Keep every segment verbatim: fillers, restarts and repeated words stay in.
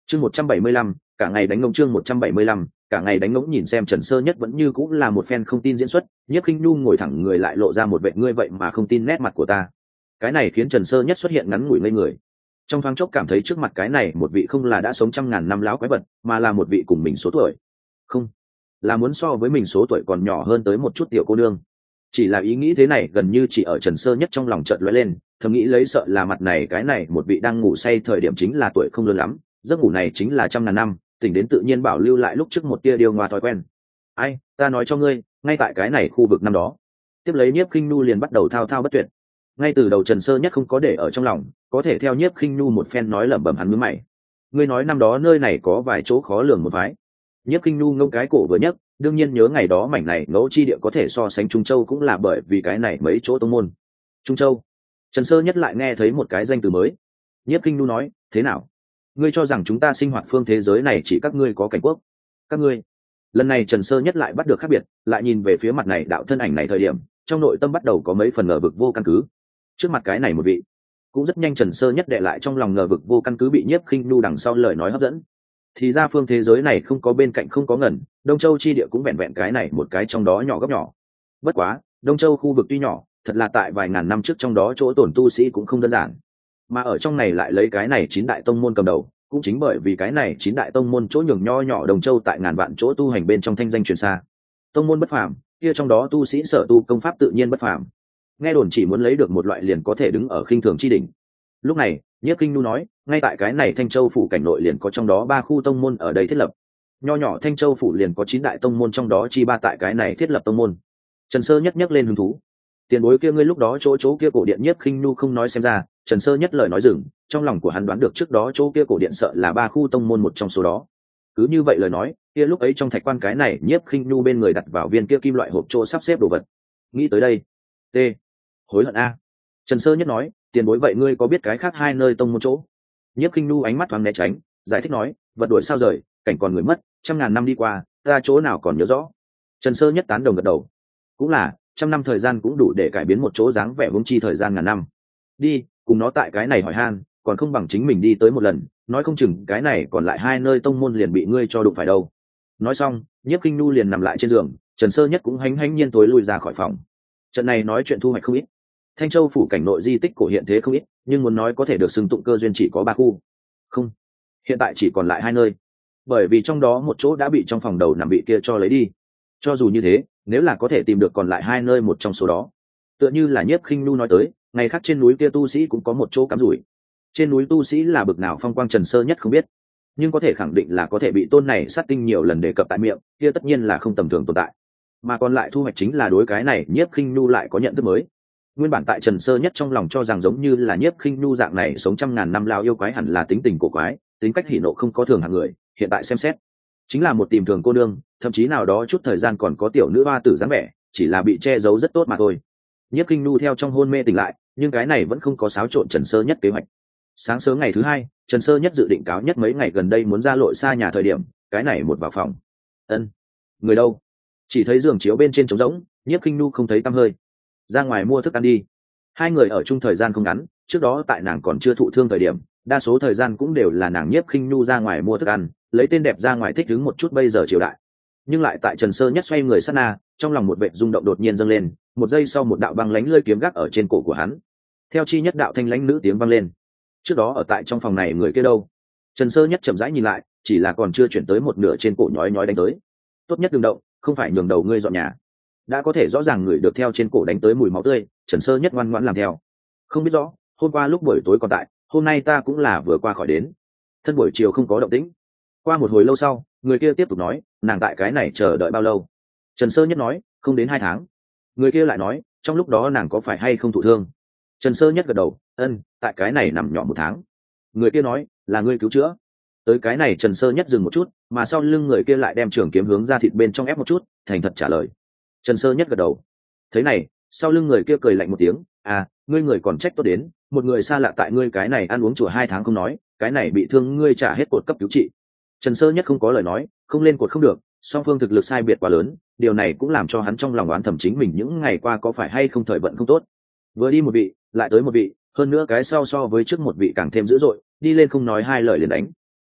chương một trăm bảy mươi lăm cả ngày đánh ngỗng chương một trăm bảy mươi lăm cả ngày đánh ngỗng. Nhìn xem Trần Sơ Nhất vẫn như cũng là một fan không tin diễn xuất, Nhiếp Khinh Nhu ngồi thẳng người lại lộ ra một vẻ ngươi vậy mà không tin nét mặt của ta. Cái này khiến Trần Sơ Nhất xuất hiện ngắn ngủi ngây người, trong thoáng chốc cảm thấy trước mặt cái này một vị không là đã sống trăm ngàn năm láo quái vật, mà là một vị cùng mình số tuổi, không là muốn so với mình số tuổi còn nhỏ hơn tới một chút tiểu cô nương. Chỉ là ý nghĩ thế này gần như chỉ ở Trần Sơ Nhất trong lòng chợt lóe lên, thầm nghĩ lấy sợ là mặt này cái này một vị đang ngủ say thời điểm chính là tuổi không lớn lắm, giấc ngủ này chính là trăm ngàn năm, tỉnh đến tự nhiên bảo lưu lại lúc trước một tia điều ngoa thói quen. Ai, ta nói cho ngươi, ngay tại cái này khu vực năm đó. Tiếp lấy Nhiếp Khinh Nhu liền bắt đầu thao thao bất tuyệt. Ngay từ đầu Trần Sơ Nhất không có để ở trong lòng, có thể theo Nhiếp Khinh Nhu một phen nói lẩm bẩm hắn nhướng mày. Ngươi nói năm đó nơi này có vài chỗ khó lường một phái. Nhiếp Khinh Nhu ngông cái cổ vừa nhấc, đương nhiên nhớ ngày đó mảnh này ngẫu chi địa có thể so sánh Trung Châu cũng là bởi vì cái này mấy chỗ tông môn. Trung Châu. Trần Sơ Nhất lại nghe thấy một cái danh từ mới. Nhiếp Khinh Nhu nói, thế nào? Ngươi cho rằng chúng ta sinh hoạt phương thế giới này chỉ các ngươi có cảnh quốc? Các ngươi? Lần này Trần Sơ Nhất lại bắt được khác biệt, lại nhìn về phía mặt này đạo thân ảnh này thời điểm, trong nội tâm bắt đầu có mấy phần ngờ vực vô căn cứ. Trước mặt cái này một vị, cũng rất nhanh Trần Sơ Nhất đệ lại trong lòng ngờ vực vô căn cứ bị Nhiếp Khinh Nhu đằng sau lời nói hấp dẫn. Thì ra phương thế giới này không có bên cạnh không có ngần, Đông Châu chi địa cũng vẹn vẹn cái này một cái trong đó nhỏ góc nhỏ. Bất quá, Đông Châu khu vực tuy nhỏ, thật là tại vài ngàn năm trước trong đó chỗ tổn tu sĩ cũng không đơn giản. Mà ở trong này lại lấy cái này chín đại tông môn cầm đầu, cũng chính bởi vì cái này chín đại tông môn chỗ nhường nho nhỏ Đông Châu tại ngàn vạn chỗ tu hành bên trong thanh danh truyền xa. Tông môn bất phàm, kia trong đó tu sĩ sở tu công pháp tự nhiên bất phàm. Nghe đồn chỉ muốn lấy được một loại liền có thể đứng ở khinh thường chi đỉnh. Lúc này, Nhiếp Kinh Nu nói, ngay tại cái này Thanh Châu phủ cảnh nội liền có trong đó ba khu tông môn ở đây thiết lập. Nho nhỏ Thanh Châu phủ liền có chín đại tông môn trong đó chi ba tại cái này thiết lập tông môn. Trần Sơ Nhất nhắc lên hứng thú. Tiền bối kia ngươi lúc đó chỗ chỗ kia cổ điện Nhiếp Khinh Nu không nói xem ra, Trần Sơ Nhất lời nói dừng, trong lòng của hắn đoán được trước đó chỗ kia cổ điện sợ là ba khu tông môn một trong số đó. Cứ như vậy lời nói, kia lúc ấy trong thạch quan cái này Nhiếp Khinh Nu bên người đặt vào viên kia kim loại hộp chỗ sắp xếp đồ vật. Nghĩ tới đây, t hối hận a. Trần Sơ Nhất nói, tiền bối vậy ngươi có biết cái khác hai nơi tông môn chỗ? Nhiếp Khinh Nu ánh mắt thoáng né tránh, giải thích nói, vật đuổi sao rời, cảnh còn người mất, trăm ngàn năm đi qua, ta chỗ nào còn nhớ rõ. Trần Sơ Nhất tán đồng gật đầu. Cũng là, trăm năm thời gian cũng đủ để cải biến một chỗ dáng vẻ vốn chi thời gian ngàn năm. Đi, cùng nó tại cái này hỏi han, còn không bằng chính mình đi tới một lần, nói không chừng cái này còn lại hai nơi tông môn liền bị ngươi cho đụng phải đâu. Nói xong, Nhiếp Khinh Nu liền nằm lại trên giường, Trần Sơ Nhất cũng hánh hánh nhiên tối lui ra khỏi phòng. Trận này nói chuyện thu hoạch không ít. Thanh Châu phủ cảnh nội di tích cổ hiện thế không ít, nhưng muốn nói có thể được xưng tụng cơ duyên chỉ có ba khu. Không, hiện tại chỉ còn lại hai nơi, bởi vì trong đó một chỗ đã bị trong phòng đầu nằm bị kia cho lấy đi. Cho dù như thế, nếu là có thể tìm được còn lại hai nơi một trong số đó, tựa như là Nhiếp Khinh Nu nói tới, ngày khác trên núi kia tu sĩ cũng có một chỗ cắm rủi. Trên núi tu sĩ là bực nào phong quang Trần Sơ Nhất không biết, nhưng có thể khẳng định là có thể bị tôn này sát tinh nhiều lần đề cập tại miệng, kia tất nhiên là không tầm thường tồn tại. Mà còn lại thu hoạch chính là đối cái này Nhiếp Khinh Nu lại có nhận thức mới. Nguyên bản tại Trần Sơ Nhất trong lòng cho rằng giống như là Nhiếp Khinh Nu dạng này sống trăm ngàn năm lao yêu quái hẳn là tính tình cổ quái, tính cách hỉ nộ không có thường hạng người, hiện tại xem xét chính là một tìm thường cô nương, thậm chí nào đó chút thời gian còn có tiểu nữ hoa tử dáng vẻ, chỉ là bị che giấu rất tốt mà thôi. Nhiếp Khinh Nu theo trong hôn mê tỉnh lại, nhưng cái này vẫn không có xáo trộn Trần Sơ Nhất kế hoạch. Sáng sớm ngày thứ hai, Trần Sơ Nhất dự định cáo nhất mấy ngày gần đây muốn ra lội xa nhà thời điểm, cái này một vào phòng. Ân, người đâu? Chỉ thấy giường chiếu bên trên trống rỗng, Nhiếp Khinh Nu không thấy tăm hơi. Ra ngoài mua thức ăn đi. Hai người ở chung thời gian không ngắn, trước đó tại nàng còn chưa thụ thương thời điểm, đa số thời gian cũng đều là nàng Nhiếp Khinh Nu ra ngoài mua thức ăn, lấy tên đẹp ra ngoài thích đứng một chút bây giờ triều đại. Nhưng lại tại Trần Sơ Nhất xoay người sát na, trong lòng một vệ rung động đột nhiên dâng lên, một giây sau một đạo băng lánh lưỡi kiếm gác ở trên cổ của hắn. Theo chi nhất đạo thanh lãnh nữ tiếng vang lên. Trước đó ở tại trong phòng này người kia đâu? Trần Sơ Nhất chậm rãi nhìn lại, chỉ là còn chưa chuyển tới một nửa trên cổ nhói nhói đánh tới. Tốt nhất đừng động, không phải nhường đầu ngươi dọn nhà. Đã có thể rõ ràng người được theo trên cổ đánh tới mùi máu tươi, Trần Sơ Nhất ngoan ngoãn làm theo. Không biết rõ, hôm qua lúc buổi tối còn tại, hôm nay ta cũng là vừa qua khỏi đến. Thân buổi chiều không có động tĩnh. Qua một hồi lâu sau, người kia tiếp tục nói, nàng tại cái này chờ đợi bao lâu? Trần Sơ Nhất nói, không đến hai tháng. Người kia lại nói, trong lúc đó nàng có phải hay không thụ thương? Trần Sơ Nhất gật đầu, ân, tại cái này nằm nhỏ một tháng. Người kia nói, là ngươi cứu chữa. Tới cái này Trần Sơ Nhất dừng một chút, mà sau lưng người kia lại đem trường kiếm hướng ra thịt bên trong ép một chút, thành thật trả lời. Trần Sơ Nhất gật đầu. Thế này, sau lưng người kia cười lạnh một tiếng, à, ngươi người còn trách tốt đến, một người xa lạ tại ngươi cái này ăn uống chùa hai tháng không nói, cái này bị thương ngươi trả hết cột cấp cứu trị. Trần Sơ Nhất không có lời nói, không lên cột không được, song phương thực lực sai biệt quá lớn, điều này cũng làm cho hắn trong lòng oán thầm chính mình những ngày qua có phải hay không thời vận không tốt. Vừa đi một vị, lại tới một vị, hơn nữa cái sau so với trước một vị càng thêm dữ dội, đi lên không nói hai lời liền đánh.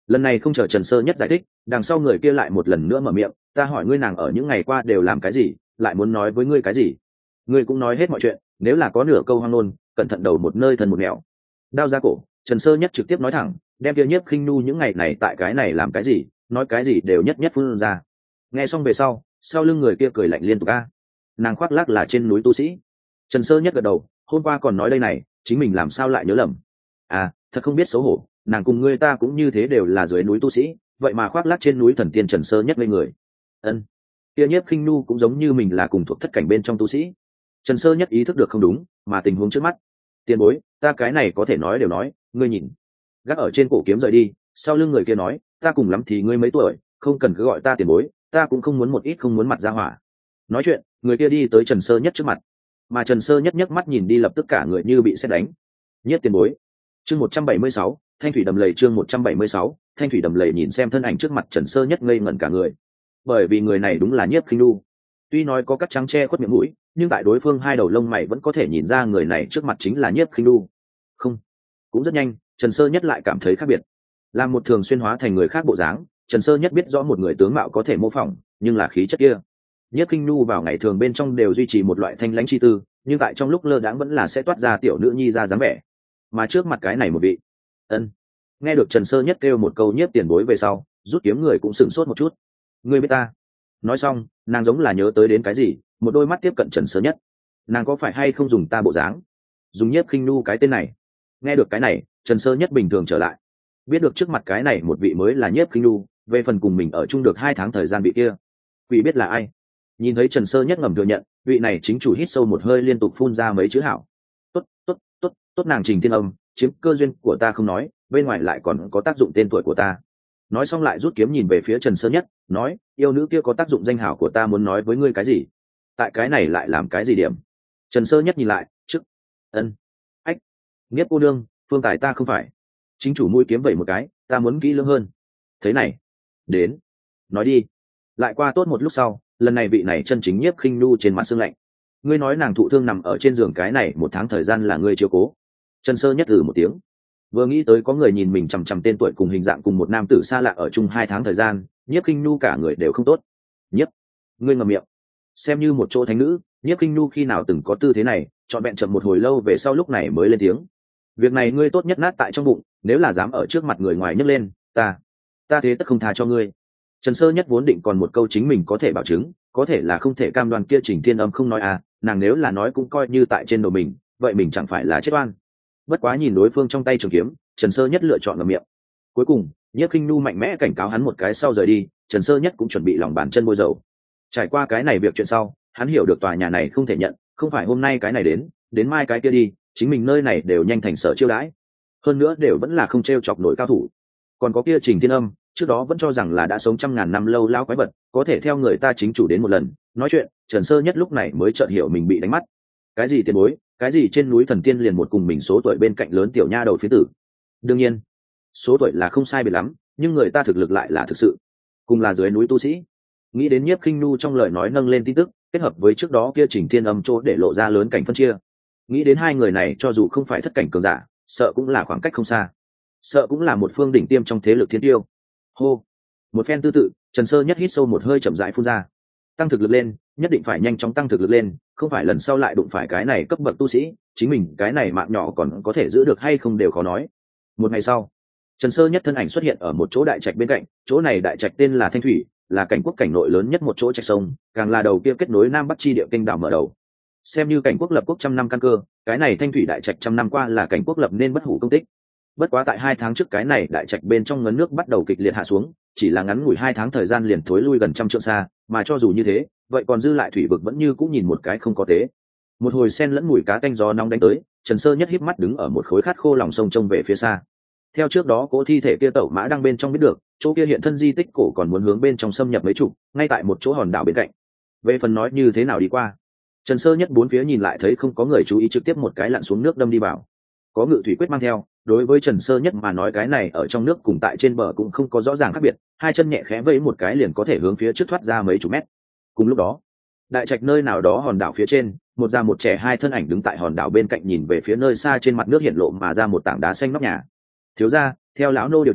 Lần này không chờ Trần Sơ Nhất giải thích, đằng sau người kia lại một lần nữa mở miệng, ta hỏi ngươi nàng ở những ngày qua đều làm cái gì, lại muốn nói với ngươi cái gì? Ngươi cũng nói hết mọi chuyện, nếu là có nửa câu hoang ngôn, cẩn thận đầu một nơi thần một nẻo. Đao ra cổ, Trần Sơ Nhất trực tiếp nói thẳng, đem kia Nhiếp Khinh Nu những ngày này tại cái này làm cái gì, nói cái gì đều nhất nhất phun ra. Nghe xong về sau, sau lưng người kia cười lạnh liên tục a. Nàng khoác lác là trên núi tu sĩ. Trần Sơ Nhất gật đầu, hôm qua còn nói đây này, chính mình làm sao lại nhớ lầm? À, thật không biết xấu hổ, nàng cùng ngươi ta cũng như thế đều là dưới núi tu sĩ, vậy mà khoác lác trên núi thần tiên. Trần Sơ Nhất lên người. Ân, kia Nhiếp Khinh Nu cũng giống như mình là cùng thuộc thất cảnh bên trong tu sĩ. Trần Sơ Nhất ý thức được không đúng, mà tình huống trước mắt. Tiền bối, ta cái này có thể nói đều nói, ngươi nhìn. Gác ở trên cổ kiếm rời đi, sau lưng người kia nói, ta cùng lắm thì ngươi mấy tuổi, không cần cứ gọi ta tiền bối, ta cũng không muốn một ít không muốn mặt ra hỏa. Nói chuyện, người kia đi tới Trần Sơ Nhất trước mặt, mà Trần Sơ Nhất nhấc mắt nhìn đi, lập tức cả người như bị sét đánh. Nhất tiền bối. Chương một trăm bảy mươi sáu, Thanh thủy đầm lầy. Chương một trăm bảy mươi sáu, Thanh thủy đầm lầy. Nhìn xem thân ảnh trước mặt, Trần Sơ Nhất ngây ngẩn cả người, bởi vì người này đúng là Nhiếp Khinh Nu. Tuy nói có cắt trắng che khuất miệng mũi, nhưng tại đối phương hai đầu lông mày vẫn có thể nhìn ra người này trước mặt chính là Nhiếp Khinh Nu. Không, cũng rất nhanh, Trần Sơ Nhất lại cảm thấy khác biệt. Làm một thường xuyên hóa thành người khác bộ dáng, Trần Sơ Nhất biết rõ một người tướng mạo có thể mô phỏng, nhưng là khí chất kia. Nhiếp Khinh Nu vào ngày thường bên trong đều duy trì một loại thanh lãnh chi tư, nhưng tại trong lúc lơ đãng vẫn là sẽ toát ra tiểu nữ nhi ra dáng vẻ. Mà trước mặt cái này một vị, ân, nghe được Trần Sơ Nhất kêu một câu Nhiếp tiền bối về sau, rút kiếm người cũng sửng sốt một chút. Ngươi biết ta? Nói xong, nàng giống là nhớ tới đến cái gì, một đôi mắt tiếp cận Trần Sơ Nhất. Nàng có phải hay không dùng ta bộ dáng, dùng Nhiếp Khinh Nu cái tên này? Nghe được cái này, Trần Sơ Nhất bình thường trở lại, biết được trước mặt cái này một vị mới là Nhiếp Khinh Nu. Về phần cùng mình ở chung được hai tháng thời gian bị kia, vị biết là ai? Nhìn thấy Trần Sơ Nhất ngầm thừa nhận, vị này chính chủ hít sâu một hơi, liên tục phun ra mấy chữ hảo. Tốt, tốt, tốt, tốt, nàng Trình Thiên Âm, chiếm cơ duyên của ta không nói, bên ngoài lại còn có tác dụng tên tuổi của ta. Nói xong lại rút kiếm nhìn về phía Trần Sơ Nhất, nói, yêu nữ kia có tác dụng danh hảo của ta muốn nói với ngươi cái gì? Tại cái này lại làm cái gì điểm? Trần Sơ Nhất nhìn lại, chức, ân, ách, Niếp cô nương, phương tài ta không phải. Chính chủ mũi kiếm vẩy một cái, ta muốn kỹ lưỡng hơn. Thế này, đến, nói đi. Lại qua tốt một lúc sau, lần này vị này chân chính Nhiếp Khinh Nu trên mặt sương lạnh. Ngươi nói nàng thụ thương nằm ở trên giường cái này một tháng thời gian là ngươi chiếu cố. Trần Sơ Nhất ừ một tiếng, vừa nghĩ tới có người nhìn mình chằm chằm tên tuổi cùng hình dạng cùng một nam tử xa lạ ở chung hai tháng thời gian, Nhiếp Khinh Nu cả người đều không tốt. Nhiếp, ngươi ngậm miệng. Xem như một chỗ thánh nữ, Nhiếp Khinh Nu khi nào từng có tư thế này, trọn vẹn chậm một hồi lâu về sau lúc này mới lên tiếng. Việc này ngươi tốt nhất nát tại trong bụng, nếu là dám ở trước mặt người ngoài nhấc lên, ta, ta thế tất không tha cho ngươi. Trần Sơ Nhất vốn định còn một câu chính mình có thể bảo chứng, có thể là không thể cam đoan, kia Trình Thiên Âm không nói à, nàng nếu là nói cũng coi như tại trên đầu mình, vậy mình chẳng phải là chết oan. Bất quá nhìn đối phương trong tay trường kiếm, Trần Sơ Nhất lựa chọn ngậm miệng. Cuối cùng, Nhiếp Khinh Nu mạnh mẽ cảnh cáo hắn một cái sau rời đi, Trần Sơ Nhất cũng chuẩn bị lòng bàn chân bôi dầu. Trải qua cái này việc chuyện sau, hắn hiểu được tòa nhà này không thể nhận, không phải hôm nay cái này đến, đến mai cái kia đi, chính mình nơi này đều nhanh thành sở chiêu đãi. Hơn nữa đều vẫn là không trêu chọc nổi cao thủ. Còn có kia Trình Thiên Âm, trước đó vẫn cho rằng là đã sống trăm ngàn năm lâu lao quái vật, có thể theo người ta chính chủ đến một lần nói chuyện. Trần Sơ Nhất lúc này mới chợt hiểu mình bị đánh mắt. Cái gì tiền bối, cái gì trên núi thần tiên liền một cùng mình số tuổi bên cạnh lớn tiểu nha đầu phía tử. Đương nhiên số tuổi là không sai biệt lắm, nhưng người ta thực lực lại là thực sự cùng là dưới núi tu sĩ. Nghĩ đến Nhiếp Khinh Nu trong lời nói nâng lên tin tức, kết hợp với trước đó kia Trình Thiên Âm chỗ để lộ ra lớn cảnh phân chia, nghĩ đến hai người này cho dù không phải thất cảnh cường giả, sợ cũng là khoảng cách không xa, sợ cũng là một phương đỉnh tiêm trong thế lực thiên tiêu. Hô, một phen tư tự, Trần Sơ Nhất hít sâu một hơi, chậm rãi phun ra. Tăng thực lực lên, nhất định phải nhanh chóng tăng thực lực lên, không phải lần sau lại đụng phải cái này cấp bậc tu sĩ, chính mình cái này mạng nhỏ còn có thể giữ được hay không đều khó nói. Một ngày sau, Trần Sơ Nhất thân ảnh xuất hiện ở một chỗ đại trạch bên cạnh, chỗ này đại trạch tên là Thanh Thủy, là cảnh quốc cảnh nội lớn nhất một chỗ trạch sông, càng là đầu kia kết nối nam bắc chi địa kênh đảo mở đầu. Xem như cảnh quốc lập quốc trăm năm căn cơ, cái này Thanh Thủy đại trạch trăm năm qua là cảnh quốc lập nên bất hủ công tích. Bất quá tại hai tháng trước cái này đại trạch bên trong ngấn nước bắt đầu kịch liệt hạ xuống, chỉ là ngắn ngủi hai tháng thời gian liền thối lui gần trăm trượng xa, mà cho dù như thế, vậy còn dư lại thủy vực vẫn như cũng nhìn một cái không có tế. Một hồi sen lẫn mùi cá canh gió nóng đánh tới, Trần Sơ Nhất híp mắt đứng ở một khối khát khô lòng sông trông về phía xa. Theo trước đó cỗ thi thể kia tẩu mã đang bên trong biết được, chỗ kia hiện thân di tích cổ còn muốn hướng bên trong xâm nhập mấy chục, ngay tại một chỗ hòn đảo bên cạnh. Về phần nói như thế nào đi qua, Trần Sơ Nhất bốn phía nhìn lại thấy không có người chú ý, trực tiếp một cái lặn xuống nước đâm đi vào. Có ngự thủy quyết mang theo, đối với Trần Sơ Nhất mà nói cái này ở trong nước cùng tại trên bờ cũng không có rõ ràng khác biệt, hai chân nhẹ khẽ vẫy một cái liền có thể hướng phía trước thoát ra mấy chục mét. Cùng lúc đó, đại trạch nơi nào đó hòn đảo phía trên, một già một trẻ hai thân ảnh đứng tại hòn đảo bên cạnh, nhìn về phía nơi xa trên mặt nước hiện lộ mà ra một tảng đá xanh nóc nhà. Thiếu gia, theo lão nô điều tra,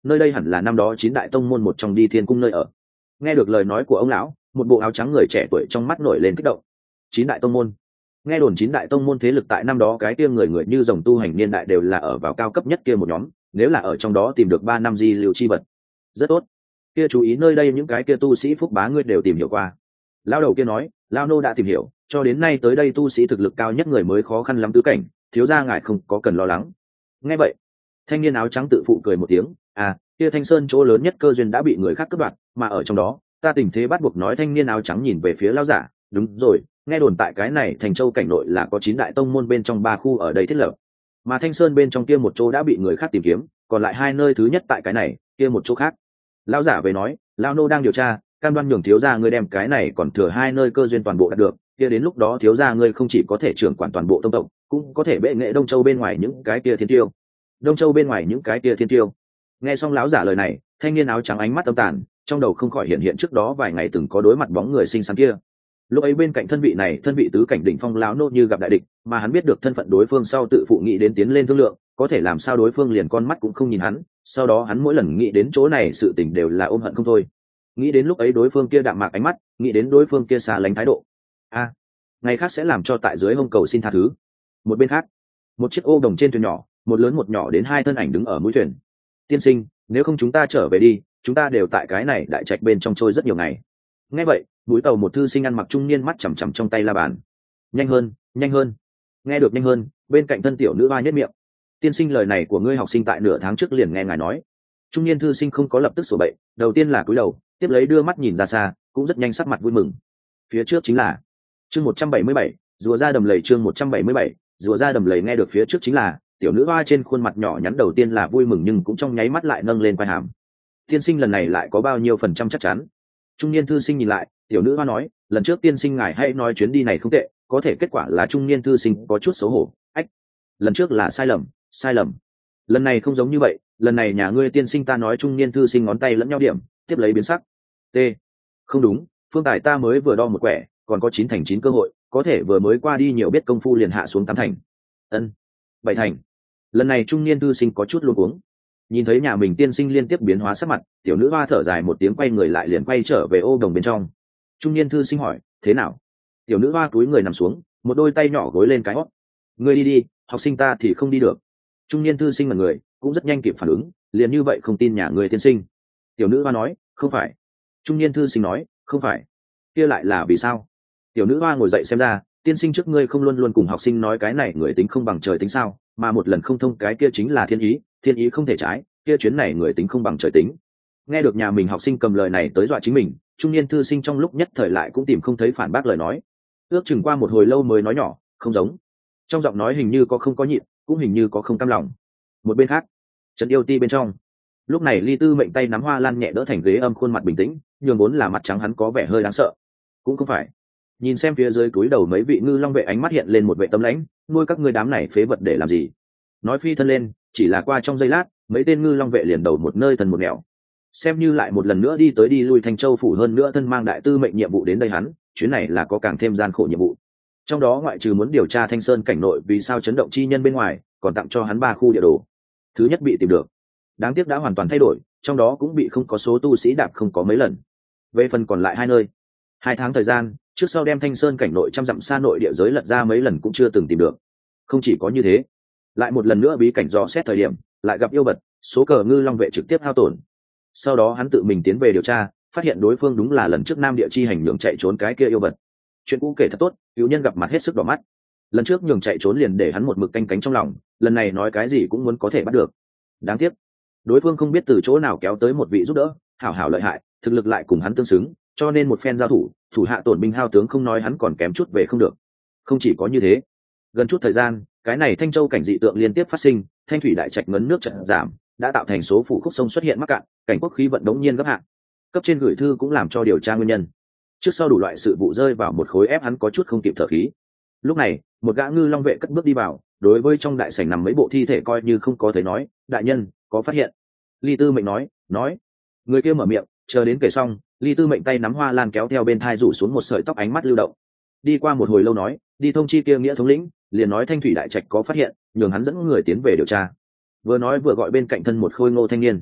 nơi đây hẳn là năm đó chín đại tông môn một trong Đi Thiên cung nơi ở. Nghe được lời nói của ông lão, một bộ áo trắng người trẻ tuổi trong mắt nổi lên kích động. Chín đại tông môn. Nghe đồn chín đại tông môn thế lực tại năm đó cái kia người người như dòng tu hành niên đại đều là ở vào cao cấp nhất kia một nhóm, nếu là ở trong đó tìm được ba năm di lưu chi vật, rất tốt. Kia chú ý nơi đây những cái kia tu sĩ phúc bá ngươi đều tìm hiểu qua. Lão đầu kia nói, lão nô đã tìm hiểu, cho đến nay tới đây tu sĩ thực lực cao nhất người mới khó khăn lắm tứ cảnh, thiếu gia ngài không có cần lo lắng. Nghe vậy, thanh niên áo trắng tự phụ cười một tiếng, à, kia Thanh Sơn chỗ lớn nhất cơ duyên đã bị người khác cướp đoạt, mà ở trong đó, ta tình thế bắt buộc nói. Thanh niên áo trắng nhìn về phía lão giả, đúng rồi, nghe đồn tại cái này Thành Châu cảnh nội là có chín đại tông môn bên trong ba khu ở đây thiết lập, mà Thanh Sơn bên trong kia một chỗ đã bị người khác tìm kiếm, còn lại hai nơi thứ nhất tại cái này, kia một chỗ khác. Lão giả về nói, lão nô đang điều tra, cam đoan nhường thiếu gia ngươi đem cái này còn thừa hai nơi cơ duyên toàn bộ đạt được, kia đến lúc đó thiếu gia ngươi không chỉ có thể trưởng quản toàn bộ tông tộc, cũng có thể bệ nghệ Đông Châu bên ngoài những cái kia thiên tiêu. Đông Châu bên ngoài những cái kia thiên tiêu. Nghe xong lão giả lời này, thanh niên áo trắng ánh mắt âm tàn, trong đầu không khỏi hiện hiện trước đó vài ngày từng có đối mặt bóng người xinh xắn kia. Lúc ấy bên cạnh thân vị này thân vị tứ cảnh đỉnh phong lão nô như gặp đại địch, mà hắn biết được thân phận đối phương sau tự phụ nghĩ đến tiến lên thương lượng, có thể làm sao đối phương liền con mắt cũng không nhìn hắn. Sau đó hắn mỗi lần nghĩ đến chỗ này sự tình đều là ôm hận không thôi. Nghĩ đến lúc ấy đối phương kia đạm mạc ánh mắt, nghĩ đến đối phương kia xa lánh thái độ. A, à, ngày khác sẽ làm cho tại dưới hông cầu xin tha thứ. Một bên khác, một chiếc ô đồng trên thuyền nhỏ, một lớn một nhỏ đến hai thân ảnh đứng ở mũi thuyền. Tiên sinh, nếu không chúng ta trở về đi, chúng ta đều tại cái này đại trạch bên trong trôi rất nhiều ngày. Nghe vậy, mũi tàu một thư sinh ăn mặc trung niên mắt chằm chằm trong tay la bàn. Nhanh hơn, nhanh hơn. Nghe được nhanh hơn, bên cạnh thân tiểu nữ hoa nhất miệng. Tiên sinh, lời này của ngươi học sinh tại nửa tháng trước liền nghe ngài nói. Trung niên thư sinh không có lập tức sổ bậy, đầu tiên là cúi đầu, tiếp lấy đưa mắt nhìn ra xa, cũng rất nhanh sắc mặt vui mừng. Phía trước chính là chương một trăm bảy mươi bảy, rùa ra đầm lầy. Chương một trăm bảy mươi bảy, rùa ra đầm lầy. Nghe được phía trước chính là tiểu nữ hoa, trên khuôn mặt nhỏ nhắn đầu tiên là vui mừng, nhưng cũng trong nháy mắt lại nâng lên vai hàm. Tiên sinh lần này lại có bao nhiêu phần trăm chắc chắn? Trung niên thư sinh nhìn lại, tiểu nữ hoa nói, lần trước tiên sinh ngài hay nói chuyến đi này không tệ, có thể kết quả là trung niên thư sinh có chút xấu hổ. Ách, lần trước là sai lầm, sai lầm. Lần này không giống như vậy, lần này nhà ngươi tiên sinh ta nói. Trung niên thư sinh ngón tay lẫn nhau điểm, tiếp lấy biến sắc. T, không đúng, phương tài ta mới vừa đo một quẻ, còn có chín thành chín cơ hội, có thể vừa mới qua đi nhiều biết công phu liền hạ xuống tám thành. Ân, bảy thành. Lần này trung niên thư sinh có chút luống cuống. Nhìn thấy nhà mình tiên sinh liên tiếp biến hóa sắc mặt, tiểu nữ hoa thở dài một tiếng, quay người lại liền quay trở về ô đồng bên trong. Trung niên thư sinh hỏi, thế nào? Tiểu nữ hoa cúi người nằm xuống, một đôi tay nhỏ gối lên cái hót. Ngươi đi đi, học sinh ta thì không đi được. Trung niên thư sinh là người cũng rất nhanh kịp phản ứng, liền như vậy không tin nhà người tiên sinh. Tiểu nữ hoa nói, không phải. Trung niên thư sinh nói, không phải. Kia lại là vì sao? Tiểu nữ hoa ngồi dậy xem ra, tiên sinh trước ngươi không luôn luôn cùng học sinh nói cái này người tính không bằng trời tính sao, mà một lần không thông cái kia chính là thiên ý, thiên ý không thể trái, kia chuyến này người tính không bằng trời tính. Nghe được nhà mình học sinh cầm lời này tới dọa chính mình, trung niên thư sinh trong lúc nhất thời lại cũng tìm không thấy phản bác lời nói. Ước chừng qua một hồi lâu mới nói nhỏ, không giống. Trong giọng nói hình như có không có nhịn, cũng hình như có không cam lòng. Một bên khác, Trần Yêu Ti bên trong, lúc này Ly Tư Mệnh tay nắm hoa lan nhẹ đỡ thành ghế âm, khuôn mặt bình tĩnh, nhường vốn là mặt trắng hắn có vẻ hơi đáng sợ. Cũng không phải. Nhìn xem phía dưới túi đầu mấy vị ngư long vệ, ánh mắt hiện lên một vệ tâm lãnh, nuôi các ngươi đám này phế vật để làm gì? Nói phi thân lên, chỉ là qua trong giây lát, mấy tên ngư long vệ liền đầu một nơi thần một nẻo. Xem như lại một lần nữa đi tới đi lui Thanh Châu phủ, hơn nữa thân mang đại tư mệnh nhiệm vụ đến đây, hắn chuyến này là có càng thêm gian khổ nhiệm vụ. Trong đó ngoại trừ muốn điều tra Thanh Sơn cảnh nội vì sao chấn động chi nhân bên ngoài, còn tặng cho hắn ba khu địa đồ. Thứ nhất bị tìm được, đáng tiếc đã hoàn toàn thay đổi, trong đó cũng bị không có số tu sĩ đạp không có mấy lần. Về phần còn lại hai nơi, hai tháng thời gian trước sau đem Thanh Sơn cảnh nội trăm dặm xa nội địa giới lật ra mấy lần cũng chưa từng tìm được. Không chỉ có như thế, lại một lần nữa bí cảnh dò xét thời điểm lại gặp yêu vật, số cờ ngư long vệ trực tiếp hao tổn. Sau đó hắn tự mình tiến về điều tra, phát hiện đối phương đúng là lần trước Nam Địa chi hành nhường chạy trốn cái kia yêu vật. Chuyện cũ kể thật tốt, cứu nhân gặp mặt hết sức đỏ mắt. Lần trước nhường chạy trốn liền để hắn một mực canh cánh trong lòng, lần này nói cái gì cũng muốn có thể bắt được. Đáng tiếc đối phương không biết từ chỗ nào kéo tới một vị giúp đỡ, hảo hảo lợi hại, thực lực lại cùng hắn tương xứng, cho nên một phen giao thủ, thủ hạ tổn binh hao tướng, không nói hắn còn kém chút về không được. Không chỉ có như thế, gần chút thời gian, cái này Thanh Châu cảnh dị tượng liên tiếp phát sinh, thanh thủy đại trạch ngấn nước chợt giảm, đã tạo thành số phủ khúc sông xuất hiện mắc cạn, cảnh quốc khí vận đống nhiên gấp hạng. Cấp trên gửi thư cũng làm cho điều tra nguyên nhân. Trước sau đủ loại sự vụ rơi vào một khối ép hắn có chút không kịp thở khí. Lúc này, một gã ngư long vệ cất bước đi vào, đối với trong đại sảnh nằm mấy bộ thi thể coi như không có thấy, nói, đại nhân có phát hiện. Ly Tư Mệnh nói, nói. Người kia mở miệng, chờ đến kể xong, Ly Tư Mệnh tay nắm hoa lan kéo theo bên thai rủ xuống một sợi tóc, ánh mắt lưu động. Đi qua một hồi lâu nói, đi thông chi kia nghĩa thống lĩnh, liền nói thanh thủy đại trạch có phát hiện, nhường hắn dẫn người tiến về điều tra. Vừa nói vừa gọi bên cạnh thân một khôi ngô thanh niên.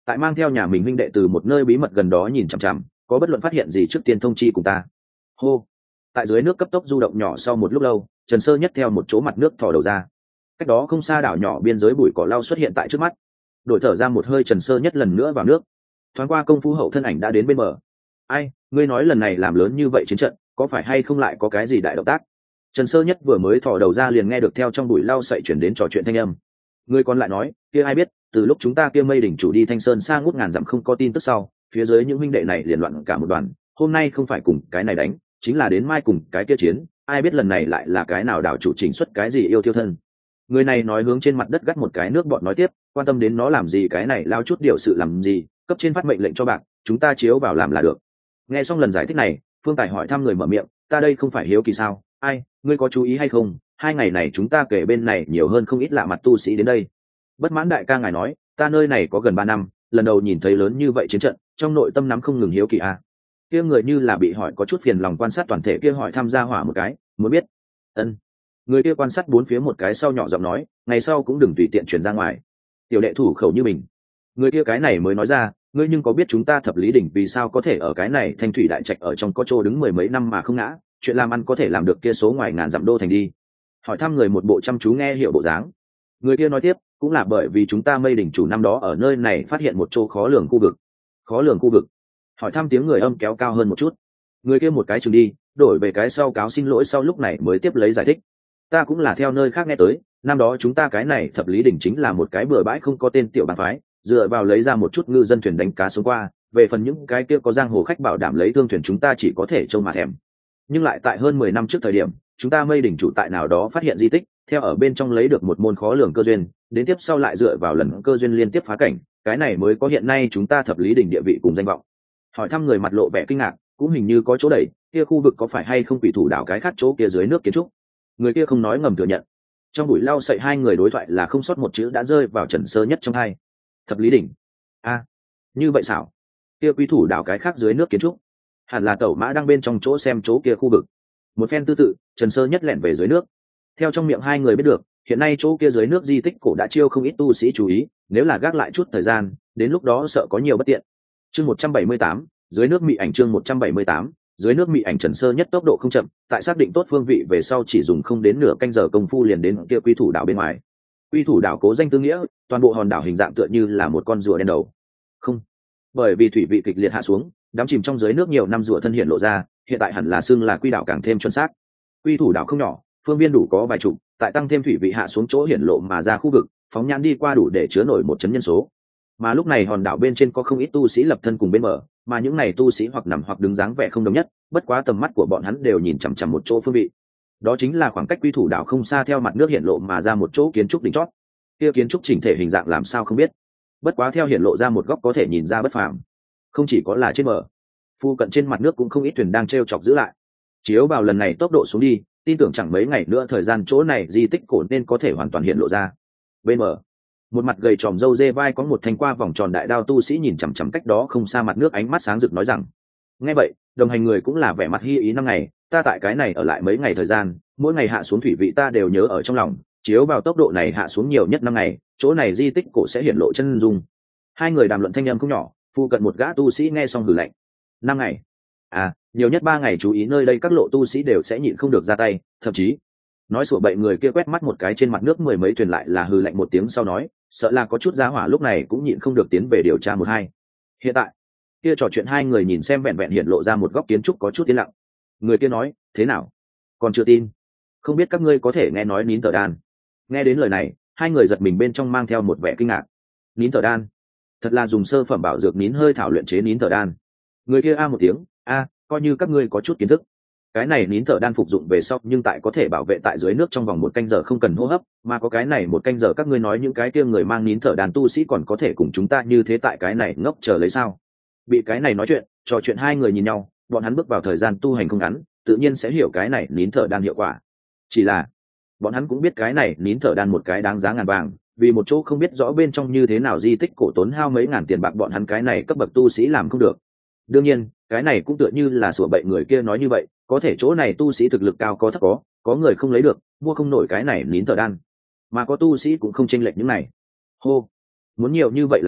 tại mang theo nhà mình huynh đệ từ một nơi bí mật gần đó nhìn chằm chằm, có bất luận phát hiện gì trước tiên thông chi cùng ta. Hô. Tại dưới nước cấp tốc du động nhỏ sau một lúc lâu, Trần Sơ Nhất theo một chỗ mặt nước thò đầu ra. Cách đó không xa đảo nhỏ biên giới bụi cỏ lau xuất hiện tại trước mắt. Đổi thở ra một hơi, Trần Sơ Nhất lần nữa vào nước. Thoáng qua công phu hậu thân ảnh đã đến bên bờ. Ai, ngươi nói lần này làm lớn như vậy chiến trận, có phải hay không lại có cái gì đại động tác? Trần Sơ Nhất vừa mới thò đầu ra liền nghe được theo trong bụi lau sậy chuyển đến trò chuyện thanh âm. Người còn lại nói, kia ai biết, từ lúc chúng ta kia mây đỉnh chủ đi Thanh Sơn xa ngút ngàn dặm không có tin tức sau, phía dưới những huynh đệ này liền loạn cả một đoàn, hôm nay không phải cùng cái này đánh, chính là đến mai cùng cái kia chiến, ai biết lần này lại là cái nào đảo chủ chỉnh xuất cái gì yêu thiêu thân. Người này nói hướng trên mặt đất gắt một cái nước bọn nói tiếp, quan tâm đến nó làm gì, cái này lao chút điều sự làm gì, cấp trên phát mệnh lệnh cho bạc, chúng ta chiếu vào làm là được. Nghe xong lần giải thích này, Phương Tài hỏi thăm người mở miệng, ta đây không phải hiếu kỳ sao? Ai, ngươi có chú ý hay không, hai ngày này chúng ta kể bên này nhiều hơn không ít lạ mặt tu sĩ đến đây. Bất mãn đại ca ngài nói, ta nơi này có gần ba năm, lần đầu nhìn thấy lớn như vậy chiến trận, trong nội tâm nắm không ngừng hiếu kỳ à. Kia người như là bị hỏi có chút phiền lòng, quan sát toàn thể kia hỏi tham gia hỏa một cái, muốn biết. Ân. Người kia quan sát bốn phía một cái sau nhỏ giọng nói, ngày sau cũng đừng tùy tiện truyền ra ngoài. Tiểu đệ thủ khẩu như mình. Người kia cái này mới nói ra, ngươi nhưng có biết chúng ta Thập Lý Đỉnh vì sao có thể ở cái này Thanh Thủy đại trạch ở trong có chỗ đứng mười mấy năm mà không ngã, chuyện làm ăn có thể làm được kia số ngoài ngàn dặm đô thành đi. Hỏi thăm người một bộ chăm chú nghe hiểu bộ dáng. Người kia nói tiếp, cũng là bởi vì chúng ta Mây Đỉnh chủ năm đó ở nơi này phát hiện một chỗ khó lường khu vực. Khó lường khu vực. Hỏi thăm tiếng người âm kéo cao hơn một chút. Người kia một cái chừng đi, đổi về cái sau cáo xin lỗi sau lúc này mới tiếp lấy giải thích. Ta cũng là theo nơi khác nghe tới, năm đó chúng ta cái này Thập Lý Đỉnh chính là một cái bừa bãi không có tên tiểu bang phái, dựa vào lấy ra một chút ngư dân thuyền đánh cá xuống qua, về phần những cái kia có giang hồ khách bảo đảm lấy thương thuyền chúng ta chỉ có thể trông mà thèm. Nhưng lại tại hơn mười năm trước thời điểm, chúng ta Mây Đỉnh chủ tại nào đó phát hiện di tích, theo ở bên trong lấy được một môn khó lường cơ duyên, đến tiếp sau lại dựa vào lần cơ duyên liên tiếp phá cảnh, cái này mới có hiện nay chúng ta Thập Lý Đỉnh địa vị cùng danh vọng. Hỏi thăm người mặt lộ vẻ kinh ngạc, cũng hình như có chỗ đẩy, kia khu vực có phải hay không quỷ thủ đảo cái khác chỗ kia dưới nước kiến trúc. Người kia không nói ngầm thừa nhận. Trong buổi lau sậy hai người đối thoại là không sót một chữ đã rơi vào Trần Sơ Nhất trong hai. Thập Lý Đỉnh. A, à, như vậy xảo. Kia quỷ thủ đảo cái khác dưới nước kiến trúc, hẳn là tẩu mã đang bên trong chỗ xem chỗ kia khu vực. Một phen tư tự, Trần Sơ Nhất lẻn về dưới nước. Theo trong miệng hai người biết được, hiện nay chỗ kia dưới nước di tích cổ đã chiêu không ít tu sĩ chú ý, nếu là gác lại chút thời gian, đến lúc đó sợ có nhiều bất tiện. Chương một trăm bảy mươi tám, dưới nước mị ảnh. Chương một trăm bảy mươi tám, dưới nước mị ảnh. Trần Sơ Nhất tốc độ không chậm, tại xác định tốt phương vị về sau chỉ dùng không đến nửa canh giờ công phu liền đến kia quy thủ đảo bên ngoài. Quy thủ đảo cố danh tư nghĩa, toàn bộ hòn đảo hình dạng tựa như là một con rùa đen đầu. Không, bởi vì thủy vị kịch liệt hạ xuống, đắm chìm trong dưới nước nhiều năm rùa thân hiện lộ ra, hiện tại hẳn là xưng là quy đảo càng thêm chuẩn xác. Quy thủ đảo không nhỏ, phương viên đủ có vài chục, tại tăng thêm thủy vị hạ xuống chỗ hiển lộ mà ra khu vực, phóng nhãn đi qua đủ để chứa nổi một chấn nhân số. Mà lúc này hòn đảo bên trên có không ít tu sĩ lập thân cùng bên bờ, mà những này tu sĩ hoặc nằm hoặc đứng dáng vẻ không đồng nhất, bất quá tầm mắt của bọn hắn đều nhìn chằm chằm một chỗ phương vị. Đó chính là khoảng cách quy thủ đảo không xa theo mặt nước hiện lộ mà ra một chỗ kiến trúc đỉnh chót. Kia kiến trúc chỉnh thể hình dạng làm sao không biết, bất quá theo hiện lộ ra một góc có thể nhìn ra bất phàm. Không chỉ có là trên bờ, phu cận trên mặt nước cũng không ít thuyền đang treo chọc giữ lại. Chiếu vào lần này tốc độ xuống đi, tin tưởng chẳng mấy ngày nữa thời gian chỗ này di tích cổ nên có thể hoàn toàn hiện lộ ra. Bên bờ, một mặt gầy tròm râu dê vai có một thanh qua vòng tròn đại đao tu sĩ nhìn chằm chằm cách đó không xa mặt nước, ánh mắt sáng rực nói rằng. Nghe vậy, đồng hành người cũng là vẻ mặt hi ý, năm ngày, ta tại cái này ở lại mấy ngày thời gian, mỗi ngày hạ xuống thủy vị ta đều nhớ ở trong lòng, chiếu vào tốc độ này hạ xuống nhiều nhất năm ngày, chỗ này di tích cổ sẽ hiện lộ chân dung. Hai người đàm luận thanh âm không nhỏ, phụ cận một gã tu sĩ nghe xong hừ lạnh. Năm ngày? À, nhiều nhất ba ngày, chú ý nơi đây các lộ tu sĩ đều sẽ nhịn không được ra tay, thậm chí nói sủa bậy người kia quét mắt một cái trên mặt nước mười mấy thuyền lại là hừ lạnh một tiếng sau nói, sợ là có chút giá hỏa lúc này cũng nhịn không được tiến về điều tra một hai. Hiện tại kia trò chuyện hai người nhìn xem vẹn vẹn hiện lộ ra một góc kiến trúc có chút yên lặng. Người kia nói, thế nào, còn chưa tin? Không biết các ngươi có thể nghe nói nín thở đan? Nghe đến lời này, hai người giật mình bên trong mang theo một vẻ kinh ngạc. Nín thở đan? Thật là dùng sơ phẩm bảo dược nín hơi thảo luyện chế nín thở đan. Người kia a một tiếng, a, coi như các ngươi có chút kiến thức. Cái này nín thở đan phục dụng về sau nhưng tại có thể bảo vệ tại dưới nước trong vòng một canh giờ không cần hô hấp, mà có cái này một canh giờ các ngươi nói những cái kia người mang nín thở đan tu sĩ còn có thể cùng chúng ta như thế tại cái này ngốc chờ lấy sao? Bị cái này nói chuyện, trò chuyện hai người nhìn nhau, bọn hắn bước vào thời gian tu hành không ngắn, tự nhiên sẽ hiểu cái này nín thở đan hiệu quả. Chỉ là bọn hắn cũng biết cái này nín thở đan một cái đáng giá ngàn vàng, vì một chỗ không biết rõ bên trong như thế nào di tích cổ tốn hao mấy ngàn tiền bạc bọn hắn cái này cấp bậc tu sĩ làm không được. Đương nhiên, cái này cũng tựa như là sủa bậy người kia nói như vậy, có thể chỗ này tu sĩ thực lực cao có thấp có, có người không lấy được, mua không nổi cái này nín thở đan, mà có tu sĩ cũng không chênh lệch những này. Hô, muốn nhiều như vậy làm gì,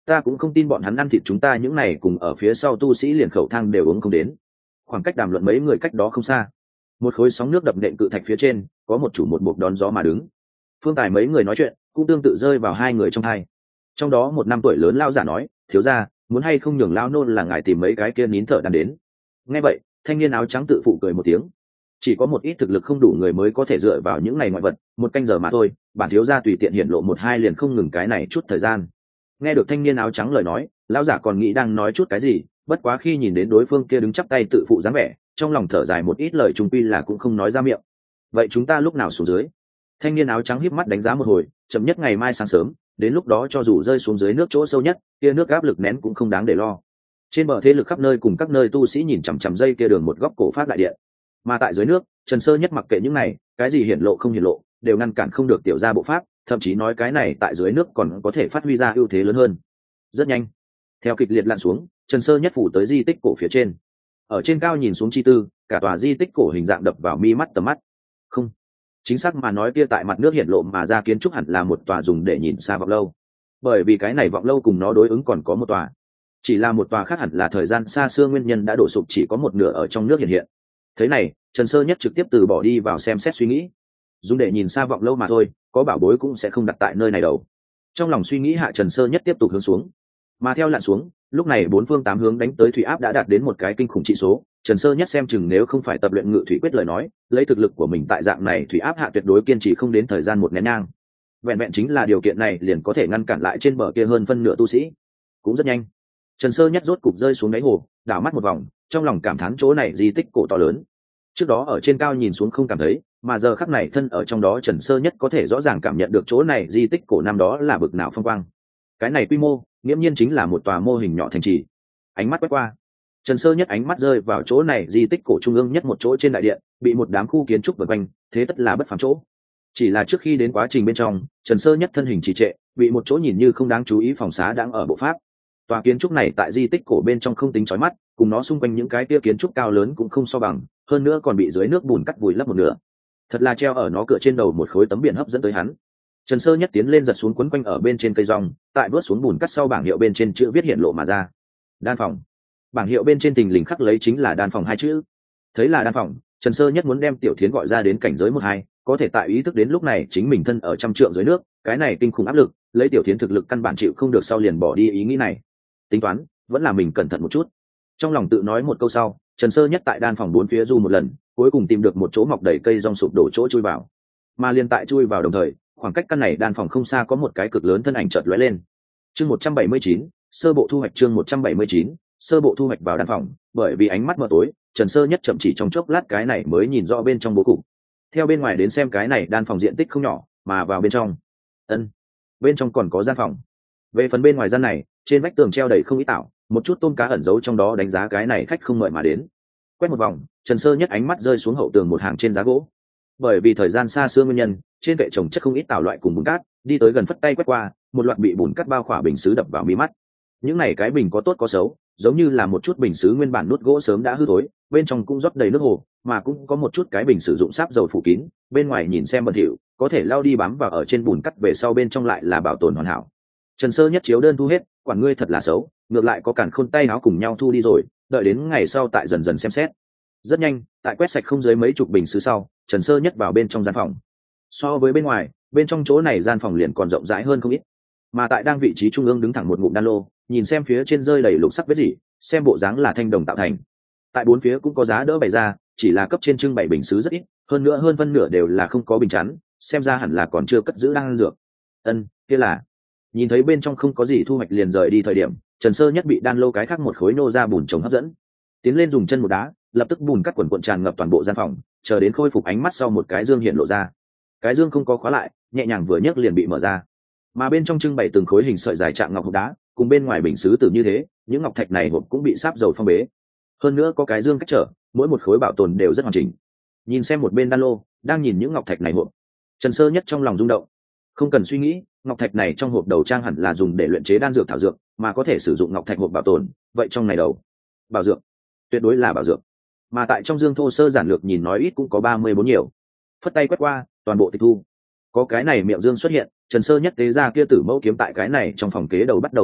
ta cũng không tin bọn hắn ăn thịt chúng ta những này cùng ở phía sau tu sĩ liền khẩu thang đều uống không đến. Khoảng cách đàm luận mấy người cách đó không xa, một khối sóng nước đập nện cự thạch phía trên có một chủ một buộc đón gió mà đứng. Phương Tài mấy người nói chuyện cũng tương tự rơi vào hai người trong hai. Trong đó một năm tuổi lớn lao giả nói, thiếu gia muốn hay không nhường lao nôn là ngài tìm mấy cái kia nín thở đàn đến. Nghe vậy thanh niên áo trắng tự phụ cười một tiếng, chỉ có một ít thực lực không đủ người mới có thể dựa vào những này ngoại vật, một canh giờ mà thôi, bản thiếu gia tùy tiện hiện lộ một hai liền không ngừng cái này chút thời gian. Nghe được thanh niên áo trắng lời nói, lão giả còn nghĩ đang nói chút cái gì, bất quá khi nhìn đến đối phương kia đứng chắp tay tự phụ dáng vẻ, trong lòng thở dài một ít lời trung quy là cũng không nói ra miệng. Vậy chúng ta lúc nào xuống dưới? Thanh niên áo trắng híp mắt đánh giá một hồi, chậm nhất ngày mai sáng sớm, đến lúc đó cho dù rơi xuống dưới nước chỗ sâu nhất, kia nước áp lực nén cũng không đáng để lo. Trên bờ thế lực khắp nơi cùng các nơi tu sĩ nhìn chằm chằm dây kia đường một góc cổ phát đại điện, mà tại dưới nước Trần Sơ Nhất mặc kệ những này, cái gì hiển lộ không hiển lộ đều ngăn cản không được tiểu gia bộ pháp, thậm chí nói cái này tại dưới nước còn có thể phát huy ra ưu thế lớn hơn. Rất nhanh, theo kịch liệt lặn xuống, Trần Sơ Nhất phủ tới di tích cổ phía trên. Ở trên cao nhìn xuống chi tư, cả tòa di tích cổ hình dạng đập vào mi mắt tầm mắt. Không, chính xác mà nói kia tại mặt nước hiện lộ mà ra kiến trúc hẳn là một tòa dùng để nhìn xa vọng lâu. Bởi vì cái này vọng lâu cùng nó đối ứng còn có một tòa, chỉ là một tòa khác hẳn là thời gian xa xưa nguyên nhân đã đổ sụp, chỉ có một nửa ở trong nước hiện hiện. Thế này, Trần Sơ Nhất trực tiếp từ bỏ đi vào xem xét suy nghĩ, dùng để nhìn xa vọng lâu mà thôi, có bảo bối cũng sẽ không đặt tại nơi này đâu. Trong lòng suy nghĩ hạ, Trần Sơ Nhất tiếp tục hướng xuống, mà theo lặn xuống, lúc này bốn phương tám hướng đánh tới thủy áp đã đạt đến một cái kinh khủng trị số. Trần Sơ Nhất xem chừng nếu không phải tập luyện ngự thủy quyết lời nói, lấy thực lực của mình tại dạng này thủy áp hạ tuyệt đối kiên trì không đến thời gian một nén nhang. Vẹn vẹn chính là điều kiện này liền có thể ngăn cản lại trên bờ kia hơn phân nửa tu sĩ. Cũng rất nhanh, Trần Sơ Nhất rốt cục rơi xuống đáy hồ, đảo mắt một vòng, trong lòng cảm thán chỗ này di tích cổ to lớn. Trước đó ở trên cao nhìn xuống không cảm thấy, mà giờ khắc này thân ở trong đó Trần Sơ Nhất có thể rõ ràng cảm nhận được chỗ này di tích cổ năm đó là bực nào phong quang. Cái này quy mô, nghiễm nhiên chính là một tòa mô hình nhỏ thành trì. Ánh mắt quét qua, Trần Sơ Nhất ánh mắt rơi vào chỗ này di tích cổ trung ương nhất một chỗ trên đại điện, bị một đám khu kiến trúc vây quanh, thế tất là bất phàm chỗ. Chỉ là trước khi đến quá trình bên trong, Trần Sơ Nhất thân hình trì trệ, bị một chỗ nhìn như không đáng chú ý phòng xá đang ở bộ pháp. Tòa kiến trúc này tại di tích cổ bên trong không tính chói mắt, cùng nó xung quanh những cái kia kiến trúc cao lớn cũng không so bằng, hơn nữa còn bị dưới nước bùn cắt vùi lấp một nửa. Thật là treo ở nó cửa trên đầu một khối tấm biển hấp dẫn tới hắn. Trần Sơ Nhất tiến lên giật xuống quấn quanh ở bên trên cây rong, tại vớt xuống bùn cắt sau bảng hiệu bên trên chữ viết hiện lộ mà ra. Đan phòng. Bảng hiệu bên trên tình lình khắc lấy chính là đan phòng hai chữ. Thấy là đan phòng, Trần Sơ Nhất muốn đem Tiểu Thiến gọi ra đến cảnh giới một hai, có thể tại ý thức đến lúc này chính mình thân ở trăm trượng dưới nước, cái này kinh khủng áp lực, lấy Tiểu Thiến thực lực căn bản chịu không được sau liền bỏ đi ý nghĩ này. Tính toán, vẫn là mình cẩn thận một chút. Trong lòng tự nói một câu sau, Trần Sơ Nhất tại đan phòng bốn phía du một lần, cuối cùng tìm được một chỗ mọc đầy cây rong sụp đổ chỗ chui vào. Mà liên tại chui vào đồng thời, khoảng cách căn này đan phòng không xa có một cái cực lớn thân ảnh chợt lóe lên. Chương một trăm bảy mươi chín, sơ bộ thu hoạch. Chương một trăm bảy mươi chín, sơ bộ thu hoạch vào đan phòng, bởi vì ánh mắt mờ tối, Trần Sơ Nhất chậm chỉ trong chốc lát cái này mới nhìn rõ bên trong bố cục. Theo bên ngoài đến xem cái này đan phòng diện tích không nhỏ, mà vào bên trong, ân, bên trong còn có gian phòng. Về phần bên ngoài gian này, trên vách tường treo đầy không ít tảo, một chút tôm cá ẩn giấu trong đó đánh giá cái này khách không mời mà đến. Quét một vòng, Trần Sơ Nhất ánh mắt rơi xuống hậu tường một hàng trên giá gỗ. Bởi vì thời gian xa xưa nguyên nhân, trên kệ trồng chất không ít tảo loại cùng bùn cát, đi tới gần phất tay quét qua, một loạt bị bùn cát bao khỏa bình sứ đập vào mi mắt. Những này cái bình có tốt có xấu, giống như là một chút bình sứ nguyên bản nút gỗ sớm đã hư thối, bên trong cũng rót đầy nước hồ, mà cũng có một chút cái bình sử dụng sáp dầu phủ kín, bên ngoài nhìn xem bẩn thỉu, có thể lao đi bám vào ở trên bùn cát về sau bên trong lại là bảo tồn hoàn hảo. Trần Sơ Nhất chiếu đơn thu hết, quản ngươi thật là xấu, ngược lại có cản khôn tay áo cùng nhau thu đi rồi, đợi đến ngày sau tại dần dần xem xét. Rất nhanh, tại quét sạch không dưới mấy chục bình sứ sau, Trần Sơ Nhất vào bên trong gian phòng. So với bên ngoài, bên trong chỗ này gian phòng liền còn rộng rãi hơn không ít. Mà tại đang vị trí trung ương đứng thẳng một ngụm đan lô, nhìn xem phía trên rơi đầy lục sắc vết rỉ, xem bộ dáng là thanh đồng tạo thành. Tại bốn phía cũng có giá đỡ bày ra, chỉ là cấp trên trưng bày bình sứ rất ít, hơn nữa hơn phân nửa đều là không có bình chắn, xem ra hẳn là còn chưa cất giữ đan dược. Ân, kia là. Nhìn thấy bên trong không có gì thu hoạch liền rời đi thời điểm, Trần Sơ Nhất bị đan lô cái khác một khối nô ra bùn trồng hấp dẫn, tiến lên dùng chân một đá, lập tức bùn cắt quần cuộn tràn ngập toàn bộ gian phòng, chờ đến khôi phục ánh mắt sau một cái dương hiện lộ ra. Cái dương không có khóa lại, nhẹ nhàng vừa nhấc liền bị mở ra, mà bên trong trưng bày từng khối hình sợi dài trạng ngọc hộp đá, cùng bên ngoài bình sứ tử như thế, những ngọc thạch này hộp cũng bị sáp dầu phong bế. Hơn nữa có cái dương cách trở, mỗi một khối bảo tồn đều rất hoàn chỉnh. Nhìn xem một bên đan lô, đang nhìn những ngọc thạch này hộp, Trần Sơ Nhất trong lòng rung động. Không cần suy nghĩ, ngọc thạch này trong hộp đầu trang hẳn là dùng để luyện chế đan dược thảo dược, mà có thể sử dụng ngọc thạch hộp bảo tồn, vậy trong này đầu bảo dược, tuyệt đối là bảo dược. Mà tại trong dương thô sơ giản lược nhìn nói ít cũng có ba mươi bốn nhiều. Phất tay quét qua, toàn bộ tịch thu. Có cái này miệng dương xuất hiện, Trần Sơ Nhất tế ra kia tử mẫu kiếm tại cái này trong phòng kế đầu bắt đầu đào móc,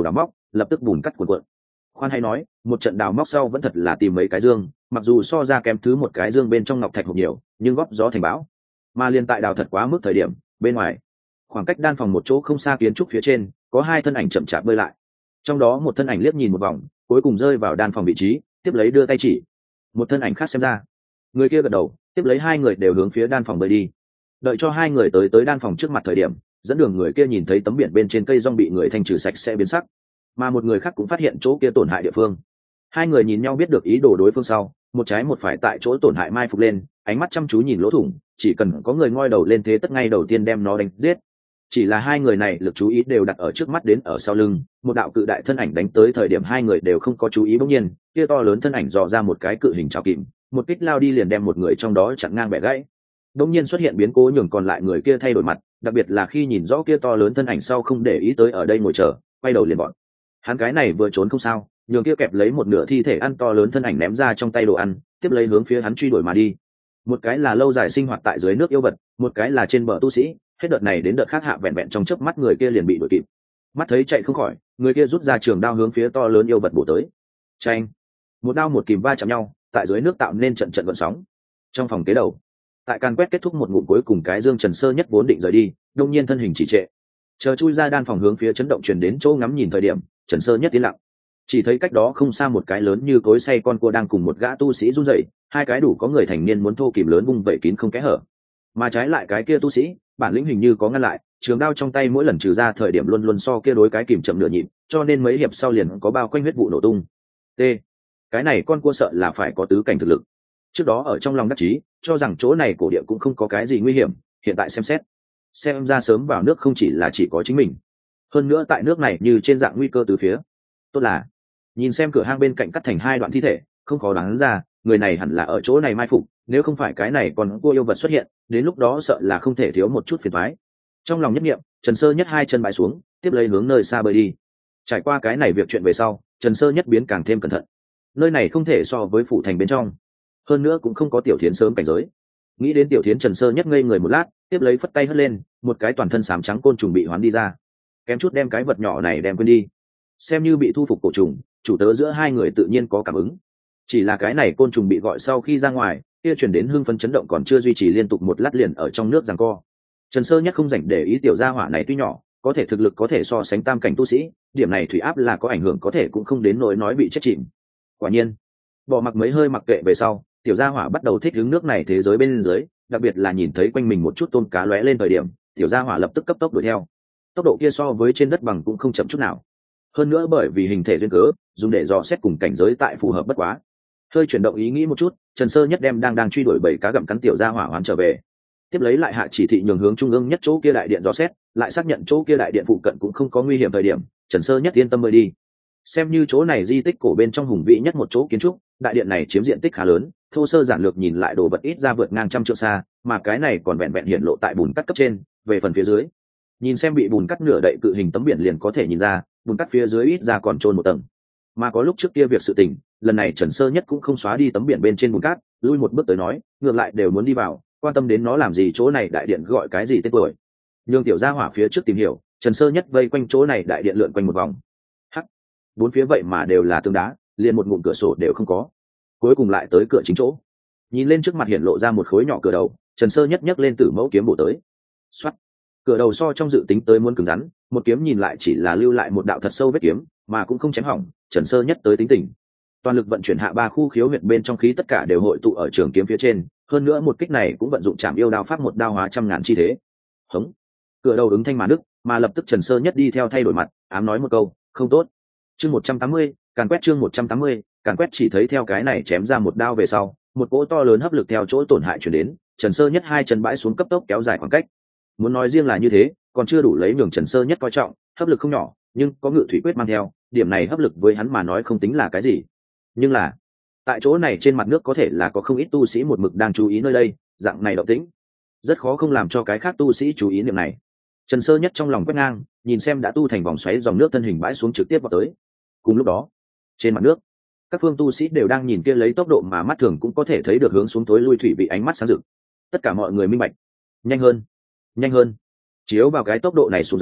lập tức bùn cắt cuộn cuộn. Khoan hay nói, một trận đào móc sau vẫn thật là tìm mấy cái dương, mặc dù so ra kém thứ một cái dương bên trong ngọc thạch hộp nhiều, nhưng góp gió thành bão. Mà liên tại đào thật quá mức thời điểm, bên ngoài, khoảng cách đan phòng một chỗ không xa kiến trúc phía trên, có hai thân ảnh chậm chạp bơi lại. Trong đó một thân ảnh liếc nhìn một vòng, cuối cùng rơi vào đan phòng vị trí, tiếp lấy đưa tay chỉ. Một thân ảnh khác xem ra, người kia gật đầu, tiếp lấy hai người đều hướng phía đan phòng bơi đi. Đợi cho hai người tới tới đan phòng trước mặt thời điểm, dẫn đường người kia nhìn thấy tấm biển bên trên cây rong bị người thanh trừ sạch sẽ biến sắc, mà một người khác cũng phát hiện chỗ kia tổn hại địa phương. Hai người nhìn nhau biết được ý đồ đối phương sau, một trái một phải tại chỗ tổn hại mai phục lên, ánh mắt chăm chú nhìn lỗ thủng, chỉ cần có người ngoi đầu lên thế tất ngay đầu tiên đem nó đánh giết. Chỉ là hai người này lực chú ý đều đặt ở trước mắt đến ở sau lưng, một đạo cự đại thân ảnh đánh tới thời điểm hai người đều không có chú ý, bỗng nhiên kia to lớn thân ảnh dò ra một cái cự hình trào kìm, một kích lao đi liền đem một người trong đó chặn ngang bẻ gãy. Bỗng nhiên xuất hiện biến cố nhường còn lại người kia thay đổi mặt, đặc biệt là khi nhìn rõ kia to lớn thân ảnh sau không để ý tới ở đây ngồi chờ, quay đầu liền bọn. Hắn cái này vừa trốn không sao, nhường kia kẹp lấy một nửa thi thể ăn to lớn thân ảnh ném ra trong tay đồ ăn, tiếp lấy hướng phía hắn truy đuổi mà đi. Một cái là lâu dài sinh hoạt tại dưới nước yêu vật, một cái là trên bờ tu sĩ, hết đợt này đến đợt khác hạ vẹn vẹn trong chớp mắt người kia liền bị đuổi kịp. Mắt thấy chạy không khỏi, người kia rút ra trường đao hướng phía to lớn yêu vật bổ tới. Chanh, một đao một kìm va chạm nhau, tại dưới nước tạo nên trận trận gợn sóng. Trong phòng kế đầu, tại can quét kết thúc một ngụm cuối cùng cái dương Trần Sơ Nhất vốn định rời đi, đột nhiên thân hình chỉ trệ, chờ chui ra đan phòng hướng phía chấn động truyền đến chỗ ngắm nhìn thời điểm, Trần Sơ Nhất tiến lặng, chỉ thấy cách đó không xa một cái lớn như cối xay con cua đang cùng một gã tu sĩ run rẩy, hai cái đủ có người thành niên muốn thô kìm lớn vung vẩy kín không kẽ hở. Mà trái lại cái kia tu sĩ, bản lĩnh hình như có ngăn lại, trường đao trong tay mỗi lần trừ ra thời điểm luôn luôn so kia đối cái kìm chậm nửa nhịp, cho nên mấy hiệp sau liền có bao quanh huyết vụ nổ tung. T. Cái này con cua sợ là phải có tứ cảnh thực lực. Trước đó ở trong lòng đắc chí, cho rằng chỗ này cổ địa cũng không có cái gì nguy hiểm, hiện tại xem xét, xem ra sớm vào nước không chỉ là chỉ có chính mình, hơn nữa tại nước này như trên dạng nguy cơ từ phía. Tốt là, nhìn xem cửa hang bên cạnh cắt thành hai đoạn thi thể, không khó đoán ra, người này hẳn là ở chỗ này mai phục, nếu không phải cái này còn cua yêu vật xuất hiện, đến lúc đó sợ là không thể thiếu một chút phiền toái. Trong lòng nhất niệm, Trần Sơ Nhất hai chân bãi xuống, tiếp lấy hướng nơi xa bơi đi. Trải qua cái này việc chuyện về sau, Trần Sơ Nhất biến càng thêm cẩn thận. Nơi này không thể so với phủ thành bên trong, hơn nữa cũng không có Tiểu Thiến sớm cảnh giới. Nghĩ đến Tiểu Thiến, Trần Sơ Nhất ngây người một lát, tiếp lấy phất tay hất lên, một cái toàn thân xám trắng côn trùng bị hoán đi ra. Kém chút đem cái vật nhỏ này đem quên đi, xem như bị thu phục cổ trùng, chủ tớ giữa hai người tự nhiên có cảm ứng. Chỉ là cái này côn trùng bị gọi sau khi ra ngoài, kia truyền đến hưng phấn chấn động còn chưa duy trì liên tục một lát liền ở trong nước giằng co. Trần Sơ Nhất không rảnh để ý tiểu gia hỏa này tuy nhỏ, có thể thực lực có thể so sánh tam cảnh tu sĩ, điểm này thủy áp là có ảnh hưởng có thể cũng không đến nỗi nói bị chết chìm. Quả nhiên, bỏ mặc mấy hơi mặc kệ về sau, tiểu gia hỏa bắt đầu thích ứng nước này thế giới bên dưới, đặc biệt là nhìn thấy quanh mình một chút tôm cá lóe lên thời điểm, tiểu gia hỏa lập tức cấp tốc đuổi theo. Tốc độ kia so với trên đất bằng cũng không chậm chút nào. Hơn nữa bởi vì hình thể duyên cớ, dùng để dò xét cùng cảnh giới tại phù hợp bất quá. Hơi chuyển động ý nghĩ một chút, Trần Sơ Nhất đem đang đang truy đuổi bảy cá gặm cắn tiểu gia hỏa hoán trở về. Tiếp lấy lại hạ chỉ thị nhường hướng trung ương nhất chỗ kia đại điện dò xét, lại xác nhận chỗ kia đại điện phụ cận cũng không có nguy hiểm thời điểm, Trần Sơ Nhất yên tâm mới đi. Xem như chỗ này di tích cổ bên trong hùng vĩ nhất một chỗ kiến trúc, đại điện này chiếm diện tích khá lớn, thô sơ giản lược nhìn lại đồ vật ít ra vượt ngang trăm trượng xa, mà cái này còn vẹn vẹn hiện lộ tại bùn cắt cấp trên, về phần phía dưới, nhìn xem bị bùn cắt nửa đậy cự hình tấm biển liền có thể nhìn ra, bùn cắt phía dưới ít ra còn trôn một tầng. Mà có lúc trước kia việc sự tình, lần này Trần Sơ Nhất cũng không xóa đi tấm biển bên trên bùn cát, lui một bước tới nói, ngược lại đều muốn đi vào, quan tâm đến nó làm gì, chỗ này đại điện gọi cái gì tên tuổi. Nhưng tiểu gia hỏa phía trước tìm hiểu, Trần Sơ Nhất vây quanh chỗ này đại điện lượn quanh một vòng. Hắc, bốn phía vậy mà đều là tường đá, liền một ngụm cửa sổ đều không có. Cuối cùng lại tới cửa chính chỗ, nhìn lên trước mặt hiện lộ ra một khối nhỏ cửa đầu, Trần Sơ Nhất nhấc lên Tử Mẫu kiếm bổ tới. Soát, cửa đầu so trong dự tính tới muốn cứng rắn, một kiếm nhìn lại chỉ là lưu lại một đạo thật sâu vết kiếm, mà cũng không chém hỏng. Trần Sơ Nhất tới tính tình, toàn lực vận chuyển hạ ba khu khiếu huyệt bên trong khí tất cả đều hội tụ ở trường kiếm phía trên, hơn nữa một kích này cũng vận dụng Trảm Yêu đao pháp một đao hóa trăm ngàn chi thế. Hống, cửa đầu ứng thanh mà đức, mà lập tức Trần Sơ Nhất đi theo thay đổi mặt, ám nói một câu, không tốt. Chương một trăm tám mươi, càn quét chương một trăm tám mươi, càn quét chỉ thấy theo cái này chém ra một đao về sau, một cỗ to lớn hấp lực theo chỗ tổn hại truyền đến, Trần Sơ Nhất hai chân bãi xuống cấp tốc kéo dài khoảng cách. Muốn nói riêng là như thế, còn chưa đủ lấy nhường Trần Sơ Nhất coi trọng, hấp lực không nhỏ, nhưng có ngự thủy quyết mang theo, điểm này hấp lực với hắn mà nói không tính là cái gì. Nhưng là, tại chỗ này trên mặt nước có thể là có không ít tu sĩ một mực đang chú ý nơi đây, dạng này động tĩnh, rất khó không làm cho cái khác tu sĩ chú ý điểm này. Trần Sơ Nhất trong lòng quét ngang, nhìn xem đã tu thành vòng xoáy dòng nước thân hình bãi xuống trực tiếp vào tới. Cùng lúc đó, trên mặt nước, các phương tu sĩ đều đang nhìn kia lấy tốc độ mà mắt thường cũng có thể thấy được hướng xuống tối lui thủy bị ánh mắt sáng rực. Tất cả mọi người minh bạch, nhanh hơn, nhanh hơn. Chiếu vào cái tốc độ này xuống dưới,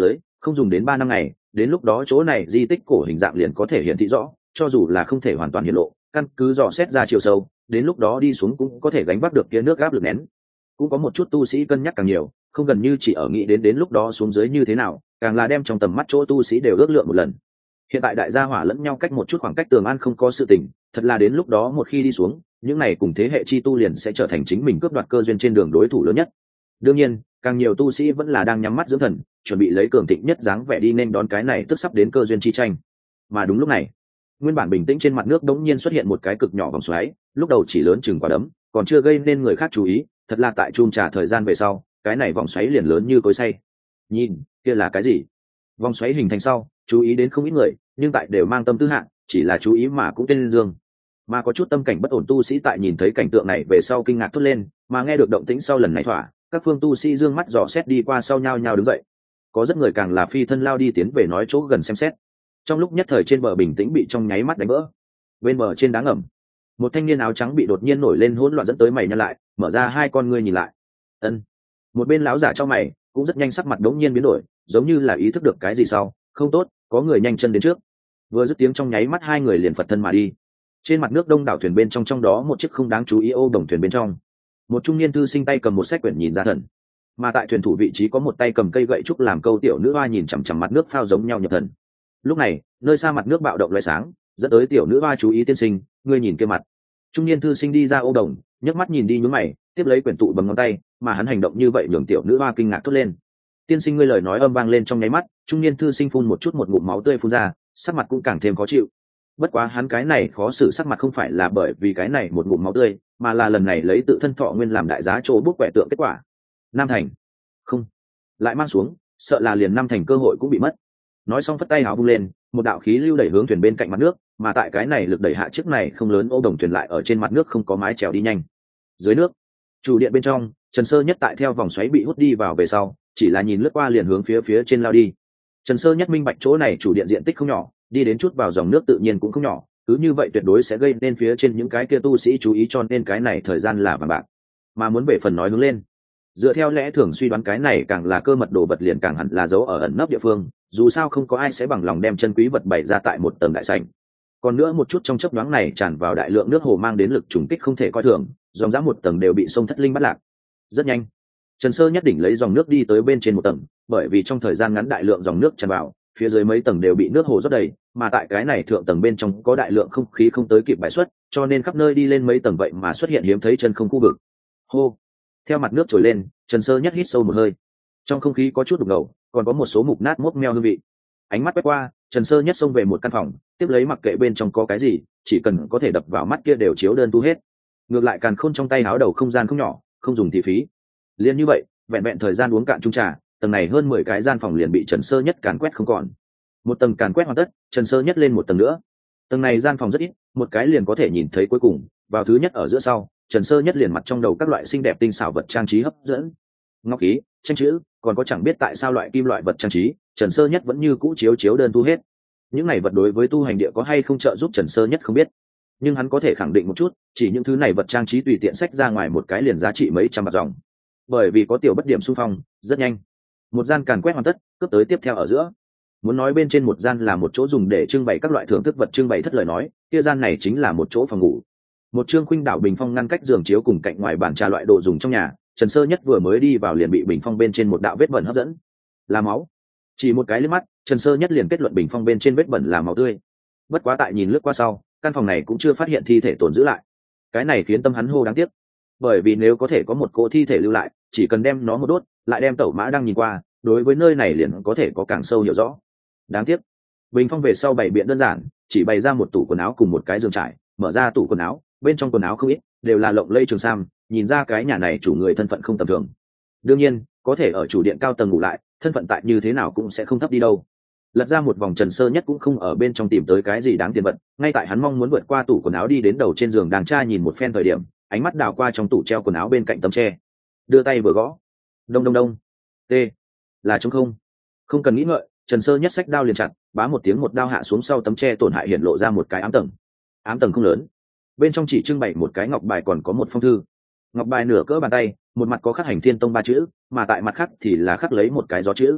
không dùng đến ba năm ngày, đến lúc đó chỗ này di tích cổ hình dạng liền có thể hiển thị rõ, cho dù là không thể hoàn toàn hiện lộ, căn cứ dò xét ra chiều sâu, đến lúc đó đi xuống cũng có thể gánh vác được kia nước áp lực nén. Cũng có một chút tu sĩ cân nhắc càng nhiều, không gần như chỉ ở nghĩ đến đến lúc đó xuống dưới như thế nào, càng là đem trong tầm mắt chỗ tu sĩ đều ước lượng một lần. Hiện tại đại gia hỏa lẫn nhau cách một chút khoảng cách tường an không có sự tình, thật là đến lúc đó một khi đi xuống, những này cùng thế hệ chi tu liền sẽ trở thành chính mình cướp đoạt cơ duyên trên đường đối thủ lớn nhất. Đương nhiên, càng nhiều tu sĩ vẫn là đang nhắm mắt dưỡng thần, chuẩn bị lấy cường thịnh nhất dáng vẻ đi nên đón cái này tức sắp đến cơ duyên chi tranh. Mà đúng lúc này, nguyên bản bình tĩnh trên mặt nước đống nhiên xuất hiện một cái cực nhỏ vòng xoáy, lúc đầu chỉ lớn chừng quả đấm, còn chưa gây nên người khác chú ý, thật là tại chum trà thời gian về sau, cái này vòng xoáy liền lớn như cối xay. Nhìn, kia là cái gì? Vòng xoáy hình thành sau, chú ý đến không ít người, nhưng tại đều mang tâm tư hạng, chỉ là chú ý mà cũng tên dương. Mà có chút tâm cảnh bất ổn tu sĩ tại nhìn thấy cảnh tượng này về sau kinh ngạc thốt lên, mà nghe được động tĩnh sau lần này thỏa, các phương tu sĩ dương mắt dò xét đi qua sau nhau nhau đứng dậy. Có rất người càng là phi thân lao đi tiến về nói chỗ gần xem xét. Trong lúc nhất thời trên bờ bình tĩnh bị trong nháy mắt đánh vỡ. Bên bờ trên đá ngầm, một thanh niên áo trắng bị đột nhiên nổi lên hỗn loạn dẫn tới mày nhăn lại, mở ra hai con ngươi nhìn lại. Ân. Một bên lão giả trong mày cũng rất nhanh sắc mặt đống nhiên biến đổi, giống như là ý thức được cái gì sau, không tốt, có người nhanh chân đến trước. Vừa dứt tiếng trong nháy mắt hai người liền phật thân mà đi. Trên mặt nước đông đảo thuyền bên trong trong đó một chiếc không đáng chú ý ô đồng thuyền bên trong, một trung niên thư sinh tay cầm một sách quyển nhìn ra thần, mà tại thuyền thủ vị trí có một tay cầm cây gậy trúc làm câu tiểu nữ hoa nhìn chằm chằm mặt nước phao giống nhau nhập thần. Lúc này nơi xa mặt nước bạo động loé sáng, dẫn tới tiểu nữ hoa chú ý tiên sinh, ngươi nhìn kia mặt. Trung niên thư sinh đi ra ô đồng, nhấc mắt nhìn đi nhún mày, tiếp lấy quyển tụ bằng ngón tay, mà hắn hành động như vậy nhường tiểu nữ hoa kinh ngạc thốt lên. Tiên sinh, ngươi lời nói âm vang lên trong nháy mắt, trung niên thư sinh phun một chút một ngụm máu tươi phun ra, sắc mặt cũng càng thêm khó chịu. Bất quá hắn cái này khó xử sắc mặt không phải là bởi vì cái này một ngụm máu tươi, mà là lần này lấy tự thân thọ nguyên làm đại giá chỗ bút quẻ tượng kết quả. Nam thành, không, lại mang xuống, sợ là liền năm thành cơ hội cũng bị mất. Nói xong phất tay áo vung lên, một đạo khí lưu đẩy hướng thuyền bên cạnh mặt nước, mà tại cái này lực đẩy hạ chiếc này không lớn ô đồng thuyền lại ở trên mặt nước không có mái chèo đi nhanh. Dưới nước, chủ điện bên trong, Trần Sơ Nhất tại theo vòng xoáy bị hút đi vào về sau, chỉ là nhìn lướt qua liền hướng phía phía trên lao đi. Trần Sơ Nhất minh bạch chỗ này chủ điện diện tích không nhỏ, đi đến chút vào dòng nước tự nhiên cũng không nhỏ, cứ như vậy tuyệt đối sẽ gây nên phía trên những cái kia tu sĩ chú ý, cho nên cái này thời gian là vàng bạc. Mà muốn về phần nói hướng lên, dựa theo lẽ thường suy đoán cái này càng là cơ mật đồ vật liền càng hẳn là giấu ở ẩn nấp địa phương, dù sao không có ai sẽ bằng lòng đem chân quý vật bày ra tại một tầng đại sảnh. Còn nữa một chút trong chớp nhoáng này tràn vào đại lượng nước hồ mang đến lực trùng kích không thể coi thường, dòng dã một tầng đều bị sông thất linh bắt lạc. Rất nhanh, Trần Sơ nhất định lấy dòng nước đi tới bên trên một tầng, bởi vì trong thời gian ngắn đại lượng dòng nước tràn vào, phía dưới mấy tầng đều bị nước hồ rót đầy, mà tại cái này thượng tầng bên trong có đại lượng không khí không tới kịp bài xuất, cho nên khắp nơi đi lên mấy tầng vậy mà xuất hiện hiếm thấy chân không khu vực. Hô. Theo mặt nước trồi lên, Trần Sơ nhất hít sâu một hơi. Trong không khí có chút đục ngầu, còn có một số mục nát mốc meo hương vị. Ánh mắt quét qua, Trần Sơ nhất xông về một căn phòng, tiếp lấy mặc kệ bên trong có cái gì, chỉ cần có thể đập vào mắt kia đều chiếu đơn tu hết. Ngược lại càn khôn trong tay háo đầu không gian không nhỏ, không dùng thị phí. Liên như vậy, vẹn vẹn thời gian uống cạn chung trà, tầng này hơn mười cái gian phòng liền bị Trần Sơ nhất càn quét không còn. Một tầng càn quét hoàn tất, Trần Sơ nhất lên một tầng nữa. Tầng này gian phòng rất ít, một cái liền có thể nhìn thấy cuối cùng, vào thứ nhất ở giữa sau, Trần Sơ nhất liền mặt trong đầu các loại xinh đẹp tinh xảo vật trang trí hấp dẫn. Ngọc khí, tranh chữ, còn có chẳng biết tại sao loại kim loại vật trang trí, Trần Sơ nhất vẫn như cũ chiếu chiếu đơn tu hết. Những này vật đối với tu hành địa có hay không trợ giúp Trần Sơ nhất không biết, nhưng hắn có thể khẳng định một chút, chỉ những thứ này vật trang trí tùy tiện xách ra ngoài một cái liền giá trị mấy trăm bạc dòng. Bởi vì có tiểu bất điểm xung phong, rất nhanh, một gian càn quét hoàn tất, cướp tới tiếp theo ở giữa. Muốn nói bên trên một gian là một chỗ dùng để trưng bày các loại thưởng thức vật trưng bày thất lời nói, kia gian này chính là một chỗ phòng ngủ. Một trương khuynh đảo bình phong ngăn cách giường chiếu cùng cạnh ngoài bàn trà loại đồ dùng trong nhà, Trần Sơ nhất vừa mới đi vào liền bị bình phong bên trên một đạo vết bẩn hấp dẫn. Là máu. Chỉ một cái liếc mắt, Trần Sơ nhất liền kết luận bình phong bên trên vết bẩn là máu tươi. Bất quá tại nhìn lướt qua sau, căn phòng này cũng chưa phát hiện thi thể tồn giữ lại. Cái này khiến tâm hắn hô đáng tiếc. Bởi vì nếu có thể có một cỗ thi thể lưu lại, chỉ cần đem nó một đốt, lại đem tẩu mã đang nhìn qua, đối với nơi này liền có thể có càng sâu hiểu rõ. Đáng tiếc, bình phong về sau bày biện đơn giản, chỉ bày ra một tủ quần áo cùng một cái giường trải, mở ra tủ quần áo, bên trong quần áo không ít, đều là lộng lẫy trường sam, nhìn ra cái nhà này chủ người thân phận không tầm thường. Đương nhiên, có thể ở chủ điện cao tầng ngủ lại, thân phận tại như thế nào cũng sẽ không thấp đi đâu. Lật ra một vòng, Trần Sơ nhất cũng không ở bên trong tìm tới cái gì đáng tiền vật, ngay tại hắn mong muốn vượt qua tủ quần áo đi đến đầu trên giường đàng tra nhìn một phen thời điểm, ánh mắt đảo qua trong tủ treo quần áo bên cạnh tấm tre, đưa tay vừa gõ, đông đông đông, t, là trống không. Không cần nghĩ ngợi, Trần Sơ nhất xách đao liền chặt, bá một tiếng một đao hạ xuống sau tấm tre tổn hại hiện lộ ra một cái ám tầng. Ám tầng không lớn, bên trong chỉ trưng bày một cái ngọc bài còn có một phong thư. Ngọc bài nửa cỡ bàn tay, một mặt có khắc Hành Thiên Tông ba chữ, mà tại mặt khác thì là khắc lấy một cái gió chữ.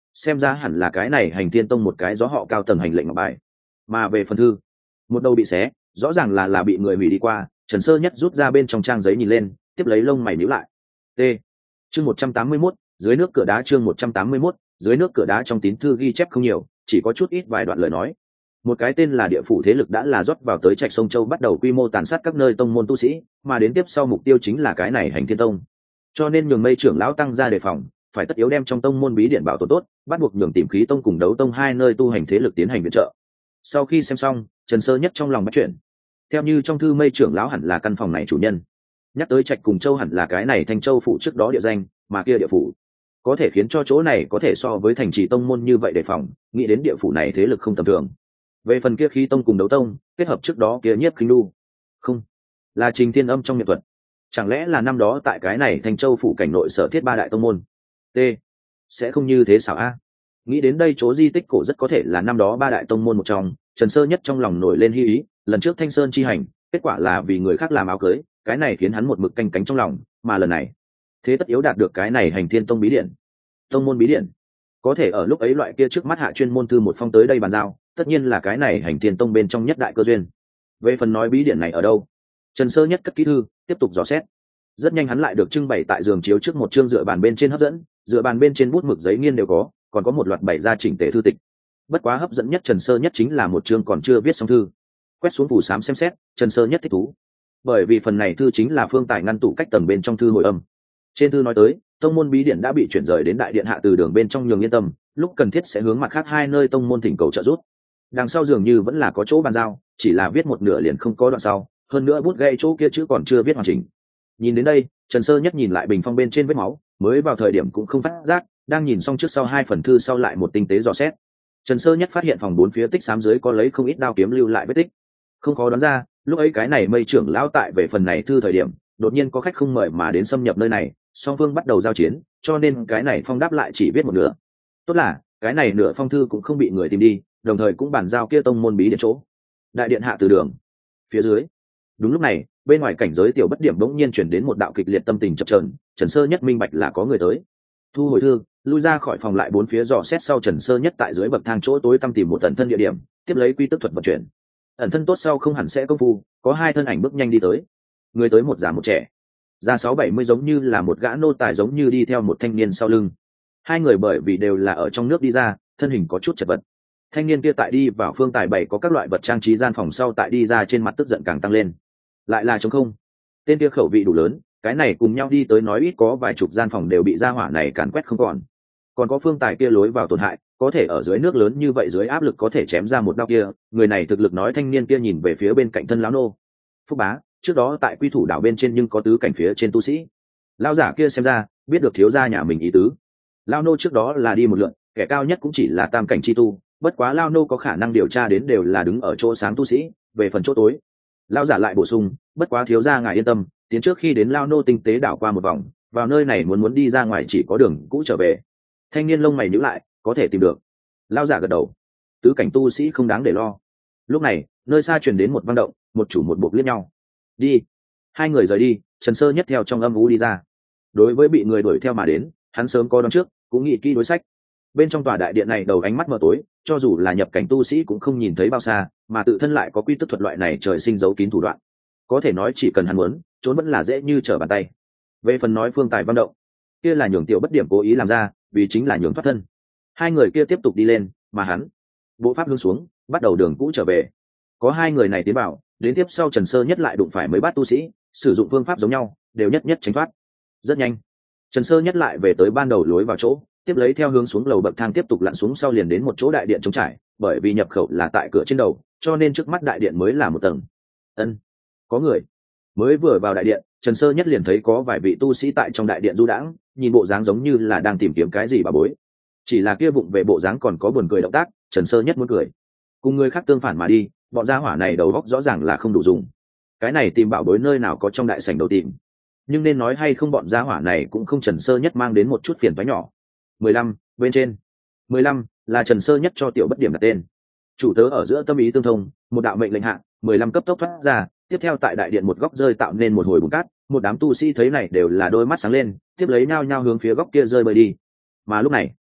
xem ra hẳn là cái này hành thiên tông một cái gió họ cao tầng hành lệnh ngọc bài. Mà về phần thư, một đầu bị xé, rõ ràng là là bị người hủy đi qua. Trần Sơ Nhất rút ra bên trong trang giấy nhìn lên, tiếp lấy lông mày nhíu lại. T. Chương một trăm tám mươi mốt, dưới nước cửa đá. Chương một trăm tám mươi mốt, dưới nước cửa đá. Trong tín thư ghi chép không nhiều, chỉ có chút ít vài đoạn lời nói. Một cái tên là địa phủ thế lực đã là rót vào tới Trạch Sông Châu, bắt đầu quy mô tàn sát các nơi tông môn tu sĩ, mà đến tiếp sau mục tiêu chính là cái này hành thiên tông. Cho nên nhường Mây trưởng lão tăng ra đề phòng, phải tất yếu đem trong tông môn bí điển bảo tồn tốt, bắt buộc nhường Tìm Khí tông cùng Đấu tông hai nơi tu hành thế lực tiến hành viện trợ. Sau khi xem xong, Trần Sơ Nhất trong lòng bắt chuyện. Theo như trong thư Mây trưởng lão hẳn là căn phòng này chủ nhân, nhắc tới Trạch cùng Châu hẳn là cái này Thanh Châu phủ trước đó địa danh, mà kia địa phủ có thể khiến cho chỗ này có thể so với thành trì tông môn như vậy đề phòng, nghĩ đến địa phủ này thế lực không tầm thường. Về phần kia Khí tông cùng Đấu tông kết hợp trước đó kia Nhiếp Khinh Nu, không là Trình Thiên Âm trong nghệ thuật, chẳng lẽ là năm đó tại cái này Thanh Châu phủ cảnh nội sở thiết ba đại tông môn? T. Sẽ không như thế xảo a? Nghĩ đến đây chỗ di tích cổ rất có thể là năm đó ba đại tông môn một trong. Trần Sơ Nhất trong lòng nổi lên hy ý, lần trước Thanh Sơn chi hành, kết quả là vì người khác làm áo cưới, cái này khiến hắn một mực canh cánh trong lòng, mà lần này, thế tất yếu đạt được cái này hành thiên tông bí điển. Tông môn bí điển, có thể ở lúc ấy loại kia trước mắt hạ chuyên môn thư một phong tới đây bàn giao, tất nhiên là cái này hành thiên tông bên trong nhất đại cơ duyên. Về phần nói bí điển này ở đâu, Trần Sơ Nhất cất kỹ thư, tiếp tục dò xét. Rất nhanh hắn lại được trưng bày tại giường chiếu trước một chương dựa bàn bên trên hấp dẫn, dựa bàn bên trên bút mực giấy nghiên đều có, còn có một loạt bày ra chỉnh tề thư tịch. Bất quá hấp dẫn nhất Trần Sơ Nhất chính là một chương còn chưa viết xong thư. Quét xuống phủ xám xem xét, Trần Sơ Nhất thích thú, bởi vì phần này thư chính là Phương Tài ngăn tủ cách tầng bên trong thư hồi âm. Trên thư nói tới, tông môn bí điển đã bị chuyển rời đến đại điện hạ từ đường bên trong, nhường yên tâm, lúc cần thiết sẽ hướng mặt khác hai nơi tông môn thỉnh cầu trợ giúp. Đằng sau dường như vẫn là có chỗ bàn giao, chỉ là viết một nửa liền không có đoạn sau, hơn nữa bút gãy chỗ kia chữ còn chưa viết hoàn chỉnh. Nhìn đến đây, Trần Sơ Nhất nhìn lại bình phong bên trên vết máu, mới vào thời điểm cũng không phát giác, đang nhìn xong trước sau hai phần thư sau lại một tinh tế dò xét. Trần Sơ Nhất phát hiện phòng bốn phía tích xám dưới có lấy không ít đao kiếm lưu lại vết tích. Không khó đoán ra, lúc ấy cái này Mây trưởng lão tại về phần này thư thời điểm, đột nhiên có khách không mời mà đến xâm nhập nơi này, song phương bắt đầu giao chiến, cho nên cái này phong đáp lại chỉ viết một nửa. Tốt là, cái này nửa phong thư cũng không bị người tìm đi, đồng thời cũng bàn giao kia tông môn bí điện chỗ. Đại điện hạ từ đường. Phía dưới. Đúng lúc này, bên ngoài cảnh giới tiểu bất điểm bỗng nhiên chuyển đến một đạo kịch liệt tâm tình chập chờn. Trần Sơ Nhất minh bạch là có người tới. Thu hồi thư, lui ra khỏi phòng lại bốn phía dò xét sau, Trần Sơ Nhất tại dưới bậc thang chỗ tối tăm tìm một ẩn thân địa điểm, tiếp lấy quy tức thuật vận chuyển. Ẩn thân tốt sau không hẳn sẽ công phu, có hai thân ảnh bước nhanh đi tới. Người tới một già một trẻ. Già sáu bảy mươi giống như là một gã nô tài giống như đi theo một thanh niên sau lưng. Hai người bởi vì đều là ở trong nước đi ra, thân hình có chút chật vật. Thanh niên kia tại đi vào Phương Tài bày có các loại vật trang trí gian phòng sau, tại đi ra trên mặt tức giận càng tăng lên. Lại là trống không. Tên kia khẩu vị đủ lớn, cái này cùng nhau đi tới nói ít có vài chục gian phòng đều bị gia hỏa này càn quét không còn. Còn có Phương Tài kia lối vào tổn hại, có thể ở dưới nước lớn như vậy dưới áp lực có thể chém ra một đao kia, người này thực lực nói. Thanh niên kia nhìn về phía bên cạnh thân lão nô. Phúc bá, trước đó tại Quy Thủ đảo bên trên nhưng có tứ cảnh phía trên tu sĩ. Lão giả kia xem ra biết được thiếu gia nhà mình ý tứ. Lão nô trước đó là đi một lượt, kẻ cao nhất cũng chỉ là tam cảnh chi tu, bất quá lão nô có khả năng điều tra đến đều là đứng ở chỗ sáng tu sĩ, về phần chỗ tối. Lão giả lại bổ sung, bất quá thiếu gia ngài yên tâm, tiến trước khi đến lão nô tinh tế đảo qua một vòng, vào nơi này muốn muốn đi ra ngoài chỉ có đường cũ trở về. Thanh niên lông mày nhíu lại, có thể tìm được. Lão giả gật đầu, tứ cảnh tu sĩ không đáng để lo. Lúc này, nơi xa truyền đến một vang động, một chủ một buộc liếc nhau. Đi. Hai người rời đi, Trần Sơ Nhất theo trong âm u đi ra. Đối với bị người đuổi theo mà đến, hắn sớm có đoán trước, cũng nghĩ kỹ đối sách. Bên trong tòa đại điện này đầu ánh mắt mờ tối, cho dù là nhập cảnh tu sĩ cũng không nhìn thấy bao xa, mà tự thân lại có quy tức thuật loại này trời sinh giấu kín thủ đoạn. Có thể nói chỉ cần hắn muốn, trốn vẫn là dễ như trở bàn tay. Về phần nói Phương Tài văn động, kia là nhường tiểu bất điểm cố ý làm ra, vì chính là nhường thoát thân. Hai người kia tiếp tục đi lên, mà hắn bộ pháp hướng xuống, bắt đầu đường cũ trở về. Có hai người này tiến vào, đến tiếp sau Trần Sơ Nhất lại đụng phải mấy bát tu sĩ, sử dụng phương pháp giống nhau, đều nhất nhất tránh thoát. Rất nhanh, Trần Sơ Nhất lại về tới ban đầu lối vào chỗ, tiếp lấy theo hướng xuống lầu bậc thang tiếp tục lặn xuống sau liền đến một chỗ đại điện trống trải, bởi vì nhập khẩu là tại cửa trên đầu, cho nên trước mắt đại điện mới là một tầng. Ân, có người. Mới vừa vào đại điện, Trần Sơ Nhất liền thấy có vài vị tu sĩ tại trong đại điện du đãng, nhìn bộ dáng giống như là đang tìm kiếm cái gì bà bối. Chỉ là kia bụng về bộ dáng còn có buồn cười động tác, Trần Sơ Nhất muốn cười. Cùng người khác tương phản mà đi, bọn gia hỏa này đầu óc rõ ràng là không đủ dùng. Cái này tìm bảo bối nơi nào có trong đại sảnh đầu tìm. Nhưng nên nói hay không, bọn gia hỏa này cũng không Trần Sơ Nhất mang đến một chút phiền toái nhỏ. mười lăm, bên trên. mười lăm là Trần Sơ Nhất cho tiểu bất điểm đặt tên. Chủ tớ ở giữa tâm ý tương thông, một đạo mệnh lệnh hạ, mười lăm cấp tốc thoát ra, tiếp theo tại đại điện một góc rơi tạo nên một hồi bùn cát, một đám tu sĩ thấy này đều là đôi mắt sáng lên, tiếp lấy nhao nhao hướng phía góc kia rơi bơi đi. Mà lúc này,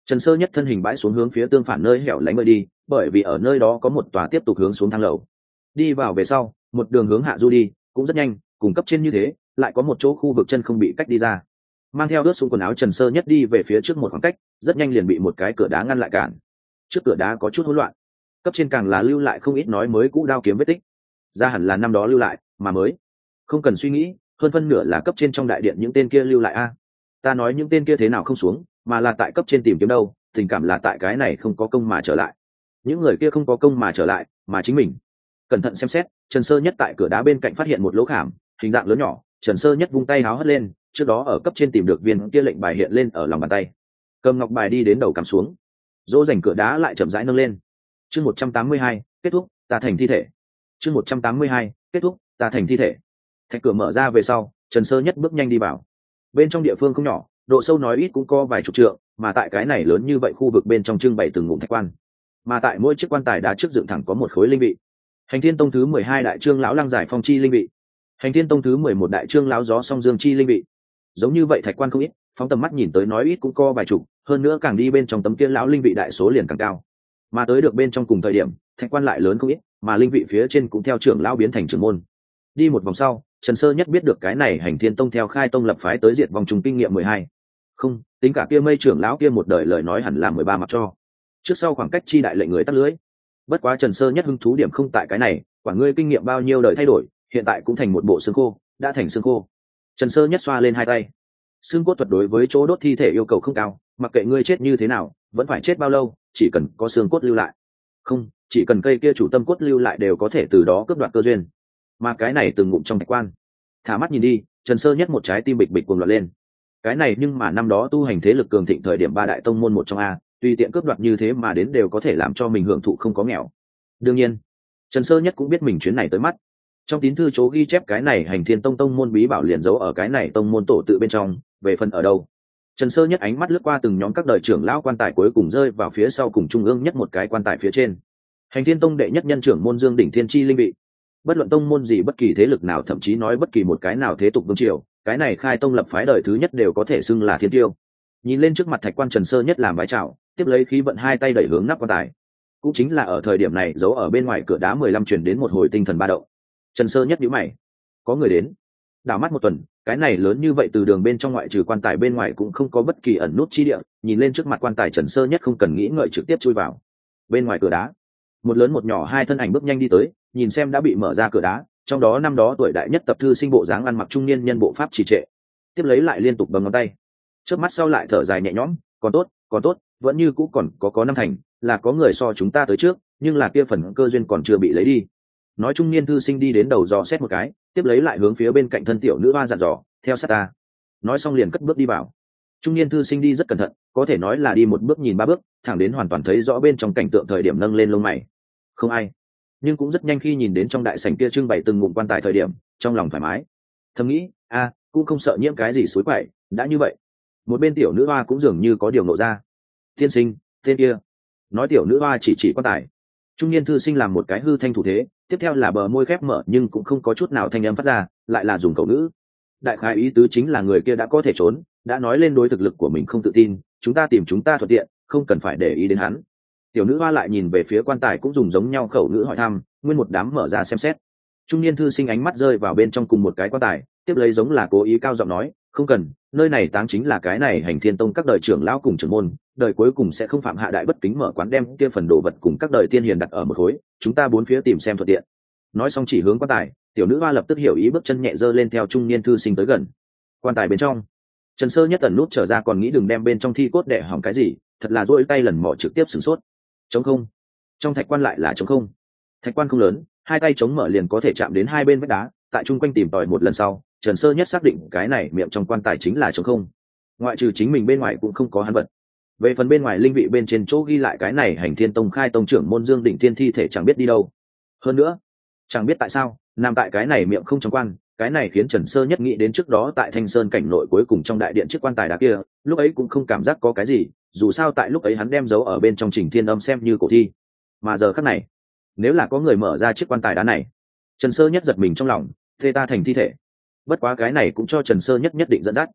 Trần Sơ Nhất thân hình bãi xuống hướng phía tương phản nơi hẻo lánh nơi đi, bởi vì ở nơi đó có một tòa tiếp tục hướng xuống thang lầu. Đi vào về sau, một đường hướng hạ du đi, cũng rất nhanh, cùng cấp trên như thế, lại có một chỗ khu vực chân không bị cách đi ra. Mang theo ướt xuống quần áo Trần Sơ Nhất đi về phía trước một khoảng cách, rất nhanh liền bị một cái cửa đá ngăn lại cản. Trước cửa đá có chút hỗn loạn, cấp trên càng là lưu lại không ít nói mới cũ đao kiếm vết tích, ra hẳn là năm đó lưu lại, mà mới không cần suy nghĩ, hơn phân nửa là cấp trên trong đại điện những tên kia lưu lại a. Ta nói những tên kia thế nào không xuống, mà là tại cấp trên tìm kiếm đâu, tình cảm là tại cái này không có công mà trở lại. Những người kia không có công mà trở lại, mà chính mình. Cẩn thận xem xét, Trần Sơ Nhất tại cửa đá bên cạnh phát hiện một lỗ khảm, hình dạng lớn nhỏ, Trần Sơ Nhất vung tay háo hất lên, trước đó ở cấp trên tìm được viên kia lệnh bài hiện lên ở lòng bàn tay. Cầm ngọc bài đi đến đầu cắm xuống, dỗ dành cửa đá lại chậm rãi nâng lên. Chương một trăm tám mươi hai, kết thúc, ta thành thi thể. Chương một trăm tám mươi hai, kết thúc, ta thành thi thể. Thạch cửa mở ra về sau, Trần Sơ Nhất bước nhanh đi vào. Bên trong địa phương không nhỏ, độ sâu nói ít cũng có vài chục trượng, mà tại cái này lớn như vậy khu vực bên trong trưng bày từng ngụm thạch quan, mà tại mỗi chiếc quan tài đá trước dựng thẳng có một khối linh vị. Hành Thiên Tông thứ mười hai đại trương lão Lăng Giải Phong chi linh vị, Hành Thiên Tông thứ mười một đại trương lão Gió Song Dương chi linh vị. Giống như vậy thạch quan không ít, phóng tầm mắt nhìn tới nói ít cũng có vài chục, hơn nữa càng đi bên trong tấm kia lão linh vị đại số liền càng cao. Mà tới được bên trong cùng thời điểm, thạch quan lại lớn không ít, mà linh vị phía trên cũng theo trưởng lão biến thành trưởng môn. Đi một vòng sau, Trần Sơ Nhất biết được cái này Hành Thiên Tông theo khai tông lập phái tới diệt vòng trùng kinh nghiệm mười hai. Không, tính cả kia mây trưởng lão kia một đời lời nói hẳn là mười ba mặt cho. Trước sau khoảng cách chi đại lệnh người tắt lưới. Bất quá Trần Sơ Nhất hứng thú điểm không tại cái này, quả ngươi kinh nghiệm bao nhiêu đời thay đổi, hiện tại cũng thành một bộ xương khô, đã thành xương khô. Trần Sơ Nhất xoa lên hai tay. Xương cốt thuật đối với chỗ đốt thi thể yêu cầu không cao, mặc kệ ngươi chết như thế nào, vẫn phải chết bao lâu, chỉ cần có xương cốt lưu lại. Không, chỉ cần cây kia chủ tâm cốt lưu lại đều có thể từ đó cướp đoạt cơ duyên. Mà cái này từng ngụm trong thạch quan. Thả mắt nhìn đi, Trần Sơ Nhất một trái tim bịch bịch cuồng loạn lên. Cái này nhưng mà năm đó tu hành thế lực cường thịnh thời điểm ba đại tông môn một trong a, tùy tiện cướp đoạt như thế mà đến đều có thể làm cho mình hưởng thụ không có nghèo. Đương nhiên, Trần Sơ Nhất cũng biết mình chuyến này tới mắt. Trong tín thư chỗ ghi chép cái này Hành Thiên Tông tông môn bí bảo liền giấu ở cái này tông môn tổ tự bên trong, về phần ở đâu. Trần Sơ Nhất ánh mắt lướt qua từng nhóm các đời trưởng lão quan tài cuối cùng rơi vào phía sau cùng trung ương nhất một cái quan tài phía trên. Hành Thiên Tông đệ nhất nhân trưởng môn Dương Đỉnh Thiên Chi linh vị. Bất luận tông môn gì bất kỳ thế lực nào thậm chí nói bất kỳ một cái nào thế tục vương triều, cái này khai tông lập phái đời thứ nhất đều có thể xưng là thiên tiêu. Nhìn lên trước mặt thạch quan Trần Sơ Nhất làm vái chào, tiếp lấy khí vận hai tay đẩy hướng nắp quan tài. Cũng chính là ở thời điểm này giấu ở bên ngoài cửa đá mười lăm truyền đến một hồi tinh thần ba động. Trần Sơ Nhất nhíu mày, có người đến. Đảo mắt một tuần, cái này lớn như vậy từ đường bên trong ngoại trừ quan tài bên ngoài cũng không có bất kỳ ẩn nút chi địa, nhìn lên trước mặt quan tài Trần Sơ Nhất không cần nghĩ ngợi trực tiếp chui vào. Bên ngoài cửa đá, một lớn một nhỏ hai thân ảnh bước nhanh đi tới, nhìn xem đã bị mở ra cửa đá, trong đó năm đó tuổi đại nhất tập thư sinh bộ dáng ăn mặc trung niên nhân bộ pháp trì trệ, tiếp lấy lại liên tục bấm ngón tay, trước mắt sau lại thở dài nhẹ nhõm, còn tốt, còn tốt, vẫn như cũ còn có có năm thành, là có người so chúng ta tới trước, nhưng là kia phần cơ duyên còn chưa bị lấy đi. Nói trung niên thư sinh đi đến đầu dò xét một cái, tiếp lấy lại hướng phía bên cạnh thân tiểu nữ hoa dặn dò, theo sát ta. Nói xong liền cất bước đi vào. Trung niên thư sinh đi rất cẩn thận, có thể nói là đi một bước nhìn ba bước, thẳng đến hoàn toàn thấy rõ bên trong cảnh tượng thời điểm nâng lên lông mày. Không ai. Nhưng cũng rất nhanh khi nhìn đến trong đại sảnh kia trưng bày từng ngụm quan tài thời điểm, trong lòng thoải mái. Thầm nghĩ, a, cũng không sợ nhiễm cái gì suối quậy, đã như vậy. Một bên tiểu nữ hoa cũng dường như có điều nộ ra. Tiên sinh, tên kia. Nói tiểu nữ hoa chỉ chỉ quan tài. Trung niên thư sinh làm một cái hư thanh thủ thế, tiếp theo là bờ môi khép mở nhưng cũng không có chút nào thanh âm phát ra, lại là dùng khẩu ngữ. Đại khái ý tứ chính là người kia đã có thể trốn, đã nói lên đối thực lực của mình không tự tin, chúng ta tìm chúng ta thuận tiện, không cần phải để ý đến hắn. Tiểu nữ hoa lại nhìn về phía quan tài cũng dùng giống nhau khẩu ngữ hỏi thăm, nguyên một đám mở ra xem xét. Trung niên thư sinh ánh mắt rơi vào bên trong cùng một cái quan tài, tiếp lấy giống là cố ý cao giọng nói, không cần, nơi này táng chính là cái này Hành Thiên Tông các đời trưởng lão cùng trưởng môn, đời cuối cùng sẽ không phạm hạ đại bất kính mở quán đem kia phần đồ vật cùng các đời tiên hiền đặt ở một khối, chúng ta bốn phía tìm xem thuận tiện. Nói xong chỉ hướng quan tài, tiểu nữ hoa lập tức hiểu ý bước chân nhẹ dơ lên theo trung niên thư sinh tới gần. Quan tài bên trong, Trần Sơ Nhất tần nút trở ra còn nghĩ đừng đem bên trong thi cốt đẻ hỏng cái gì, thật là duỗi tay lần mò trực tiếp sửng sốt. Trống không. Trong thạch quan lại là trống không. Thạch quan không lớn, hai tay chống mở liền có thể chạm đến hai bên vách đá, tại chung quanh tìm tòi một lần sau, Trần Sơ Nhất xác định cái này miệng trong quan tài chính là trống không. Ngoại trừ chính mình bên ngoài cũng không có hắn vật. Về phần bên ngoài linh vị bên trên chỗ ghi lại cái này Hành Thiên Tông khai tông trưởng môn Dương Đỉnh Thiên thi thể chẳng biết đi đâu. Hơn nữa, chẳng biết tại sao, nằm tại cái này miệng không trong quan, cái này khiến Trần Sơ Nhất nghĩ đến trước đó tại Thanh Sơn cảnh nội cuối cùng trong đại điện chiếc quan tài đá kia, lúc ấy cũng không cảm giác có cái gì, dù sao tại lúc ấy hắn đem giấu ở bên trong Trình Thiên Âm xem như cổ thi. Mà giờ khắc này, nếu là có người mở ra chiếc quan tài đá này, Trần Sơ Nhất giật mình trong lòng, thê ta thành thi thể. Bất quá cái này cũng cho Trần Sơ Nhất nhất định dẫn dắt.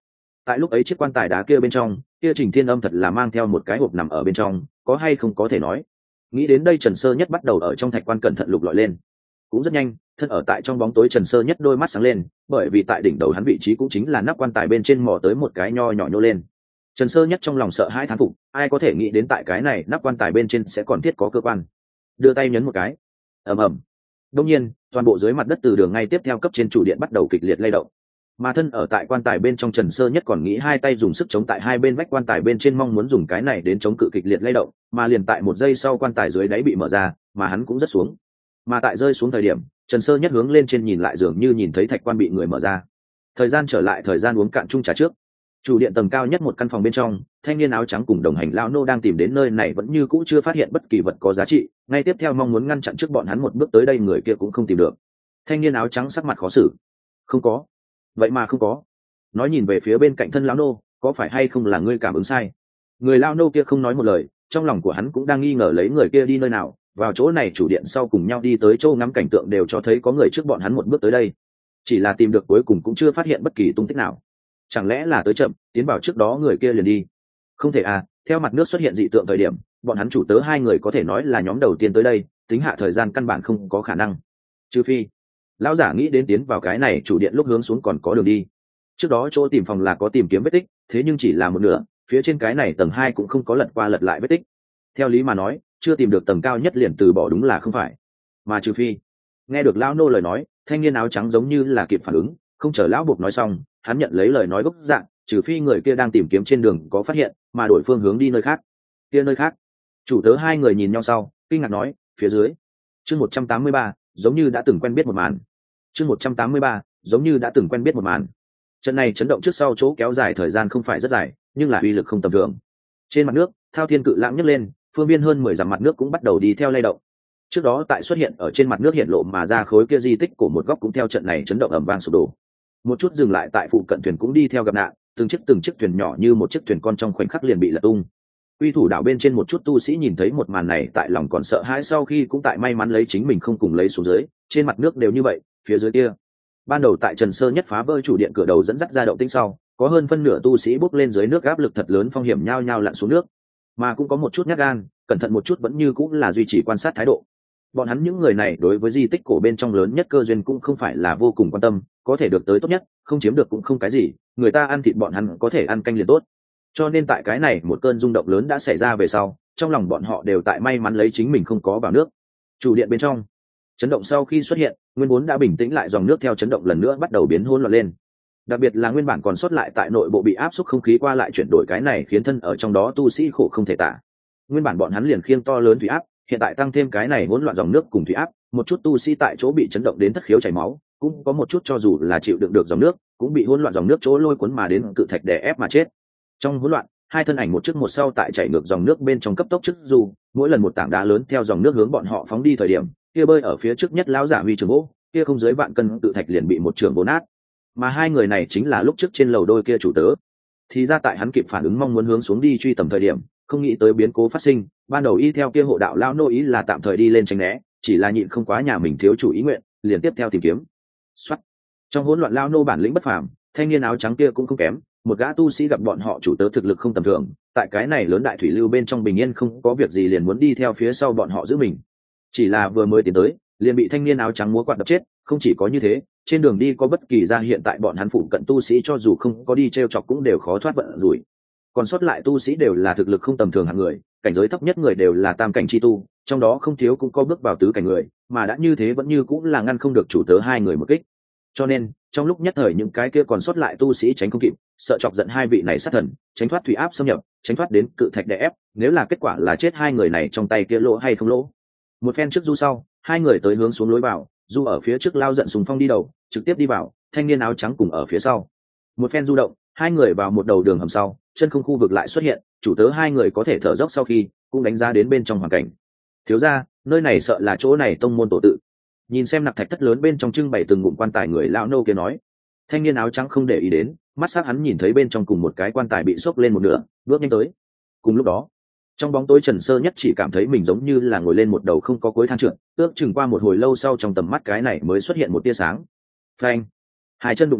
tại lúc ấy chiếc quan tài đá kia bên trong, kia Trình Thiên Âm thật là mang theo một cái hộp nằm ở bên trong, có hay không có thể nói. Nghĩ đến đây Trần Sơ Nhất bắt đầu ở trong thạch quan cẩn thận lục lọi lên. Cũng rất nhanh, thân ở tại trong bóng tối Trần Sơ Nhất đôi mắt sáng lên, bởi vì tại đỉnh đầu hắn vị trí cũng chính là nắp quan tài bên trên mò tới một cái nho nhỏ nhô lên. Trần Sơ Nhất trong lòng sợ hãi thán phục, ai có thể nghĩ đến tại cái này nắp quan tài bên trên sẽ còn thiết có cơ quan. Đưa tay nhấn một cái, ầm ầm. Đương nhiên, toàn bộ dưới mặt đất từ đường ngay tiếp theo cấp trên trụ điện bắt đầu kịch liệt lay động. Mà thân ở tại quan tài bên trong Trần Sơ Nhất còn nghĩ hai tay dùng sức chống tại hai bên vách quan tài bên trên, mong muốn dùng cái này đến chống cự kịch liệt lay động, mà liền tại một giây sau quan tài dưới đáy bị mở ra, mà hắn cũng rất xuống. Mà tại rơi xuống thời điểm, Trần Sơ Nhất hướng lên trên nhìn lại dường như nhìn thấy thạch quan bị người mở ra. Thời gian trở lại thời gian uống cạn chung trà trước. Chủ điện tầng cao nhất một căn phòng bên trong, thanh niên áo trắng cùng đồng hành lão nô đang tìm đến nơi này vẫn như cũ chưa phát hiện bất kỳ vật có giá trị, ngay tiếp theo mong muốn ngăn chặn trước bọn hắn một bước tới đây người kia cũng không tìm được. Thanh niên áo trắng sắc mặt khó xử. Không có. Vậy mà không có. Nói nhìn về phía bên cạnh thân lão nô, có phải hay không là ngươi cảm ứng sai? Người lão nô kia không nói một lời, trong lòng của hắn cũng đang nghi ngờ lấy người kia đi nơi nào, vào chỗ này chủ điện sau cùng nhau đi tới chỗ ngắm cảnh tượng đều cho thấy có người trước bọn hắn một bước tới đây. Chỉ là tìm được cuối cùng cũng chưa phát hiện bất kỳ tung tích nào. Chẳng lẽ là tới chậm, tiến vào trước đó người kia liền đi? Không thể à, theo mặt nước xuất hiện dị tượng thời điểm, bọn hắn chủ tớ hai người có thể nói là nhóm đầu tiên tới đây, tính hạ thời gian căn bản không có khả năng. Trừ phi, lão giả nghĩ đến tiến vào cái này chủ điện lúc hướng xuống còn có đường đi. Trước đó chỗ tìm phòng là có tìm kiếm vết tích, thế nhưng chỉ là một nửa, phía trên cái này tầng hai cũng không có lật qua lật lại vết tích. Theo lý mà nói, chưa tìm được tầng cao nhất liền từ bỏ đúng là không phải. Mà trừ phi, nghe được lão nô lời nói, thanh niên áo trắng giống như là kịp phản ứng, không chờ lão buộc nói xong, hắn nhận lấy lời nói gốc dạng, trừ phi người kia đang tìm kiếm trên đường có phát hiện, mà đổi phương hướng đi nơi khác. Kia nơi khác? Chủ tớ hai người nhìn nhau sau, kinh ngạc nói, phía dưới. Chương một trăm tám mươi ba, giống như đã từng quen biết một màn. Chương một trăm tám mươi ba, giống như đã từng quen biết một màn. Trận này chấn động trước sau chỗ kéo dài thời gian không phải rất dài, nhưng là uy lực không tầm thường. Trên mặt nước, thao thiên cự lãng nhấc lên, phương biên hơn mười dặm mặt nước cũng bắt đầu đi theo lay động. Trước đó tại xuất hiện ở trên mặt nước hiện lộ mà ra khối kia di tích của một góc cũng theo trận này chấn động ầm vang sụp đổ. Một chút dừng lại tại phụ cận thuyền cũng đi theo gặp nạn, từng chiếc từng chiếc thuyền nhỏ như một chiếc thuyền con trong khoảnh khắc liền bị lật tung. Uy thủ đảo bên trên một chút tu sĩ nhìn thấy một màn này tại lòng còn sợ hãi, sau khi cũng tại may mắn lấy chính mình không cùng lấy xuống dưới, trên mặt nước đều như vậy, phía dưới kia. Ban đầu tại Trần Sơ Nhất phá vỡ chủ điện cửa đầu dẫn dắt ra động tĩnh sau, có hơn phân nửa tu sĩ bốc lên dưới nước áp lực thật lớn phong hiểm nhao nhao lặn xuống nước, mà cũng có một chút nhát gan, cẩn thận một chút vẫn như cũng là duy trì quan sát thái độ. Bọn hắn những người này đối với di tích cổ bên trong lớn nhất cơ duyên cũng không phải là vô cùng quan tâm, có thể được tới tốt nhất, không chiếm được cũng không cái gì, người ta ăn thịt bọn hắn có thể ăn canh liền tốt. Cho nên tại cái này một cơn rung động lớn đã xảy ra về sau, trong lòng bọn họ đều tại may mắn lấy chính mình không có vào nước. Chủ điện bên trong, chấn động sau khi xuất hiện, nguyên vốn đã bình tĩnh lại dòng nước theo chấn động lần nữa bắt đầu biến hỗn loạn lên. Đặc biệt là nguyên bản còn sót lại tại nội bộ bị áp suất không khí qua lại chuyển đổi, cái này khiến thân ở trong đó tu sĩ khổ không thể tả. Nguyên bản bọn hắn liền khiêng to lớn thủy áp, hiện tại tăng thêm cái này hỗn loạn dòng nước cùng thủy áp, một chút tu sĩ tại chỗ bị chấn động đến thất khiếu chảy máu, cũng có một chút cho dù là chịu đựng được dòng nước, cũng bị hỗn loạn dòng nước chỗ lôi cuốn mà đến cự thạch đè ép mà chết. Trong hỗn loạn, hai thân ảnh một trước một sau tại chảy ngược dòng nước bên trong cấp tốc trước dù, mỗi lần một tảng đá lớn theo dòng nước hướng bọn họ phóng đi thời điểm, kia bơi ở phía trước nhất lão giả huy trường gỗ, kia không dưới vạn cân cự thạch liền bị một trường vỗ nát. Mà hai người này chính là lúc trước trên lầu đôi kia chủ tớ. Thì ra tại hắn kịp phản ứng mong muốn hướng xuống đi truy tầm thời điểm, không nghĩ tới biến cố phát sinh, ban đầu y theo kia hộ đạo lão nô ý là tạm thời đi lên tránh né, chỉ là nhịn không quá nhà mình thiếu chủ ý nguyện, liền tiếp theo tìm kiếm. Soát. Trong hỗn loạn lão nô bản lĩnh bất phàm, thanh niên áo trắng kia cũng không kém, một gã tu sĩ gặp bọn họ chủ tớ thực lực không tầm thường, tại cái này lớn đại thủy lưu bên trong bình yên không có việc gì liền muốn đi theo phía sau bọn họ giữ mình. Chỉ là vừa mới tiến tới, liền bị thanh niên áo trắng múa quạt đập chết, không chỉ có như thế, trên đường đi có bất kỳ ra hiện tại bọn hắn phụ cận tu sĩ cho dù không có đi treo chọc cũng đều khó thoát vận rủi. Còn sót lại tu sĩ đều là thực lực không tầm thường hạng người, cảnh giới thấp nhất người đều là tam cảnh chi tu, trong đó không thiếu cũng có bước vào tứ cảnh người, mà đã như thế vẫn như cũng là ngăn không được chủ tớ hai người một kích. Cho nên, trong lúc nhất thời những cái kia còn sót lại tu sĩ tránh không kịp, sợ chọc giận hai vị này sát thần, tránh thoát thủy áp xâm nhập, tránh thoát đến cự thạch đè ép, nếu là kết quả là chết hai người này trong tay kia lỗ hay không lỗ. Một phen trước du sau, hai người tới hướng xuống lối vào, du ở phía trước lao giận sùng phong đi đầu, trực tiếp đi vào, thanh niên áo trắng cùng ở phía sau. Một phen du động, hai người vào một đầu đường hầm sau, chân không khu vực lại xuất hiện, chủ tớ hai người có thể thở dốc sau khi cũng đánh giá đến bên trong hoàn cảnh. Thiếu gia, nơi này sợ là chỗ này tông môn tổ tự. Nhìn xem nặc thạch thất lớn bên trong trưng bày từng ngụm quan tài, người lão nô kia nói. Thanh niên áo trắng không để ý đến, mắt sắc hắn nhìn thấy bên trong cùng một cái quan tài bị xốc lên một nửa, bước nhanh tới. Cùng lúc đó, trong bóng tối Trần Sơ Nhất chỉ cảm thấy mình giống như là ngồi lên một đầu không có cuối thang trượt, ước chừng qua một hồi lâu sau trong tầm mắt cái này mới xuất hiện một tia sáng. Phanh! Hai chân đụng đáy,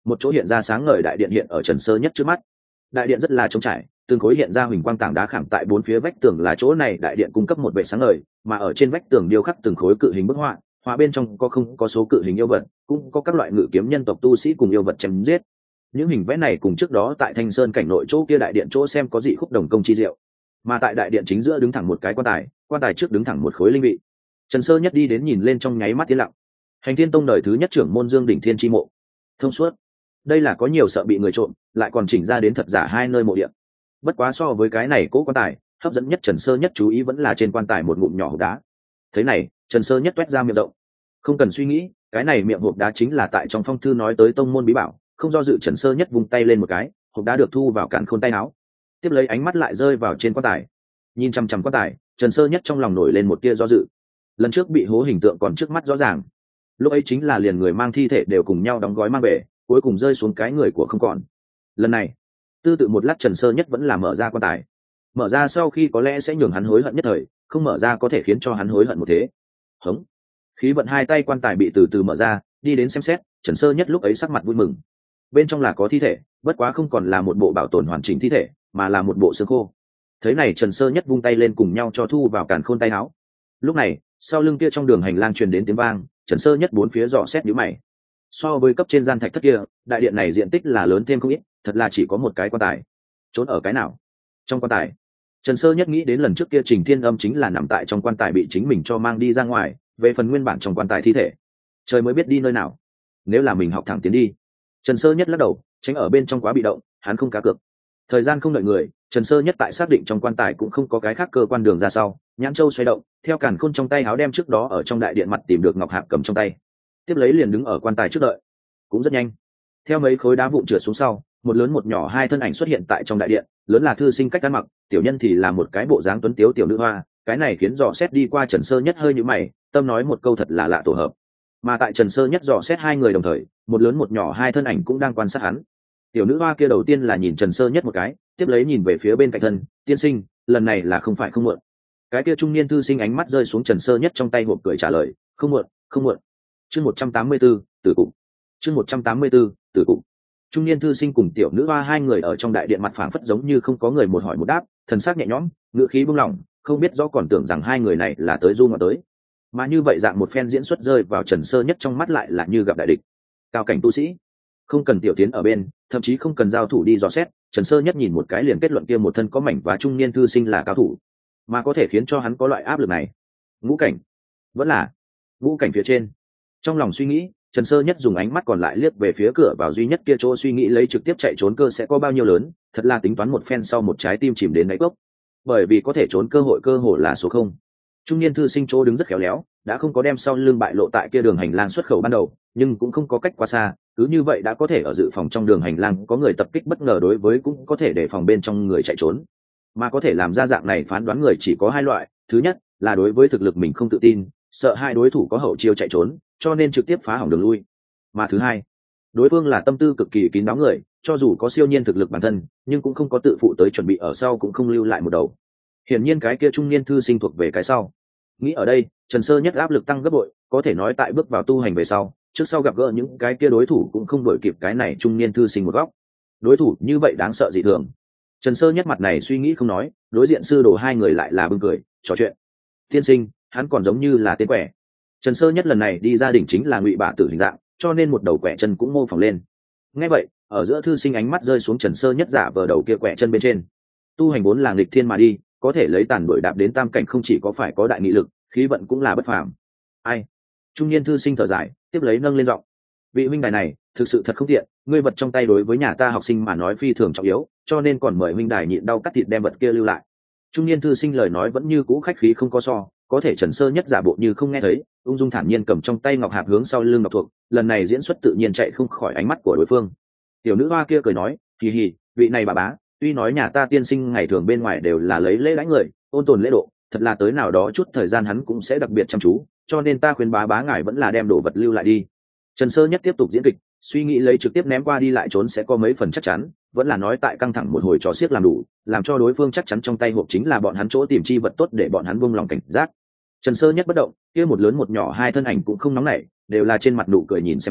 một chỗ hiện ra sáng ngời đại điện hiện ở Trần Sơ Nhất trước mắt. Đại điện rất là trống trải, từng khối hiện ra huỳnh quang tảng đá khảm tại bốn phía vách tường, là chỗ này đại điện cung cấp một vệ sáng ngời, mà ở trên vách tường điêu khắc từng khối cự hình bức họa, họa bên trong có không có số cự hình yêu vật, cũng có các loại ngự kiếm nhân tộc tu sĩ cùng yêu vật chém giết. Những hình vẽ này cùng trước đó tại Thanh Sơn cảnh nội chỗ kia đại điện chỗ xem có dị khúc đồng công chi diệu. Mà tại đại điện chính giữa đứng thẳng một cái quan tài, quan tài trước đứng thẳng một khối linh vị. Trần Sơ Nhất đi đến nhìn lên trong nháy mắt tiến lặng. Hành Thiên Tông đời thứ nhất trưởng môn Dương Đỉnh Thiên chi mộ. Thông suốt. Đây là có nhiều sợ bị người trộm, lại còn chỉnh ra đến thật giả hai nơi mộ địa. Bất quá so với cái này cố quan tài, hấp dẫn nhất Trần Sơ Nhất chú ý vẫn là trên quan tài một ngụm nhỏ hộp đá. Thế này, Trần Sơ Nhất toét ra miệng rộng. Không cần suy nghĩ, cái này miệng hộp đá chính là tại trong phong thư nói tới tông môn bí bảo, không do dự Trần Sơ Nhất vung tay lên một cái, hộp đá được thu vào cản khôn tay áo. Tiếp lấy ánh mắt lại rơi vào trên quan tài. Nhìn chăm chăm quan tài, Trần Sơ Nhất trong lòng nổi lên một tia do dự. Lần trước bị hố hình tượng còn trước mắt rõ ràng, lúc ấy chính là liền người mang thi thể đều cùng nhau đóng gói mang về, cuối cùng rơi xuống cái người của không còn. Lần này tư tự một lát, Trần Sơ Nhất vẫn là mở ra quan tài. Mở ra sau khi có lẽ sẽ nhường hắn hối hận nhất thời, không mở ra có thể khiến cho hắn hối hận một thế. Hống. Khí vận hai tay quan tài bị từ từ mở ra, đi đến xem xét. Trần Sơ Nhất lúc ấy sắc mặt vui mừng. Bên trong là có thi thể, bất quá không còn là một bộ bảo tồn hoàn chỉnh thi thể, mà là một bộ xương khô. Thế này Trần Sơ Nhất vung tay lên cùng nhau cho thu vào càn khôn tay áo. Lúc này sau lưng kia trong đường hành lang truyền đến tiếng vang, Trần Sơ Nhất bốn phía dò xét nhíu mày. So với cấp trên gian thạch thất kia, đại điện này diện tích là lớn thêm không ít, thật là chỉ có một cái quan tài. Trốn ở cái nào? Trong quan tài. Trần Sơ Nhất nghĩ đến lần trước kia Trình Thiên Âm chính là nằm tại trong quan tài bị chính mình cho mang đi ra ngoài, về phần nguyên bản trong quan tài thi thể, trời mới biết đi nơi nào. Nếu là mình học thẳng tiến đi. Trần Sơ Nhất lắc đầu, tránh ở bên trong quá bị động, hắn không cá cược. Thời gian không đợi người, Trần Sơ Nhất tại xác định trong quan tài cũng không có cái khác cơ quan đường ra sau, nhãn châu xoay động, theo càn khôn trong tay áo đem trước đó ở trong đại điện mặt tìm được ngọc hạp cầm trong tay, tiếp lấy liền đứng ở quan tài trước đợi. Cũng rất nhanh, theo mấy khối đá vụn trượt xuống sau, một lớn một nhỏ hai thân ảnh xuất hiện tại trong đại điện. Lớn là thư sinh cách ăn mặc, tiểu nhân thì là một cái bộ dáng tuấn tiếu tiểu nữ hoa, cái này khiến dò xét đi qua Trần Sơ Nhất hơi nhíu mày, tâm nói một câu thật là lạ tổ hợp. Mà tại Trần Sơ Nhất dò xét hai người đồng thời, một lớn một nhỏ hai thân ảnh cũng đang quan sát hắn. Tiểu nữ hoa kia đầu tiên là nhìn Trần Sơ Nhất một cái, tiếp lấy nhìn về phía bên cạnh thân, tiên sinh, lần này là không phải không muộn. Cái kia trung niên thư sinh ánh mắt rơi xuống Trần Sơ Nhất trong tay hộp cười trả lời, không muộn, không muộn. Chương một trăm tám mươi tư, tử cục. Chương một trăm tám mươi tư, tử cục. Trung niên thư sinh cùng tiểu nữ hoa hai người ở trong đại điện mặt phảng phất giống như không có người một hỏi một đáp, thần sắc nhẹ nhõm, ngữ khí buông lỏng, không biết rõ còn tưởng rằng hai người này là tới du ngoạn tới. Mà như vậy dạng một phen diễn xuất rơi vào Trần Sơ Nhất trong mắt lại là như gặp đại địch. Cao cảnh tu sĩ, không cần tiểu tiến ở bên, thậm chí không cần giao thủ đi dò xét, Trần Sơ Nhất nhìn một cái liền kết luận kia một thân có mảnh và trung niên thư sinh là cao thủ, mà có thể khiến cho hắn có loại áp lực này. Ngũ cảnh, vẫn là ngũ cảnh phía trên. Trong lòng suy nghĩ, Trần Sơ Nhất dùng ánh mắt còn lại liếc về phía cửa vào duy nhất kia chỗ, suy nghĩ lấy trực tiếp chạy trốn cơ sẽ có bao nhiêu lớn, thật là tính toán một phen sau một trái tim chìm đến đáy cốc. Bởi vì có thể trốn cơ hội cơ hội là số không. Trung niên thư sinh chỗ đứng rất khéo léo, đã không có đem sau lưng bại lộ tại kia đường hành lang xuất khẩu ban đầu, nhưng cũng không có cách quá xa, cứ như vậy đã có thể ở dự phòng trong đường hành lang có người tập kích bất ngờ đối với, cũng có thể để phòng bên trong người chạy trốn. Mà có thể làm ra dạng này phán đoán người chỉ có hai loại, thứ nhất là đối với thực lực mình không tự tin, sợ hai đối thủ có hậu chiêu chạy trốn, cho nên trực tiếp phá hỏng đường lui. Mà thứ hai, đối phương là tâm tư cực kỳ kín đáo người, cho dù có siêu nhiên thực lực bản thân, nhưng cũng không có tự phụ tới chuẩn bị ở sau cũng không lưu lại một đầu. Hiển nhiên cái kia trung niên thư sinh thuộc về cái sau. Nghĩ ở đây, Trần Sơ Nhất áp lực tăng gấp bội, có thể nói tại bước vào tu hành về sau, trước sau gặp gỡ những cái kia đối thủ cũng không đuổi kịp cái này trung niên thư sinh một góc. Đối thủ như vậy đáng sợ dị thường. Trần Sơ Nhất mặt này suy nghĩ không nói, đối diện sư đồ hai người lại là bưng cười trò chuyện. Tiên sinh, hắn còn giống như là tên quẻ. Trần Sơ Nhất lần này đi gia đình chính là ngụy bả tử hình dạng, cho nên một đầu quẻ chân cũng mô phỏng lên. Nghe vậy, ở giữa thư sinh ánh mắt rơi xuống Trần Sơ Nhất giả vờ đầu kia quẻ chân bên trên. Tu hành vốn là nghịch thiên mà đi, có thể lấy tàn đuổi đạp đến tam cảnh không chỉ có phải có đại nghị lực, khí vận cũng là bất phàm. Ai? Trung niên thư sinh thở dài, tiếp lấy nâng lên giọng. Vị huynh đài này, thực sự thật không tiện, ngươi vật trong tay đối với nhà ta học sinh mà nói phi thường trọng yếu, cho nên còn mời huynh đài nhịn đau cắt thịt đem vật kia lưu lại. Trung niên thư sinh lời nói vẫn như cũ khách khí không có so, có thể Trần Sơ Nhất giả bộ như không nghe thấy, ung dung thản nhiên cầm trong tay ngọc hạp hướng sau lưng ngọc thuộc, lần này diễn xuất tự nhiên chạy không khỏi ánh mắt của đối phương. Tiểu nữ hoa kia cười nói, hì hì, vị này bà bá, tuy nói nhà ta tiên sinh ngày thường bên ngoài đều là lấy lễ đãi người, ôn tồn lễ độ, thật là tới nào đó chút thời gian hắn cũng sẽ đặc biệt chăm chú, cho nên ta khuyên bá bá ngài vẫn là đem đồ vật lưu lại đi. Trần Sơ Nhất tiếp tục diễn kịch, suy nghĩ lấy trực tiếp ném qua đi lại trốn sẽ có mấy phần chắc chắn, vẫn là nói tại căng thẳng một hồi trò xiếc làm đủ, làm cho đối phương chắc chắn trong tay hộp chính là bọn hắn chỗ tìm chi vật tốt để bọn hắn buông lòng cảnh giác. Trần Sơ Nhất bất động, kia một lớn một nhỏ hai thân ảnh cũng không nóng nảy, đều là trên mặt nụ cười nhìn xem hắn,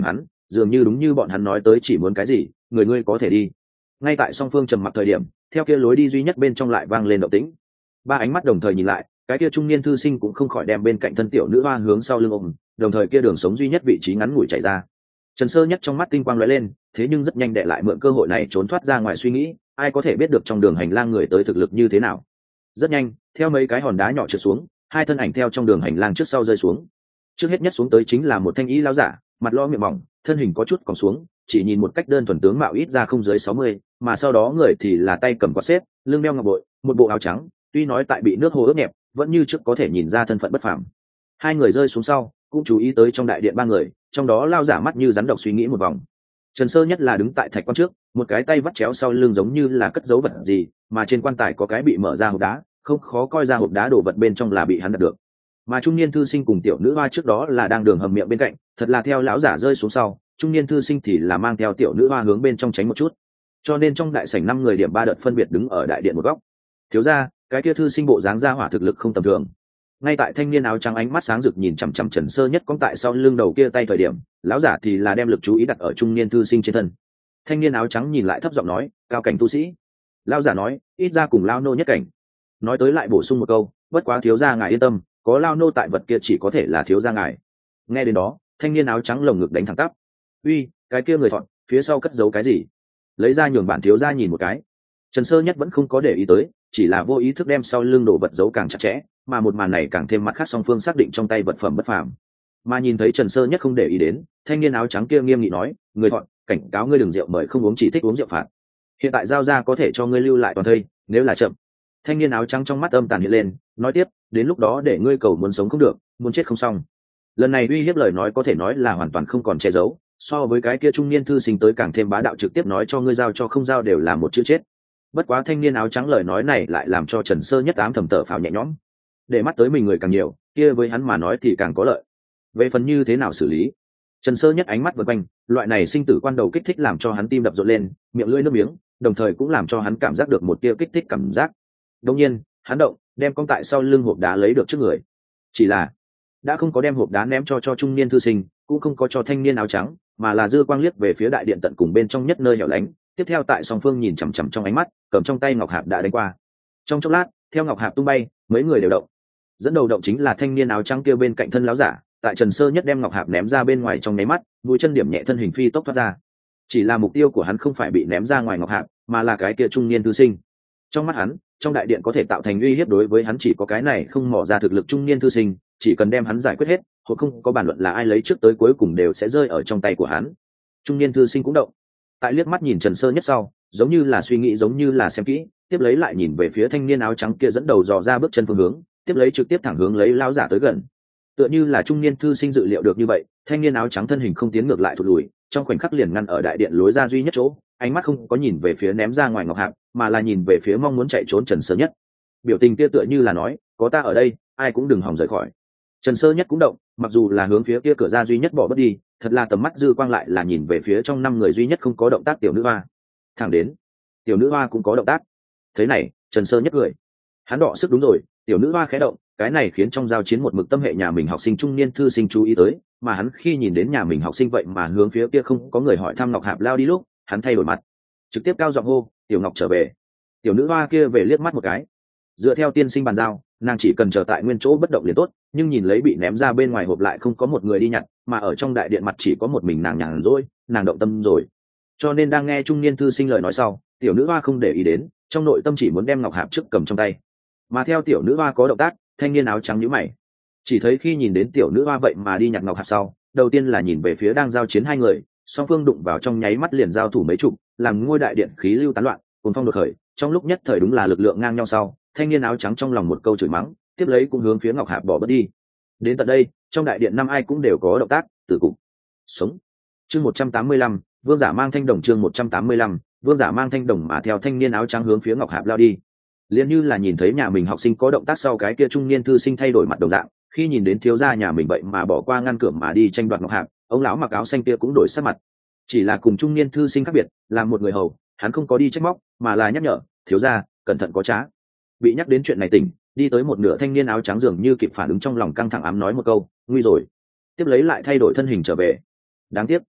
dường như đúng như bọn hắn nói tới chỉ muốn cái gì người ngươi có thể đi. Ngay tại song phương trầm mặc thời điểm, theo kia lối đi duy nhất bên trong lại vang lên động tĩnh. Ba ánh mắt đồng thời nhìn lại, cái kia trung niên thư sinh cũng không khỏi đem bên cạnh thân tiểu nữ hoa hướng sau lưng ôm, đồng thời kia đường sống duy nhất vị trí ngắn ngủi chạy ra. Trần Sơ Nhất trong mắt tinh quang lóe lên, thế nhưng rất nhanh đệ lại mượn cơ hội này trốn thoát ra ngoài suy nghĩ, ai có thể biết được trong đường hành lang người tới thực lực như thế nào. Rất nhanh, theo mấy cái hòn đá nhỏ trượt xuống, hai thân ảnh theo trong đường hành lang trước sau rơi xuống. Trước hết nhất xuống tới chính là một thanh ý lão giả, mặt lo miệng mỏng, thân hình có chút còng xuống, chỉ nhìn một cách đơn thuần tướng mạo ít ra không dưới sáu mươi, mà sau đó người thì là tay cầm quạt xếp, lưng đeo ngọc bội, một bộ áo trắng, tuy nói tại bị nước hồ ướt nhẹp, vẫn như trước có thể nhìn ra thân phận bất phàm. Hai người rơi xuống sau, cũng chú ý tới trong đại điện ba người, trong đó lao giả mắt như rắn độc suy nghĩ một vòng. Trần Sơ Nhất là đứng tại thạch quan trước, một cái tay vắt chéo sau lưng giống như là cất giấu vật gì, mà trên quan tài có cái bị mở ra hộp đá, không khó coi ra hộp đá đổ vật bên trong là bị hắn đặt được. Mà trung niên thư sinh cùng tiểu nữ hoa trước đó là đang đường hầm miệng bên cạnh, thật là theo lão giả rơi xuống sau, trung niên thư sinh thì là mang theo tiểu nữ hoa hướng bên trong tránh một chút. Cho nên trong đại sảnh năm người điểm ba đợt phân biệt đứng ở đại điện một góc. Thiếu gia, cái kia thư sinh bộ dáng ra hỏa thực lực không tầm thường. Ngay tại thanh niên áo trắng ánh mắt sáng rực nhìn chằm chằm Trần Sơ Nhất cong tại sau lưng đầu kia tay thời điểm, lão giả thì là đem lực chú ý đặt ở trung niên thư sinh trên thân. Thanh niên áo trắng nhìn lại thấp giọng nói, cao cảnh tu sĩ. Lão giả nói, ít ra cùng lao nô nhất cảnh. Nói tới lại bổ sung một câu, bất quá thiếu gia ngài yên tâm, có lao nô tại vật kia chỉ có thể là thiếu gia ngài. Nghe đến đó, thanh niên áo trắng lồng ngực đánh thẳng tắp. Uy, cái kia người thọn, phía sau cất giấu cái gì? Lấy ra nhường bản thiếu gia nhìn một cái. Trần Sơ Nhất vẫn không có để ý tới, chỉ là vô ý thức đem sau lưng đồ vật giấu càng chặt chẽ, mà một màn này càng thêm mặt khác song phương xác định trong tay vật phẩm bất phàm. Mà nhìn thấy Trần Sơ Nhất không để ý đến, thanh niên áo trắng kia nghiêm nghị nói, người thọn, cảnh cáo ngươi đừng rượu mời không uống, chỉ thích uống rượu phạt. Hiện tại giao ra có thể cho ngươi lưu lại toàn thây, nếu là chậm. Thanh niên áo trắng trong mắt âm tàn hiện lên, nói tiếp, đến lúc đó để ngươi cầu muốn sống không được, muốn chết không xong. Lần này uy hiếp lời nói có thể nói là hoàn toàn không còn che giấu, so với cái kia trung niên thư sinh tới càng thêm bá đạo, trực tiếp nói cho ngươi giao cho không giao đều là một chữ chết. Bất quá thanh niên áo trắng lời nói này lại làm cho Trần Sơ Nhất ám thầm thở phào nhẹ nhõm. Để mắt tới mình người càng nhiều, kia với hắn mà nói thì càng có lợi. Về phần như thế nào xử lý, Trần Sơ Nhất ánh mắt vần quanh, loại này sinh tử quan đầu kích thích làm cho hắn tim đập rộn lên, miệng lưỡi nước miếng, đồng thời cũng làm cho hắn cảm giác được một tia kích thích cảm giác. Đương nhiên, hắn động, đem con tại sau lưng hộp đá lấy được trước người. Chỉ là đã không có đem hộp đá ném cho cho trung niên thư sinh, cũng không có cho thanh niên áo trắng, mà là dư quang liếc về phía đại điện tận cùng bên trong nhất nơi hẻo lánh. Tiếp theo tại song phương nhìn chằm chằm trong ánh mắt, cầm trong tay ngọc hạp đã đánh qua. Trong chốc lát, theo ngọc hạp tung bay, mấy người đều động. Dẫn đầu động chính là thanh niên áo trắng kia bên cạnh thân lão giả, tại Trần Sơ Nhất đem ngọc hạp ném ra bên ngoài trong nháy mắt, mũi chân điểm nhẹ thân hình phi tốc thoát ra. Chỉ là mục tiêu của hắn không phải bị ném ra ngoài ngọc hạp, mà là cái kia trung niên thư sinh. Trong mắt hắn, trong đại điện có thể tạo thành uy hiếp đối với hắn chỉ có cái này không mò ra thực lực trung niên thư sinh, chỉ cần đem hắn giải quyết hết, hoặc không có bàn luận là ai lấy trước tới cuối cùng đều sẽ rơi ở trong tay của hắn. Trung niên thư sinh cũng động, tại liếc mắt nhìn Trần Sơ Nhất sau, giống như là suy nghĩ giống như là xem kỹ, tiếp lấy lại nhìn về phía thanh niên áo trắng kia dẫn đầu dò ra bước chân phương hướng, tiếp lấy trực tiếp thẳng hướng lấy lão giả tới gần. Tựa như là trung niên thư sinh dự liệu được như vậy, thanh niên áo trắng thân hình không tiến ngược lại thụt lùi, trong khoảnh khắc liền ngăn ở đại điện lối ra duy nhất chỗ, ánh mắt không có nhìn về phía ném ra ngoài ngọc hạp, mà là nhìn về phía mong muốn chạy trốn Trần Sơ Nhất. Biểu tình kia tựa như là nói, có ta ở đây, ai cũng đừng hòng rời khỏi. Trần Sơ Nhất cũng động, mặc dù là hướng phía kia cửa ra duy nhất bỏ bất đi, thật là tầm mắt dư quang lại là nhìn về phía trong năm người duy nhất không có động tác tiểu nữ hoa. Thẳng đến, tiểu nữ hoa cũng có động tác. Thế này, Trần Sơ Nhất cười. Hắn đọ sức đúng rồi, tiểu nữ hoa khẽ động, cái này khiến trong giao chiến một mực tâm hệ nhà mình học sinh trung niên thư sinh chú ý tới, mà hắn khi nhìn đến nhà mình học sinh vậy mà hướng phía kia không có người hỏi thăm ngọc hạp lao đi lúc, hắn thay đổi mặt, trực tiếp cao giọng hô, "Tiểu Ngọc trở về." Tiểu nữ hoa kia về liếc mắt một cái. Dựa theo tiên sinh bàn giao, nàng chỉ cần chờ tại nguyên chỗ bất động liền tốt, nhưng nhìn lấy bị ném ra bên ngoài hộp lại không có một người đi nhặt, mà ở trong đại điện mặt chỉ có một mình nàng nhàn rỗi, nàng động tâm rồi. Cho nên đang nghe trung niên thư sinh lời nói sau, tiểu nữ hoa không để ý đến, trong nội tâm chỉ muốn đem ngọc hạp trước cầm trong tay. Mà theo tiểu nữ hoa có động tác, thanh niên áo trắng nhíu mày. Chỉ thấy khi nhìn đến tiểu nữ hoa vậy mà đi nhặt ngọc hạp sau, đầu tiên là nhìn về phía đang giao chiến hai người, song phương đụng vào trong nháy mắt liền giao thủ mấy chục, làm ngôi đại điện khí lưu tán loạn, cuồng phong đột khởi, trong lúc nhất thời đúng là lực lượng ngang nhau sau, thanh niên áo trắng trong lòng một câu chửi mắng, tiếp lấy cũng hướng phía ngọc hạp bỏ bớt đi. Đến tận đây, trong đại điện năm ai cũng đều có động tác, tử cục. Sống. Chương một trăm tám mươi lăm, vương giả mang thanh đồng chương một trăm tám mươi lăm, vương giả mang thanh đồng mà theo thanh niên áo trắng hướng phía ngọc hạp lao đi. Liên như là nhìn thấy nhà mình học sinh có động tác sau cái kia trung niên thư sinh thay đổi mặt đồng dạng, khi nhìn đến thiếu gia nhà mình vậy mà bỏ qua ngăn cửa mà đi tranh đoạt ngọc hạp, ông lão mặc áo xanh kia cũng đổi sắc mặt. Chỉ là cùng trung niên thư sinh khác biệt, là một người hầu, hắn không có đi trách móc, mà là nhắc nhở, thiếu gia, cẩn thận có trá. Bị nhắc đến chuyện này tỉnh, đi tới một nửa thanh niên áo trắng dường như kịp phản ứng trong lòng căng thẳng ám nói một câu, nguy rồi. Tiếp lấy lại thay đổi thân hình trở về. Đáng tiếc,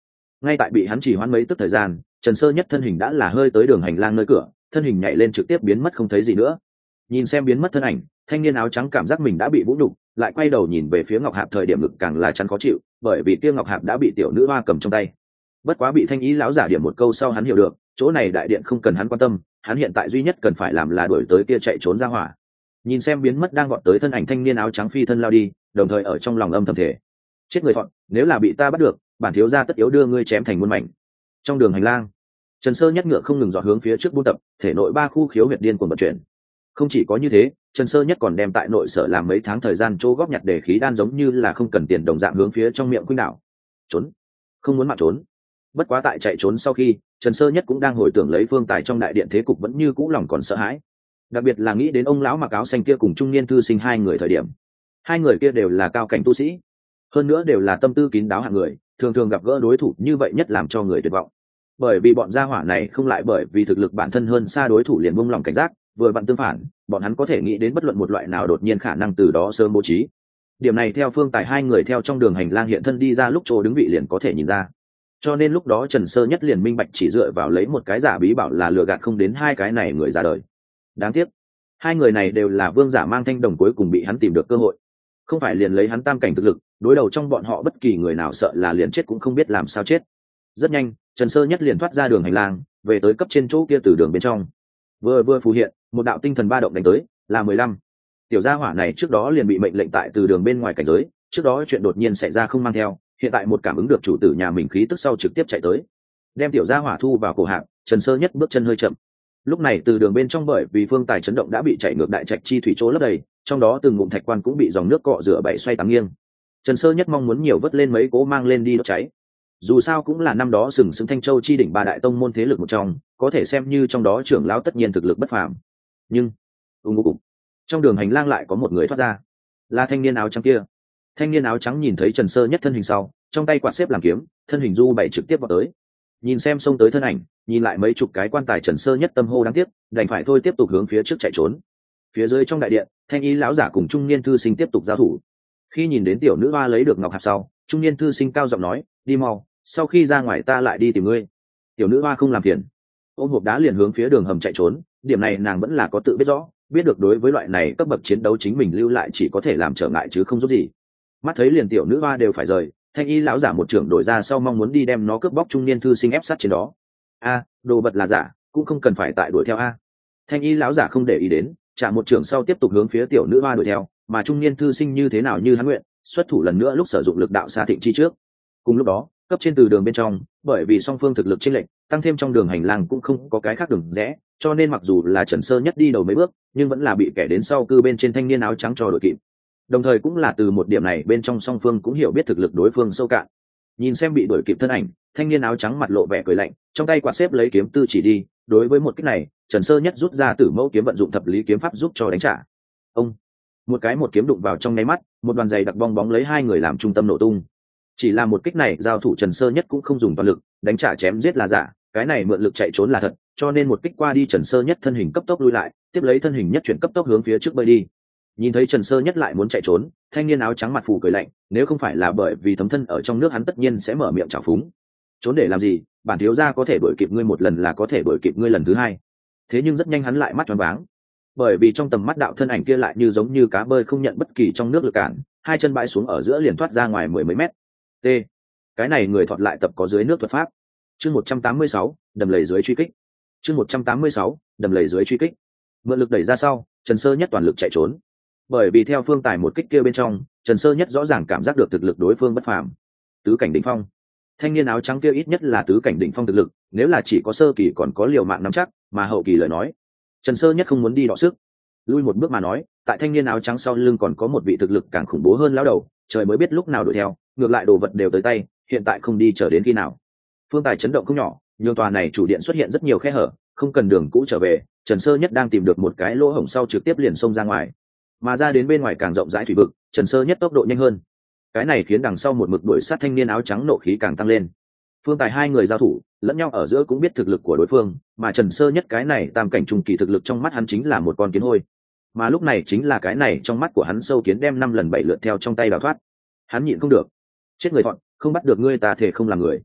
ngay tại bị hắn chỉ hoãn mấy tức thời gian, Trần Sơ Nhất thân hình đã là hơi tới đường hành lang nơi cửa, thân hình nhảy lên trực tiếp biến mất không thấy gì nữa. Nhìn xem biến mất thân ảnh, thanh niên áo trắng cảm giác mình đã bị vũ nhục, lại quay đầu nhìn về phía Ngọc Hạp, thời điểm ngực càng là chắn khó chịu, bởi vì kia Ngọc Hạp đã bị tiểu nữ hoa cầm trong tay. Bất quá bị Thanh Ý lão giả điểm một câu sau, hắn hiểu được, chỗ này đại điện không cần hắn quan tâm, hắn hiện tại duy nhất cần phải làm là đuổi tới kia chạy trốn ra hỏa. Nhìn xem biến mất đang vọt tới thân ảnh thanh niên áo trắng phi thân lao đi, đồng thời ở trong lòng âm thầm thể: chết người thọn, nếu là bị ta bắt được, bản thiếu gia tất yếu đưa ngươi chém thành muôn mảnh. Trong đường hành lang, Trần Sơ Nhất ngựa không ngừng dọa hướng phía trước buôn tập, thể nội ba khu khiếu huyệt điên cuồng vận chuyển. Không chỉ có như thế, Trần Sơ Nhất còn đem tại nội sở làm mấy tháng thời gian chỗ góp nhặt để khí đan giống như là không cần tiền đồng dạng hướng phía trong miệng khuynh đảo. Trốn, không muốn mạng trốn. Bất quá tại chạy trốn sau khi, Trần Sơ Nhất cũng đang hồi tưởng lấy phương tài trong đại điện thế cục, vẫn như cũ lòng còn sợ hãi. Đặc biệt là nghĩ đến ông lão mặc áo xanh kia cùng trung niên thư sinh hai người thời điểm. Hai người kia đều là cao cảnh tu sĩ, hơn nữa đều là tâm tư kín đáo hạng người, thường thường gặp gỡ đối thủ như vậy nhất làm cho người tuyệt vọng. Bởi vì bọn gia hỏa này không lại bởi vì thực lực bản thân hơn xa đối thủ liền buông lòng cảnh giác, vừa vặn tương phản, bọn hắn có thể nghĩ đến bất luận một loại nào đột nhiên khả năng từ đó sớm bố trí. Điểm này theo phương tài hai người theo trong đường hành lang hiện thân đi ra lúc chỗ đứng vị liền có thể nhìn ra. Cho nên lúc đó Trần Sơ Nhất liền minh bạch chỉ dựa vào lấy một cái giả bí bảo là lừa gạt không đến hai cái này người ra đời. Đáng tiếc, hai người này đều là vương giả mang thanh đồng, cuối cùng bị hắn tìm được cơ hội. Không phải liền lấy hắn tam cảnh thực lực, đối đầu trong bọn họ bất kỳ người nào sợ là liền chết cũng không biết làm sao chết. Rất nhanh, Trần Sơ Nhất liền thoát ra đường hành lang, về tới cấp trên chỗ kia từ đường bên trong. Vừa vừa phù hiện, một đạo tinh thần ba động đánh tới, là mười lăm. Tiểu gia hỏa này trước đó liền bị mệnh lệnh tại từ đường bên ngoài cảnh giới, trước đó chuyện đột nhiên xảy ra không mang theo, hiện tại một cảm ứng được chủ tử nhà mình khí tức sau trực tiếp chạy tới, đem tiểu gia hỏa thu vào cổ họng. Trần Sơ Nhất bước chân hơi chậm. Lúc này từ đường bên trong bởi vì phương tài chấn động đã bị chạy ngược đại trạch chi thủy chỗ lấp đầy, trong đó từng ngụm thạch quan cũng bị dòng nước cọ rửa bảy xoay tám nghiêng. Trần Sơ Nhất mong muốn nhiều vớt lên mấy cố mang lên đi đốt cháy. Dù sao cũng là năm đó sừng sững Thanh Châu chi đỉnh ba đại tông môn thế lực một trong, có thể xem như trong đó trưởng lão tất nhiên thực lực bất phàm. Nhưng ung ung trong đường hành lang lại có một người thoát ra, là thanh niên áo trắng kia. Thanh niên áo trắng nhìn thấy Trần Sơ Nhất thân hình sau, trong tay quạt xếp làm kiếm, thân hình du bảy trực tiếp vào tới. Nhìn xem xông tới thân ảnh, nhìn lại mấy chục cái quan tài, Trần Sơ Nhất tâm hô đáng tiếc, đành phải thôi tiếp tục hướng phía trước chạy trốn. Phía dưới trong đại điện, thanh y lão giả cùng trung niên thư sinh tiếp tục giao thủ. Khi nhìn đến tiểu nữ hoa lấy được ngọc hạp sau, trung niên thư sinh cao giọng nói: đi mau, sau khi ra ngoài ta lại đi tìm ngươi. Tiểu nữ hoa không làm phiền, ôm hộp đá liền hướng phía đường hầm chạy trốn. Điểm này nàng vẫn là có tự biết rõ, biết được đối với loại này cấp bậc chiến đấu chính mình lưu lại chỉ có thể làm trở ngại chứ không giúp gì. Mắt thấy liền tiểu nữ hoa đều phải rời, thanh y lão giả một trưởng đổi ra sau, mong muốn đi đem nó cướp bóc trung niên thư sinh ép sát trên đó. A, đồ vật là giả, cũng không cần phải tại đuổi theo a. Thanh y lão giả không để ý đến, trả một trưởng sau tiếp tục hướng phía tiểu nữ hoa đuổi theo, mà trung niên thư sinh như thế nào như hắn nguyện, xuất thủ lần nữa lúc sử dụng lực đạo xa thịnh chi trước. Cùng lúc đó, cấp trên từ đường bên trong, bởi vì song phương thực lực chênh lệch, tăng thêm trong đường hành lang cũng không có cái khác đường rẽ, cho nên mặc dù là Trần Sơ Nhất đi đầu mấy bước, nhưng vẫn là bị kẻ đến sau cư bên trên thanh niên áo trắng cho đội kịp. Đồng thời cũng là từ một điểm này bên trong song phương cũng hiểu biết thực lực đối phương sâu cạn. Nhìn xem bị đuổi kịp thân ảnh, thanh niên áo trắng mặt lộ vẻ cười lạnh, trong tay quạt xếp lấy kiếm tư chỉ đi. Đối với một kích này, Trần Sơ Nhất rút ra Tử Mẫu kiếm, vận dụng thập lý kiếm pháp giúp cho đánh trả. Ông một cái một kiếm đụng vào trong nháy mắt, một đoàn dày đặc bong bóng lấy hai người làm trung tâm nổ tung. Chỉ là một kích này giao thủ Trần Sơ Nhất cũng không dùng toàn lực, đánh trả chém giết là giả, cái này mượn lực chạy trốn là thật, cho nên một kích qua đi Trần Sơ Nhất thân hình cấp tốc lui lại, tiếp lấy thân hình nhất chuyển cấp tốc hướng phía trước bơi đi. Nhìn thấy Trần Sơ Nhất lại muốn chạy trốn, thanh niên áo trắng mặt phù cười lạnh, nếu không phải là bởi vì thấm thân ở trong nước hắn tất nhiên sẽ mở miệng trào phúng. Trốn để làm gì, bản thiếu gia có thể đuổi kịp ngươi một lần là có thể đuổi kịp ngươi lần thứ hai. Thế nhưng rất nhanh hắn lại mắt tròn váng, bởi vì trong tầm mắt đạo thân ảnh kia lại như giống như cá bơi không nhận bất kỳ trong nước lực cản, hai chân bãi xuống ở giữa liền thoát ra ngoài mười mấy mét. T. Cái này người thọt lại tập có dưới nước thuật pháp. Chương một trăm tám mươi sáu, đầm lầy dưới truy kích. Chương một trăm tám mươi sáu, đầm lầy dưới truy kích. Mượn lực đẩy ra sau, Trần Sơ Nhất toàn lực chạy trốn. Bởi vì theo phương tài một kích kia bên trong, Trần Sơ Nhất rõ ràng cảm giác được thực lực đối phương bất phàm, tứ cảnh đỉnh phong. Thanh niên áo trắng kia ít nhất là tứ cảnh đỉnh phong thực lực, nếu là chỉ có sơ kỳ còn có liều mạng nắm chắc, mà hậu kỳ lời nói, Trần Sơ Nhất không muốn đi đọ sức. Lui một bước mà nói, tại thanh niên áo trắng sau lưng còn có một vị thực lực càng khủng bố hơn lão đầu, trời mới biết lúc nào đuổi theo, ngược lại đồ vật đều tới tay, hiện tại không đi chờ đến khi nào. Phương tài chấn động không nhỏ, nhưng tòa này chủ điện xuất hiện rất nhiều khe hở, không cần đường cũ trở về, Trần Sơ Nhất đang tìm được một cái lỗ hổng sau trực tiếp liền xông ra ngoài. Mà ra đến bên ngoài càng rộng rãi thủy vực, Trần Sơ Nhất tốc độ nhanh hơn. Cái này khiến đằng sau một mực đuổi sát thanh niên áo trắng nộ khí càng tăng lên. Phương tài hai người giao thủ, lẫn nhau ở giữa cũng biết thực lực của đối phương, mà Trần Sơ Nhất cái này tam cảnh trung kỳ thực lực trong mắt hắn chính là một con kiến hôi. Mà lúc này chính là cái này trong mắt của hắn sâu kiến đem năm lần bảy lượt theo trong tay đào thoát. Hắn nhịn không được, chết người thọn, không bắt được ngươi ta thể không làm người.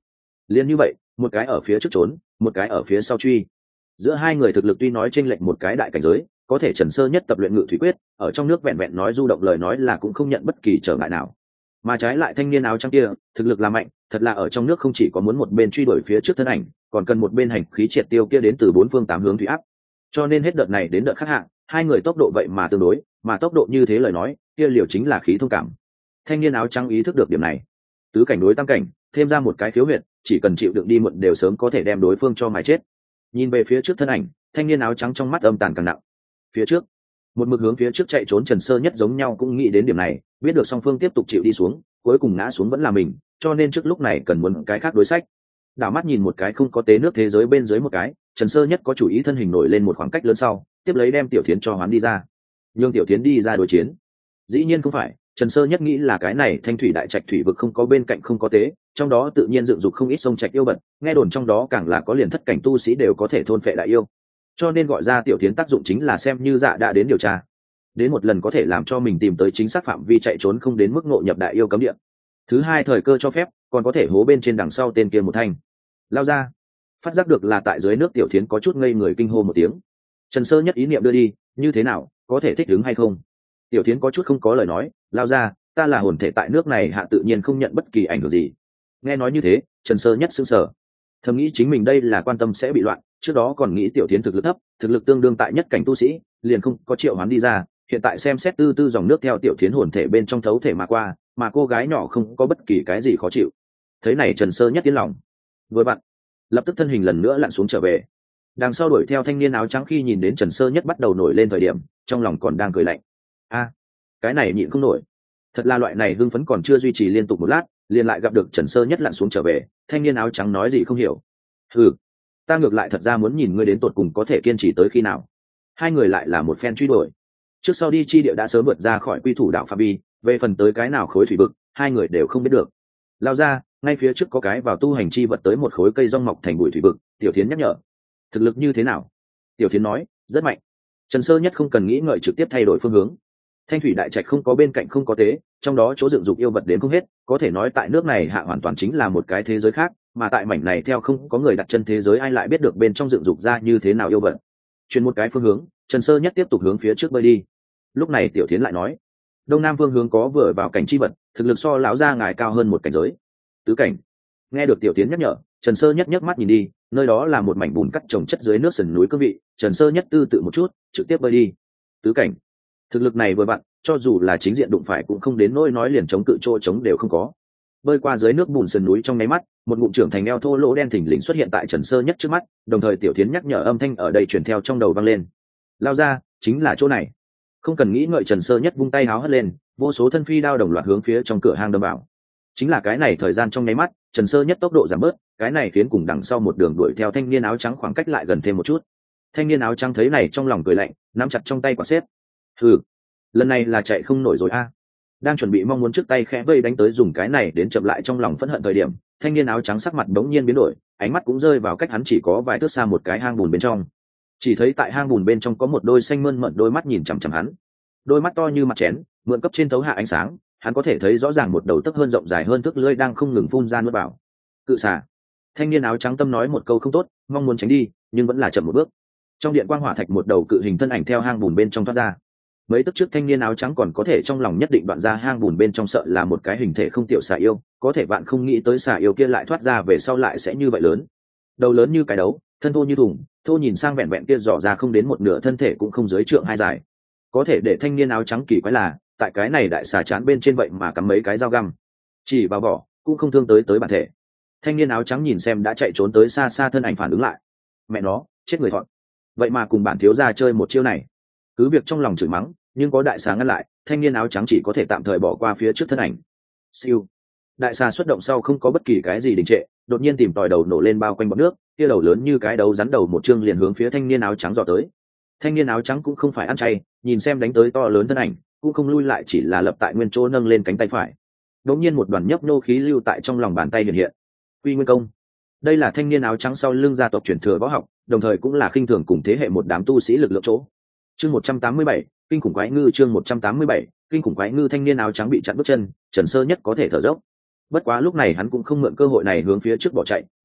Liên như vậy, một cái ở phía trước trốn, một cái ở phía sau truy. Giữa hai người thực lực tuy nói chênh lệch một cái đại cảnh giới, có thể Trần Sơ Nhất tập luyện ngự thủy quyết, ở trong nước vẹn vẹn nói du động lời nói là cũng không nhận bất kỳ trở ngại nào. Mà trái lại thanh niên áo trắng kia, thực lực là mạnh, thật là ở trong nước không chỉ có muốn một bên truy đuổi phía trước thân ảnh, còn cần một bên hành khí triệt tiêu kia đến từ bốn phương tám hướng thủy áp. Cho nên hết đợt này đến đợt khác hạng, hai người tốc độ vậy mà tương đối, mà tốc độ như thế lời nói, kia liều chính là khí thông cảm. Thanh niên áo trắng ý thức được điểm này, tứ cảnh đối tam cảnh, thêm ra một cái khiếu huyệt, chỉ cần chịu đựng đi muộn đều sớm có thể đem đối phương cho mài chết. Nhìn về phía trước thân ảnh, thanh niên áo trắng trong mắt âm tàn càng nặng. Phía trước, một mực hướng phía trước chạy trốn Trần Sơ Nhất giống nhau cũng nghĩ đến điểm này, biết được song phương tiếp tục chịu đi xuống, cuối cùng ngã xuống vẫn là mình, cho nên trước lúc này cần muốn cái khác đối sách. Đảo mắt nhìn một cái không có tế nước thế giới bên dưới một cái, Trần Sơ Nhất có chủ ý thân hình nổi lên một khoảng cách lớn sau, tiếp lấy đem Tiểu Thiến cho hoán đi ra. Nhưng Tiểu Thiến đi ra đối chiến, dĩ nhiên không phải, Trần Sơ Nhất nghĩ là cái này thanh thủy đại trạch thủy vực không có bên cạnh không có tế, trong đó tự nhiên dựng dục không ít sông trạch yêu bật, nghe đồn trong đó càng là có liền thất cảnh tu sĩ đều có thể thôn phệ đại yêu. Cho nên gọi ra Tiểu Thiến tác dụng chính là xem như dạ đã đến điều tra, đến một lần có thể làm cho mình tìm tới chính xác phạm vi chạy trốn không đến mức ngộ nhập đại yêu cấm địa. Thứ hai thời cơ cho phép, còn có thể hố bên trên đằng sau tên kia một thanh. Lao ra, phát giác được là tại dưới nước Tiểu Thiến có chút ngây người kinh hô một tiếng. Trần Sơ Nhất ý niệm đưa đi, như thế nào, có thể thích ứng hay không? Tiểu Thiến có chút không có lời nói, lao ra, ta là hồn thể tại nước này hạ tự nhiên không nhận bất kỳ ảnh hưởng gì. Nghe nói như thế, Trần Sơ Nhất sững sờ, thầm nghĩ chính mình đây là quan tâm sẽ bị loạn, trước đó còn nghĩ Tiểu Thiến thực lực thấp, thực lực tương đương tại nhất cảnh tu sĩ, liền không có triệu hoán đi ra, hiện tại xem xét tư tư dòng nước theo Tiểu Thiến hồn thể bên trong thấu thể mà qua, mà cô gái nhỏ không có bất kỳ cái gì khó chịu. Thế này Trần Sơ Nhất tiến lòng, vừa vặn, lập tức thân hình lần nữa lặn xuống trở về. Đằng sau đuổi theo thanh niên áo trắng khi nhìn đến Trần Sơ Nhất bắt đầu nổi lên thời điểm, trong lòng còn đang cười lạnh. A, cái này nhịn không nổi. Thật là loại này hưng phấn còn chưa duy trì liên tục một lát, liền lại gặp được Trần Sơ Nhất lặn xuống trở về, thanh niên áo trắng nói gì không hiểu. Ừ, ta ngược lại thật ra muốn nhìn ngươi đến tột cùng có thể kiên trì tới khi nào. Hai người lại là một phen truy đuổi. Trước sau đi chi địa đã sớm vượt ra khỏi quy thủ đạo phạm vi, về phần tới cái nào khối thủy vực, hai người đều không biết được. Lao ra, ngay phía trước có cái vào tu hành chi vật tới một khối cây rong mọc thành bụi thủy vực, Tiểu Thiến nhắc nhở. Thực lực như thế nào? Tiểu Thiến nói, rất mạnh. Trần Sơ Nhất không cần nghĩ ngợi trực tiếp thay đổi phương hướng. Thanh thủy đại trạch không có bên cạnh không có tế, trong đó chỗ dựng dục yêu vật đến không hết, có thể nói tại nước này hạ hoàn toàn chính là một cái thế giới khác, mà tại mảnh này theo không có người đặt chân thế giới ai lại biết được bên trong dựng dục ra như thế nào yêu vật. Chuyển một cái phương hướng, Trần Sơ Nhất tiếp tục hướng phía trước bơi đi. Lúc này Tiểu Thiến lại nói, đông nam phương hướng có vừa vào cảnh chi vật, thực lực so lão gia ngài cao hơn một cảnh giới. Tứ cảnh. Nghe được Tiểu Thiến nhắc nhở, Trần Sơ Nhất nhấc mắt nhìn đi, nơi đó là một mảnh bùn cắt trồng chất dưới nước sườn núi cương vị, Trần Sơ Nhất tư tự một chút, trực tiếp bơi đi. Tứ cảnh. Thực lực này vừa vặn, cho dù là chính diện đụng phải cũng không đến nỗi nói liền chống cự chỗ chống đều không có. Bơi qua dưới nước bùn sườn núi trong nháy mắt, một ngụm trưởng thành eo thô lỗ đen thình lình xuất hiện tại Trần Sơ Nhất trước mắt, đồng thời Tiểu Thiến nhắc nhở âm thanh ở đây truyền theo trong đầu vang lên. Lao ra, chính là chỗ này. Không cần nghĩ ngợi Trần Sơ Nhất vung tay háo hất lên, vô số thân phi đao đồng loạt hướng phía trong cửa hang đâm vào. Chính là cái này thời gian trong nháy mắt, Trần Sơ Nhất tốc độ giảm bớt, cái này khiến cùng đằng sau một đường đuổi theo thanh niên áo trắng khoảng cách lại gần thêm một chút. Thanh niên áo trắng thấy này trong lòng cười lạnh, nắm chặt trong tay quả xếp. Hừ, lần này là chạy không nổi rồi a. Đang chuẩn bị mong muốn trước tay khẽ vây đánh tới dùng cái này đến chậm lại trong lòng phẫn hận thời điểm, thanh niên áo trắng sắc mặt bỗng nhiên biến đổi, ánh mắt cũng rơi vào cách hắn chỉ có vài thước xa một cái hang bùn bên trong. Chỉ thấy tại hang bùn bên trong có một đôi xanh mơn mận đôi mắt nhìn chằm chằm hắn. Đôi mắt to như mặt chén, mượn cấp trên thấu hạ ánh sáng, hắn có thể thấy rõ ràng một đầu tấc hơn rộng dài hơn thước lưỡi đang không ngừng phun ra nuốt vào. Cự xà. Thanh niên áo trắng tâm nói một câu không tốt, mong muốn tránh đi, nhưng vẫn là chậm một bước. Trong điện quang hỏa thạch một đầu cự hình thân ảnh theo hang bùn bên trong thoát ra. Mấy tức trước thanh niên áo trắng còn có thể trong lòng nhất định đoạn ra hang bùn bên trong sợ là một cái hình thể không tiểu xà yêu, có thể bạn không nghĩ tới xà yêu kia lại thoát ra về sau lại sẽ như vậy lớn. Đầu lớn như cái đấu, thân thô như thùng, thô nhìn sang vẹn vẹn kia dò ra không đến một nửa thân thể cũng không dưới trượng hai dài. Có thể để thanh niên áo trắng kỳ quái là, tại cái này đại xà chán bên trên vậy mà cắm mấy cái dao găm, chỉ vào vỏ cũng không thương tới tới bản thể. Thanh niên áo trắng nhìn xem đã chạy trốn tới xa xa thân ảnh phản ứng lại, mẹ nó, chết người thọn, vậy mà cùng bản thiếu gia chơi một chiêu này. Cứ việc trong lòng chửi mắng, nhưng có đại xà ngăn lại, thanh niên áo trắng chỉ có thể tạm thời bỏ qua phía trước thân ảnh. Siêu, đại xà xuất động sau không có bất kỳ cái gì đình trệ, đột nhiên tìm tòi đầu nổ lên bao quanh bọt nước, kia đầu lớn như cái đấu rắn đầu một chương liền hướng phía thanh niên áo trắng dò tới. Thanh niên áo trắng cũng không phải ăn chay, nhìn xem đánh tới to lớn thân ảnh, cũng không lui lại, chỉ là lập tại nguyên chỗ nâng lên cánh tay phải. Đột nhiên một đoàn nhấp nô khí lưu tại trong lòng bàn tay hiện hiện. Quy Nguyên Công. Đây là thanh niên áo trắng sau lưng gia tộc truyền thừa võ học, đồng thời cũng là khinh thường cùng thế hệ một đám tu sĩ lực lượng chỗ. Chương một trăm tám mươi bảy, kinh khủng quái ngư. Chương một trăm tám mươi bảy, kinh khủng quái ngư. Thanh niên áo trắng bị chặn bước chân, Trần Sơ Nhất có thể thở dốc. Bất quá lúc này hắn cũng không mượn cơ hội này hướng phía trước bỏ chạy,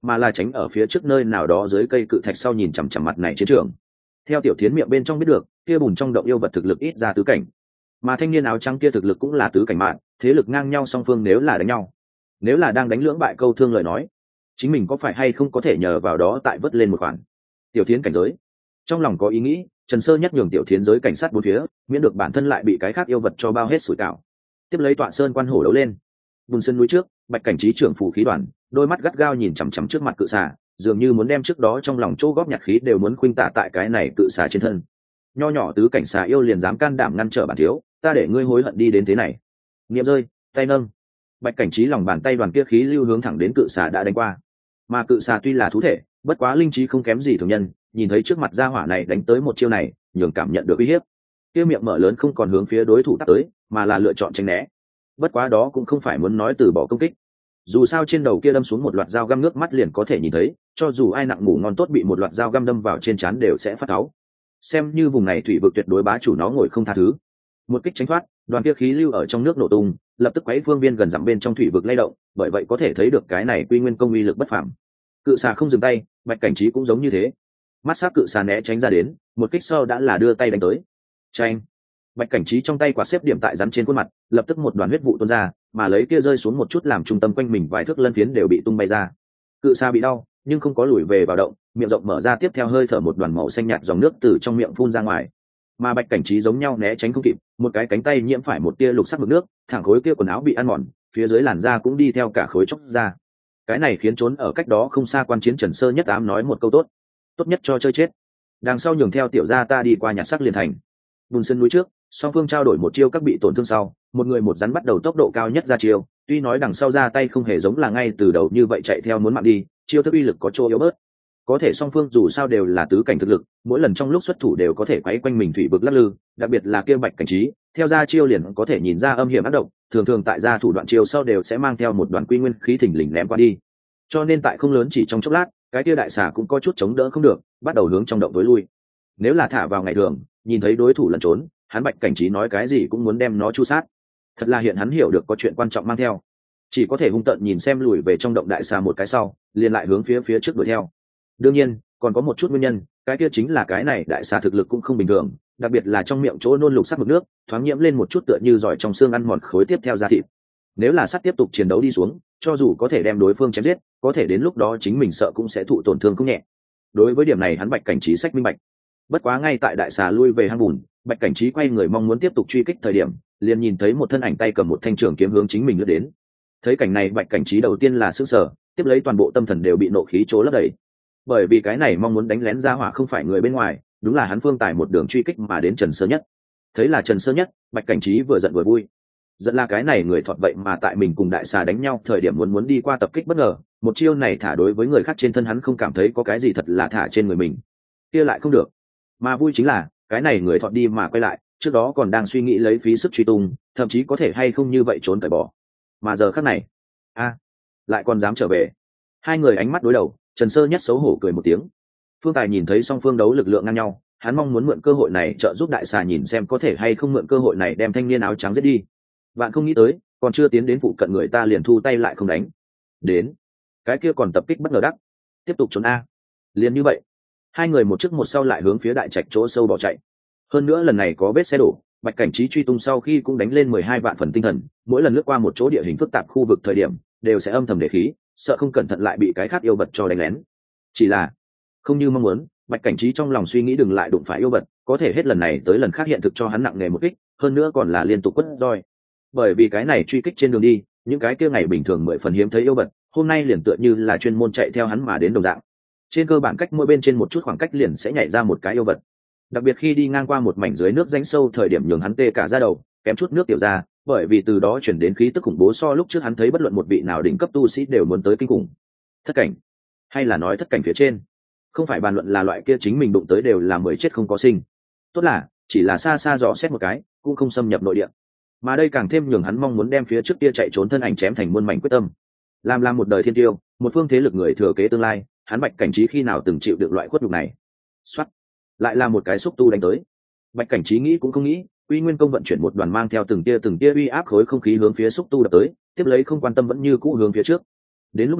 mà là tránh ở phía trước nơi nào đó dưới cây cự thạch sau nhìn chằm chằm mặt này chiến trường. Theo tiểu thiến miệng bên trong biết được, kia bùn trong động yêu vật thực lực ít ra tứ cảnh, mà thanh niên áo trắng kia thực lực cũng là tứ cảnh mạng, thế lực ngang nhau song phương nếu là đánh nhau, nếu là đang đánh lưỡng bại câu thương lời nói, chính mình có phải hay không có thể nhờ vào đó tại vớt lên một khoản. Tiểu thiến cảnh giới trong lòng có ý nghĩ, Trần Sơ Nhất nhường tiểu thiến giới cảnh sát bốn phía, miễn được bản thân lại bị cái khác yêu vật cho bao hết sủi cảo. Tiếp lấy tọa sơn quan hổ đấu lên. Bùn sân núi trước, Bạch Cảnh Trí trưởng phủ khí đoàn, đôi mắt gắt gao nhìn chằm chằm trước mặt cự xà, dường như muốn đem trước đó trong lòng chỗ góp nhặt khí đều muốn khuynh tả tại cái này cự xà trên thân. Nho nhỏ tứ cảnh xà yêu liền dám can đảm ngăn trở bản thiếu, ta để ngươi hối hận đi đến thế này. Niệm rơi, tay nâng. Bạch Cảnh Trí lòng bàn tay đoàn kia khí lưu hướng thẳng đến cự xà đã đánh qua. Mà cự xà tuy là thú thể, bất quá linh trí không kém gì thường nhân, nhìn thấy trước mặt gia hỏa này đánh tới một chiêu này, nhường cảm nhận được uy hiếp. Kia miệng mở lớn không còn hướng phía đối thủ tắt tới, mà là lựa chọn tránh né. Bất quá đó cũng không phải muốn nói từ bỏ công kích. Dù sao trên đầu kia đâm xuống một loạt dao găm nước mắt liền có thể nhìn thấy, cho dù ai nặng ngủ ngon tốt bị một loạt dao găm đâm vào trên trán đều sẽ phát cáu. Xem như vùng này thủy vực tuyệt đối bá chủ nó ngồi không tha thứ. Một kích tránh thoát, đoàn kia khí lưu ở trong nước nổ tung, lập tức quấy phương viên gần dặm bên trong thủy vực lay động, bởi vậy có thể thấy được cái này quy nguyên công uy lực bất phàm. Cự xà không dừng tay, Bạch Cảnh Trí cũng giống như thế. Mắt sát cự xà né tránh ra đến, một kích sau đã là đưa tay đánh tới. Chanh. Bạch Cảnh Trí trong tay quạt xếp điểm tại rắn trên khuôn mặt, lập tức một đoàn huyết vụ tuôn ra, mà lấy kia rơi xuống một chút làm trung tâm quanh mình vài thước lân phiến đều bị tung bay ra. Cự xà bị đau, nhưng không có lùi về vào động, miệng rộng mở ra tiếp theo hơi thở một đoàn màu xanh nhạt dòng nước từ trong miệng phun ra ngoài. Mà Bạch Cảnh Trí giống nhau né tránh không kịp, một cái cánh tay nhiễm phải một tia lục sắc mực nước, thẳng khối kia quần áo bị ăn mòn, phía dưới làn da cũng đi theo cả khối chóc ra. Cái này khiến trốn ở cách đó không xa quan chiến Trần Sơ Nhất ám nói một câu tốt, tốt nhất cho chơi chết. Đằng sau nhường theo tiểu gia ta đi qua nhặt sắc liền thành. Bùn sân núi trước, song phương trao đổi một chiêu các bị tổn thương sau, một người một rắn bắt đầu tốc độ cao nhất ra chiêu, tuy nói đằng sau ra tay không hề giống là ngay từ đầu như vậy chạy theo muốn mạng đi, chiêu thức uy lực có chỗ yếu bớt. Có thể song phương dù sao đều là tứ cảnh thực lực, mỗi lần trong lúc xuất thủ đều có thể quấy quanh mình thủy vực lắc lư, đặc biệt là kia Bạch Cảnh Trí, theo ra chiêu liền có thể nhìn ra âm hiểm ác độc, thường thường tại ra thủ đoạn chiêu sau đều sẽ mang theo một đoàn quy nguyên khí thình lình ném qua đi. Cho nên tại không lớn chỉ trong chốc lát, cái kia đại xà cũng có chút chống đỡ không được, bắt đầu hướng trong động tối lui. Nếu là thả vào ngày thường, nhìn thấy đối thủ lẩn trốn, hắn Bạch Cảnh Trí nói cái gì cũng muốn đem nó chu sát. Thật là hiện hắn hiểu được có chuyện quan trọng mang theo, chỉ có thể hung tợn nhìn xem lùi về trong động đại xà một cái sau, liền lại hướng phía phía trước đuổi theo. Đương nhiên, còn có một chút nguyên nhân, cái kia chính là cái này đại xà thực lực cũng không bình thường, đặc biệt là trong miệng chỗ nôn lục sắc mực nước, thoáng nhiễm lên một chút tựa như giỏi trong xương ăn mòn khối tiếp theo da thịt. Nếu là sắt tiếp tục chiến đấu đi xuống, cho dù có thể đem đối phương chém giết, có thể đến lúc đó chính mình sợ cũng sẽ thụ tổn thương không nhẹ. Đối với điểm này hắn Bạch Cảnh Trí sách minh bạch. Bất quá ngay tại đại xà lui về hang bùn, Bạch Cảnh Trí quay người mong muốn tiếp tục truy kích thời điểm, liền nhìn thấy một thân ảnh tay cầm một thanh trường kiếm hướng chính mình lướt đến. Thấy cảnh này Bạch Cảnh Trí đầu tiên là sửng sở, tiếp lấy toàn bộ tâm thần đều bị nộ khí trố lấp đầy. Bởi vì cái này mong muốn đánh lén ra hỏa không phải người bên ngoài, đúng là hắn Phương Tài một đường truy kích mà đến Trần Sơ Nhất. Thấy là Trần Sơ Nhất, Bạch Cảnh Trí vừa giận vừa vui. Giận là cái này người thọt vậy mà tại mình cùng đại xà đánh nhau thời điểm muốn muốn đi qua tập kích bất ngờ, một chiêu này thả đối với người khác trên thân hắn không cảm thấy có cái gì thật là thả trên người mình, kia lại không được. Mà vui chính là cái này người thọt đi mà quay lại, trước đó còn đang suy nghĩ lấy phí sức truy tung, thậm chí có thể hay không như vậy trốn cởi bỏ, mà giờ khắc này, a, lại còn dám trở về. Hai người ánh mắt đối đầu, Trần Sơ Nhất xấu hổ cười một tiếng. Phương Tài nhìn thấy song phương đấu lực lượng ngang nhau, hắn mong muốn mượn cơ hội này trợ giúp đại xà nhìn xem có thể hay không mượn cơ hội này đem thanh niên áo trắng giết đi. Bạn không nghĩ tới, còn chưa tiến đến phụ cận người ta liền thu tay lại không đánh. Đến, cái kia còn tập kích bất ngờ đắc, tiếp tục trốn a. Liền như vậy, hai người một trước một sau lại hướng phía đại trạch chỗ sâu bỏ chạy. Hơn nữa lần này có vết xe đổ, Bạch Cảnh Trí truy tung sau khi cũng đánh lên mười hai vạn phần tinh thần, mỗi lần lướt qua một chỗ địa hình phức tạp khu vực thời điểm, đều sẽ âm thầm để khí, sợ không cẩn thận lại bị cái khác yêu vật cho đánh lén. Chỉ là không như mong muốn, Bạch Cảnh Trí trong lòng suy nghĩ đừng lại đụng phải yêu vật, có thể hết lần này tới lần khác hiện thực cho hắn nặng nề một kích, hơn nữa còn là liên tục quất roi. Bởi vì cái này truy kích trên đường đi, những cái kia ngày bình thường mười phần hiếm thấy yêu vật, hôm nay liền tựa như là chuyên môn chạy theo hắn mà đến đồng dạng. Trên cơ bản cách mỗi bên trên một chút khoảng cách liền sẽ nhảy ra một cái yêu vật. Đặc biệt khi đi ngang qua một mảnh dưới nước rãnh sâu thời điểm nhường hắn tê cả da đầu, kém chút nước tiểu ra, bởi vì từ đó chuyển đến khí tức khủng bố so lúc trước hắn thấy bất luận một vị nào đỉnh cấp tu sĩ đều muốn tới kinh khủng. Thất cảnh, hay là nói thất cảnh phía trên, không phải bàn luận là loại kia chính mình đụng tới đều là mười chết không có sinh. Tốt là chỉ là xa xa dò xét một cái, cũng không xâm nhập nội địa. Mà đây càng thêm nhường hắn mong muốn đem phía trước kia chạy trốn thân ảnh chém thành muôn mảnh quyết tâm. Làm làm một đời thiên tiêu, một phương thế lực người thừa kế tương lai, hắn Bạch Cảnh Trí khi nào từng chịu được loại khuất nhục này. Soát, lại là một cái xúc tu đánh tới. Bạch Cảnh Trí nghĩ cũng không nghĩ, Uy Nguyên Công vận chuyển một đoàn mang theo từng tia từng tia uy áp khối không khí hướng phía xúc tu đập tới, tiếp lấy không quan tâm vẫn như cũ hướng phía trước. Đến lúc này,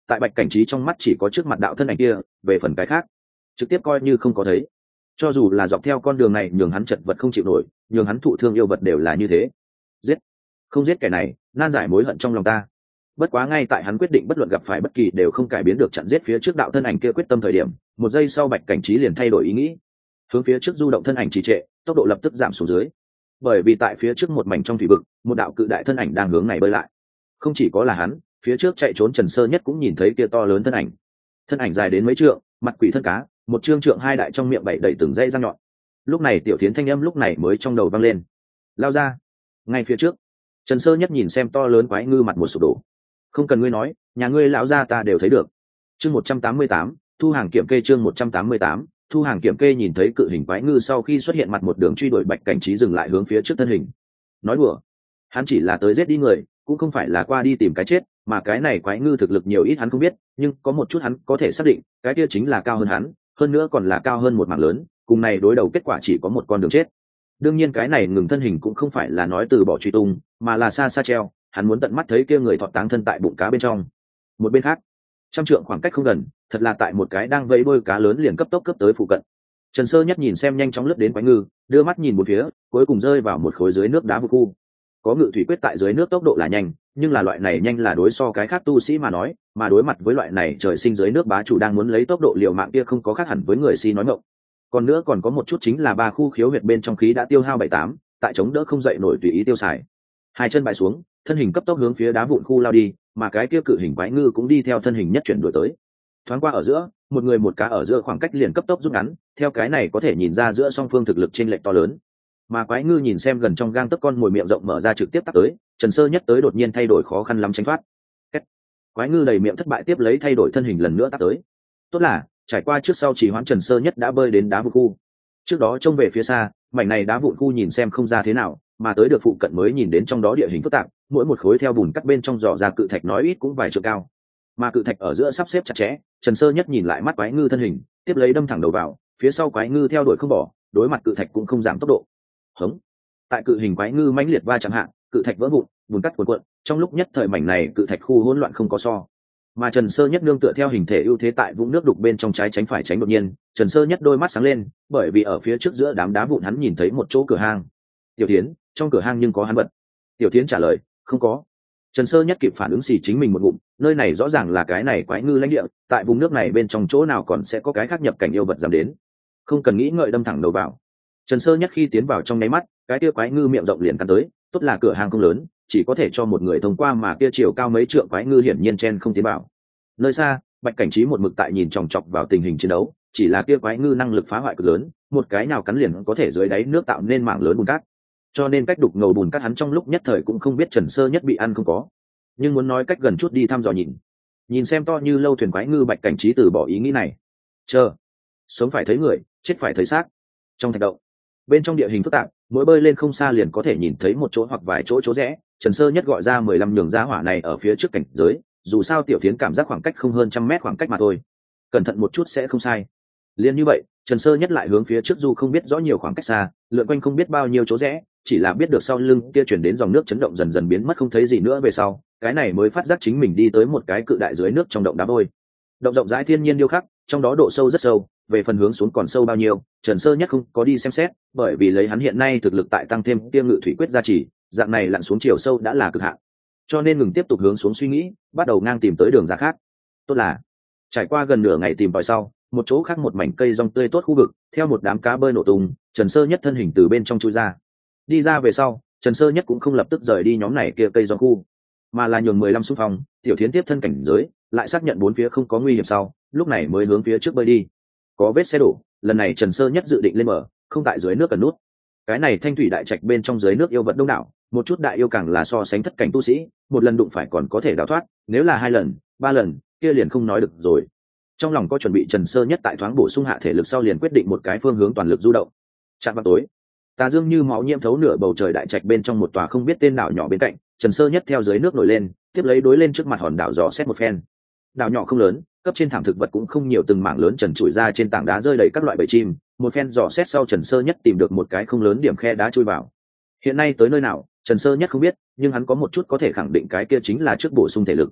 tại Bạch Cảnh Trí trong mắt chỉ có trước mặt đạo thân ảnh kia, về phần cái khác trực tiếp coi như không có thấy. Cho dù là dọc theo con đường này nhường hắn chật vật không chịu nổi, nhường hắn thụ thương yêu vật đều là như thế. Giết, không giết kẻ này, nan giải mối hận trong lòng ta. Bất quá ngay tại hắn quyết định bất luận gặp phải bất kỳ đều không cải biến được chặn giết phía trước đạo thân ảnh kia quyết tâm thời điểm, một giây sau Bạch Cảnh Trí liền thay đổi ý nghĩ, hướng phía trước du động thân ảnh trì trệ, tốc độ lập tức giảm xuống dưới. Bởi vì tại phía trước một mảnh trong thủy vực, một đạo cự đại thân ảnh đang hướng này bơi lại. Không chỉ có là hắn, phía trước chạy trốn Trần Sơ Nhất cũng nhìn thấy kia to lớn thân ảnh. Thân ảnh dài đến mấy trượng, mặt quỷ thân cá, một trương trượng hai đại trong miệng bảy đầy từng dây răng nhọn. Lúc này Tiểu Thiến thanh âm lúc này mới trong đầu vang lên. Lao ra. Ngay phía trước, Trần Sơ Nhất nhìn xem to lớn quái ngư mặt một sụp đổ. Không cần ngươi nói, nhà ngươi lão gia ta đều thấy được. Chương một trăm tám mươi tám, thu hàng kiểm kê. Chương một trăm tám mươi tám, thu hàng kiểm kê. Nhìn thấy cự hình quái ngư sau khi xuất hiện mặt một đường truy đuổi Bạch Cảnh Trí dừng lại hướng phía trước thân hình. Nói đùa, hắn chỉ là tới giết đi người, cũng không phải là qua đi tìm cái chết, mà cái này quái ngư thực lực nhiều ít hắn không biết, nhưng có một chút hắn có thể xác định, cái kia chính là cao hơn hắn, hơn nữa còn là cao hơn một mảng lớn, cùng này đối đầu kết quả chỉ có một con đường chết. Đương nhiên cái này ngừng thân hình cũng không phải là nói từ bỏ truy tung, mà là xa xa treo, hắn muốn tận mắt thấy kia người thọ táng thân tại bụng cá bên trong. Một bên khác, trăm trượng khoảng cách không gần, thật là tại một cái đang vẫy đuôi cá lớn liền cấp tốc cấp tới phụ cận. Trần Sơ Nhất nhìn xem nhanh chóng lướt đến quái ngư, đưa mắt nhìn một phía, cuối cùng rơi vào một khối dưới nước đá vực khu. Có ngự thủy quyết tại dưới nước tốc độ là nhanh, nhưng là loại này nhanh là đối so cái khác tu sĩ mà nói, mà đối mặt với loại này trời sinh dưới nước bá chủ đang muốn lấy tốc độ liều mạng kia không có khác hẳn với người si nói ngọng. Còn nữa còn có một chút chính là ba khu khiếu huyệt bên trong khí đã tiêu hao bảy tám, tại chống đỡ không dậy nổi tùy ý tiêu xài. Hai chân bại xuống, thân hình cấp tốc hướng phía đá vụn khu lao đi, mà cái kia cự hình quái ngư cũng đi theo thân hình nhất chuyển đuổi tới. Thoáng qua ở giữa, một người một cá ở giữa khoảng cách liền cấp tốc rút ngắn, theo cái này có thể nhìn ra giữa song phương thực lực chênh lệch to lớn. Mà quái ngư nhìn xem gần trong gang tấc con mồi miệng rộng mở ra trực tiếp tắt tới, Trần Sơ Nhất tới đột nhiên thay đổi khó khăn lắm tránh thoát. Kết. Quái ngư đầy miệng thất bại tiếp lấy thay đổi thân hình lần nữa tắt tới. Tốt là, trải qua trước sau chỉ hoãn Trần Sơ Nhất đã bơi đến đá vụn khu. Trước đó trông về phía xa, mảnh này đá vụn khu nhìn xem không ra thế nào, mà tới được phụ cận mới nhìn đến trong đó địa hình phức tạp, mỗi một khối theo bùn cắt bên trong dò ra cự thạch nói ít cũng vài trượng cao. Mà cự thạch ở giữa sắp xếp chặt chẽ, Trần Sơ Nhất nhìn lại mắt quái ngư thân hình, tiếp lấy đâm thẳng đầu vào, phía sau quái ngư theo đuổi không bỏ, đối mặt cự thạch cũng không giảm tốc độ. Hống. Tại cự hình quái ngư mãnh liệt va chạm hạ, cự thạch vỡ vụn, bùn cắt cuộn cuộn, trong lúc nhất thời mảnh này cự thạch khu hỗn loạn không có so. Mà Trần Sơ Nhất nương tựa theo hình thể ưu thế tại vũng nước đục bên trong trái tránh phải tránh đột nhiên, Trần Sơ Nhất đôi mắt sáng lên, bởi vì ở phía trước giữa đám đá vụn hắn nhìn thấy một chỗ cửa hang. Tiểu Thiến, trong cửa hang nhưng có hắn vật. Tiểu Thiến trả lời, không có. Trần Sơ Nhất kịp phản ứng xì chính mình một ngụm, nơi này rõ ràng là cái này quái ngư lãnh địa, tại vùng nước này bên trong chỗ nào còn sẽ có cái khác nhập cảnh yêu vật dám đến. Không cần nghĩ ngợi đâm thẳng đầu vào. Trần Sơ Nhất khi tiến vào trong nháy mắt, cái kia quái ngư miệng rộng liền cắn tới, tốt là cửa hàng không lớn, chỉ có thể cho một người thông qua mà kia chiều cao mấy trượng quái ngư hiển nhiên chen không tiến vào. Nơi xa, Bạch Cảnh Trí một mực tại nhìn chòng chọc vào tình hình chiến đấu, chỉ là kia quái ngư năng lực phá hoại cực lớn, một cái nào cắn liền có thể dưới đáy nước tạo nên mảng lớn bùn cát. Cho nên cách đục ngầu bùn cát hắn trong lúc nhất thời cũng không biết Trần Sơ Nhất bị ăn không có. Nhưng muốn nói cách gần chút đi thăm dò nhìn, nhìn xem to như lâu thuyền quái ngư, Bạch Cảnh Trí từ bỏ ý nghĩ này. Chờ, sống phải thấy người, chết phải thấy xác. Trong thạch động, bên trong địa hình phức tạp, mỗi bơi lên không xa liền có thể nhìn thấy một chỗ hoặc vài chỗ chỗ rẽ. Trần Sơ Nhất gọi ra mười lăm nhường giá hỏa này ở phía trước cảnh giới, dù sao Tiểu Thiến cảm giác khoảng cách không hơn trăm mét khoảng cách mà thôi, cẩn thận một chút sẽ không sai. Liên như vậy, Trần Sơ Nhất lại hướng phía trước du không biết rõ nhiều khoảng cách xa, lượn quanh không biết bao nhiêu chỗ rẽ, chỉ là biết được sau lưng kia chuyển đến dòng nước chấn động dần dần biến mất không thấy gì nữa về sau, cái này mới phát giác chính mình đi tới một cái cự đại dưới nước trong động đá vôi. Động rộng rãi thiên nhiên điêu khắc, trong đó độ sâu rất sâu, về phần hướng xuống còn sâu bao nhiêu, Trần Sơ Nhất không có đi xem xét, bởi vì lấy hắn hiện nay thực lực tại tăng thêm kia ngự thủy quyết gia trì, dạng này lặn xuống chiều sâu đã là cực hạn. Cho nên ngừng tiếp tục hướng xuống suy nghĩ, bắt đầu ngang tìm tới đường ra khác. Tốt là, trải qua gần nửa ngày tìm tòi sau, một chỗ khác một mảnh cây rong tươi tốt khu vực, theo một đám cá bơi nổ tung, Trần Sơ Nhất thân hình từ bên trong chui ra. Đi ra về sau, Trần Sơ Nhất cũng không lập tức rời đi nhóm này kia cây rong khu, mà là nhường mười lăm xung phong, Tiểu Thiến tiếp thân cảnh giới, lại xác nhận bốn phía không có nguy hiểm sau, lúc này mới hướng phía trước bơi đi. Có vết xe đổ, lần này Trần Sơ Nhất dự định lên bờ, không tại dưới nước cần nút. Cái này thanh thủy đại trạch bên trong dưới nước yêu vật đông đảo, một chút đại yêu càng là so sánh thất cảnh tu sĩ, một lần đụng phải còn có thể đào thoát, nếu là hai lần, ba lần, kia liền không nói được rồi. Trong lòng có chuẩn bị, Trần Sơ Nhất tại thoáng bổ sung hạ thể lực sau liền quyết định một cái phương hướng toàn lực du động. Chạm vào tối, tà dương như máu nhiễm thấu nửa bầu trời đại trạch bên trong một tòa không biết tên đảo nhỏ bên cạnh, Trần Sơ Nhất theo dưới nước nổi lên, tiếp lấy đối lên trước mặt hòn đảo dò xét một phen. Đảo nhỏ không lớn, cấp trên thảm thực vật cũng không nhiều, từng mảng lớn trần trụi ra trên tảng đá rơi đầy các loại bầy chim, một phen dò xét sau Trần Sơ Nhất tìm được một cái không lớn điểm khe đá chui vào. Hiện nay tới nơi nào, Trần Sơ Nhất không biết, nhưng hắn có một chút có thể khẳng định, cái kia chính là trước bổ sung thể lực.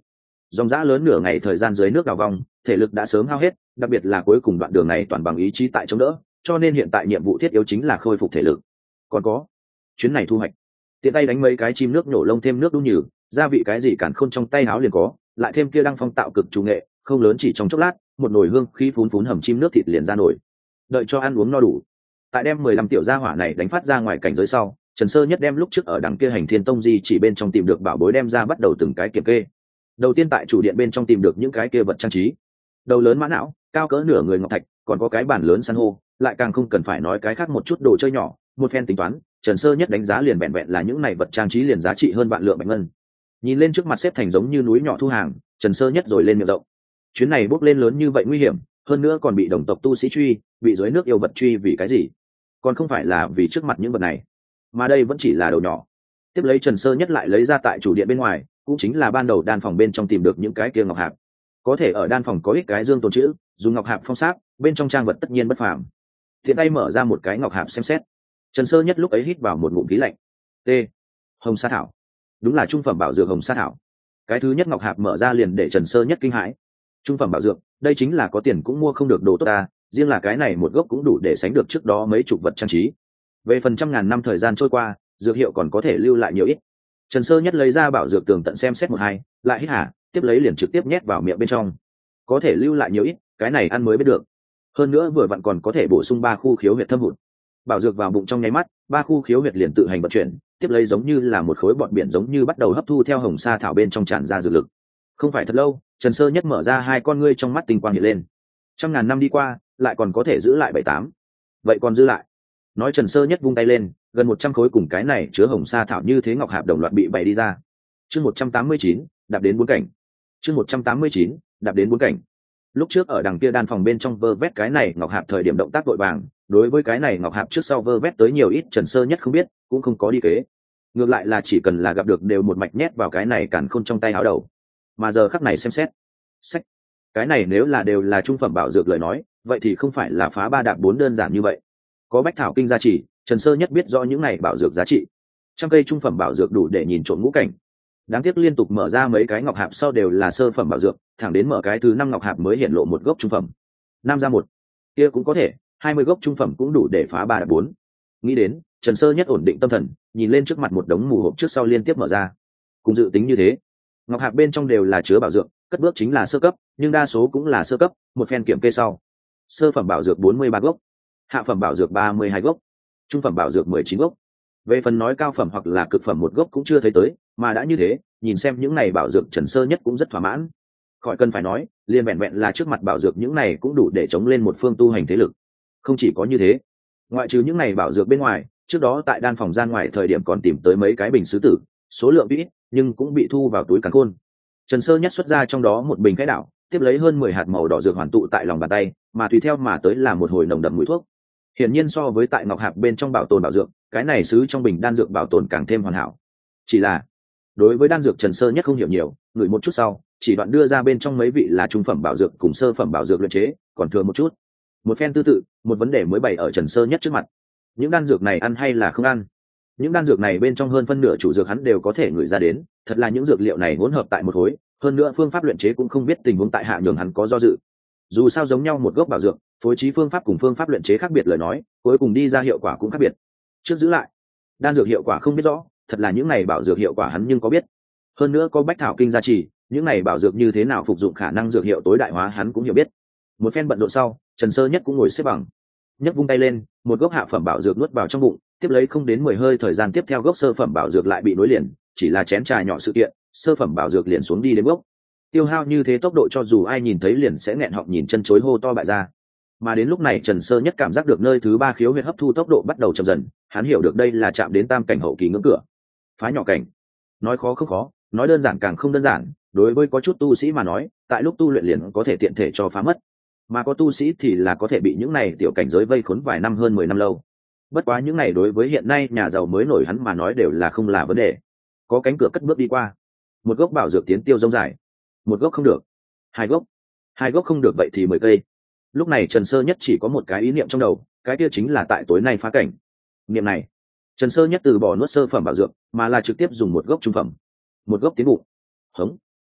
dòng dã lớn nửa ngày thời gian dưới nước đào vòng, thể lực đã sớm hao hết, đặc biệt là cuối cùng đoạn đường này toàn bằng ý chí tại chống đỡ, cho nên hiện tại nhiệm vụ thiết yếu chính là khôi phục thể lực. Còn có chuyến này thu hoạch, tiện tay đánh mấy cái chim nước nhổ lông thêm nước đun nhừ, gia vị cái gì cản khôn trong tay áo liền có, lại thêm kia đăng phong tạo cực chủ nghệ, không lớn chỉ trong chốc lát, một nồi hương khí phún phún hầm chim nước thịt liền ra nổi. Đợi cho ăn uống no đủ, tại đem mười lăm tiểu gia hỏa này đánh phát ra ngoài cảnh giới sau, Trần Sơ Nhất đem lúc trước ở đằng kia Hành Thiên Tông di chỉ bên trong tìm được bảo bối đem ra bắt đầu từng cái kiểm kê. Đầu tiên tại chủ điện bên trong tìm được những cái kia vật trang trí, đầu lớn mã não, cao cỡ nửa người ngọc thạch, còn có cái bàn lớn san hô, lại càng không cần phải nói cái khác một chút đồ chơi nhỏ, một phen tính toán, Trần Sơ Nhất đánh giá liền vẹn vẹn là những này vật trang trí liền giá trị hơn vạn lượng bạch ngân. Nhìn lên trước mặt xếp thành giống như núi nhỏ thu hàng, Trần Sơ Nhất rồi lên miệng rộng. Chuyến này bước lên lớn như vậy nguy hiểm, hơn nữa còn bị đồng tộc tu sĩ truy, bị dưới nước yêu vật truy vì cái gì? Còn không phải là vì trước mặt những vật này, mà đây vẫn chỉ là đầu nhỏ. Tiếp lấy Trần Sơ Nhất lại lấy ra tại chủ điện bên ngoài, cũng chính là ban đầu đan phòng bên trong tìm được những cái kia ngọc hạp. Có thể ở đan phòng có ít cái dương tồn chữ, dùng ngọc hạp phong sát, bên trong trang vật tất nhiên bất phàm. Thiện tay mở ra một cái ngọc hạp xem xét, Trần Sơ Nhất lúc ấy hít vào một ngụm khí lạnh. T. Hồng sa thảo, đúng là trung phẩm bảo dược hồng sa thảo. Cái thứ nhất ngọc hạp mở ra liền để Trần Sơ Nhất kinh hãi. Trung phẩm bảo dược, đây chính là có tiền cũng mua không được đồ tốt ta, riêng là cái này một gốc cũng đủ để sánh được trước đó mấy chục vật trang trí. Về phần trăm ngàn năm thời gian trôi qua, dược hiệu còn có thể lưu lại nhiều ít. Trần Sơ Nhất lấy ra bảo dược tường tận xem xét một hai, lại hít hả, tiếp lấy liền trực tiếp nhét vào miệng bên trong. Có thể lưu lại nhiều ít, cái này ăn mới biết được. Hơn nữa vừa vặn còn có thể bổ sung ba khu khiếu huyệt thâm hụt. Bảo dược vào bụng trong nháy mắt, ba khu khiếu huyệt liền tự hành vận chuyển, tiếp lấy giống như là một khối bọt biển giống như bắt đầu hấp thu theo hồng sa thảo bên trong tràn ra dược lực. Không phải thật lâu, Trần Sơ Nhất mở ra hai con ngươi trong mắt tinh quang hiện lên. Trăm ngàn năm đi qua, lại còn có thể giữ lại bảy tám. Vậy còn giữ lại. Nói Trần Sơ Nhất vung tay lên, gần một trăm khối cùng cái này chứa hồng sa thảo như thế ngọc hạp đồng loạt bị bày đi ra. Chương một trăm tám mươi chín, đạp đến bốn cảnh. Chương một trăm tám mươi chín, đạp đến bốn cảnh. Lúc trước ở đằng kia đan phòng bên trong vơ vét cái này ngọc hạp thời điểm động tác vội vàng, đối với cái này ngọc hạp trước sau vơ vét tới nhiều ít Trần Sơ Nhất không biết, cũng không có đi kế. Ngược lại là chỉ cần là gặp được đều một mạch nhét vào cái này càn khôn trong tay áo đầu. Mà giờ khắc này xem xét, sách, cái này nếu là đều là trung phẩm bảo dược lời nói, vậy thì không phải là phá ba đạp bốn đơn giản như vậy. Có bách thảo kinh gia trì, Trần Sơ Nhất biết rõ những này bảo dược giá trị. Trăm cây trung phẩm bảo dược đủ để nhìn trộm ngũ cảnh. Đáng tiếc liên tục mở ra mấy cái ngọc hạp sau đều là sơ phẩm bảo dược, thẳng đến mở cái thứ năm ngọc hạp mới hiện lộ một gốc trung phẩm. Năm ra một, kia cũng có thể, hai mươi gốc trung phẩm cũng đủ để phá ba đạp bốn. Nghĩ đến, Trần Sơ Nhất ổn định tâm thần, nhìn lên trước mặt một đống mù hộp trước sau liên tiếp mở ra. Cùng dự tính như thế, ngọc hạp bên trong đều là chứa bảo dược, cất bước chính là sơ cấp, nhưng đa số cũng là sơ cấp. Một phen kiểm kê sau, sơ phẩm bảo dược bốn mươi ba gốc, hạ phẩm bảo dược ba mươi hai gốc, trung phẩm bảo dược mười chín gốc. Về phần nói cao phẩm hoặc là cực phẩm một gốc cũng chưa thấy tới, mà đã như thế, nhìn xem những này bảo dược Trần Sơ Nhất cũng rất thỏa mãn. Khỏi cần phải nói, liền vẹn vẹn là trước mặt bảo dược những này cũng đủ để chống lên một phương tu hành thế lực. Không chỉ có như thế, ngoại trừ những này bảo dược bên ngoài, trước đó tại đan phòng gian ngoài thời điểm còn tìm tới mấy cái bình sứ tử, số lượng ít, nhưng cũng bị thu vào túi càn khôn. Trần Sơ Nhất xuất ra trong đó một bình cái đảo, tiếp lấy hơn mười hạt màu đỏ dược hoàn tụ tại lòng bàn tay, mà tùy theo mà tới là một hồi nồng đậm mùi thuốc. Hiển nhiên so với tại ngọc hạp bên trong bảo tồn bảo dược, cái này sứ trong bình đan dược bảo tồn càng thêm hoàn hảo. Chỉ là, đối với đan dược Trần Sơ Nhất không hiểu nhiều, ngửi một chút sau, chỉ đoạn đưa ra bên trong mấy vị là trung phẩm bảo dược cùng sơ phẩm bảo dược luyện chế, còn thừa một chút. Một phen tư tự, một vấn đề mới bày ở Trần Sơ Nhất trước mặt. Những đan dược này ăn hay là không ăn? Những đan dược này bên trong hơn phân nửa chủ dược hắn đều có thể ngửi ra đến, thật là những dược liệu này hỗn hợp tại một khối, hơn nữa phương pháp luyện chế cũng không biết tình huống tại hạ nhường hắn có do dự. Dù sao giống nhau một gốc bảo dược, phối trí phương pháp cùng phương pháp luyện chế khác biệt lời nói, cuối cùng đi ra hiệu quả cũng khác biệt. Trước giữ lại, đan dược hiệu quả không biết rõ, thật là những này bảo dược hiệu quả hắn nhưng có biết. Hơn nữa có bách thảo kinh gia trì, những này bảo dược như thế nào phục dụng khả năng dược hiệu tối đại hóa hắn cũng hiểu biết. Một phen bận rộn sau, Trần Sơ Nhất cũng ngồi xếp bằng, nhấc vung tay lên, một gốc hạ phẩm bảo dược nuốt vào trong bụng, tiếp lấy không đến mười hơi thời gian tiếp theo gốc sơ phẩm bảo dược lại bị nối liền, chỉ là chén trà nhỏ sự kiện, sơ phẩm bảo dược liền xuống đi đến gốc. Tiêu hao như thế tốc độ cho dù ai nhìn thấy liền sẽ nghẹn họng nhìn chân chối hô to bại ra. Mà đến lúc này Trần Sơ Nhất cảm giác được nơi thứ ba khiếu huyệt hấp thu tốc độ bắt đầu chậm dần, hắn hiểu được đây là chạm đến tam cảnh hậu kỳ ngưỡng cửa. Phá nhỏ cảnh, nói khó không khó, nói đơn giản càng không đơn giản, đối với có chút tu sĩ mà nói, tại lúc tu luyện liền có thể tiện thể cho phá mất, mà có tu sĩ thì là có thể bị những này tiểu cảnh giới vây khốn vài năm hơn mười năm lâu. Bất quá những này đối với hiện nay nhà giàu mới nổi hắn mà nói đều là không là vấn đề. Có cánh cửa cất bước đi qua, một gốc bảo dược tiến tiêu rông dài, một gốc không được, hai gốc, hai gốc không được vậy thì mười cây. Lúc này Trần Sơ Nhất chỉ có một cái ý niệm trong đầu, cái kia chính là tại tối nay phá cảnh. Niệm này, Trần Sơ Nhất từ bỏ nuốt sơ phẩm bảo dược, mà là trực tiếp dùng một gốc trung phẩm, một gốc tiến bụng. Hống,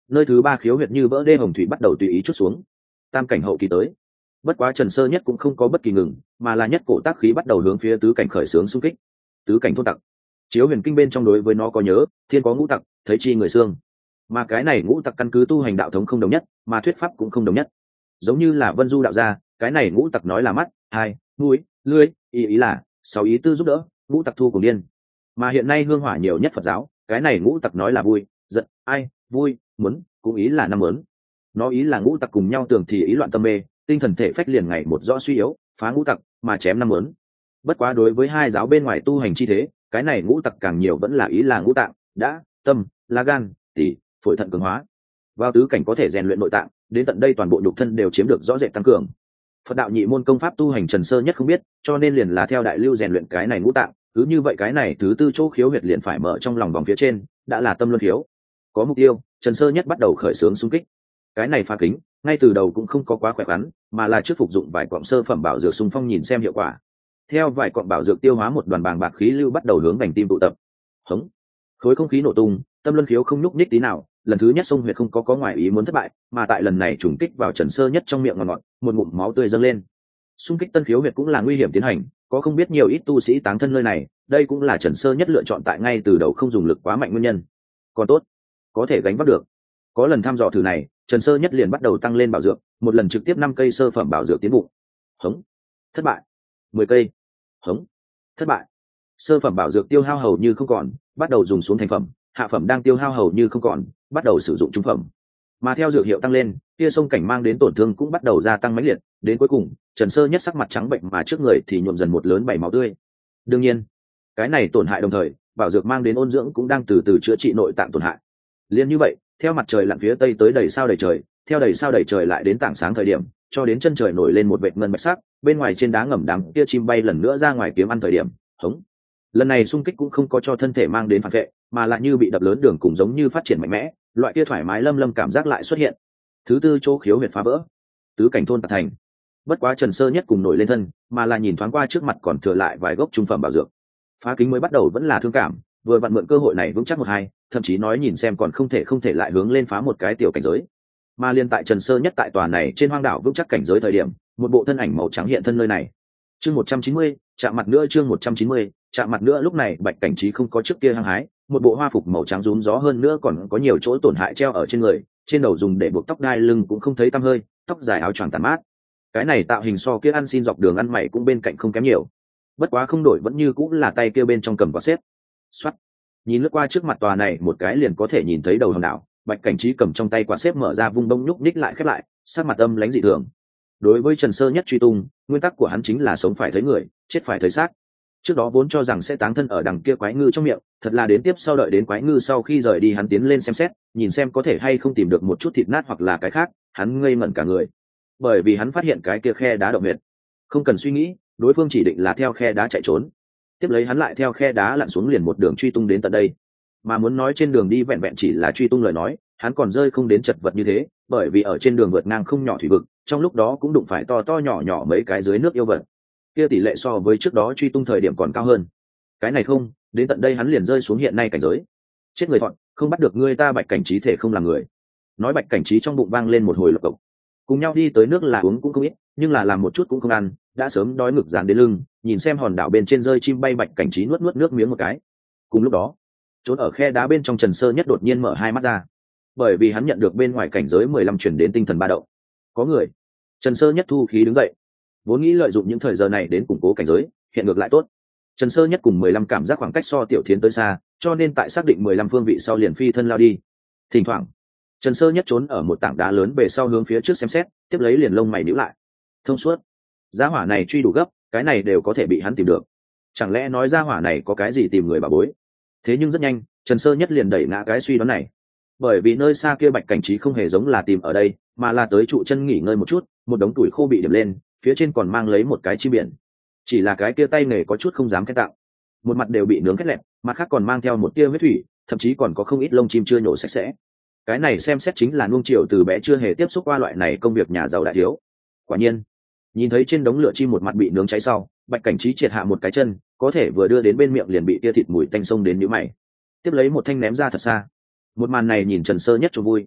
nơi thứ ba khiếu huyệt như vỡ đê hồng thủy bắt đầu tùy ý chút xuống. Tam cảnh hậu kỳ tới. Bất quá Trần Sơ Nhất cũng không có bất kỳ ngừng, mà là nhất cổ tác khí bắt đầu hướng phía tứ cảnh khởi xướng xung kích. Tứ cảnh thôn tặc. Chiếu huyền kinh bên trong đối với nó có nhớ, thiên có ngũ tặc, thấy chi người xương. Mà cái này ngũ tặc căn cứ tu hành đạo thống không đồng nhất, mà thuyết pháp cũng không đồng nhất. Giống như là Vân Du đạo gia, cái này ngũ tặc nói là mắt, hai, mũi, lưỡi, ý ý là sáu ý tư giúp đỡ, ngũ tặc thu cùng điên. Mà hiện nay hương hỏa nhiều nhất Phật giáo, cái này ngũ tặc nói là vui, giận, ai, vui, muốn, cũng ý là năm muốn. Nó ý là ngũ tặc cùng nhau tưởng thì ý loạn tâm mê, tinh thần thể phách liền ngày một rõ suy yếu, phá ngũ tặc mà chém năm muốn. Bất quá đối với hai giáo bên ngoài tu hành chi thế, cái này ngũ tặc càng nhiều vẫn là ý là ngũ tạng, đã, tâm, lá gan, tỳ, phổi thận cường hóa. Vào tứ cảnh có thể rèn luyện nội tạng, đến tận đây toàn bộ nhục thân đều chiếm được rõ rệt tăng cường. Phật đạo nhị môn công pháp tu hành Trần Sơ Nhất không biết, cho nên liền là theo đại lưu rèn luyện cái này ngũ tạng, cứ như vậy cái này thứ tư chỗ khiếu huyệt liền phải mở trong lòng vòng phía trên, đã là tâm luân khiếu. Có mục tiêu, Trần Sơ Nhất bắt đầu khởi xướng xung kích. Cái này phá kính, ngay từ đầu cũng không có quá khỏe khoắn, mà là trước phục dụng vài cọng sơ phẩm bảo dược xung phong nhìn xem hiệu quả. Theo vài cọng bảo dược tiêu hóa một đoàn bàng bạc khí lưu bắt đầu hướng vành tim tụ tập. Hống. Khối không khí nổ tung, tâm luân khiếu không nhúc nhích tí nào, lần thứ nhất sông huyệt không có có ngoài ý muốn thất bại, mà tại lần này trùng kích vào Trần Sơ Nhất trong miệng ngọt ngọt, một ngụm máu tươi dâng lên. Xung kích tân khiếu huyệt cũng là nguy hiểm tiến hành, có không biết nhiều ít tu sĩ táng thân nơi này, đây cũng là Trần Sơ Nhất lựa chọn tại ngay từ đầu không dùng lực quá mạnh nguyên nhân. Còn tốt, có thể gánh vác được. Có lần thăm dò thử này, Trần Sơ Nhất liền bắt đầu tăng lên bảo dược, một lần trực tiếp năm cây sơ phẩm bảo dược tiến bụng. Hống. Thất bại. Mười cây. Hống. Thất bại. Sơ phẩm bảo dược tiêu hao hầu như không còn, bắt đầu dùng xuống thành phẩm, hạ phẩm đang tiêu hao hầu như không còn, bắt đầu sử dụng trung phẩm. Mà theo dược hiệu tăng lên, kia sông cảnh mang đến tổn thương cũng bắt đầu gia tăng mãnh liệt, đến cuối cùng, Trần Sơ Nhất sắc mặt trắng bệnh mà trước người thì nhuộm dần một lớn bảy máu tươi. Đương nhiên, cái này tổn hại đồng thời, bảo dược mang đến ôn dưỡng cũng đang từ từ chữa trị nội tạng tổn hại. Liên như vậy, theo mặt trời lặn phía tây tới đầy sao đầy trời, theo đầy sao đầy trời lại đến tảng sáng thời điểm, cho đến chân trời nổi lên một vệt ngân bạch sắc, bên ngoài trên đá ngầm đám kia chim bay lần nữa ra ngoài kiếm ăn thời điểm, hống. Lần này xung kích cũng không có cho thân thể mang đến phản vệ, mà lại như bị đập lớn đường cùng giống như phát triển mạnh mẽ, loại kia thoải mái lâm lâm cảm giác lại xuất hiện. Thứ tư chỗ khiếu huyệt phá vỡ, tứ cảnh thôn tạc thành. Bất quá Trần Sơ Nhất cùng nổi lên thân, mà là nhìn thoáng qua trước mặt còn thừa lại vài gốc trung phẩm bảo dược. Phá kính mới bắt đầu vẫn là thương cảm, vừa vặn mượn cơ hội này vững chắc một hai, thậm chí nói nhìn xem còn không thể không thể lại hướng lên phá một cái tiểu cảnh giới. Mà liên tại Trần Sơ Nhất tại tòa này trên hoang đảo vững chắc cảnh giới thời điểm, một bộ thân ảnh màu trắng hiện thân nơi này. Chương một trăm chín mươi, chạm mặt nữa chương một trăm chín mươi, chạm mặt nữa lúc này Bạch Cảnh Trí không có trước kia hăng hái, một bộ hoa phục màu trắng rúm gió hơn nữa còn có nhiều chỗ tổn hại treo ở trên người, trên đầu dùng để buộc tóc đai lưng cũng không thấy tăm hơi, tóc dài áo choàng tàn mát. Cái này tạo hình so kia ăn xin dọc đường ăn mày cũng bên cạnh không kém nhiều. Bất quá không đổi vẫn như cũng là tay kia bên trong cầm quả xếp. Soát. Nhìn lướt qua trước mặt tòa này một cái liền có thể nhìn thấy đầu hòn đảo, Bạch Cảnh Trí cầm trong tay quả xếp mở ra vung đông nhúc ních lại khép lại, sát mặt âm lãnh dị thường. Đối với Trần Sơ Nhất truy tung, nguyên tắc của hắn chính là sống phải thấy người, chết phải thấy xác. Trước đó vốn cho rằng sẽ táng thân ở đằng kia quái ngư trong miệng, thật là đến tiếp sau đợi đến quái ngư sau khi rời đi hắn tiến lên xem xét, nhìn xem có thể hay không tìm được một chút thịt nát hoặc là cái khác, hắn ngây ngẩn cả người. Bởi vì hắn phát hiện cái kia khe đá động huyệt. Không cần suy nghĩ, đối phương chỉ định là theo khe đá chạy trốn. Tiếp lấy hắn lại theo khe đá lặn xuống liền một đường truy tung đến tận đây. Mà muốn nói trên đường đi vẹn vẹn chỉ là truy tung lời nói, hắn còn rơi không đến chật vật như thế, bởi vì ở trên đường vượt ngang không nhỏ thủy vực, trong lúc đó cũng đụng phải to to nhỏ nhỏ mấy cái dưới nước yêu vật. Kia tỷ lệ so với trước đó truy tung thời điểm còn cao hơn. Cái này không, đến tận đây hắn liền rơi xuống hiện nay cảnh giới. Chết người thọn, không bắt được ngươi ta Bạch Cảnh Trí thể không làm người. Nói Bạch Cảnh Trí trong bụng vang lên một hồi lộc cộc. Cùng nhau đi tới nước là uống cũng không ít, nhưng là làm một chút cũng không ăn, đã sớm đói ngực dán đến lưng, nhìn xem hòn đảo bên trên rơi chim bay Bạch Cảnh Trí nuốt nuốt nước miếng một cái. Cùng lúc đó, trốn ở khe đá bên trong Trần Sơ Nhất đột nhiên mở hai mắt ra, bởi vì hắn nhận được bên ngoài cảnh giới mười lăm truyền đến tinh thần ba động. Có người. Trần Sơ Nhất thu khí đứng dậy, vốn nghĩ lợi dụng những thời giờ này đến củng cố cảnh giới, hiện ngược lại tốt. Trần Sơ Nhất cùng mười lăm cảm giác khoảng cách so Tiểu Thiến tới xa, cho nên tại xác định mười lăm phương vị sau liền phi thân lao đi. Thỉnh thoảng, Trần Sơ Nhất trốn ở một tảng đá lớn về sau hướng phía trước xem xét, tiếp lấy liền lông mày nhíu lại. Thông suốt. Giá hỏa này truy đủ gấp, cái này đều có thể bị hắn tìm được. Chẳng lẽ nói giá hỏa này có cái gì tìm người bà bối? Thế nhưng rất nhanh, Trần Sơ Nhất liền đẩy ngã cái suy đoán này. Bởi vì nơi xa kia Bạch Cảnh Trí không hề giống là tìm ở đây, mà là tới trụ chân nghỉ ngơi một chút, một đống tuổi khô bị điểm lên, phía trên còn mang lấy một cái chim biển. Chỉ là cái kia tay nghề có chút không dám khen tặng, một mặt đều bị nướng khét lẹt, mặt khác còn mang theo một tia huyết thủy, thậm chí còn có không ít lông chim chưa nhổ sạch sẽ. Cái này xem xét chính là nuông chiều từ bé chưa hề tiếp xúc qua loại này công việc nhà giàu đại thiếu. Quả nhiên, nhìn thấy trên đống lửa chim một mặt bị nướng cháy sau, Bạch Cảnh Trí triệt hạ một cái chân, có thể vừa đưa đến bên miệng liền bị tia thịt mùi tanh sông đến nhíu mày. Tiếp lấy một thanh ném ra thật xa. Một màn này nhìn Trần Sơ Nhất cho vui.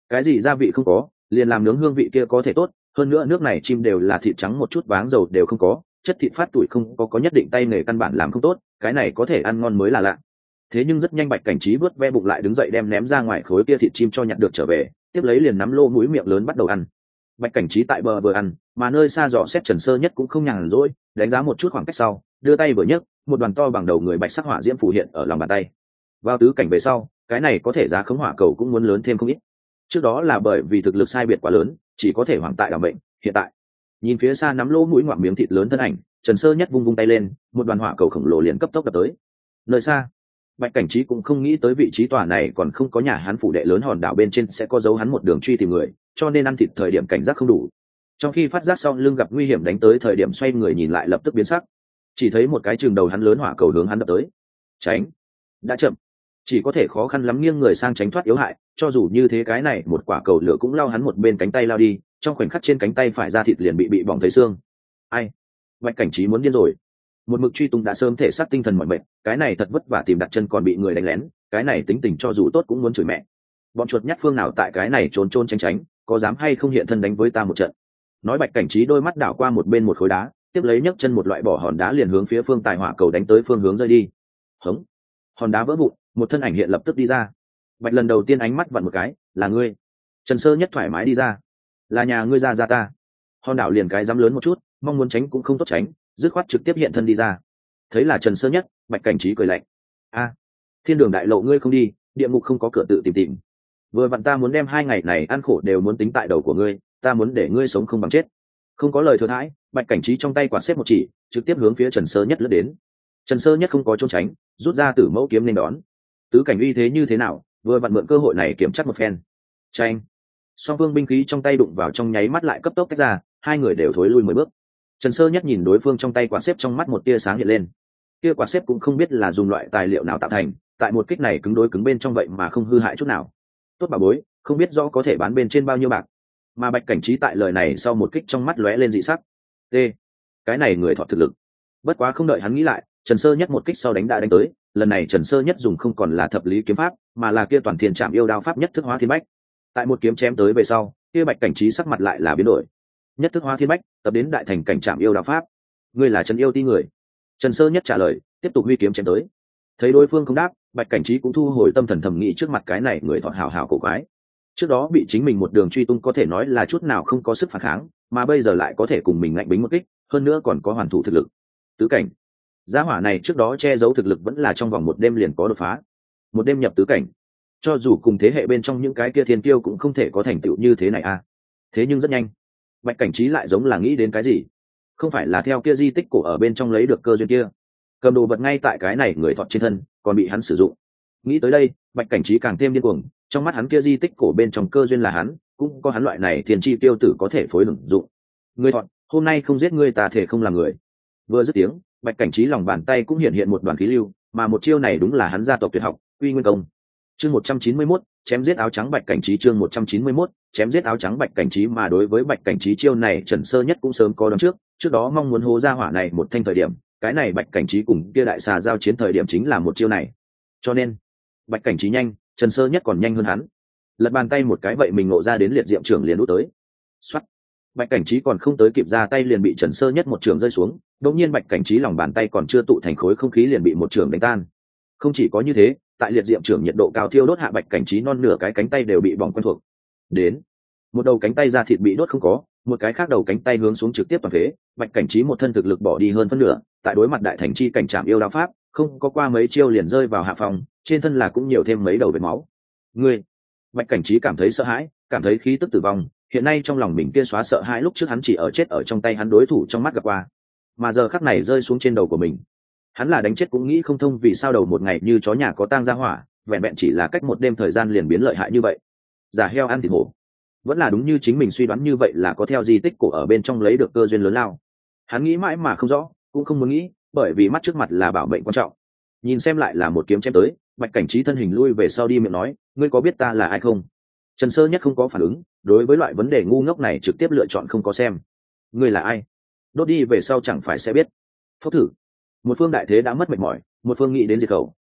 cái gì gia vị không có, liền làm nướng hương vị kia có thể tốt. Hơn nữa nước này chim đều là thịt trắng một chút váng dầu đều không có, chất thịt phát tuổi không có có nhất định tay nghề căn bản làm không tốt, cái này có thể ăn ngon mới là lạ. Thế nhưng rất nhanh Bạch Cảnh Trí vớt ve bụng lại đứng dậy đem ném ra ngoài khối kia thịt chim cho nhặt được trở về, tiếp lấy liền nắm lô mũi miệng lớn bắt đầu ăn. Bạch Cảnh Trí tại bờ vừa ăn, mà nơi xa dò xét Trần Sơ Nhất cũng không nhàn rỗi, đánh giá một chút khoảng cách sau, đưa tay vừa nhấc, một đoàn to bằng đầu người bạch sắc hỏa diễm phù hiện ở lòng bàn tay. Vào tứ cảnh về sau, cái này có thể giá khống hỏa cầu cũng muốn lớn thêm không ít. Trước đó là bởi vì thực lực sai biệt quá lớn, chỉ có thể hoảng tại đảm bệnh, hiện tại nhìn phía xa nắm lỗ mũi ngoạm miếng thịt lớn thân ảnh, Trần Sơ Nhất vung vung tay lên, một đoàn hỏa cầu khổng lồ liền cấp tốc đập tới. Nơi xa, Bạch Cảnh Trí cũng không nghĩ tới vị trí tòa này còn không có nhà hắn phủ đệ lớn hòn đảo bên trên sẽ có dấu hắn một đường truy tìm người, cho nên ăn thịt thời điểm cảnh giác không đủ. Trong khi phát giác sau lưng gặp nguy hiểm đánh tới thời điểm xoay người nhìn lại lập tức biến sắc, chỉ thấy một cái chừng đầu hắn lớn hỏa cầu hướng hắn đập tới. Tránh, đã chậm, chỉ có thể khó khăn lắm nghiêng người sang tránh thoát yếu hại, cho dù như thế cái này một quả cầu lửa cũng lao hắn một bên cánh tay lao đi, trong khoảnh khắc trên cánh tay phải ra thịt liền bị bị bỏng thấy xương. Ai, Bạch Cảnh Trí muốn điên rồi. Một mực truy tung đã sớm thể xác tinh thần mọi mệt, cái này thật vất vả tìm đặt chân còn bị người đánh lén, cái này tính tình cho dù tốt cũng muốn chửi mẹ. Bọn chuột nhắt phương nào tại cái này trốn trốn tránh tránh, có dám hay không hiện thân đánh với ta một trận. Nói Bạch Cảnh Trí đôi mắt đảo qua một bên một khối đá, tiếp lấy nhấc chân một loại bỏ hòn đá liền hướng phía phương tài hỏa cầu đánh tới phương hướng rơi đi. Hống, hòn đá vỡ vụn, một thân ảnh hiện lập tức đi ra. Bạch lần đầu tiên ánh mắt vặn một cái, là ngươi. Trần Sơ Nhất thoải mái đi ra. Là nhà ngươi ra ra ta. Hòn đảo liền cái dám lớn một chút, mong muốn tránh cũng không tốt tránh, dứt khoát trực tiếp hiện thân đi ra. Thấy là Trần Sơ Nhất, Bạch Cảnh Trí cười lạnh. A, thiên đường đại lộ ngươi không đi, địa ngục không có cửa tự tìm tìm. Vừa vặn ta muốn đem hai ngày này ăn khổ đều muốn tính tại đầu của ngươi, ta muốn để ngươi sống không bằng chết. Không có lời thừa thãi, Bạch Cảnh Trí trong tay quạt xếp một chỉ, trực tiếp hướng phía Trần Sơ Nhất lướt đến. Trần Sơ Nhất không có trốn tránh, rút ra Tử Mẫu kiếm nên đón. Tứ cảnh uy thế như thế nào, vừa vặn mượn cơ hội này kiểm chắc một phen. Tranh, song phương binh khí trong tay đụng vào trong nháy mắt lại cấp tốc tách ra, hai người đều thối lui mười bước. Trần Sơ Nhất nhìn đối phương trong tay quạt xếp trong mắt một tia sáng hiện lên. Tia quạt xếp cũng không biết là dùng loại tài liệu nào tạo thành, tại một kích này cứng đối cứng bên trong vậy mà không hư hại chút nào. Tốt bà bối, không biết rõ có thể bán bên trên bao nhiêu bạc. Mà Bạch Cảnh Trí tại lời này sau một kích trong mắt lóe lên dị sắc. T, cái này người thọ thực lực. Bất quá không đợi hắn nghĩ lại, Trần Sơ Nhất một kích sau đánh đã đánh tới, lần này Trần Sơ Nhất dùng không còn là thập lý kiếm pháp, mà là kia toàn thiên trạm yêu đao pháp nhất thức hóa thiên bách. Tại một kiếm chém tới về sau, kia Bạch Cảnh Trí sắc mặt lại là biến đổi. Nhất thức hóa thiên bách, tập đến đại thành cảnh trạm yêu đao pháp. Ngươi là Trần Yêu Ti người. Trần Sơ Nhất trả lời, tiếp tục huy kiếm chém tới. Thấy đối phương không đáp, Bạch Cảnh Trí cũng thu hồi tâm thần thầm nghĩ trước mặt cái này người thọ hảo hảo cổ quái. Trước đó bị chính mình một đường truy tung có thể nói là chút nào không có sức phản kháng, mà bây giờ lại có thể cùng mình ngạnh bính một kích, hơn nữa còn có hoàn thủ thực lực. Tứ cảnh, gia hỏa này trước đó che giấu thực lực vẫn là trong vòng một đêm liền có đột phá, một đêm nhập tứ cảnh. Cho dù cùng thế hệ bên trong những cái kia thiên kiêu cũng không thể có thành tựu như thế này à. Thế nhưng rất nhanh, Bạch Cảnh Trí lại giống là nghĩ đến cái gì, không phải là theo kia di tích cổ ở bên trong lấy được cơ duyên kia, cầm đồ vật ngay tại cái này người thọt trên thân, còn bị hắn sử dụng. Nghĩ tới đây, Bạch Cảnh Trí càng thêm điên cuồng, trong mắt hắn kia di tích cổ bên trong cơ duyên là hắn, cũng có hắn loại này thiên chi tiêu tử có thể phối hưởng dụng. Ngươi thọt, hôm nay không giết ngươi ta thể không làm người. Vừa dứt tiếng, Bạch Cảnh Trí lòng bàn tay cũng hiện hiện một đoàn khí lưu, mà một chiêu này đúng là hắn gia tộc tuyệt học, Quy Nguyên Công. Chương một trăm chín mươi mốt, chém giết áo trắng Bạch Cảnh Trí chương một trăm chín mươi mốt, chém giết áo trắng Bạch Cảnh Trí mà đối với Bạch Cảnh Trí chiêu này Trần Sơ Nhất cũng sớm có đoán trước, trước đó mong muốn hô ra hỏa này một thanh thời điểm, cái này Bạch Cảnh Trí cùng kia đại xà giao chiến thời điểm chính là một chiêu này. Cho nên, Bạch Cảnh Trí nhanh, Trần Sơ Nhất còn nhanh hơn hắn. Lật bàn tay một cái vậy mình ngộ ra đến liệt diệm trưởng liền đút tới. Soát. Bạch Cảnh Trí còn không tới kịp ra tay liền bị Trần Sơ Nhất một trường rơi xuống, đột nhiên Bạch Cảnh Trí lòng bàn tay còn chưa tụ thành khối không khí liền bị một trường đánh tan. Không chỉ có như thế, tại liệt diệm trưởng nhiệt độ cao thiêu đốt hạ Bạch Cảnh Trí non nửa cái cánh tay đều bị bỏng quen thuộc. Đến, một đầu cánh tay da thịt bị đốt không có, một cái khác đầu cánh tay hướng xuống trực tiếp toàn phế, Bạch Cảnh Trí một thân thực lực bỏ đi hơn phân nửa, tại đối mặt đại thành chi cảnh trảm yêu đao pháp, không có qua mấy chiêu liền rơi vào hạ phòng, trên thân là cũng nhiều thêm mấy đầu vết máu. Ngươi, Bạch Cảnh Trí cảm thấy sợ hãi, cảm thấy khí tức tử vong, hiện nay trong lòng mình kia xóa sợ hãi lúc trước hắn chỉ ở chết ở trong tay hắn đối thủ trong mắt gặp qua, mà giờ khắc này rơi xuống trên đầu của mình. Hắn là đánh chết cũng nghĩ không thông vì sao đầu một ngày như chó nhà có tang ra hỏa, vẹn vẹn chỉ là cách một đêm thời gian liền biến lợi hại như vậy. Giả heo ăn thịt hổ. Vẫn là đúng như chính mình suy đoán như vậy là có theo di tích cổ ở bên trong lấy được cơ duyên lớn lao. Hắn nghĩ mãi mà không rõ, cũng không muốn nghĩ, bởi vì mắt trước mặt là bảo mệnh quan trọng. Nhìn xem lại là một kiếm chém tới, Bạch Cảnh Trí thân hình lui về sau đi miệng nói, ngươi có biết ta là ai không? Trần Sơ Nhất không có phản ứng, đối với loại vấn đề ngu ngốc này trực tiếp lựa chọn không có xem. Ngươi là ai? Đốt đi về sau chẳng phải sẽ biết. Phốc thử. Một phương đại thế đã mất mệt mỏi, một phương nghĩ đến diệt khẩu,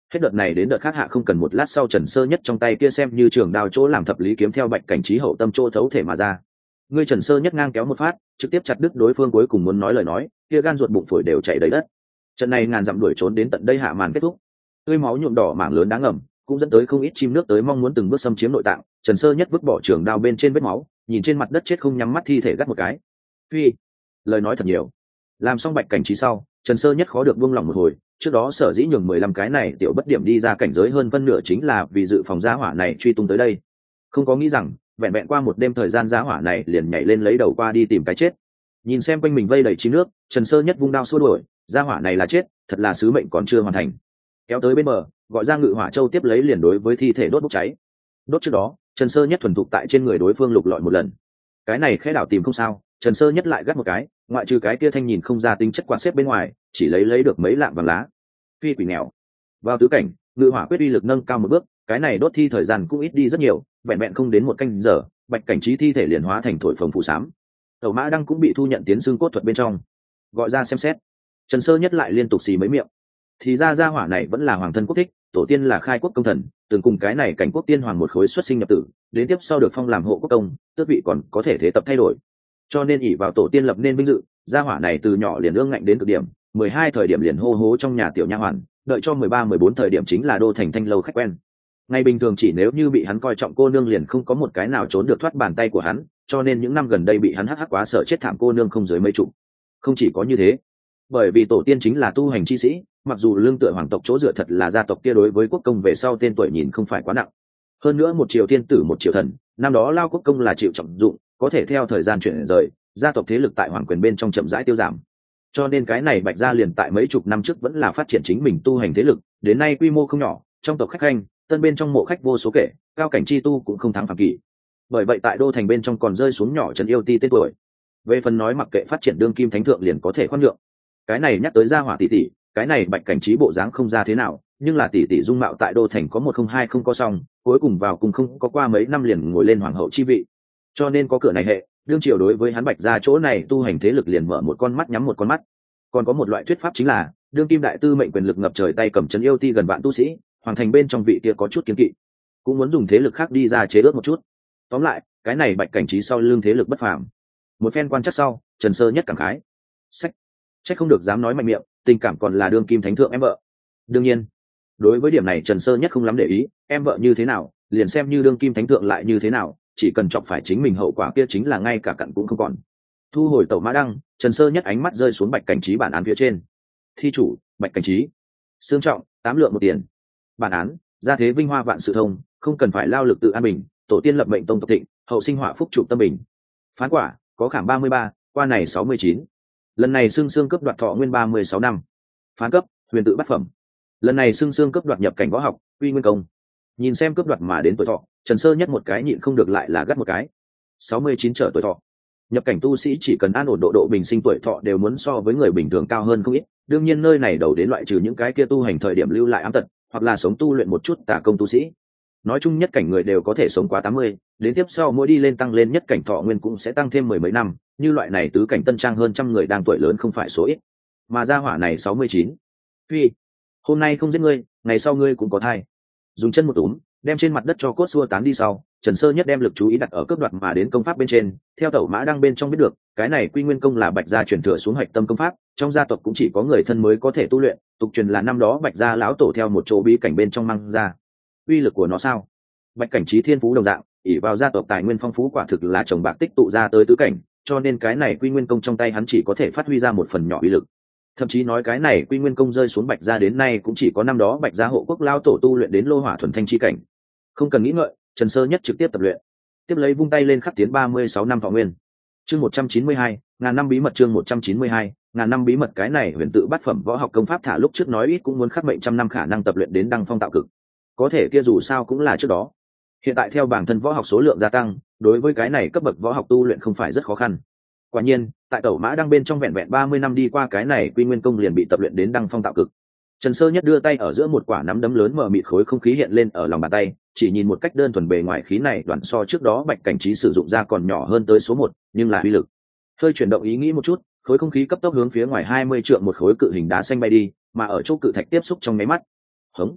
hết đợt này đến đợt khác hạ không cần một lát sau Trần Sơ Nhất trong tay kia xem như trường đao chỗ làm thập lý kiếm theo bạch cảnh trí hậu tâm chỗ thấu thể mà ra. Ngươi Trần Sơ Nhất ngang kéo một phát, trực tiếp chặt đứt đối phương cuối cùng muốn nói lời nói, kia gan ruột bụng phổi đều chảy đầy đất. Trận này ngàn dặm đuổi trốn đến tận đây hạ màn kết thúc. Tươi máu nhuộm đỏ mảng lớn đáng ngầm, cũng dẫn tới không ít chim nước tới mong muốn từng bước xâm chiếm nội tạng. Trần Sơ Nhất vứt bỏ trường đao bên trên vết máu, nhìn trên mặt đất chết không nhắm mắt thi thể gắt một cái. Phi, lời nói thật nhiều. Làm xong bạch cảnh trí sau, Trần Sơ Nhất khó được buông lòng một hồi, trước đó sở dĩ nhường mười lăm cái này tiểu bất điểm đi ra cảnh giới hơn phân nửa chính là vì dự phòng giá hỏa này truy tung tới đây. Không có nghĩ rằng, vẹn vẹn qua một đêm thời gian giá hỏa này liền nhảy lên lấy đầu qua đi tìm cái chết. Nhìn xem quanh mình vây đầy chim nước, Trần Sơ Nhất vung đao xua đuổi, giá hỏa này là chết, thật là sứ mệnh còn chưa hoàn thành. Kéo tới bên bờ, gọi ra Ngự Hỏa Châu tiếp lấy liền đối với thi thể đốt bốc cháy. Đốt trước đó, Trần Sơ Nhất thuần thục tại trên người đối phương lục lọi một lần. Cái này khẽ đảo tìm không sao, Trần Sơ Nhất lại gắt một cái, ngoại trừ cái kia thanh nhìn không ra tính chất quạt xếp bên ngoài, chỉ lấy lấy được mấy lạng vàng lá. Phi quỷ nghèo. Vào tứ cảnh, Ngự Hỏa quyết uy lực nâng cao một bước, cái này đốt thi thời gian cũng ít đi rất nhiều, vẹn vẹn không đến một canh giờ, bạch cảnh trí thi thể liền hóa thành thổi phồng phù xám. Tẩu Mã Đăng cũng bị thu nhận tiến xương cốt thuật bên trong, gọi ra xem xét. Trần Sơ Nhất lại liên tục xì mấy miệng. Thì ra gia hỏa này vẫn là hoàng thân quốc thích, tổ tiên là khai quốc công thần, từng cùng cái này cảnh quốc tiên hoàng một khối xuất sinh nhập tử, đến tiếp sau được phong làm hộ quốc công, tước vị còn có thể thế tập thay đổi. Cho nên ỷ vào tổ tiên lập nên vinh dự, gia hỏa này từ nhỏ liền ương ngạnh đến cực điểm, mười hai thời điểm liền hô hố trong nhà tiểu nha hoàn, đợi cho mười ba mười bốn thời điểm chính là đô thành thanh lâu khách quen. Ngày bình thường chỉ nếu như bị hắn coi trọng cô nương liền không có một cái nào trốn được thoát bàn tay của hắn, cho nên những năm gần đây bị hắn hắc hắc quá sợ chết thảm cô nương không dưới mấy chục. Không chỉ có như thế, bởi vì tổ tiên chính là tu hành chi sĩ, mặc dù lương tựa hoàng tộc chỗ dựa thật là gia tộc kia đối với quốc công về sau tên tuổi nhìn không phải quá nặng. Hơn nữa một triều thiên tử một triều thần, năm đó lao quốc công là chịu trọng dụng, có thể theo thời gian chuyển rời, gia tộc thế lực tại hoàng quyền bên trong chậm rãi tiêu giảm. Cho nên cái này Bạch gia liền tại mấy chục năm trước vẫn là phát triển chính mình tu hành thế lực, đến nay quy mô không nhỏ, trong tộc khách khanh, tân bên trong mộ khách vô số kể, cao cảnh chi tu cũng không thắng phàm kỳ. Bởi vậy tại đô thành bên trong còn rơi xuống nhỏ Trần Yêu Ti tên tuổi. Về phần nói mặc kệ phát triển đương kim thánh thượng liền có thể khoan nhượng. Cái này nhắc tới gia hỏa tỷ tỷ, cái này bạch cảnh trí bộ dáng không ra thế nào, nhưng là tỷ tỷ dung mạo tại đô thành có một không hai không có xong, cuối cùng vào cùng không có qua mấy năm liền ngồi lên hoàng hậu chi vị. Cho nên có cửa này hệ, đương triều đối với hắn Bạch gia chỗ này tu hành thế lực liền mở một con mắt nhắm một con mắt. Còn có một loại thuyết pháp chính là đương kim đại tư mệnh quyền lực ngập trời tay cầm Trấn Yêu Ti gần vạn tu sĩ, hoàng thành bên trong vị kia có chút kiên kỵ, cũng muốn dùng thế lực khác đi ra chế ước một chút. Tóm lại, cái này bạch cảnh trí sau lưng thế lực bất phàm. Một phen quan chắc sau, Trần Sơ Nhất cảm khái, sách, trách không được dám nói mạnh miệng, tình cảm còn là đương kim thánh thượng em vợ. Đương nhiên, đối với điểm này Trần Sơ Nhất không lắm để ý, em vợ như thế nào, liền xem như đương kim thánh thượng lại như thế nào, chỉ cần chọc phải chính mình hậu quả kia chính là ngay cả cặn cũng không còn. Thu hồi tẩu mã đăng, Trần Sơ Nhất ánh mắt rơi xuống bạch cảnh trí bản án phía trên. Thi chủ, bạch cảnh trí, xương trọng, tám lượng một tiền. Bản án, gia thế vinh hoa vạn sự thông, không cần phải lao lực tự an bình, tổ tiên lập mệnh tông tộc thịnh, hậu sinh họa phúc trụ tâm bình. Phán quả, có khảm ba mươi ba, qua này sáu mươi chín. Lần này xương xương cấp đoạt thọ nguyên ba mươi sáu năm. Phán cấp, huyền tự bát phẩm. Lần này xương xương cấp đoạt nhập cảnh võ học, uy nguyên công. Nhìn xem cấp đoạt mà đến tuổi thọ, Trần Sơ Nhất một cái nhịn không được lại là gắt một cái. sáu mươi chín trở tuổi thọ. Nhập cảnh tu sĩ chỉ cần an ổn độ độ bình sinh tuổi thọ đều muốn so với người bình thường cao hơn không ít, đương nhiên nơi này đầu đến loại trừ những cái kia tu hành thời điểm lưu lại ám tật, hoặc là sống tu luyện một chút tà công tu sĩ. Nói chung nhất cảnh người đều có thể sống quá tám mươi, đến tiếp sau mỗi đi lên tăng lên nhất cảnh thọ nguyên cũng sẽ tăng thêm mười mấy năm, như loại này tứ cảnh tân trang hơn trăm người đang tuổi lớn không phải số ít. Mà gia hỏa này sáu mươi chín. Phi, hôm nay không giết ngươi, ngày sau ngươi cũng có thai. Dùng chân một túm, đem trên mặt đất cho cốt xua tán đi sau, Trần Sơ Nhất đem lực chú ý đặt ở cướp đoạt mà đến công pháp bên trên, theo tẩu mã đăng bên trong biết được, cái này quy nguyên công là Bạch gia truyền thừa xuống hạch tâm công pháp, trong gia tộc cũng chỉ có người thân mới có thể tu luyện, tục truyền là năm đó Bạch gia lão tổ theo một chỗ bí cảnh bên trong mang ra. Uy lực của nó sao? Bạch cảnh trí thiên phú đồng dạng, ỷ vào gia tộc tài nguyên phong phú quả thực là chồng bạc tích tụ ra tới tứ cảnh, cho nên cái này quy nguyên công trong tay hắn chỉ có thể phát huy ra một phần nhỏ uy lực. Thậm chí nói cái này quy nguyên công rơi xuống Bạch gia đến nay cũng chỉ có năm đó Bạch gia hộ quốc lao tổ tu luyện đến lô hỏa thuần thanh chi cảnh. Không cần nghĩ ngợi, Trần Sơ Nhất trực tiếp tập luyện, tiếp lấy vung tay lên khắc tiến ba mươi sáu năm thọ nguyên. Chương một trăm chín mươi hai, ngàn năm bí mật. Chương một trăm chín mươi hai, ngàn năm bí mật. Cái này huyền tự bát phẩm võ học công pháp thả lúc trước nói ít cũng muốn khắc mệnh trăm năm khả năng tập luyện đến đăng phong tạo cực. Có thể kia dù sao cũng là trước đó. Hiện tại theo bản thân võ học số lượng gia tăng, đối với cái này cấp bậc võ học tu luyện không phải rất khó khăn. Quả nhiên, tại tẩu mã đăng bên trong vẹn vẹn ba mươi năm đi qua cái này quy nguyên công liền bị tập luyện đến đăng phong tạo cực. Trần Sơ Nhất đưa tay ở giữa một quả nắm đấm lớn mờ mịt khối không khí hiện lên ở lòng bàn tay, chỉ nhìn một cách đơn thuần bề ngoài khí này đoạn so trước đó Bạch cảnh trí sử dụng ra còn nhỏ hơn tới số một, nhưng là uy lực. Hơi chuyển động ý nghĩ một chút, khối không khí cấp tốc hướng phía ngoài hai mươi trượng một khối cự hình đá xanh bay đi, mà ở chỗ cự thạch tiếp xúc trong mấy mắt. Hống,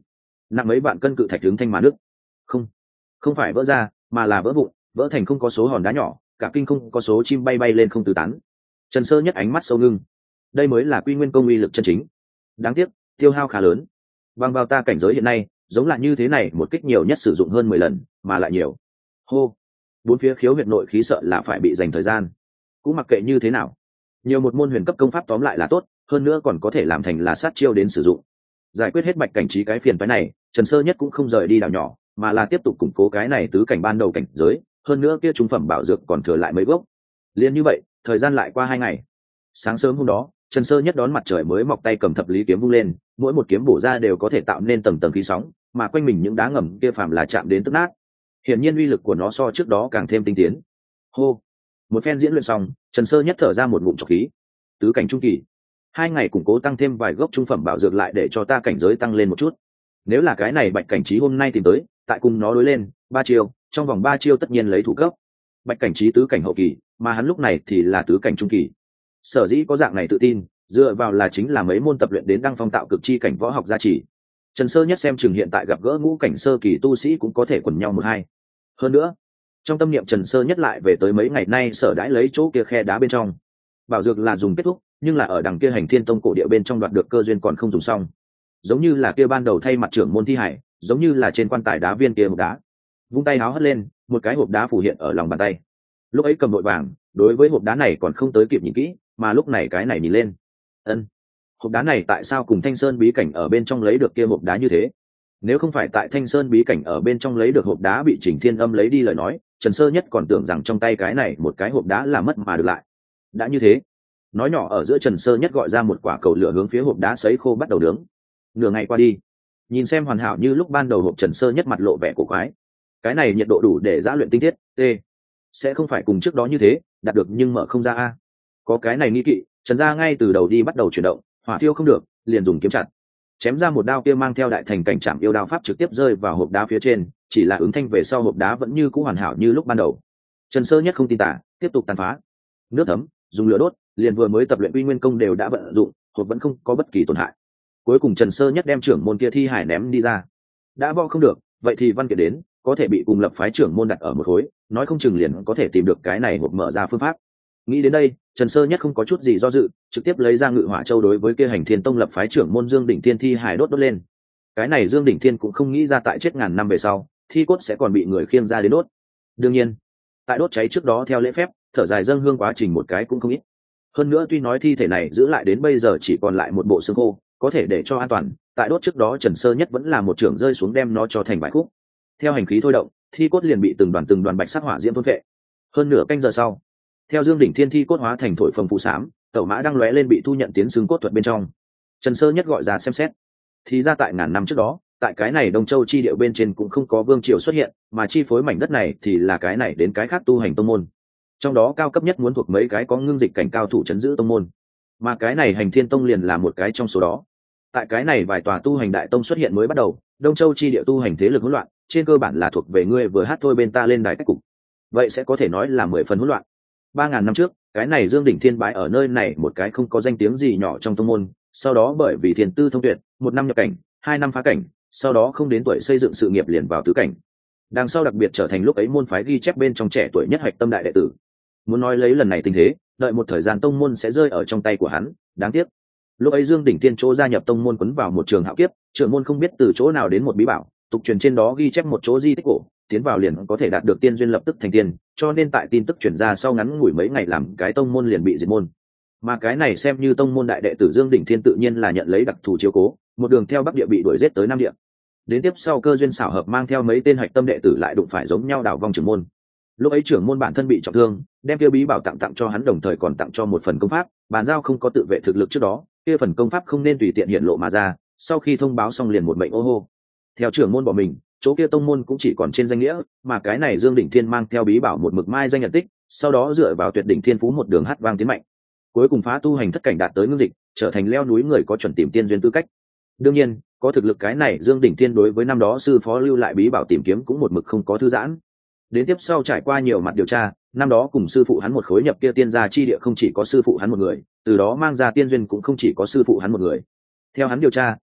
nặng mấy vạn cân cự thạch đứng thanh mà nước không không phải vỡ ra mà là vỡ vụn, vỡ thành không có số hòn đá nhỏ, cả kinh không có số chim bay bay lên không tứ tán. Trần Sơ Nhất ánh mắt sâu ngưng, đây mới là quy nguyên công uy lực chân chính. Đáng tiếc tiêu hao khá lớn, bằng vào ta cảnh giới hiện nay giống là như thế này một kích nhiều nhất sử dụng hơn mười lần mà lại nhiều. Hô, bốn phía khiếu huyệt nội khí sợ là phải bị dành thời gian. Cũng mặc kệ như thế nào, nhiều một môn huyền cấp công pháp tóm lại là tốt, hơn nữa còn có thể làm thành là sát chiêu đến sử dụng. Giải quyết hết bạch cảnh trí cái phiền phái này, Trần Sơ Nhất cũng không rời đi đảo nhỏ, mà là tiếp tục củng cố cái này tứ cảnh ban đầu cảnh giới, hơn nữa kia trung phẩm bảo dược còn thừa lại mấy gốc. Liên như vậy, thời gian lại qua hai ngày. Sáng sớm hôm đó, Trần Sơ Nhất đón mặt trời mới mọc, tay cầm thập lý kiếm vung lên, mỗi một kiếm bổ ra đều có thể tạo nên tầng tầng khí sóng, mà quanh mình những đá ngầm kia phàm là chạm đến tức nát. Hiển nhiên uy lực của nó so trước đó càng thêm tinh tiến. Hô, một phen diễn luyện xong, Trần Sơ Nhất thở ra một ngụm trọc khí. Tứ cảnh trung kỳ, hai ngày củng cố tăng thêm vài gốc trung phẩm bảo dược lại để cho ta cảnh giới tăng lên một chút. Nếu là cái này bạch cảnh trí hôm nay tìm tới, tại cùng nó đối lên ba chiêu, trong vòng ba chiêu tất nhiên lấy thủ cấp. Bạch cảnh trí tứ cảnh hậu kỳ, mà hắn lúc này thì là tứ cảnh trung kỳ. Sở dĩ có dạng này tự tin, dựa vào là chính là mấy môn tập luyện đến đăng phong tạo cực chi cảnh võ học gia trì. Trần Sơ Nhất xem chừng hiện tại gặp gỡ ngũ cảnh sơ kỳ tu sĩ cũng có thể quần nhau một hai. Hơn nữa, trong tâm niệm Trần Sơ Nhất lại về tới mấy ngày nay sở đãi lấy chỗ kia khe đá bên trong. Bảo dược là dùng kết thúc, nhưng là ở đằng kia Hành Thiên Tông cổ địa bên trong đoạt được cơ duyên còn không dùng xong. Giống như là kia ban đầu thay mặt trưởng môn thi hải, giống như là trên quan tài đá viên kia một đá. Vung tay áo hất lên, một cái hộp đá phủ hiện ở lòng bàn tay. Lúc ấy cầm vội vàng, đối với hộp đá này còn không tới kịp nhìn kỹ, mà lúc này cái này nhìn lên. Ân, hộp đá này tại sao cùng Thanh Sơn bí cảnh ở bên trong lấy được kia hộp đá như thế? Nếu không phải tại Thanh Sơn bí cảnh ở bên trong lấy được hộp đá bị Trình Thiên Âm lấy đi lời nói, Trần Sơ Nhất còn tưởng rằng trong tay cái này một cái hộp đá là mất mà được lại. Đã như thế, nói nhỏ ở giữa, Trần Sơ Nhất gọi ra một quả cầu lửa hướng phía hộp đá sấy khô bắt đầu nướng. Nửa ngày qua đi, nhìn xem hoàn hảo như lúc ban đầu hộp, Trần Sơ Nhất mặt lộ vẻ cổ quái. Cái này nhiệt độ đủ để giã luyện tinh thiết, t sẽ không phải cùng trước đó như thế đạt được nhưng mở không ra a. Có cái này nghi kỵ, Trần gia ngay từ đầu đi bắt đầu chuyển động, hỏa thiêu không được, liền dùng kiếm chặt chém ra một đao kia mang theo đại thành cảnh trảm yêu đao pháp trực tiếp rơi vào hộp đá phía trên, chỉ là ứng thanh về sau hộp đá vẫn như cũ hoàn hảo như lúc ban đầu. Trần Sơ Nhất không tin tả, tiếp tục tàn phá. Nước thấm, dùng lửa đốt, liền vừa mới tập luyện uy nguyên công đều đã vận dụng, hộp vẫn không có bất kỳ tổn hại. Cuối cùng Trần Sơ Nhất đem trưởng môn kia thi hải ném đi ra. Đã võ không được, vậy thì văn kiện đến, có thể bị cùng lập phái trưởng môn đặt ở một khối, nói không chừng liền có thể tìm được cái này hộp mở ra phương pháp. Nghĩ đến đây, Trần Sơ Nhất không có chút gì do dự, trực tiếp lấy ra Ngự Hỏa Châu đối với kia Hành Thiên Tông lập phái trưởng môn Dương Đỉnh Thiên thi hải đốt đốt lên. Cái này Dương Đỉnh Thiên cũng không nghĩ ra tại chết ngàn năm về sau, thi cốt sẽ còn bị người khiêng ra đến đốt. Đương nhiên, tại đốt cháy trước đó theo lễ phép, thở dài dâng hương quá trình một cái cũng không ít. Hơn nữa tuy nói thi thể này giữ lại đến bây giờ chỉ còn lại một bộ xương khô, có thể để cho an toàn, tại đốt trước đó Trần Sơ Nhất vẫn là một trưởng rơi xuống đem nó cho thành bại khúc. Theo hành khí thôi động, thi cốt liền bị từng đoàn từng đoàn bạch sắc hỏa diễm thôn phệ. Hơn nửa canh giờ sau, theo Dương Đỉnh Thiên thi cốt hóa thành thổi phồng phù xám, tẩu mã đang lóe lên bị thu nhận tiến xương cốt thuật bên trong. Trần Sơ Nhất gọi ra xem xét, thì ra tại ngàn năm trước đó, tại cái này Đông Châu chi địa bên trên cũng không có vương triều xuất hiện, mà chi phối mảnh đất này thì là cái này đến cái khác tu hành tông môn. Trong đó cao cấp nhất muốn thuộc mấy cái có ngưng dịch cảnh cao thủ trấn giữ tông môn, mà cái này Hành Thiên Tông liền là một cái trong số đó. Tại cái này vài tòa tu hành đại tông xuất hiện mới bắt đầu, Đông Châu chi địa tu hành thế lực hỗn loạn, trên cơ bản là thuộc về ngươi vừa hát thôi bên ta lên đài cách cục. Vậy sẽ có thể nói là mười phần hỗn loạn. Ba ngàn năm trước, cái này Dương Đỉnh Thiên bái ở nơi này một cái không có danh tiếng gì nhỏ trong tông môn, sau đó bởi vì thiền tư thông tuyệt, một năm nhập cảnh, hai năm phá cảnh, sau đó không đến tuổi xây dựng sự nghiệp liền vào tứ cảnh. Đằng sau đặc biệt trở thành lúc ấy môn phái ghi chép bên trong trẻ tuổi nhất hạch tâm đại đệ tử. Muốn nói lấy lần này tình thế, đợi một thời gian tông môn sẽ rơi ở trong tay của hắn, đáng tiếc. Lúc ấy Dương Đỉnh Thiên chỗ gia nhập tông môn quấn vào một trường hạo kiếp, trưởng môn không biết từ chỗ nào đến một bí bảo, tục truyền trên đó ghi chép một chỗ di tích cổ, tiến vào liền có thể đạt được tiên duyên lập tức thành tiên, cho nên tại tin tức truyền ra sau ngắn ngủi mấy ngày làm cái tông môn liền bị diệt môn. Mà cái này xem như tông môn đại đệ tử Dương Đỉnh Thiên tự nhiên là nhận lấy đặc thù chiếu cố, một đường theo bắc địa bị đuổi giết tới nam địa. Đến tiếp sau cơ duyên xảo hợp mang theo mấy tên hạch tâm đệ tử lại đụng phải giống nhau đảo vong trưởng môn. Lúc ấy trưởng môn bản thân bị trọng thương, đem kia bí bảo tặng tặng cho hắn, đồng thời còn tặng cho một phần công pháp, bàn giao không có tự vệ thực lực trước đó, kia phần công pháp không nên tùy tiện hiện lộ mà ra. Sau khi thông báo xong liền một mệnh ô hô. Theo trưởng môn bỏ mình, chỗ kia tông môn cũng chỉ còn trên danh nghĩa, mà cái này Dương Đỉnh Thiên mang theo bí bảo một mực mai danh nhận tích, sau đó dựa vào tuyệt đỉnh thiên phú một đường hát vang tiến mạnh, cuối cùng phá tu hành thất cảnh đạt tới ngưng dịch, trở thành leo núi người có chuẩn tìm tiên duyên tư cách. Đương nhiên, có thực lực cái này Dương Đỉnh Thiên đối với năm đó sư phó lưu lại bí bảo tìm kiếm cũng một mực không có thư giãn. Đến tiếp sau trải qua nhiều mặt điều tra, năm đó cùng sư phụ hắn một khối nhập kia tiên gia chi địa không chỉ có sư phụ hắn một người, từ đó mang ra tiên duyên cũng không chỉ có sư phụ hắn một người. Theo hắn điều tra,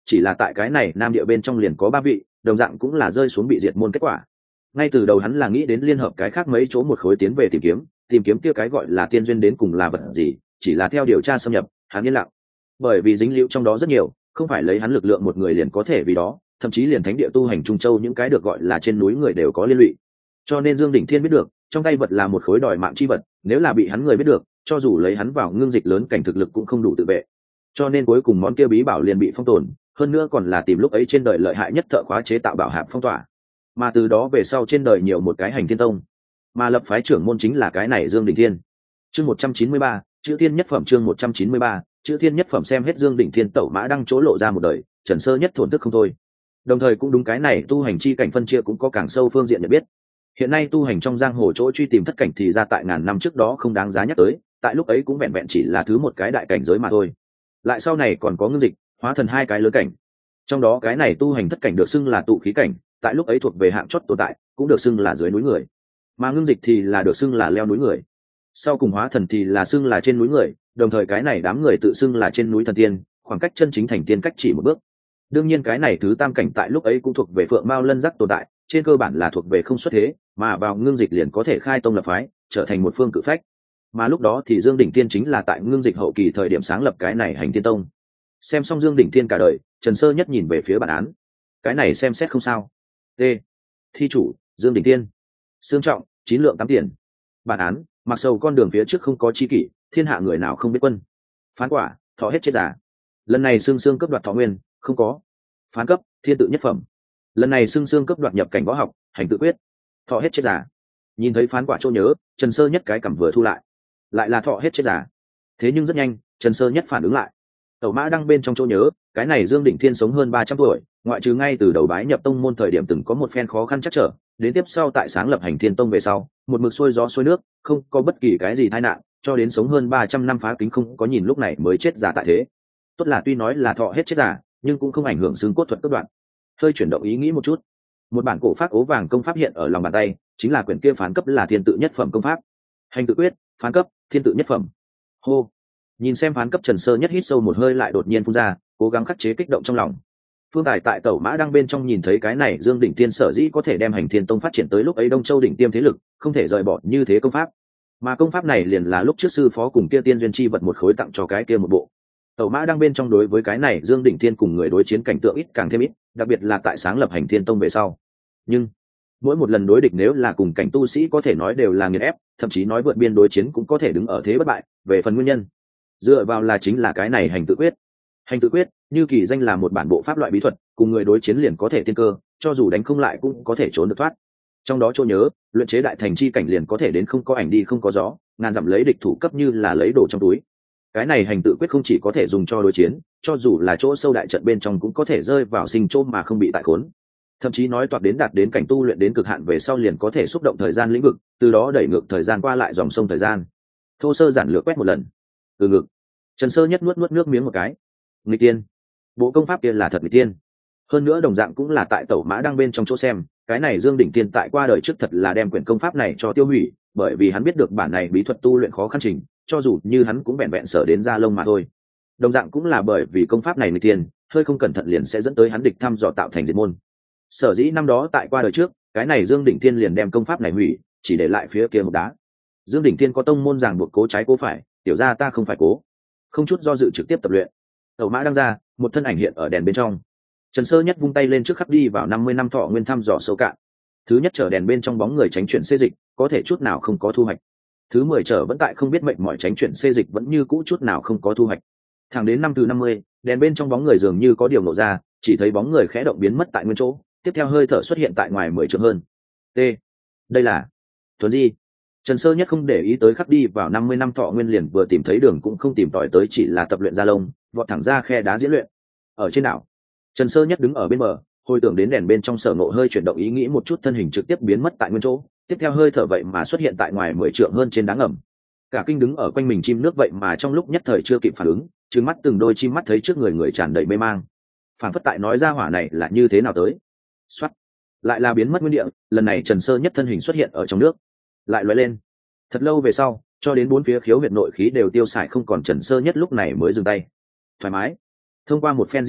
chỉ là tại cái này nam địa bên trong liền có ba vị, đồng dạng cũng là rơi xuống bị diệt môn kết quả. Ngay từ đầu hắn là nghĩ đến liên hợp cái khác mấy chỗ một khối tiến về tìm kiếm tìm kiếm kia cái gọi là tiên duyên đến cùng là vật gì, chỉ là theo điều tra xâm nhập hắn yên lặng, bởi vì dính liễu trong đó rất nhiều, không phải lấy hắn lực lượng một người liền có thể vì đó, thậm chí liền thánh địa tu hành Trung Châu những cái được gọi là trên núi người đều có liên lụy. Cho nên Dương Đỉnh Thiên biết được trong tay vật là một khối đòi mạng chi vật, nếu là bị hắn người biết được, cho dù lấy hắn vào ngưng dịch lớn cảnh thực lực cũng không đủ tự vệ. Cho nên cuối cùng món kia bí bảo liền bị phong tồn, hơn nữa còn là tìm lúc ấy trên đời lợi hại nhất thợ khóa chế tạo bảo hạp phong tỏa. Mà từ đó về sau trên đời nhiều một cái Hành Thiên Tông, mà lập phái trưởng môn chính là cái này Dương Đỉnh Thiên. Chương một trăm chín mươi ba, chữ thiên nhất phẩm. Chương một trăm chín mươi ba, chữ thiên nhất phẩm. Xem hết Dương Đỉnh Thiên tẩu mã đăng chỗ lộ ra một đời, Trần Sơ Nhất thổn thức không thôi. Đồng thời cũng đúng cái này tu hành chi cảnh phân chia cũng có càng sâu phương diện nhận biết. Hiện nay tu hành trong giang hồ chỗ truy tìm thất cảnh thì ra tại ngàn năm trước đó không đáng giá nhắc tới, tại lúc ấy cũng vẹn vẹn chỉ là thứ một cái đại cảnh giới mà thôi. Lại sau này còn có ngưng dịch, hóa thần hai cái lớn cảnh. Trong đó cái này tu hành thất cảnh được xưng là tụ khí cảnh, tại lúc ấy thuộc về hạng chót tồn tại, cũng được xưng là dưới núi người. Mà ngưng dịch thì là được xưng là leo núi người. Sau cùng hóa thần thì là xưng là trên núi người, đồng thời cái này đám người tự xưng là trên núi thần tiên, khoảng cách chân chính thành tiên cách chỉ một bước. Đương nhiên cái này thứ tam cảnh tại lúc ấy cũng thuộc về phượng mao lân giác tồn tại, trên cơ bản là thuộc về không xuất thế, mà vào ngưng dịch liền có thể khai tông lập phái, trở thành một phương cự phách. Mà lúc đó thì Dương Đỉnh Thiên chính là tại ngưng dịch hậu kỳ thời điểm sáng lập cái này Hành Thiên Tông. Xem xong Dương Đỉnh Thiên cả đời, Trần Sơ Nhất nhìn về phía bản án. Cái này xem xét không sao. T. Thi chủ Dương Đỉnh Thiên. Xương trọng chín lượng tám tiền. Bản án: mặc sầu con đường phía trước không có chi kỷ, thiên hạ người nào không biết quân. Phán quả: thọ hết chết giả. Lần này xương xương cấp đoạt thọ nguyên, không có. Phán cấp: thiên tự nhất phẩm. Lần này xương xương cấp đoạt nhập cảnh võ học, hành tự quyết. Thọ hết chết giả. Nhìn thấy phán quả chỗ nhớ, Trần Sơ Nhất cái cằm vừa thu lại. Lại là thọ hết chết giả. Thế nhưng rất nhanh, Trần Sơ Nhất phản ứng lại. Tẩu mã đăng bên trong chỗ nhớ, cái này Dương Đỉnh Thiên sống hơn ba trăm tuổi, ngoại trừ ngay từ đầu bái nhập tông môn thời điểm từng có một phen khó khăn chắc trở, đến tiếp sau tại sáng lập Hành Thiên Tông về sau, một mực xuôi gió xuôi nước, không có bất kỳ cái gì tai nạn, cho đến sống hơn ba trăm năm phá kính không có nhìn lúc này mới chết giả tại thế. Tốt là tuy nói là thọ hết chết giả, nhưng cũng không ảnh hưởng xương cốt thuật cấp đoạn. Hơi chuyển động ý nghĩ một chút, một bản cổ pháp ố vàng công pháp hiện ở lòng bàn tay, chính là quyển kia phán cấp là thiên tự nhất phẩm công pháp. Hành tự quyết, phán cấp, thiên tự nhất phẩm. Hô. Nhìn xem phán cấp, Trần Sơ Nhất hít sâu một hơi lại đột nhiên phun ra, cố gắng khắc chế kích động trong lòng. Phương Tài tại tẩu mã đăng bên trong nhìn thấy cái này Dương Đỉnh Thiên sở dĩ có thể đem Hành Thiên Tông phát triển tới lúc ấy Đông Châu đỉnh tiêm thế lực, không thể rời bỏ như thế công pháp. Mà công pháp này liền là lúc trước sư phó cùng kia tiên duyên chi vật một khối tặng cho cái kia một bộ. Tẩu mã đăng bên trong đối với cái này Dương Đỉnh Thiên cùng người đối chiến cảnh tượng ít càng thêm ít, đặc biệt là tại sáng lập Hành Thiên Tông về sau. Nhưng mỗi một lần đối địch nếu là cùng cảnh tu sĩ có thể nói đều là nghiền ép, thậm chí nói vượt biên đối chiến cũng có thể đứng ở thế bất bại. Về phần nguyên nhân, dựa vào là chính là cái này hành tự quyết. Hành tự quyết như kỳ danh là một bản bộ pháp loại bí thuật, cùng người đối chiến liền có thể tiên cơ, cho dù đánh không lại cũng có thể trốn được thoát. Trong đó chỗ nhớ, luyện chế đại thành chi cảnh liền có thể đến không có ảnh đi không có gió, ngàn dặm lấy địch thủ cấp như là lấy đồ trong túi. Cái này hành tự quyết không chỉ có thể dùng cho đối chiến, cho dù là chỗ sâu đại trận bên trong cũng có thể rơi vào sinh chỗ mà không bị tại khốn. Thậm chí nói toạc đến đạt đến cảnh tu luyện đến cực hạn về sau liền có thể xúc động thời gian lĩnh vực, từ đó đẩy ngược thời gian qua lại dòng sông thời gian. Thô sơ giản lược quét một lần. Từ ngực, Trần Sơ Nhất nuốt nuốt nước miếng một cái. Nghịch tiên, bộ công pháp kia là thật nghịch tiên. Hơn nữa đồng dạng cũng là tại tẩu mã đăng bên trong chỗ xem, cái này Dương Đỉnh Tiên tại qua đời trước thật là đem quyển công pháp này cho tiêu hủy, bởi vì hắn biết được bản này bí thuật tu luyện khó khăn trình, cho dù như hắn cũng vẹn vẹn sở đến da lông mà thôi. Đồng dạng cũng là bởi vì công pháp này nghịch tiên, hơi không cẩn thận liền sẽ dẫn tới hắn địch thăm dò tạo thành diệt môn. Sở dĩ năm đó tại qua đời trước, cái này Dương Đỉnh Tiên liền đem công pháp này hủy, chỉ để lại phía kia một đá. Dương Đỉnh Tiên có tông môn ràng buộc cố trái cố phải, tiểu ra ta không phải cố. Không chút do dự trực tiếp tập luyện. Tẩu mã đăng ra, một thân ảnh hiện ở đèn bên trong. Trần Sơ Nhất vung tay lên trước khắc đi vào năm mươi năm thọ nguyên thăm dò sâu cạn. Thứ nhất trở đèn bên trong bóng người tránh chuyển xê dịch, có thể chút nào không có thu hoạch. Thứ mười trở vẫn tại không biết mệnh mọi tránh chuyển xê dịch vẫn như cũ chút nào không có thu hoạch. Thẳng đến năm thứ năm mươi, đèn bên trong bóng người dường như có điều nổ ra, chỉ thấy bóng người khẽ động biến mất tại nguyên chỗ, tiếp theo hơi thở xuất hiện tại ngoài mười trượng hơn. T. Đây là Thuần Di. Trần Sơ Nhất không để ý tới khắc đi vào năm mươi năm thọ nguyên liền vừa tìm thấy đường cũng không tìm tòi tới, chỉ là tập luyện gia lông, vọt thẳng ra khe đá diễn luyện. Ở trên đảo, Trần Sơ Nhất đứng ở bên bờ, hồi tưởng đến đèn bên trong sở ngộ hơi chuyển động ý nghĩ một chút, thân hình trực tiếp biến mất tại nguyên chỗ, tiếp theo hơi thở vậy mà xuất hiện tại ngoài mười trượng hơn trên đá ngầm. Cả kinh đứng ở quanh mình chim nước vậy mà trong lúc nhất thời chưa kịp phản ứng, trừng mắt từng đôi chim mắt thấy trước người người tràn đầy mê mang. Phản phất tại nói ra hỏa này là như thế nào tới. Xoát, lại là biến mất nguyên địa, lần này Trần Sơ Nhất thân hình xuất hiện ở trong nước, lại lóe lên. Thật lâu về sau, cho đến bốn phía khiếu huyệt nội khí đều tiêu xài không còn, Trần Sơ Nhất lúc này mới dừng tay. Thoải mái. Thông qua một phen diễn luyện,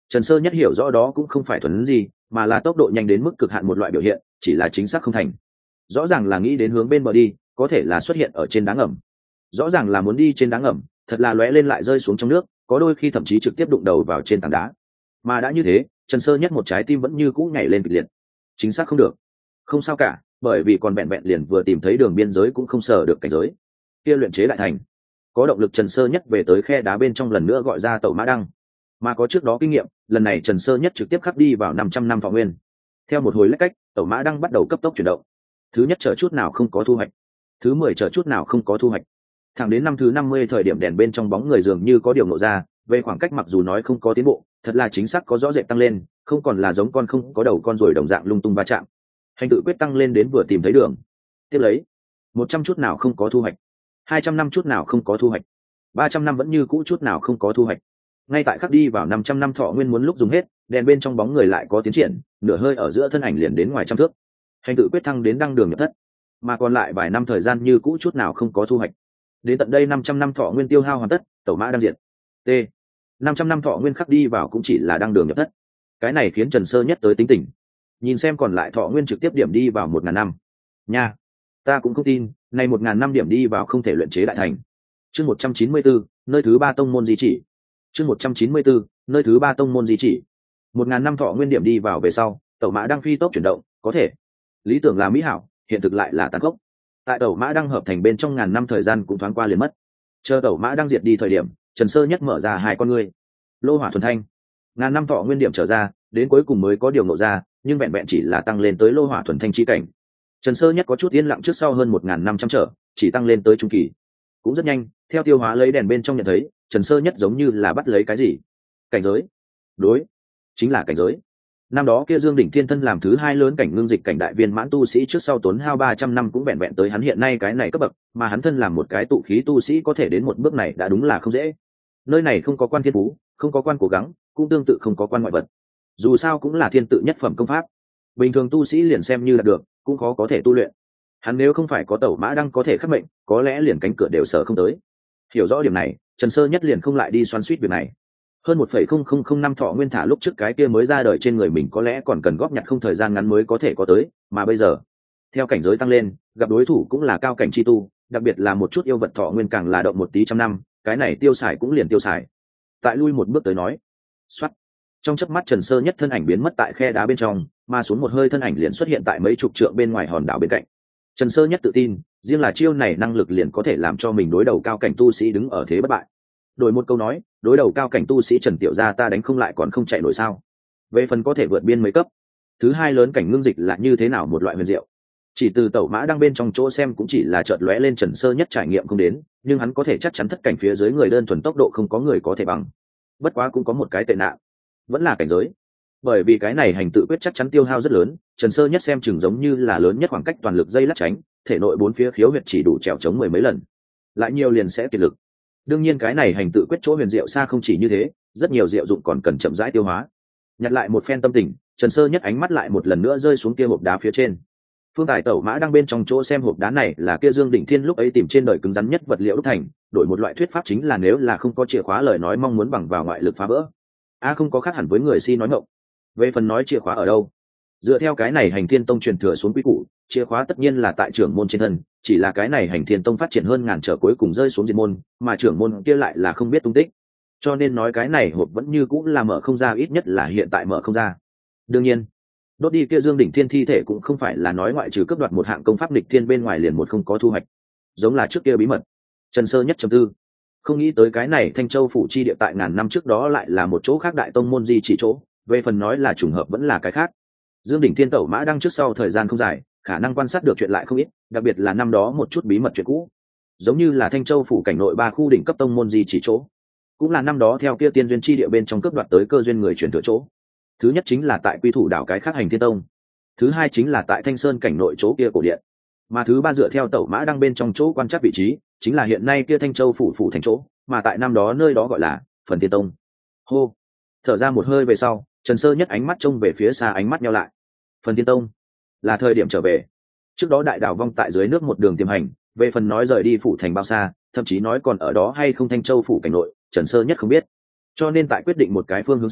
Trần Sơ Nhất hiểu rõ đó cũng không phải thuần gì, mà là tốc độ nhanh đến mức cực hạn một loại biểu hiện, chỉ là chính xác không thành. Rõ ràng là nghĩ đến hướng bên bờ đi, có thể là xuất hiện ở trên đá ngầm. Rõ ràng là muốn đi trên đá ngầm, thật là lóe lên lại rơi xuống trong nước, có đôi khi thậm chí trực tiếp đụng đầu vào trên tảng đá. Mà đã như thế, Trần Sơ Nhất một trái tim vẫn như cũ nhảy lên kịch liệt. Chính xác không được. Không sao cả, bởi vì còn vẹn vẹn liền vừa tìm thấy đường biên giới cũng không sờ được cảnh giới. Kia luyện chế đại thành. Có động lực Trần Sơ Nhất về tới khe đá bên trong lần nữa gọi ra tẩu mã đăng. Mà có trước đó kinh nghiệm, lần này Trần Sơ Nhất trực tiếp khắc đi vào năm trăm năm thọ nguyên. Theo một hồi lách cách, tẩu mã đăng bắt đầu cấp tốc chuyển động. Thứ nhất chờ chút nào không có thu hoạch, thứ mười chờ chút nào không có thu hoạch. Thẳng đến năm thứ năm mươi thời điểm đèn bên trong bóng người dường như có điều nộ ra, về khoảng cách mặc dù nói không có tiến bộ, thật là chính xác có rõ rệt tăng lên, không còn là giống con không có đầu con rồi đồng dạng lung tung va chạm. Hành tự quyết tăng lên đến vừa tìm thấy đường. Tiếp lấy, một trăm chút nào không có thu hoạch, hai trăm năm chút nào không có thu hoạch, ba trăm năm vẫn như cũ chút nào không có thu hoạch. Ngay tại khắc đi vào năm trăm năm thọ nguyên muốn lúc dùng hết, đèn bên trong bóng người lại có tiến triển, nửa hơi ở giữa thân ảnh liền đến ngoài trăm thước. Hành tự quyết thăng đến đăng đường nhập thất, mà còn lại vài năm thời gian như cũ chút nào không có thu hoạch. Đến tận đây năm trăm năm thọ nguyên tiêu hao hoàn tất, tẩu mã đang diệt. T. năm trăm năm thọ nguyên khắc đi vào cũng chỉ là đăng đường nhập thất. Cái này khiến Trần Sơ Nhất tới tính tình. Nhìn xem còn lại thọ nguyên trực tiếp điểm đi vào một ngàn năm. Nha, ta cũng không tin, này một ngàn năm điểm đi vào không thể luyện chế đại thành. Chương một trăm chín mươi bốn, nơi thứ ba tông môn di chỉ. Chương một trăm chín mươi bốn, nơi thứ ba tông môn di chỉ. Một ngàn năm thọ nguyên điểm đi vào về sau, tẩu mã đang phi tốc chuyển động, có thể. Lý tưởng là mỹ hảo, hiện thực lại là tàn khốc. Tại tẩu mã đang hợp thành bên trong ngàn năm thời gian cũng thoáng qua liền mất. Chờ tẩu mã đang diệt đi thời điểm, Trần Sơ Nhất mở ra hai con ngươi. Lô hỏa thuần thanh. Ngàn năm thọ nguyên điểm trở ra, đến cuối cùng mới có điều nộ ra, nhưng vẹn vẹn chỉ là tăng lên tới lô hỏa thuần thanh chi cảnh. Trần Sơ Nhất có chút yên lặng trước sau hơn một ngàn năm trăm trở, chỉ tăng lên tới trung kỳ. Cũng rất nhanh, theo tiêu hóa lấy đèn bên trong nhận thấy, Trần Sơ Nhất giống như là bắt lấy cái gì. Cảnh giới. Đối, chính là cảnh giới. Năm đó kia Dương Đỉnh Thiên Thân làm thứ hai lớn cảnh ngưng dịch cảnh đại viên mãn tu sĩ trước sau tốn hao ba trăm năm cũng vẹn vẹn tới hắn hiện nay cái này cấp bậc, mà hắn thân làm một cái tụ khí tu sĩ có thể đến một bước này đã đúng là không dễ. Nơi này không có quan thiên phú, không có quan cố gắng, cũng tương tự không có quan ngoại vật. Dù sao cũng là thiên tự nhất phẩm công pháp. Bình thường tu sĩ liền xem như là được, cũng khó có thể tu luyện. Hắn nếu không phải có tẩu mã đăng có thể khắc mệnh, có lẽ liền cánh cửa đều sở không tới. Hiểu rõ điểm này, Trần Sơ Nhất liền không lại đi xoắn xuýt việc này. Hơn một phẩy không không không năm thọ nguyên thả lúc trước cái kia mới ra đời trên người mình có lẽ còn cần góp nhặt không thời gian ngắn mới có thể có tới, mà bây giờ, theo cảnh giới tăng lên, gặp đối thủ cũng là cao cảnh chi tu, đặc biệt là một chút yêu vật thọ nguyên càng là động một tí trăm năm, cái này tiêu xài cũng liền tiêu xài. Tại lui một bước tới nói, xoát. Trong chớp mắt Trần Sơ Nhất thân ảnh biến mất tại khe đá bên trong, mà xuống một hơi thân ảnh liền xuất hiện tại mấy chục trượng bên ngoài hòn đảo bên cạnh. Trần Sơ Nhất tự tin, riêng là chiêu này năng lực liền có thể làm cho mình đối đầu cao cảnh tu sĩ đứng ở thế bất bại. Đổi một câu nói, đối đầu cao cảnh tu sĩ Trần Tiểu gia ta đánh không lại còn không chạy nổi sao? Về phần có thể vượt biên mấy cấp, thứ hai lớn cảnh ngưng dịch là như thế nào một loại huyền diệu. Chỉ từ tẩu mã đang bên trong chỗ xem cũng chỉ là chợt lóe lên Trần Sơ Nhất trải nghiệm không đến, nhưng hắn có thể chắc chắn thất cảnh phía dưới người đơn thuần tốc độ không có người có thể bằng. Bất quá cũng có một cái tệ nạn, vẫn là cảnh giới. Bởi vì cái này hành tự quyết chắc chắn tiêu hao rất lớn, Trần Sơ Nhất xem chừng giống như là lớn nhất khoảng cách toàn lực dây lắc tránh, thể nội bốn phía khiếu huyệt chỉ đủ trèo chống mười mấy lần, lại nhiều liền sẽ kiệt lực. Đương nhiên cái này hành tự quyết chỗ huyền diệu xa không chỉ như thế, rất nhiều diệu dụng còn cần chậm rãi tiêu hóa. Nhặt lại một phen tâm tình, Trần Sơ Nhất ánh mắt lại một lần nữa rơi xuống kia hộp đá phía trên. Phương Tài tẩu mã đang bên trong chỗ xem hộp đá này là kia Dương Đỉnh Thiên lúc ấy tìm trên đời cứng rắn nhất vật liệu đúc thành, đổi một loại thuyết pháp chính là nếu là không có chìa khóa lời nói mong muốn bằng vào ngoại lực phá vỡ. A không có khác hẳn với người si nói ngọng. Về phần nói chìa khóa ở đâu, dựa theo cái này hành thiên tông truyền thừa xuống quy củ, chìa khóa tất nhiên là tại trưởng môn trên thân, chỉ là cái này hành thiên tông phát triển hơn ngàn trở cuối cùng rơi xuống diệt môn, mà trưởng môn kia lại là không biết tung tích, cho nên nói cái này hộp vẫn như cũng là mở không ra, ít nhất là hiện tại mở không ra. Đương nhiên đốt đi kia Dương Đỉnh Thiên thi thể cũng không phải là nói ngoại trừ cướp đoạt một hạng công pháp địch thiên bên ngoài liền một không có thu hoạch, giống là trước kia bí mật. Trần Sơ Nhất trầm tư, không nghĩ tới cái này Thanh Châu phủ chi địa tại ngàn năm trước đó lại là một chỗ khác đại tông môn di chỉ chỗ, về phần nói là trùng hợp vẫn là cái khác. Dương Đỉnh Thiên tẩu mã đang trước sau thời gian không dài, khả năng quan sát được chuyện lại không ít, đặc biệt là năm đó một chút bí mật chuyện cũ, giống như là Thanh Châu phủ cảnh nội ba khu đỉnh cấp tông môn di chỉ chỗ, cũng là năm đó theo kia tiên duyên chi địa bên trong cướp đoạt tới cơ duyên người chuyển thừa chỗ. Thứ nhất chính là tại quy thủ đảo cái khác hành thiên tông, thứ hai chính là tại Thanh Sơn cảnh nội chỗ kia cổ điện, mà thứ ba dựa theo tẩu mã đang bên trong chỗ quan trắc vị trí chính là hiện nay kia Thanh Châu phủ phủ thành chỗ, mà tại năm đó nơi đó gọi là Phần Thiên Tông. Hô, thở ra một hơi về sau, Trần Sơ Nhất ánh mắt trông về phía xa, ánh mắt nhau lại. Phần Thiên Tông là thời điểm trở về. Trước đó đại đảo vong tại dưới nước một đường tiềm hành, về phần nói rời đi phủ thành bao xa, thậm chí nói còn ở đó hay không Thanh Châu phủ cảnh nội, Trần Sơ Nhất không biết. Cho nên tại quyết định một cái phương hướng sau,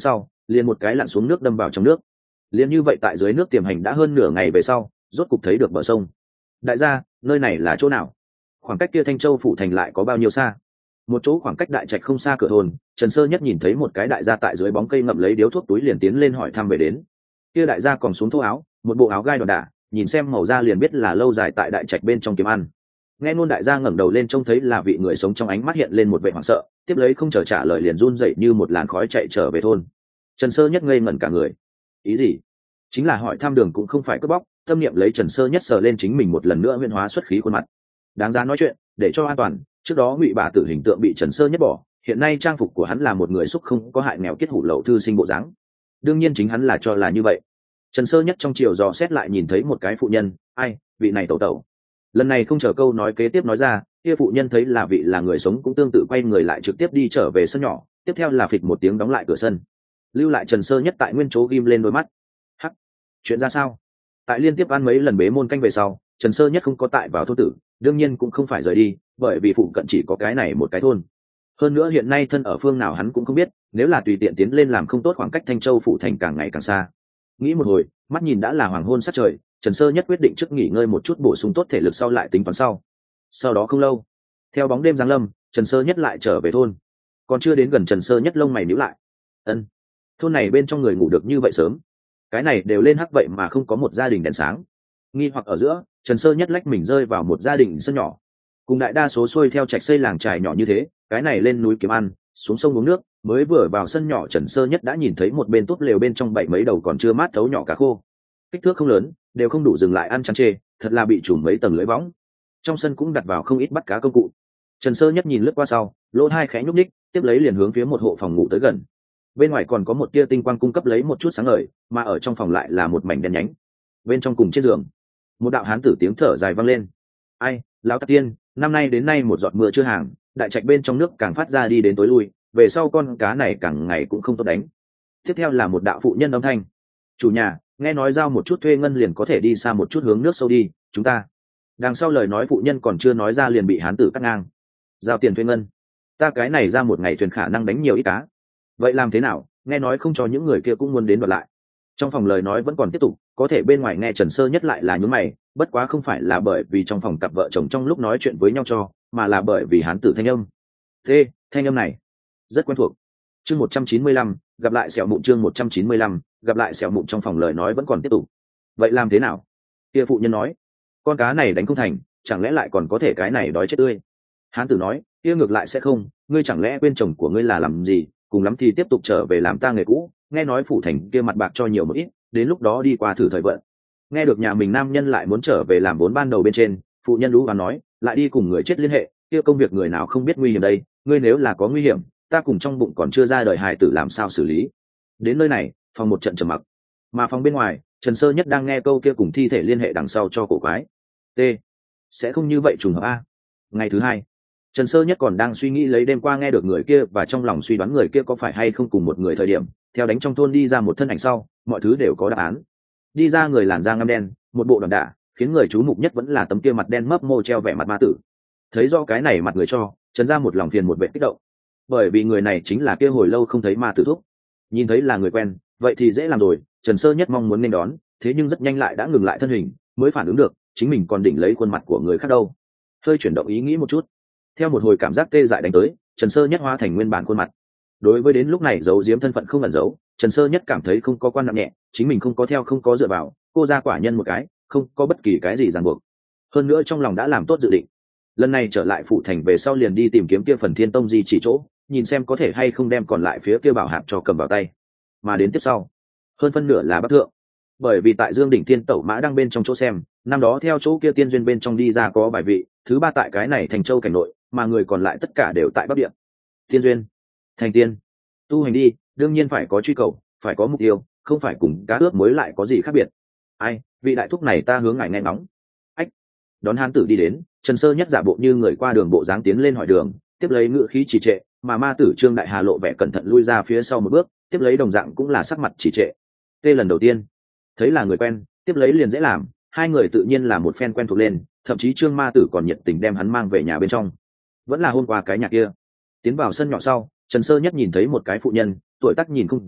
liền một cái lặn xuống nước đâm vào trong nước. Liền như vậy tại dưới nước tiềm hành đã hơn nửa ngày về sau, rốt cục thấy được bờ sông. Đại gia, nơi này là chỗ nào? Khoảng cách kia Thanh Châu phủ thành lại có bao nhiêu xa? Một chỗ khoảng cách đại trạch không xa cửa thôn, Trần Sơ Nhất nhìn thấy một cái đại gia tại dưới bóng cây ngậm lấy điếu thuốc túi liền tiến lên hỏi thăm về đến. Kia đại gia còn xuống thô áo, một bộ áo gai đòn đả, nhìn xem màu da liền biết là lâu dài tại đại trạch bên trong kiếm ăn. Nghe nôn đại gia ngẩng đầu lên trông thấy là vị người sống trong ánh mắt hiện lên một vẻ hoảng sợ, tiếp lấy không chờ trả lời liền run dậy như một làn khói chạy trở về thôn. Trần Sơ Nhất ngây ngẩn cả người. Ý gì? Chính là hỏi thăm đường cũng không phải cướp bóc, tâm niệm lấy Trần Sơ Nhất sờ lên chính mình một lần nữa huyễn hóa xuất khí khuôn mặt. Đáng giá nói chuyện, để cho an toàn, trước đó Ngụy bà tử hình tượng bị Trần Sơ Nhất bỏ, hiện nay trang phục của hắn là một người xúc không có hại nghèo kiết hủ lậu thư sinh bộ dáng. Đương nhiên chính hắn là cho là như vậy. Trần Sơ Nhất trong chiều dò xét lại nhìn thấy một cái phụ nhân, ai, vị này tẩu tẩu. Lần này không chờ câu nói kế tiếp nói ra, kia phụ nhân thấy là vị là người sống cũng tương tự quay người lại trực tiếp đi trở về sân nhỏ, tiếp theo là phịch một tiếng đóng lại cửa sân, lưu lại Trần Sơ Nhất tại nguyên chỗ ghim lên đôi mắt. Hắc, chuyện ra sao? Tại liên tiếp ăn mấy lần bế môn canh về sau, Trần Sơ Nhất không có tại vào thôn tử, đương nhiên cũng không phải rời đi, bởi vì phụ cận chỉ có cái này một cái thôn. Hơn nữa hiện nay thân ở phương nào hắn cũng không biết, nếu là tùy tiện tiến lên làm không tốt khoảng cách Thanh Châu phủ thành càng ngày càng xa. Nghĩ một hồi, mắt nhìn đã là hoàng hôn sát trời, Trần Sơ Nhất quyết định trước nghỉ ngơi một chút bổ sung tốt thể lực sau lại tính toán sau. Sau đó không lâu, theo bóng đêm giáng lâm, Trần Sơ Nhất lại trở về thôn. Còn chưa đến gần Trần Sơ Nhất lông mày nhíu lại. Ân, thôn này bên trong người ngủ được như vậy sớm? Cái này đều lên hắc vậy mà không có một gia đình đèn sáng. Nghi hoặc ở giữa, Trần Sơ Nhất lách mình rơi vào một gia đình sân nhỏ. Cùng đại đa số xuôi theo trạch xây làng trài nhỏ như thế, cái này lên núi kiếm ăn, xuống sông uống nước, mới vừa vào sân nhỏ Trần Sơ Nhất đã nhìn thấy một bên tốt lều bên trong bảy mấy đầu còn chưa mát thấu nhỏ cá khô. Kích thước không lớn, đều không đủ dừng lại ăn chán chê, thật là bị trùm mấy tầng lưới võng. Trong sân cũng đặt vào không ít bắt cá công cụ. Trần Sơ Nhất nhìn lướt qua sau, lỗ hai khẽ nhúc ních, tiếp lấy liền hướng phía một hộ phòng ngủ tới gần. Bên ngoài còn có một tia tinh quang cung cấp lấy một chút sáng ngời, mà ở trong phòng lại là một mảnh đen nhánh. Bên trong cùng trên giường, một đạo hán tử tiếng thở dài vang lên. Ai, lão tắc tiên, năm nay đến nay một giọt mưa chưa hàng, đại trạch bên trong nước càng phát ra đi đến tối lui, về sau con cá này càng ngày cũng không tốt đánh. Tiếp theo là một đạo phụ nhân âm thanh. Chủ nhà, nghe nói giao một chút thuê ngân liền có thể đi xa một chút hướng nước sâu đi, chúng ta. Đằng sau lời nói phụ nhân còn chưa nói ra liền bị hán tử cắt ngang. Giao tiền thuê ngân, ta cái này ra một ngày thuyền khả năng đánh nhiều ít cá. Vậy làm thế nào? Nghe nói không cho những người kia cũng muốn đến đoạt lại. Trong phòng lời nói vẫn còn tiếp tục, có thể bên ngoài nghe Trần Sơ Nhất lại là nhướng mày, bất quá không phải là bởi vì trong phòng cặp vợ chồng trong lúc nói chuyện với nhau cho, mà là bởi vì hán tử thanh âm. Thế, thanh âm này rất quen thuộc. Chương một trăm chín mươi lăm, gặp lại sẹo mụn chương một trăm chín mươi lăm, gặp lại sẹo mụn trong phòng lời nói vẫn còn tiếp tục. Vậy làm thế nào? Kia phụ nhân nói, con cá này đánh không thành, chẳng lẽ lại còn có thể cái này đói chết tươi? Hán tử nói, kia ngược lại sẽ không, ngươi chẳng lẽ quên chồng của ngươi là làm gì, cùng lắm thì tiếp tục trở về làm ta nghề cũ, nghe nói phủ thành kia mặt bạc cho nhiều một ít, đến lúc đó đi qua thử thời vận. Nghe được nhà mình nam nhân lại muốn trở về làm vốn ban đầu bên trên, phụ nhân lũ và nói, lại đi cùng người chết liên hệ, kia công việc người nào không biết nguy hiểm đây, ngươi nếu là có nguy hiểm, ta cùng trong bụng còn chưa ra đời hài tử làm sao xử lý. Đến nơi này, phòng một trận trầm mặc, mà phòng bên ngoài, Trần Sơ Nhất đang nghe câu kia cùng thi thể liên hệ đằng sau cho cổ quái. T, sẽ không như vậy trùng hợp a. Ngày thứ hai, Trần Sơ Nhất còn đang suy nghĩ lấy đêm qua nghe được người kia và trong lòng suy đoán người kia có phải hay không cùng một người thời điểm, theo đánh trong thôn đi ra một thân ảnh sau, mọi thứ đều có đáp án. Đi ra người làn da ngăm đen, một bộ đòn đả, khiến người chú mục nhất vẫn là tấm kia mặt đen mấp mô treo vẻ mặt ma tử. Thấy do cái này mặt người cho, Trần ra một lòng phiền một vẻ kích động. Bởi vì người này chính là kia hồi lâu không thấy ma tử thúc. Nhìn thấy là người quen, vậy thì dễ làm rồi, Trần Sơ Nhất mong muốn nên đón, thế nhưng rất nhanh lại đã ngừng lại thân hình, mới phản ứng được, chính mình còn đỉnh lấy khuôn mặt của người khác đâu. Hơi chuyển động ý nghĩ một chút, theo một hồi cảm giác tê dại đánh tới, Trần Sơ Nhất hóa thành nguyên bản khuôn mặt. Đối với đến lúc này giấu giếm thân phận không ẩn giấu, Trần Sơ Nhất cảm thấy không có quan nặng nhẹ, chính mình không có theo không có dựa vào, cô ra quả nhân một cái, không có bất kỳ cái gì ràng buộc. Hơn nữa trong lòng đã làm tốt dự định, lần này trở lại phủ thành về sau liền đi tìm kiếm kia phần Thiên Tông di chỉ chỗ, nhìn xem có thể hay không đem còn lại phía kia bảo hạp cho cầm vào tay. Mà đến tiếp sau, hơn phân nửa là Bắc Thượng, bởi vì tại Dương đỉnh Thiên Tẩu Mã đang bên trong chỗ xem, năm đó theo chỗ kia tiên duyên bên trong đi ra có vài vị, thứ ba tại cái này Thành Châu cảnh nội, mà người còn lại tất cả đều tại Bắc Địa. Tiên duyên, thành tiên, tu hành đi, đương nhiên phải có truy cầu, phải có mục tiêu, không phải cùng cá ướp mới lại có gì khác biệt. Ai, vị đại thúc này ta hướng ngài nghe ngóng. Ách, đón hán tử đi đến, Trần Sơ Nhất giả bộ như người qua đường bộ dáng tiến lên hỏi đường, tiếp lấy ngựa khí trì trệ, mà ma tử Trương Đại Hà lộ vẻ cẩn thận lui ra phía sau một bước, tiếp lấy đồng dạng cũng là sắc mặt trì trệ. Tê lần đầu tiên, thấy là người quen, tiếp lấy liền dễ làm, hai người tự nhiên là một phen quen thuộc lên, thậm chí Trương ma tử còn nhiệt tình đem hắn mang về nhà bên trong. Vẫn là hôm qua cái nhà kia. Tiến vào sân nhỏ sau, Trần Sơ Nhất nhìn thấy một cái phụ nhân, tuổi tác nhìn không ra,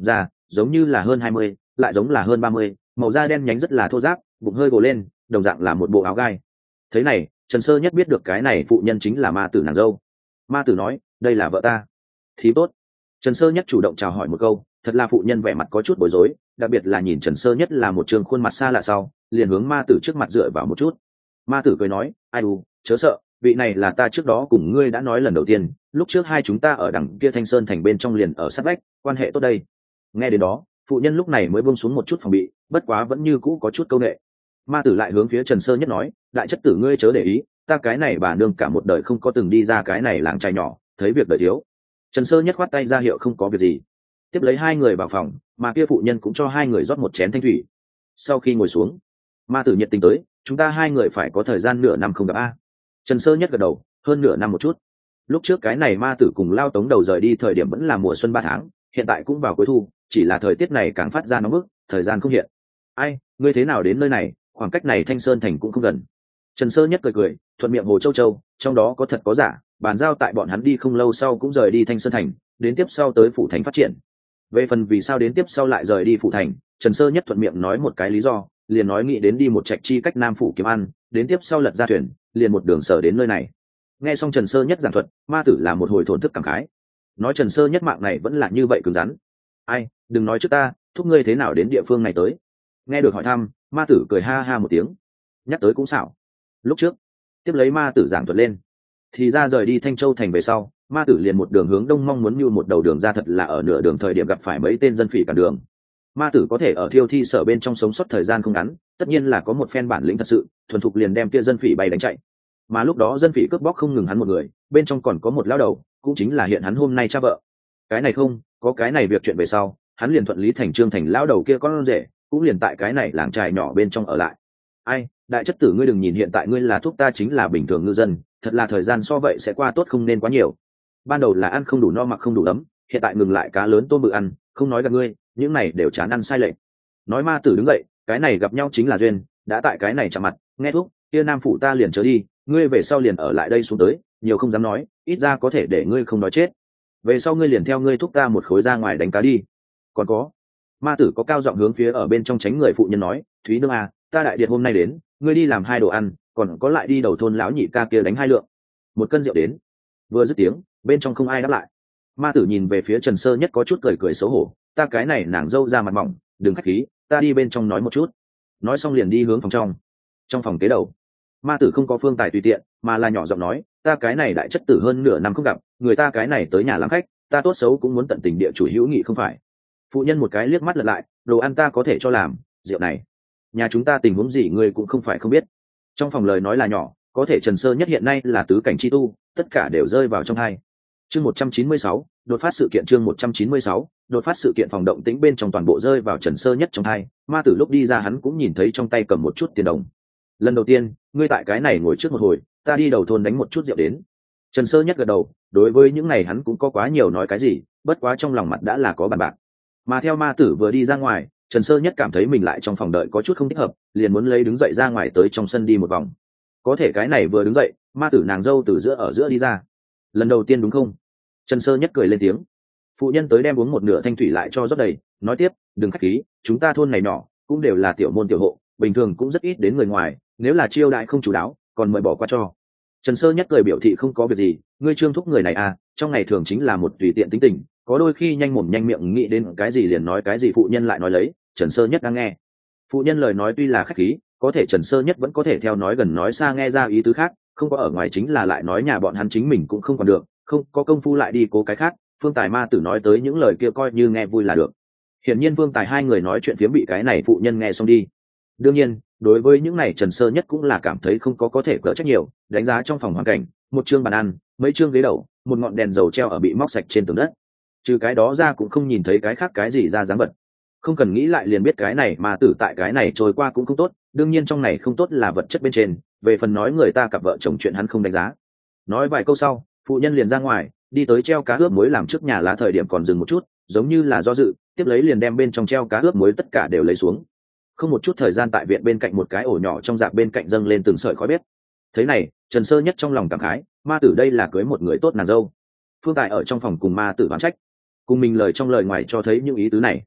giống như là hơn hai mươi, lại giống là hơn ba mươi, màu da đen nhánh rất là thô ráp, bụng hơi gồ lên, đồng dạng là một bộ áo gai. Thế này, Trần Sơ Nhất biết được cái này phụ nhân chính là ma tử nàng dâu. Ma tử nói, đây là vợ ta. Thì tốt. Trần Sơ Nhất chủ động chào hỏi một câu, thật là phụ nhân vẻ mặt có chút bối rối, đặc biệt là nhìn Trần Sơ Nhất là một trường khuôn mặt xa lạ sau, liền hướng ma tử trước mặt dựa vào một chút. Ma tử cười nói, ai u, chớ sợ, vị này là ta trước đó cùng ngươi đã nói lần đầu tiên, lúc trước hai chúng ta ở đằng kia Thanh Sơn thành bên trong liền ở sát vách, quan hệ tốt đây. Nghe đến đó, phụ nhân lúc này mới buông xuống một chút phòng bị, bất quá vẫn như cũ có chút câu nệ. Ma tử lại hướng phía Trần Sơ Nhất nói, đại chất tử ngươi chớ để ý, ta cái này bà nương cả một đời không có từng đi ra cái này làng trai nhỏ, thấy việc đời thiếu. Trần Sơ Nhất khoát tay ra hiệu không có việc gì, tiếp lấy hai người vào phòng, mà kia phụ nhân cũng cho hai người rót một chén thanh thủy. Sau khi ngồi xuống, ma tử nhiệt tình tới, chúng ta hai người phải có thời gian nửa năm không gặp a. Trần Sơ Nhất gật đầu, hơn nửa năm một chút. Lúc trước cái này ma tử cùng Lao Tống đầu rời đi thời điểm vẫn là mùa xuân ba tháng, hiện tại cũng vào cuối thu, chỉ là thời tiết này càng phát ra nóng bức, thời gian không hiện. Ai, ngươi thế nào đến nơi này, khoảng cách này Thanh Sơn thành cũng không gần. Trần Sơ Nhất cười cười, thuận miệng Hồ Châu Châu, trong đó có thật có giả, bàn giao tại bọn hắn đi không lâu sau cũng rời đi Thanh Sơn thành, đến tiếp sau tới phủ thành phát triển. Về phần vì sao đến tiếp sau lại rời đi phủ thành, Trần Sơ Nhất thuận miệng nói một cái lý do, liền nói nghĩ đến đi một trạch chi cách Nam phủ kiếm ăn, đến tiếp sau lật ra thuyền, liền một đường sở đến nơi này. Nghe xong Trần Sơ Nhất giảng thuật, ma tử là một hồi thổn thức cảm khái, nói Trần Sơ Nhất mạng này vẫn là như vậy cứng rắn. Ai, đừng nói trước ta, thúc ngươi thế nào đến địa phương này tới. Nghe được hỏi thăm, ma tử cười ha ha một tiếng, nhắc tới cũng xảo. Lúc trước, tiếp lấy ma tử giảng thuật lên, thì ra rời đi Thanh Châu thành về sau, ma tử liền một đường hướng đông mong muốn như một đầu đường ra, thật là ở nửa đường thời điểm gặp phải mấy tên dân phỉ cản đường. Ma tử có thể ở thiêu thi sở bên trong sống sót thời gian không ngắn, tất nhiên là có một phen bản lĩnh thật sự, thuần thục liền đem kia dân phỉ bay đánh chạy. Mà lúc đó dân phỉ cướp bóc không ngừng hắn một người, bên trong còn có một lão đầu, cũng chính là hiện hắn hôm nay cha vợ. Cái này không, có cái này việc chuyện về sau, hắn liền thuận lý thành trương thành lão đầu kia con rể, cũng liền tại cái này làng trài nhỏ bên trong ở lại. Ai, đại chất tử ngươi đừng nhìn hiện tại ngươi là thuốc ta chính là bình thường ngư dân, thật là thời gian so vậy sẽ qua tốt không nên quá nhiều. Ban đầu là ăn không đủ no mặc không đủ ấm, hiện tại ngừng lại cá lớn tôm bự ăn, không nói gặp ngươi, những này đều chán ăn sai lệch. Nói ma tử đứng dậy, cái này gặp nhau chính là duyên, đã tại cái này chạm mặt, nghe thuốc, kia nam phủ ta liền trở đi, ngươi về sau liền ở lại đây xuống tới, nhiều không dám nói, ít ra có thể để ngươi không nói chết. Về sau ngươi liền theo ngươi thúc ta một khối ra ngoài đánh cá đi. Còn có, ma tử có cao giọng hướng phía ở bên trong tránh người phụ nhân nói, Thúy nương à, ta đại điện hôm nay đến, ngươi đi làm hai đồ ăn, còn có lại đi đầu thôn lão nhị ca kia đánh hai lượng, một cân rượu đến. Vừa dứt tiếng, bên trong không ai đáp lại. Ma tử nhìn về phía Trần Sơ Nhất có chút cười cười xấu hổ, ta cái này nàng dâu ra mặt mỏng, đừng khách khí, ta đi bên trong nói một chút. Nói xong liền đi hướng phòng trong. Trong phòng kế đầu, ma tử không có phương tài tùy tiện, mà là nhỏ giọng nói, ta cái này đại chất tử hơn nửa năm không gặp, người ta cái này tới nhà làm khách, ta tốt xấu cũng muốn tận tình địa chủ hữu nghị không phải. Phụ nhân một cái liếc mắt lật lại, đồ ăn ta có thể cho làm, rượu này nhà chúng ta tình huống gì ngươi cũng không phải không biết. Trong phòng lời nói là nhỏ, có thể Trần Sơ Nhất hiện nay là tứ cảnh chi tu, tất cả đều rơi vào trong hai. Chương một trăm chín mươi sáu, đột phát sự kiện. Chương một trăm chín mươi sáu, đột phát sự kiện. Phòng động tĩnh bên trong toàn bộ rơi vào Trần Sơ Nhất trong hai. Ma tử lúc đi ra hắn cũng nhìn thấy trong tay cầm một chút tiền đồng. Lần đầu tiên, ngươi tại cái này ngồi trước một hồi, ta đi đầu thôn đánh một chút rượu đến. Trần Sơ Nhất gật đầu, đối với những này hắn cũng có quá nhiều nói cái gì, bất quá trong lòng mặt đã là có bàn bạc. Mà theo ma tử vừa đi ra ngoài, Trần Sơ Nhất cảm thấy mình lại trong phòng đợi có chút không thích hợp, liền muốn lấy đứng dậy ra ngoài tới trong sân đi một vòng. Có thể cái này vừa đứng dậy, ma tử nàng dâu từ giữa ở giữa đi ra. Lần đầu tiên đúng không? Trần Sơ Nhất cười lên tiếng. Phụ nhân tới đem uống một nửa thanh thủy lại cho rót đầy, nói tiếp, đừng khách khí, chúng ta thôn này nhỏ, cũng đều là tiểu môn tiểu hộ, bình thường cũng rất ít đến người ngoài, nếu là chiêu đại không chủ đáo, còn mời bỏ qua cho. Trần Sơ Nhất cười biểu thị không có việc gì, ngươi Trương thúc người này à, trong ngày thường chính là một tùy tiện tính tình, có đôi khi nhanh mồm nhanh miệng nghĩ đến cái gì liền nói cái gì. Phụ nhân lại nói lấy, Trần Sơ Nhất đang nghe. Phụ nhân lời nói tuy là khách khí, có thể Trần Sơ Nhất vẫn có thể theo nói gần nói xa nghe ra ý tứ khác, không có ở ngoài chính là lại nói nhà bọn hắn chính mình cũng không còn được, không có công phu lại đi cố cái khác. Phương Tài ma tử nói tới những lời kia coi như nghe vui là được. Hiển nhiên Phương Tài hai người nói chuyện phiếm bị cái này phụ nhân nghe xong đi. Đương nhiên, đối với những này Trần Sơ Nhất cũng là cảm thấy không có có thể cỡ trách nhiều, đánh giá trong phòng hoàn cảnh, một chương bàn ăn, mấy chương ghế đầu, một ngọn đèn dầu treo ở bị móc sạch trên tường đất. Trừ cái đó ra cũng không nhìn thấy cái khác cái gì ra dáng vật. Không cần nghĩ lại liền biết cái này mà tử tại cái này trôi qua cũng không tốt, đương nhiên trong này không tốt là vật chất bên trên, về phần nói người ta cặp vợ chồng chuyện hắn không đánh giá. Nói vài câu sau, phụ nhân liền ra ngoài, đi tới treo cá ướp muối làm trước nhà lá thời điểm còn dừng một chút, giống như là do dự, tiếp lấy liền đem bên trong treo cá ướp muối tất cả đều lấy xuống. Không một chút thời gian tại viện bên cạnh một cái ổ nhỏ trong rạp bên cạnh dâng lên từng sợi khói bếp. Thế này, Trần Sơ Nhất trong lòng cảm khái, ma tử đây là cưới một người tốt nàng dâu. Phương Tài ở trong phòng cùng ma tử oán trách, cùng mình lời trong lời ngoài cho thấy những ý tứ này.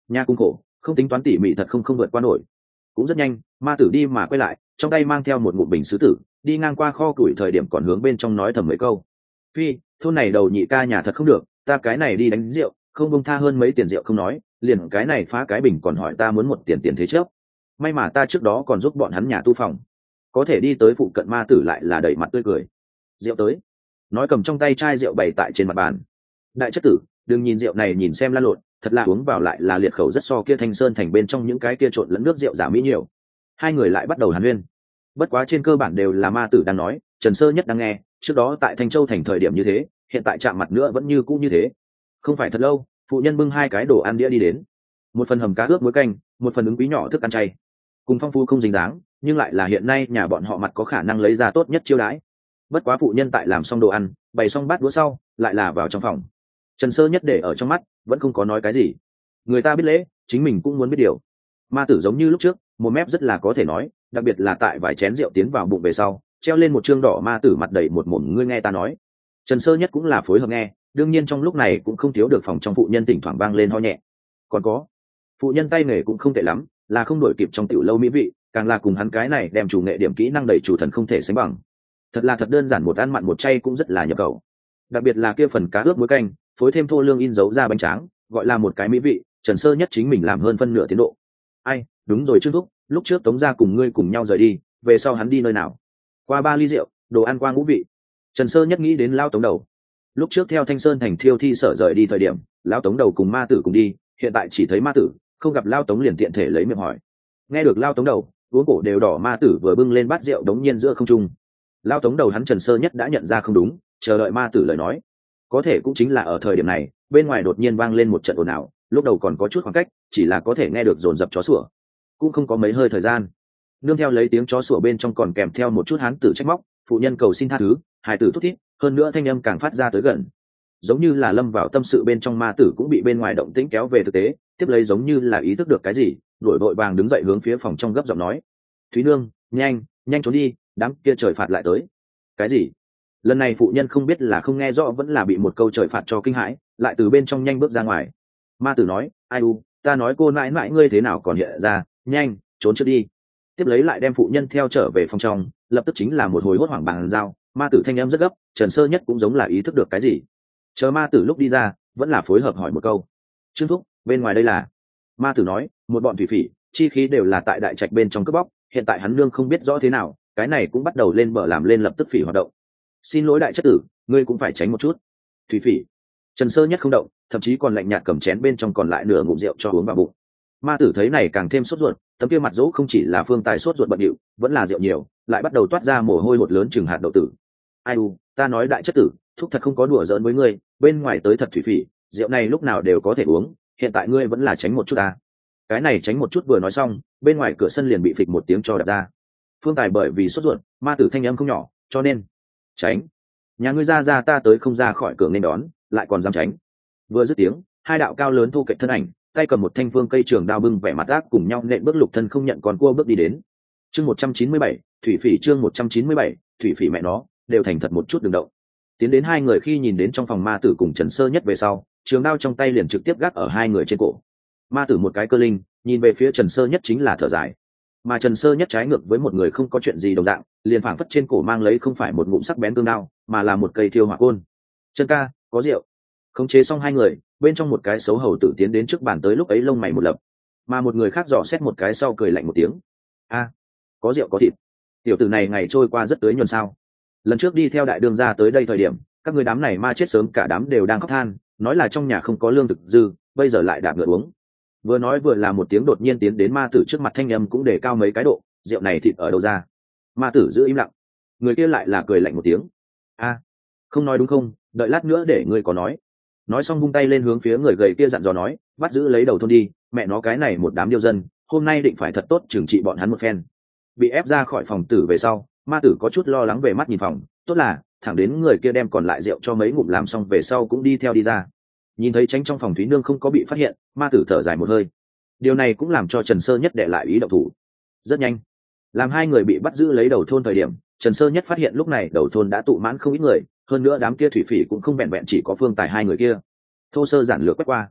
Nhà cung khổ không tính toán tỉ mỉ thật không không vượt qua nổi. Cũng rất nhanh ma tử đi mà quay lại, trong tay mang theo một ngụm bình sứ tử, đi ngang qua kho củi thời điểm còn hướng bên trong nói thầm mấy câu. Phi, thôn này đầu nhị ca nhà thật không được, ta cái này đi đánh rượu không bông tha hơn mấy tiền rượu không nói, liền cái này phá cái bình còn hỏi ta muốn một tiền tiền thế trước. May mà ta trước đó còn giúp bọn hắn nhà tu phòng, có thể đi tới phụ cận ma tử lại là đẩy mặt tươi cười. Rượu tới, nói cầm trong tay chai rượu bày tại trên mặt bàn. Đại chất tử, đừng nhìn rượu này nhìn xem lan lộn, thật là uống vào lại là liệt khẩu rất so kia Thanh Sơn thành bên trong những cái kia trộn lẫn nước rượu giả mỹ nhiều. Hai người lại bắt đầu hàn huyên, bất quá trên cơ bản đều là ma tử đang nói, Trần Sơ Nhất đang nghe. Trước đó tại Thanh Châu thành thời điểm như thế, hiện tại chạm mặt nữa vẫn như cũ như thế. Không phải thật lâu, phụ nhân bưng hai cái đồ ăn đĩa đi đến, một phần hầm cá ướp muối canh, một phần ứng quý nhỏ thức ăn chay, cùng phong phú không dính dáng, nhưng lại là hiện nay nhà bọn họ mặt có khả năng lấy ra tốt nhất chiêu đãi. Bất quá phụ nhân tại làm xong đồ ăn, bày xong bát đũa sau, lại là vào trong phòng. Trần Sơ Nhất để ở trong mắt, vẫn không có nói cái gì. Người ta biết lễ, chính mình cũng muốn biết điều. Ma tử giống như lúc trước, một mép rất là có thể nói, đặc biệt là tại vài chén rượu tiến vào bụng về sau, treo lên một trương đỏ ma tử mặt đầy một mồm ngươi nghe ta nói. Trần Sơ Nhất cũng là phối hợp nghe, đương nhiên trong lúc này cũng không thiếu được phòng trong phụ nhân thỉnh thoảng vang lên ho nhẹ. Còn có, phụ nhân tay nghề cũng không tệ lắm, là không đổi kịp trong tiểu lâu mỹ vị, càng là cùng hắn cái này đem chủ nghệ điểm kỹ năng đầy chủ thần không thể sánh bằng. Thật là thật đơn giản, một ăn mặn một chay cũng rất là nhập khẩu. Đặc biệt là kia phần cá ướp muối canh, phối thêm thô lương in dấu ra bánh tráng, gọi là một cái mỹ vị. Trần Sơ Nhất chính mình làm hơn phân nửa tiến độ. Ai, đúng rồi Trương Thúc, lúc trước Tống gia cùng ngươi cùng nhau rời đi, về sau hắn đi nơi nào? Qua ba ly rượu, đồ ăn qua ngũ vị. Trần Sơ Nhất nghĩ đến lao Tống đầu. Lúc trước theo Thanh Sơn thành thiêu thi sở rời đi thời điểm, lao Tống đầu cùng ma tử cùng đi, hiện tại chỉ thấy ma tử, không gặp lao Tống liền tiện thể lấy miệng hỏi. Nghe được lao Tống đầu, uống cổ đều đỏ ma tử vừa bưng lên bát rượu đống nhiên giữa không trung. Lao Tống đầu hắn Trần Sơ Nhất đã nhận ra không đúng, chờ đợi ma tử lời nói. Có thể cũng chính là ở thời điểm này, bên ngoài đột nhiên vang lên một trận ồn ào, lúc đầu còn có chút khoảng cách, chỉ là có thể nghe được dồn dập chó sủa. Cũng không có mấy hơi thời gian, nương theo lấy tiếng chó sủa bên trong còn kèm theo một chút hán tử trách móc, phụ nhân cầu xin tha thứ, hài tử thút thít, hơn nữa thanh âm càng phát ra tới gần, giống như là lâm vào tâm sự bên trong ma tử cũng bị bên ngoài động tĩnh kéo về thực tế, tiếp lấy giống như là ý thức được cái gì, đuổi vội vàng đứng dậy hướng phía phòng trong gấp giọng nói: "Thúy nương, nhanh, nhanh trốn đi, đám kia trời phạt lại tới." Cái gì? Lần này phụ nhân không biết là không nghe rõ vẫn là bị một câu trời phạt cho kinh hãi, lại từ bên trong nhanh bước ra ngoài. Ma tử nói: "Ai u, ta nói cô nãi nãi ngươi thế nào còn hiện ra, nhanh trốn trước đi." Tiếp lấy lại đem phụ nhân theo trở về phòng trong, lập tức chính là một hồi hốt hoảng bàn giao. Ma tử thanh âm rất gấp, Trần Sơ Nhất cũng giống là ý thức được cái gì. Chờ ma tử lúc đi ra, vẫn là phối hợp hỏi một câu: "Trương Thúc, bên ngoài đây là?" Ma tử nói: "Một bọn thủy phỉ, chi khí đều là tại đại trạch bên trong cướp bóc, hiện tại hắn nương không biết rõ thế nào, cái này cũng bắt đầu lên bờ làm lên lập tức phỉ hoạt động. Xin lỗi đại chất tử, ngươi cũng phải tránh một chút." Thủy phỉ? Trần Sơ Nhất không động, thậm chí còn lạnh nhạt cầm chén bên trong còn lại nửa ngụm rượu cho uống vào bụng. Ma tử thấy này càng thêm sốt ruột, tấm kia mặt dỗ không chỉ là phương tài sốt ruột bận điệu, vẫn là rượu nhiều, lại bắt đầu toát ra mồ hôi hột lớn chừng hạt đậu tử. "Ai u, ta nói đại chất tử, thúc thật không có đùa giỡn với ngươi, bên ngoài tới thật thủy phỉ, rượu này lúc nào đều có thể uống, hiện tại ngươi vẫn là tránh một chút ta." Cái này tránh một chút vừa nói xong, bên ngoài cửa sân liền bị phịch một tiếng cho đập ra. Phương tài bởi vì sốt ruột, ma tử thanh âm không nhỏ, cho nên tránh. Nhà ngươi ra ra ta tới không ra khỏi cửa nên đón, lại còn dám tránh. Vừa dứt tiếng, hai đạo cao lớn thu cạnh thân ảnh, tay cầm một thanh phương cây trường đao bưng vẻ mặt ác cùng nhau nện bước lục thân không nhận còn cua bước đi đến. Chương một trăm chín mươi bảy, thủy phỉ chương một trăm chín mươi bảy, thủy phỉ mẹ nó, đều thành thật một chút đừng động. Tiến đến hai người khi nhìn đến trong phòng ma tử cùng Trần Sơ Nhất về sau, trường đao trong tay liền trực tiếp gác ở hai người trên cổ. Ma tử một cái cơ linh, nhìn về phía Trần Sơ Nhất chính là thở dài. Mà Trần Sơ Nhất trái ngược với một người không có chuyện gì đồng dạng, liền phảng phất trên cổ mang lấy không phải một ngụm sắc bén tương đao, mà là một cây thiêu hỏa côn. "Chân ca, có rượu." Khống chế xong hai người, bên trong một cái xấu hầu tử tiến đến trước bàn tới lúc ấy lông mày một lập, mà một người khác dò xét một cái sau cười lạnh một tiếng: "A, có rượu có thịt. Tiểu tử này ngày trôi qua rất tưới nhuần sao? Lần trước đi theo đại đương gia tới đây thời điểm, các người đám này ma chết sớm cả đám đều đang khóc than, nói là trong nhà không có lương thực dư, bây giờ lại đạp ngựa uống." Vừa nói vừa là một tiếng đột nhiên tiến đến ma tử trước mặt, thanh âm cũng để cao mấy cái độ: "Rượu này thịt ở đâu ra?" Ma tử giữ im lặng, người kia lại là cười lạnh một tiếng: "A, không nói đúng không, đợi lát nữa để ngươi có nói." Nói xong vung tay lên hướng phía người gầy kia dặn dò nói: "Bắt giữ lấy đầu thôn đi, mẹ nó cái này một đám điêu dân, hôm nay định phải thật tốt trừng trị bọn hắn một phen." Bị ép ra khỏi phòng tử về sau, ma tử có chút lo lắng về mắt nhìn phòng, tốt là thẳng đến người kia đem còn lại rượu cho mấy ngụm làm xong về sau cũng đi theo đi ra. Nhìn thấy tránh trong phòng Thúy nương không có bị phát hiện, ma tử thở dài một hơi. Điều này cũng làm cho Trần Sơ Nhất đệ lại ý động thủ. Rất nhanh, làm hai người bị bắt giữ lấy đầu thôn thời điểm, Trần Sơ Nhất phát hiện lúc này đầu thôn đã tụ mãn không ít người, hơn nữa đám kia thủy phỉ cũng không vẹn vẹn chỉ có Phương Tài hai người kia. Thô sơ giản lược quét qua,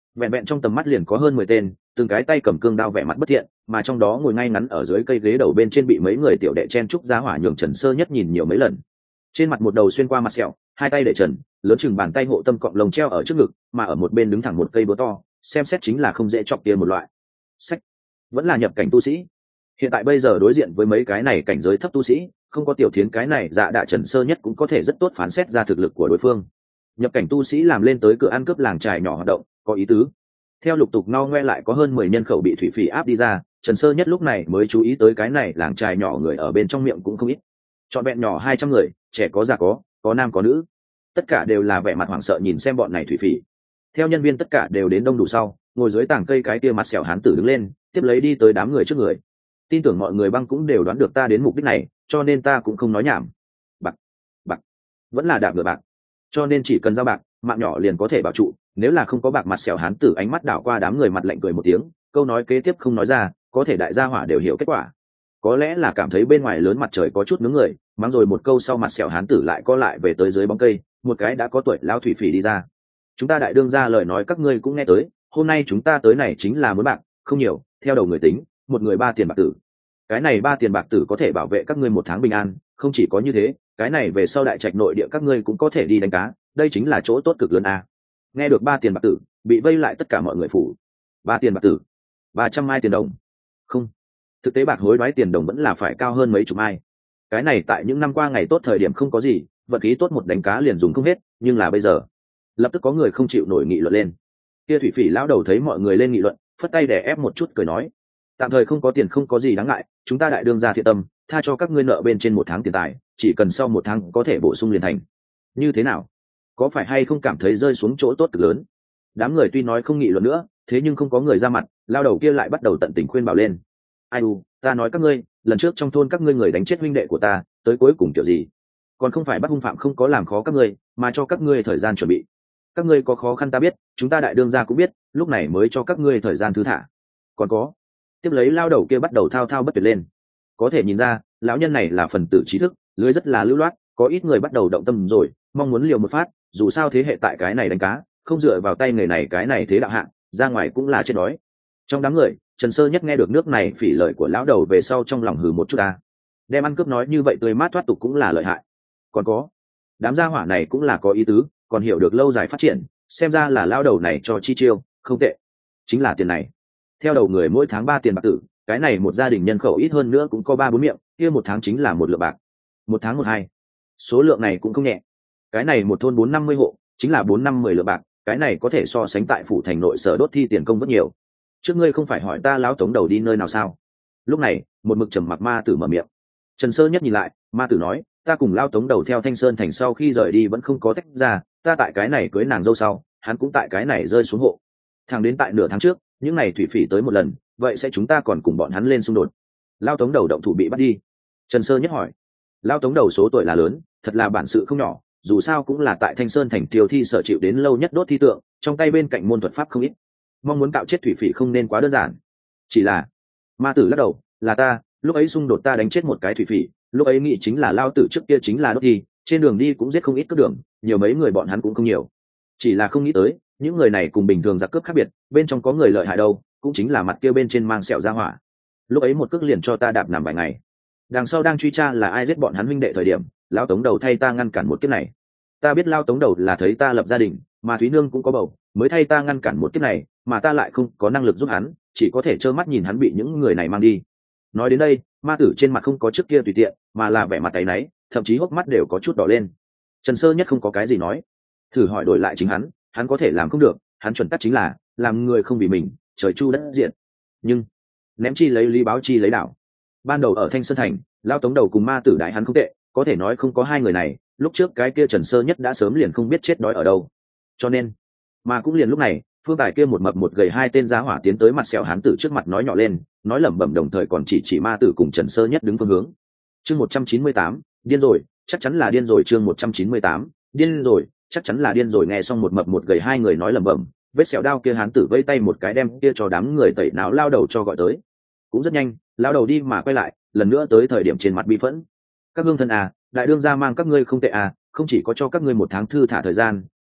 vẹn vẹn trong tầm mắt liền có hơn mười tên, từng cái tay cầm cương đao vẻ mặt bất thiện, mà trong đó ngồi ngay ngắn ở dưới cây ghế đầu bên trên bị mấy người tiểu đệ chen trúc giá hỏa nhường Trần Sơ Nhất nhìn nhiều mấy lần. Trên mặt một đầu xuyên qua mặt sẹo, hai tay để trần, lớn chừng bàn tay hộ tâm cọng lồng treo ở trước ngực, mà ở một bên đứng thẳng một cây búa to, xem xét chính là không dễ chọc kia một loại. Sách, vẫn là nhập cảnh tu sĩ. Hiện tại bây giờ đối diện với mấy cái này cảnh giới thấp tu sĩ, không có tiểu thiến cái này dạ đạ Trần Sơ Nhất cũng có thể rất tốt phán xét ra thực lực của đối phương. Nhập cảnh tu sĩ làm lên tới cửa ăn cướp làng trài nhỏ hoạt động, có ý tứ. Theo lục tục no ngoe lại có hơn mười nhân khẩu bị thủy phỉ áp đi ra, Trần Sơ Nhất lúc này mới chú ý tới cái này làng trài nhỏ người ở bên trong miệng cũng không ít. Trọn vẹn nhỏ hai trăm người, trẻ có già có, có nam có nữ. Tất cả đều là vẻ mặt hoảng sợ nhìn xem bọn này thủy phỉ. Theo nhân viên tất cả đều đến đông đủ sau, ngồi dưới tảng cây cái kia mặt sẹo hán tử đứng lên, tiếp lấy đi tới đám người trước người. Tin tưởng mọi người băng cũng đều đoán được ta đến mục đích này, cho nên ta cũng không nói nhảm. Bạc, bạc, vẫn là đạp ngựa bạc. Cho nên chỉ cần giao bạc, mạng nhỏ liền có thể bảo trụ. Nếu là không có bạc, mặt sẹo hán tử ánh mắt đảo qua đám người mặt lạnh cười một tiếng, câu nói kế tiếp không nói ra, có thể đại gia hỏa đều hiểu kết quả. Có lẽ là cảm thấy bên ngoài lớn mặt trời có chút nướng người, mắng rồi một câu sau mặt sẹo hán tử lại co lại về tới dưới bóng cây, một cái đã có tuổi lão thủy phỉ đi ra. Chúng ta đại đương ra lời nói các ngươi cũng nghe tới, hôm nay chúng ta tới này chính là muốn bạc, không nhiều, theo đầu người tính, một người ba tiền bạc tử. Cái này ba tiền bạc tử có thể bảo vệ các ngươi một tháng bình an, không chỉ có như thế, cái này về sau đại trạch nội địa các ngươi cũng có thể đi đánh cá, đây chính là chỗ tốt cực lớn a. Nghe được ba tiền bạc tử, bị vây lại tất cả mọi người phủ. Ba tiền bạc tử, ba trăm mai tiền đồng. Không, thực tế bạc hối đoái tiền đồng vẫn là phải cao hơn mấy chục mai. Cái này tại những năm qua ngày tốt thời điểm không có gì, vận khí tốt một đánh cá liền dùng không hết, nhưng là bây giờ, lập tức có người không chịu nổi nghị luận lên. Kia thủy phỉ lão đầu thấy mọi người lên nghị luận, phất tay để ép một chút cười nói: tạm thời không có tiền không có gì đáng ngại, chúng ta đại đương gia thiện tâm, tha cho các ngươi nợ bên trên một tháng tiền tài, chỉ cần sau một tháng có thể bổ sung liền thành. Như thế nào? Có phải hay không cảm thấy rơi xuống chỗ tốt cực lớn? Đám người tuy nói không nghị luận nữa, thế nhưng không có người ra mặt, lao đầu kia lại bắt đầu tận tình khuyên bảo lên. Ai u, ta nói các ngươi, lần trước trong thôn các ngươi người đánh chết huynh đệ của ta, tới cuối cùng kiểu gì? Còn không phải bắt hung phạm không có làm khó các ngươi, mà cho các ngươi thời gian chuẩn bị. Các ngươi có khó khăn ta biết, chúng ta đại đương gia cũng biết, lúc này mới cho các ngươi thời gian thư thả. Còn có, tiếp lấy lao đầu kia bắt đầu thao thao bất tuyệt lên. Có thể nhìn ra, lão nhân này là phần tử trí thức, lưới rất là lưu loát, có ít người bắt đầu động tâm rồi, mong muốn liều một phát, dù sao thế hệ tại cái này đánh cá, không dựa vào tay nghề này cái này thế đạo hạng, ra ngoài cũng là chết đói. Trong đám người, Trần Sơ Nhất nghe được nước này phỉ lời của lão đầu về sau trong lòng hừ một chút ta. Đem ăn cướp nói như vậy tươi mát thoát tục cũng là lợi hại. Còn có, đám gia hỏa này cũng là có ý tứ, còn hiểu được lâu dài phát triển, xem ra là lão đầu này cho chi chiêu, không tệ. Chính là tiền này. Theo đầu người mỗi tháng ba tiền bạc tử, cái này một gia đình nhân khẩu ít hơn nữa cũng có ba bốn miệng, kia một tháng chính là một lượng bạc. Một tháng một hai. Số lượng này cũng không nhẹ. Cái này một thôn bốn năm mươi hộ, chính là bốn năm mười lượng bạc, cái này có thể so sánh tại phủ thành nội sở đốt thi tiền công rất nhiều. Trước ngươi không phải hỏi ta lão tống đầu đi nơi nào sao? Lúc này, một mực trầm mặc ma tử mở miệng. Trần Sơ Nhất nhìn lại, ma tử nói, ta cùng lão tống đầu theo Thanh Sơn thành sau khi rời đi vẫn không có tách ra, ta tại cái này cưới nàng dâu sau, hắn cũng tại cái này rơi xuống hộ. Thẳng đến tại nửa tháng trước, những này thủy phỉ tới một lần, vậy sẽ chúng ta còn cùng bọn hắn lên xung đột. Lão tống đầu động thủ bị bắt đi. Trần Sơ Nhất hỏi, lão tống đầu số tuổi là lớn, thật là bản sự không nhỏ, dù sao cũng là tại Thanh Sơn thành tiêu thi sở chịu đến lâu nhất đốt thi tượng, trong tay bên cạnh môn thuật pháp không ít, mong muốn cạo chết thủy phỉ không nên quá đơn giản. Chỉ là, ma tử lắc đầu, là ta, lúc ấy xung đột ta đánh chết một cái thủy phỉ, lúc ấy nghĩ chính là lao tử trước kia chính là đốt thi, trên đường đi cũng giết không ít cướp đường, nhiều mấy người bọn hắn cũng không nhiều. Chỉ là không nghĩ tới, những người này cùng bình thường giặc cướp khác biệt, bên trong có người lợi hại đâu, cũng chính là mặt kia bên trên mang sẹo ra hỏa. Lúc ấy một cước liền cho ta đạp nằm vài ngày. Đằng sau đang truy tra là ai giết bọn hắn huynh đệ thời điểm, lão tống đầu thay ta ngăn cản một kiếp này. Ta biết lao tống đầu là thấy ta lập gia đình, mà Thúy Nương cũng có bầu, mới thay ta ngăn cản một kiếp này, mà ta lại không có năng lực giúp hắn, chỉ có thể trơ mắt nhìn hắn bị những người này mang đi. Nói đến đây, ma tử trên mặt không có trước kia tùy tiện, mà là vẻ mặt áy náy, thậm chí hốc mắt đều có chút đỏ lên. Trần Sơ Nhất không có cái gì nói, thử hỏi đổi lại chính hắn, hắn có thể làm không được, hắn chuẩn tắc chính là làm người không vì mình, trời chu đất diệt. Nhưng ném chi lấy lý báo chi lấy đảo. Ban đầu ở Thanh Sơn thành, lao tống đầu cùng ma tử đại hắn không tệ, có thể nói không có hai người này, lúc trước cái kia Trần Sơ Nhất đã sớm liền không biết chết đói ở đâu. Cho nên, mà cũng liền lúc này, phương tài kia một mập một gầy hai tên giá hỏa tiến tới mặt sẹo hán tử trước mặt nói nhỏ lên, nói lẩm bẩm đồng thời còn chỉ chỉ ma tử cùng Trần Sơ Nhất đứng phương hướng. Chương một trăm chín mươi tám, điên rồi, chắc chắn là điên rồi. Chương một trăm chín mươi tám, điên rồi, chắc chắn là điên rồi. Nghe xong một mập một gầy hai người nói lẩm bẩm, vết sẹo đao kia hán tử vây tay một cái đem kia cho đám người tẩy não lao đầu cho gọi tới. Cũng rất nhanh, lao đầu đi mà quay lại, lần nữa tới thời điểm trên mặt bi phẫn. Các hương thân à, đại đương gia mang các ngươi không tệ à, không chỉ có cho các ngươi một tháng thư thả thời gian,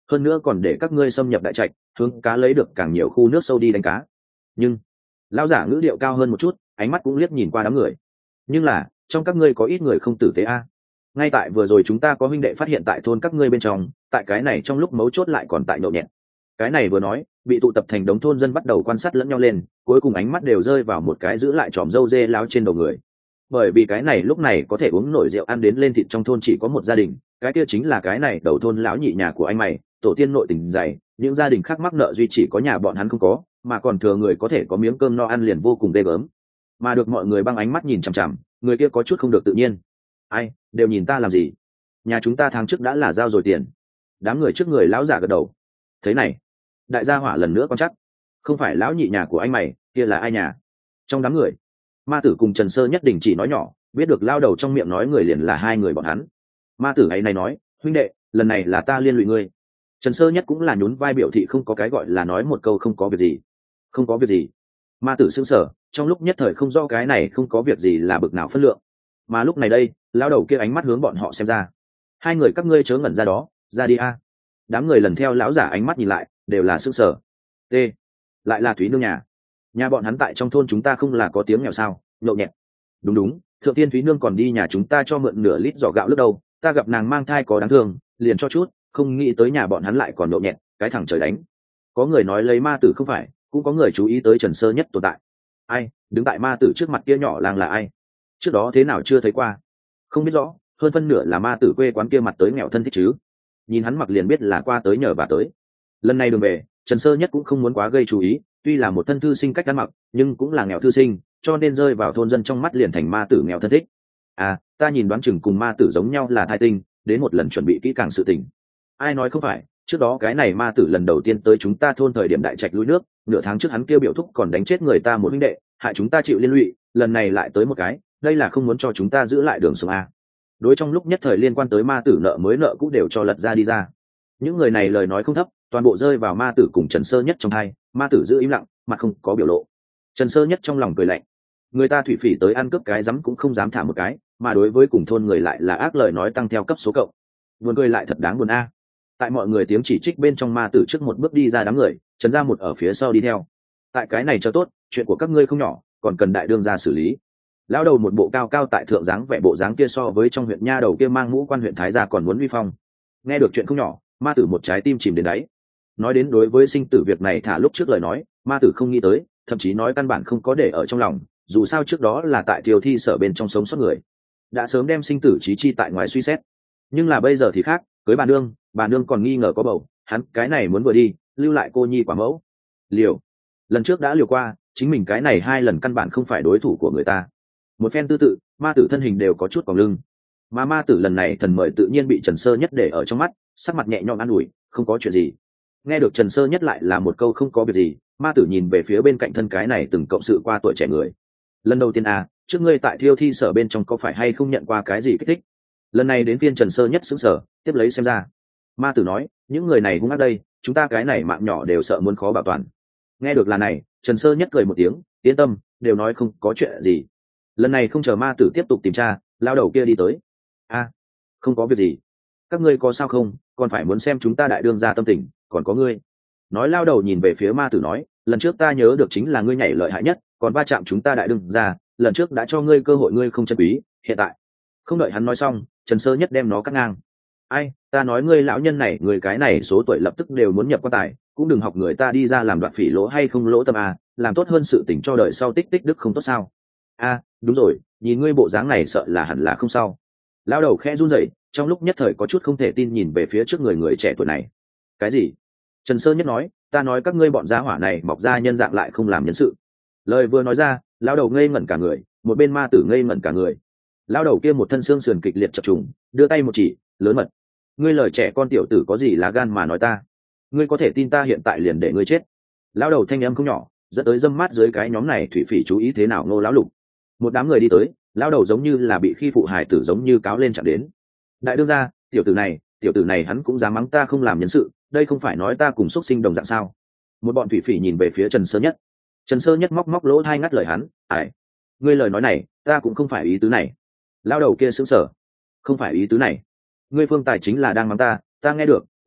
hơn nữa còn để các ngươi xâm nhập đại trạch hướng cá lấy được càng nhiều khu nước sâu đi đánh cá. Nhưng lão giả ngữ điệu cao hơn một chút, ánh mắt cũng liếc nhìn qua đám người. Nhưng là trong các ngươi có ít người không tử tế a. Ngay tại vừa rồi chúng ta có huynh đệ phát hiện tại thôn các ngươi bên trong, tại cái này trong lúc mấu chốt lại còn tại nhậu nhẹt. Cái này vừa nói, bị tụ tập thành đống thôn dân bắt đầu quan sát lẫn nhau lên, cuối cùng ánh mắt đều rơi vào một cái giữ lại tròm râu dê láo trên đầu người. Bởi vì cái này lúc này có thể uống nổi rượu ăn đến lên thịt trong thôn chỉ có một gia đình, cái kia chính là cái này đầu thôn lão nhị nhà của anh mày, tổ tiên nội tình dày, những gia đình khác mắc nợ duy chỉ có nhà bọn hắn không có, mà còn thừa người có thể có miếng cơm no ăn liền vô cùng ghê gớm. Mà được mọi người băng ánh mắt nhìn chằm chằm, người kia có chút không được tự nhiên. Ai, đều nhìn ta làm gì? Nhà chúng ta tháng trước đã là giao rồi tiền. Đám người trước người lão giả gật đầu. Thế này, đại gia hỏa lần nữa quan chắc, không phải lão nhị nhà của anh mày, kia là ai nhà? Trong đám người, ma tử cùng Trần Sơ nhất định chỉ nói nhỏ, biết được lao đầu trong miệng nói người liền là hai người bọn hắn. Ma tử ấy này nói, huynh đệ, lần này là ta liên lụy ngươi. Trần Sơ nhất cũng là nhún vai biểu thị không có cái gọi là nói một câu không có việc gì. Không có việc gì. Ma tử sững sờ, trong lúc nhất thời không rõ cái này không có việc gì là bực nào phân lượng. Mà lúc này đây, lao đầu kia ánh mắt hướng bọn họ xem ra. Hai người các ngươi chớ ngẩn ra đó, ra đi a. Đám người lần theo lão giả ánh mắt nhìn lại, đều là sững sờ. T. Lại là Thúy nương nhà. Nhà bọn hắn tại trong thôn chúng ta không là có tiếng nghèo sao, nhậu nhẹt. Đúng đúng, thượng tiên Thúy nương còn đi nhà chúng ta cho mượn nửa lít giỏ gạo lúc đâu, ta gặp nàng mang thai có đáng thương, liền cho chút, không nghĩ tới nhà bọn hắn lại còn nhậu nhẹt, cái thằng trời đánh. Có người nói lấy ma tử không phải, cũng có người chú ý tới Trần Sơ nhất tồn tại. Ai, đứng tại ma tử trước mặt kia nhỏ làng là ai? Trước đó thế nào chưa thấy qua? Không biết rõ, hơn phân nửa là ma tử quê quán kia mặt tới nghèo thân thích chứ. Nhìn hắn mặc liền biết là qua tới nhờ bà tới. Lần này đường về, Trần Sơ nhất cũng không muốn quá gây chú ý, tuy là một thân thư sinh cách ăn mặc, nhưng cũng là nghèo thư sinh, cho nên rơi vào thôn dân trong mắt liền thành ma tử nghèo thân thích. À, ta nhìn đoán chừng cùng ma tử giống nhau là thai tinh, đến một lần chuẩn bị kỹ càng sự tình. Ai nói không phải, trước đó cái này ma tử lần đầu tiên tới chúng ta thôn thời điểm đại trạch lui nước, nửa tháng trước hắn kêu biểu thúc còn đánh chết người ta một huynh đệ, hại chúng ta chịu liên lụy, lần này lại tới một cái, đây là không muốn cho chúng ta giữ lại đường sống a. Đối trong lúc nhất thời liên quan tới ma tử nợ mới nợ cũ đều cho lật ra đi ra. Những người này lời nói không thấp, toàn bộ rơi vào ma tử cùng Trần Sơ nhất trong hai, ma tử giữ im lặng, mặt không có biểu lộ. Trần Sơ nhất trong lòng cười lạnh. Người ta thủy phỉ tới ăn cướp cái rắm cũng không dám thả một cái, mà đối với cùng thôn người lại là ác lời nói tăng theo cấp số cộng. Buồn cười lại thật đáng buồn a. Tại mọi người tiếng chỉ trích bên trong ma tử trước một bước đi ra đám người, Trần gia một ở phía sau đi theo. Tại cái này cho tốt, chuyện của các ngươi không nhỏ, còn cần đại đương ra xử lý. Lão đầu một bộ cao cao tại thượng dáng vẻ bộ dáng kia so với trong huyện nha đầu kia mang mũ quan huyện thái gia còn muốn uy phong. Nghe được chuyện không nhỏ, ma tử một trái tim chìm đến đáy. Nói đến đối với sinh tử việc này thả lúc trước lời nói, ma tử không nghĩ tới, thậm chí nói căn bản không có để ở trong lòng, dù sao trước đó là tại thiêu thi sở bên trong sống sót người, đã sớm đem sinh tử chí chi tại ngoài suy xét. Nhưng là bây giờ thì khác, cưới bà nương, bà nương còn nghi ngờ có bầu, hắn cái này muốn vừa đi, lưu lại cô nhi quả mẫu. Liều, lần trước đã liều qua, chính mình cái này hai lần căn bản không phải đối thủ của người ta. Một phen tư tự, ma tử thân hình đều có chút vòng lưng, mà ma tử lần này thần mời tự nhiên bị Trần Sơ nhất để ở trong mắt, sắc mặt nhẹ nhõm an ủi, không có chuyện gì. Nghe được Trần Sơ nhất lại là một câu không có việc gì, ma tử nhìn về phía bên cạnh thân cái này từng cộng sự qua tuổi trẻ người. Lần đầu tiên à, trước ngươi tại thiêu thi sở bên trong có phải hay không nhận qua cái gì kích thích? Lần này đến phiên Trần Sơ nhất sững sờ, tiếp lấy xem ra. Ma tử nói, những người này hung ác đây, chúng ta cái này mạng nhỏ đều sợ muốn khó bảo toàn. Nghe được là này, Trần Sơ nhất cười một tiếng, yên tâm, đều nói không có chuyện gì. Lần này không chờ ma tử tiếp tục tìm tra, lao đầu kia đi tới. A, à, không có việc gì. Các ngươi có sao không, còn phải muốn xem chúng ta đại đương ra tâm tình, còn có ngươi. Nói lao đầu nhìn về phía ma tử nói, lần trước ta nhớ được chính là ngươi nhảy lợi hại nhất, còn va chạm chúng ta đại đương ra, lần trước đã cho ngươi cơ hội ngươi không chân quý, hiện tại. Không đợi hắn nói xong, Trần Sơ nhất đem nó cắt ngang. Ai, ta nói ngươi lão nhân này, người cái này số tuổi lập tức đều muốn nhập quan tài, cũng đừng học người ta đi ra làm đoạt phỉ lỗ hay không lỗ tâm à, làm tốt hơn sự tình cho đời sau tích tích đức không tốt sao? A, à, đúng rồi, nhìn ngươi bộ dáng này sợ là hẳn là không sao. Lão đầu khẽ run rẩy, trong lúc nhất thời có chút không thể tin nhìn về phía trước người người trẻ tuổi này. Cái gì? Trần Sơ nhất nói, ta nói các ngươi bọn gia hỏa này mọc ra nhân dạng lại không làm nhân sự. Lời vừa nói ra, lão đầu ngây ngẩn cả người, một bên ma tử ngây ngẩn cả người. Lão đầu kia một thân xương sườn kịch liệt chập trùng, đưa tay một chỉ, lớn mật. Ngươi lời trẻ con tiểu tử có gì lá gan mà nói ta? Ngươi có thể tin ta hiện tại liền để ngươi chết. Lão đầu thanh âm không nhỏ, dẫn tới dâm mát dưới cái nhóm này thủy phỉ chú ý thế nào Ngô lão lục. Một đám người đi tới, lão đầu giống như là bị khi phụ hài tử giống như cáo lên chạm đến. Đại đương gia, tiểu tử này, tiểu tử này hắn cũng dám mắng ta không làm nhân sự, đây không phải nói ta cùng xuất sinh đồng dạng sao? Một bọn thủy phỉ nhìn về phía Trần Sơ nhất. Trần Sơ nhất móc móc lỗ tai ngắt lời hắn, "Ải, ngươi lời nói này, ta cũng không phải ý tứ này." Lão đầu kia sững sờ, "Không phải ý tứ này? Ngươi Phương Tài chính là đang mắng ta, ta nghe được,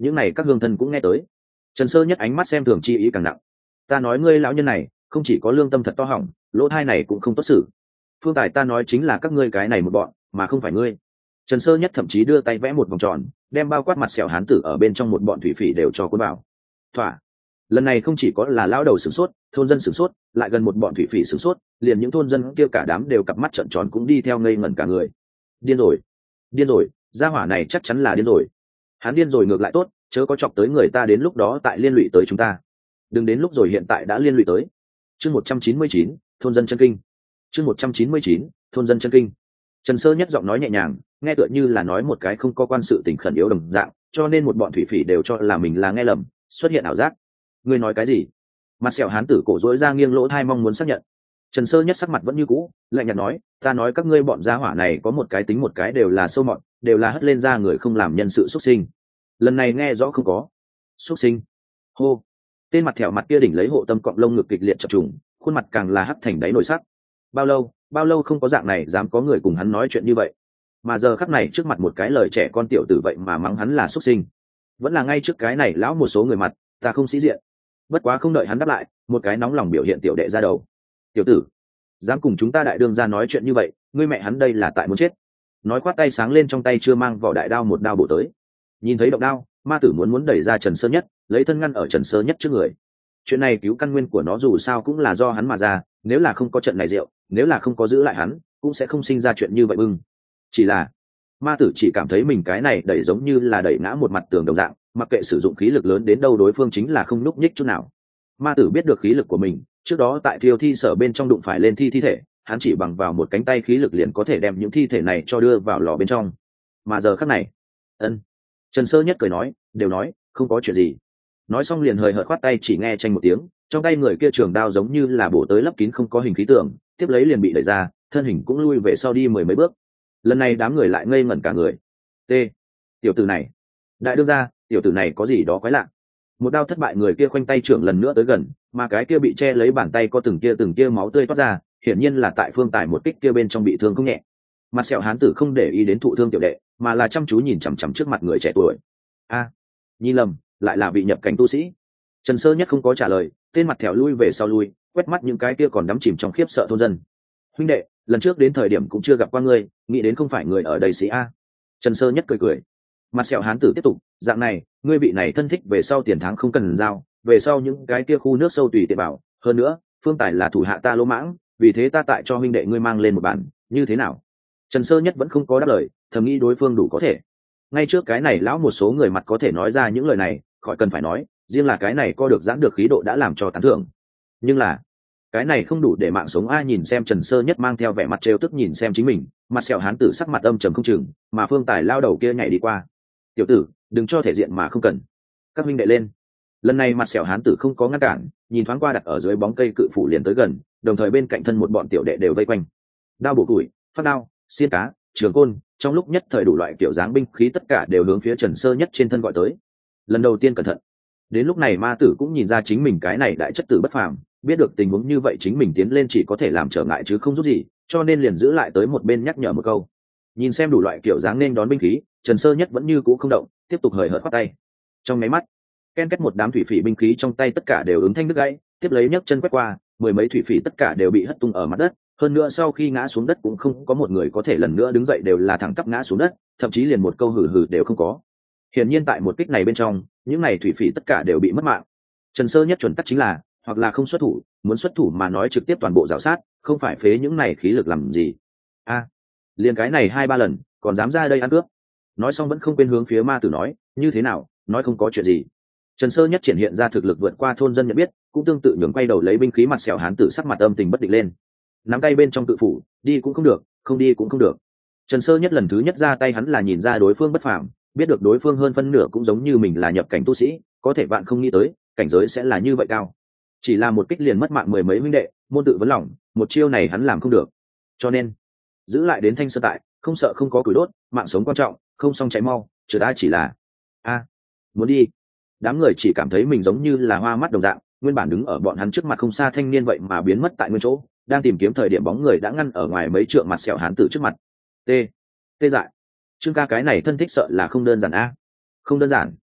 những này các hương thân cũng nghe tới. Trần Sơ Nhất ánh mắt xem thường chi ý càng nặng. Ta nói ngươi lão nhân này không chỉ có lương tâm thật to hỏng, lỗ thai này cũng không tốt xử. Phương Tài ta nói chính là các ngươi cái này một bọn, mà không phải ngươi. Trần Sơ Nhất thậm chí đưa tay vẽ một vòng tròn, đem bao quát mặt sẹo hán tử ở bên trong một bọn thủy phỉ đều cho cuốn vào. Thỏa. Lần này không chỉ có là lão đầu sửng sốt, thôn dân sửng sốt, lại gần một bọn thủy phỉ sửng sốt, liền những thôn dân kia cả đám đều cặp mắt trợn tròn cũng đi theo ngây ngẩn cả người. Điên rồi, điên rồi, gia hỏa này chắc chắn là điên rồi. Hắn điên rồi ngược lại tốt, chớ có chọc tới người ta đến lúc đó tại liên lụy tới chúng ta. Đừng đến lúc rồi hiện tại đã liên lụy tới. Chương một trăm chín mươi chín, thôn dân chân kinh. Chương một trăm chín mươi chín, thôn dân chân kinh. Trần Sơ Nhất giọng nói nhẹ nhàng, nghe tựa như là nói một cái không có quan sự tình khẩn yếu đồng dạng, cho nên một bọn thủy phỉ đều cho là mình là nghe lầm, xuất hiện ảo giác. Ngươi nói cái gì? Mặt sẹo hán tử cổ rỗi ra nghiêng lỗ thai mong muốn xác nhận. Trần Sơ Nhất sắc mặt vẫn như cũ, lạnh nhạt nói, ta nói các ngươi bọn gia hỏa này có một cái tính một cái đều là sâu mọt, đều là hất lên ra người không làm nhân sự xuất sinh. Lần này nghe rõ không có. Xuất sinh. Hô. Tên mặt thẹo mặt kia đỉnh lấy hộ tâm cọng lông ngực kịch liệt chập trùng, khuôn mặt càng là hắc thành đáy nổi sắt. Bao lâu, bao lâu không có dạng này dám có người cùng hắn nói chuyện như vậy. Mà giờ khắc này trước mặt một cái lời trẻ con tiểu tử vậy mà mắng hắn là xuất sinh. Vẫn là ngay trước cái này lão một số người mặt, ta không sĩ diện. Bất quá không đợi hắn đáp lại, một cái nóng lòng biểu hiện tiểu đệ ra đầu. Tiểu tử, dám cùng chúng ta đại đương ra nói chuyện như vậy, ngươi mẹ hắn đây là tại muốn chết. Nói khoát tay sáng lên trong tay chưa mang vỏ đại đao một đao bổ tới. Nhìn thấy động đao, ma tử muốn muốn đẩy ra Trần Sơ Nhất, lấy thân ngăn ở Trần Sơ Nhất trước người. Chuyện này cứu căn nguyên của nó dù sao cũng là do hắn mà ra, nếu là không có trận này rượu, nếu là không có giữ lại hắn, cũng sẽ không sinh ra chuyện như vậy bưng. Chỉ là ma tử chỉ cảm thấy mình cái này đẩy giống như là đẩy ngã một mặt tường đồng dạng, mặc kệ sử dụng khí lực lớn đến đâu đối phương chính là không núc nhích chút nào. Ma tử biết được khí lực của mình, trước đó tại thiêu thi sở bên trong đụng phải lên thi thi thể, hắn chỉ bằng vào một cánh tay khí lực liền có thể đem những thi thể này cho đưa vào lò bên trong. Mà giờ khắc này, ân Trần Sơ Nhất cười nói, đều nói không có chuyện gì. Nói xong liền hời hợt khoát tay chỉ nghe tranh một tiếng, trong tay người kia trường đao giống như là bổ tới lấp kín không có hình khí tượng, tiếp lấy liền bị đẩy ra, thân hình cũng lui về sau đi mười mấy bước. Lần này đám người lại ngây ngẩn cả người. T. Tiểu tử này, đại đương gia, tiểu tử này có gì đó quái lạ. Một đao thất bại, người kia khoanh tay trưởng lần nữa tới gần, mà cái kia bị che lấy bàn tay có từng kia từng kia máu tươi toát ra, hiển nhiên là tại Phương Tài một kích kia bên trong bị thương không nhẹ. Mặt sẹo hán tử không để ý đến thụ thương tiểu đệ, mà là chăm chú nhìn chằm chằm trước mặt người trẻ tuổi. A, à, nhi lầm, lại là bị nhập cảnh tu sĩ. Trần Sơ Nhất không có trả lời, tên mặt thẹo lui về sau lui, quét mắt những cái kia còn đắm chìm trong khiếp sợ thôn dân. Huynh đệ, lần trước đến thời điểm cũng chưa gặp qua ngươi, nghĩ đến không phải người ở đây sĩ a. Trần Sơ Nhất cười cười. Mặt sẹo hán tử tiếp tục, dạng này, ngươi vị này thân thích về sau tiền tháng không cần giao, về sau những cái kia khu nước sâu tùy tiện bảo, hơn nữa, Phương Tài là thủ hạ ta lỗ mãng, vì thế ta tại cho huynh đệ ngươi mang lên một bản, như thế nào? Trần Sơ Nhất vẫn không có đáp lời, thầm nghĩ đối phương đủ có thể. Ngay trước cái này lão một số người mặt có thể nói ra những lời này, khỏi cần phải nói, riêng là cái này co được giãn được khí độ đã làm cho tán thưởng. Nhưng là, cái này không đủ để mạng sống. Ai nhìn xem Trần Sơ Nhất mang theo vẻ mặt trêu tức nhìn xem chính mình, mặt sẹo hán tử sắc mặt âm trầm không chừng, mà Phương Tài lao đầu kia nhảy đi qua. Tiểu tử, đừng cho thể diện mà không cần. Các huynh đệ lên. Lần này mặt sẹo hán tử không có ngăn cản, nhìn thoáng qua đặt ở dưới bóng cây cự phủ liền tới gần, đồng thời bên cạnh thân một bọn tiểu đệ đều vây quanh. Đao bổ củi, phát đao, xiên cá, trường côn, trong lúc nhất thời đủ loại kiểu dáng binh khí tất cả đều hướng phía Trần Sơ Nhất trên thân gọi tới. Lần đầu tiên cẩn thận. Đến lúc này ma tử cũng nhìn ra chính mình cái này đại chất tử bất phàm, biết được tình huống như vậy chính mình tiến lên chỉ có thể làm trở ngại chứ không giúp gì, cho nên liền giữ lại tới một bên nhắc nhở một câu. Nhìn xem đủ loại kiểu dáng nên đón binh khí, Trần Sơ Nhất vẫn như cũ không động, tiếp tục hời hợt khoát tay. Trong máy mắt, ken két một đám thủy phỉ binh khí trong tay tất cả đều ứng thanh đứt gãy, tiếp lấy nhấc chân quét qua, mười mấy thủy phỉ tất cả đều bị hất tung ở mặt đất, hơn nữa sau khi ngã xuống đất cũng không có một người có thể lần nữa đứng dậy, đều là thẳng tắp ngã xuống đất, thậm chí liền một câu hừ hừ đều không có. Hiển nhiên tại một kích này bên trong, những này thủy phỉ tất cả đều bị mất mạng. Trần Sơ Nhất chuẩn tắc chính là, hoặc là không xuất thủ, muốn xuất thủ mà nói trực tiếp toàn bộ rào sát, không phải phế những này khí lực làm gì. A, à, liền cái này hai ba lần, còn dám ra đây ăn cướp. Nói xong vẫn không quên hướng phía ma tử nói, như thế nào, nói không có chuyện gì. Trần Sơ Nhất triển hiện ra thực lực vượt qua thôn dân nhận biết, cũng tương tự nhường quay đầu lấy binh khí mặt sẹo hán tử sắc mặt âm tình bất định lên. Nắm tay bên trong cự phủ, đi cũng không được, không đi cũng không được. Trần Sơ Nhất lần thứ nhất ra tay hắn là nhìn ra đối phương bất phàm, biết được đối phương hơn phân nửa cũng giống như mình là nhập cảnh tu sĩ, có thể bạn không nghĩ tới, cảnh giới sẽ là như vậy cao. Chỉ là một kích liền mất mạng mười mấy huynh đệ, môn tự vấn lòng, một chiêu này hắn làm không được. Cho nên, giữ lại đến Thanh Sơn tại, không sợ không có củi đốt, mạng sống quan trọng, không xong cháy mau, trừ ta chỉ là a à, muốn đi. Đám người chỉ cảm thấy mình giống như là hoa mắt đồng dạng, nguyên bản đứng ở bọn hắn trước mặt không xa thanh niên vậy mà biến mất tại nguyên chỗ, đang tìm kiếm thời điểm bóng người đã ngăn ở ngoài mấy trượng mặt sẹo hán tử trước mặt. T, tê dại. Trương ca cái này thân thích sợ là không đơn giản a. Không đơn giản.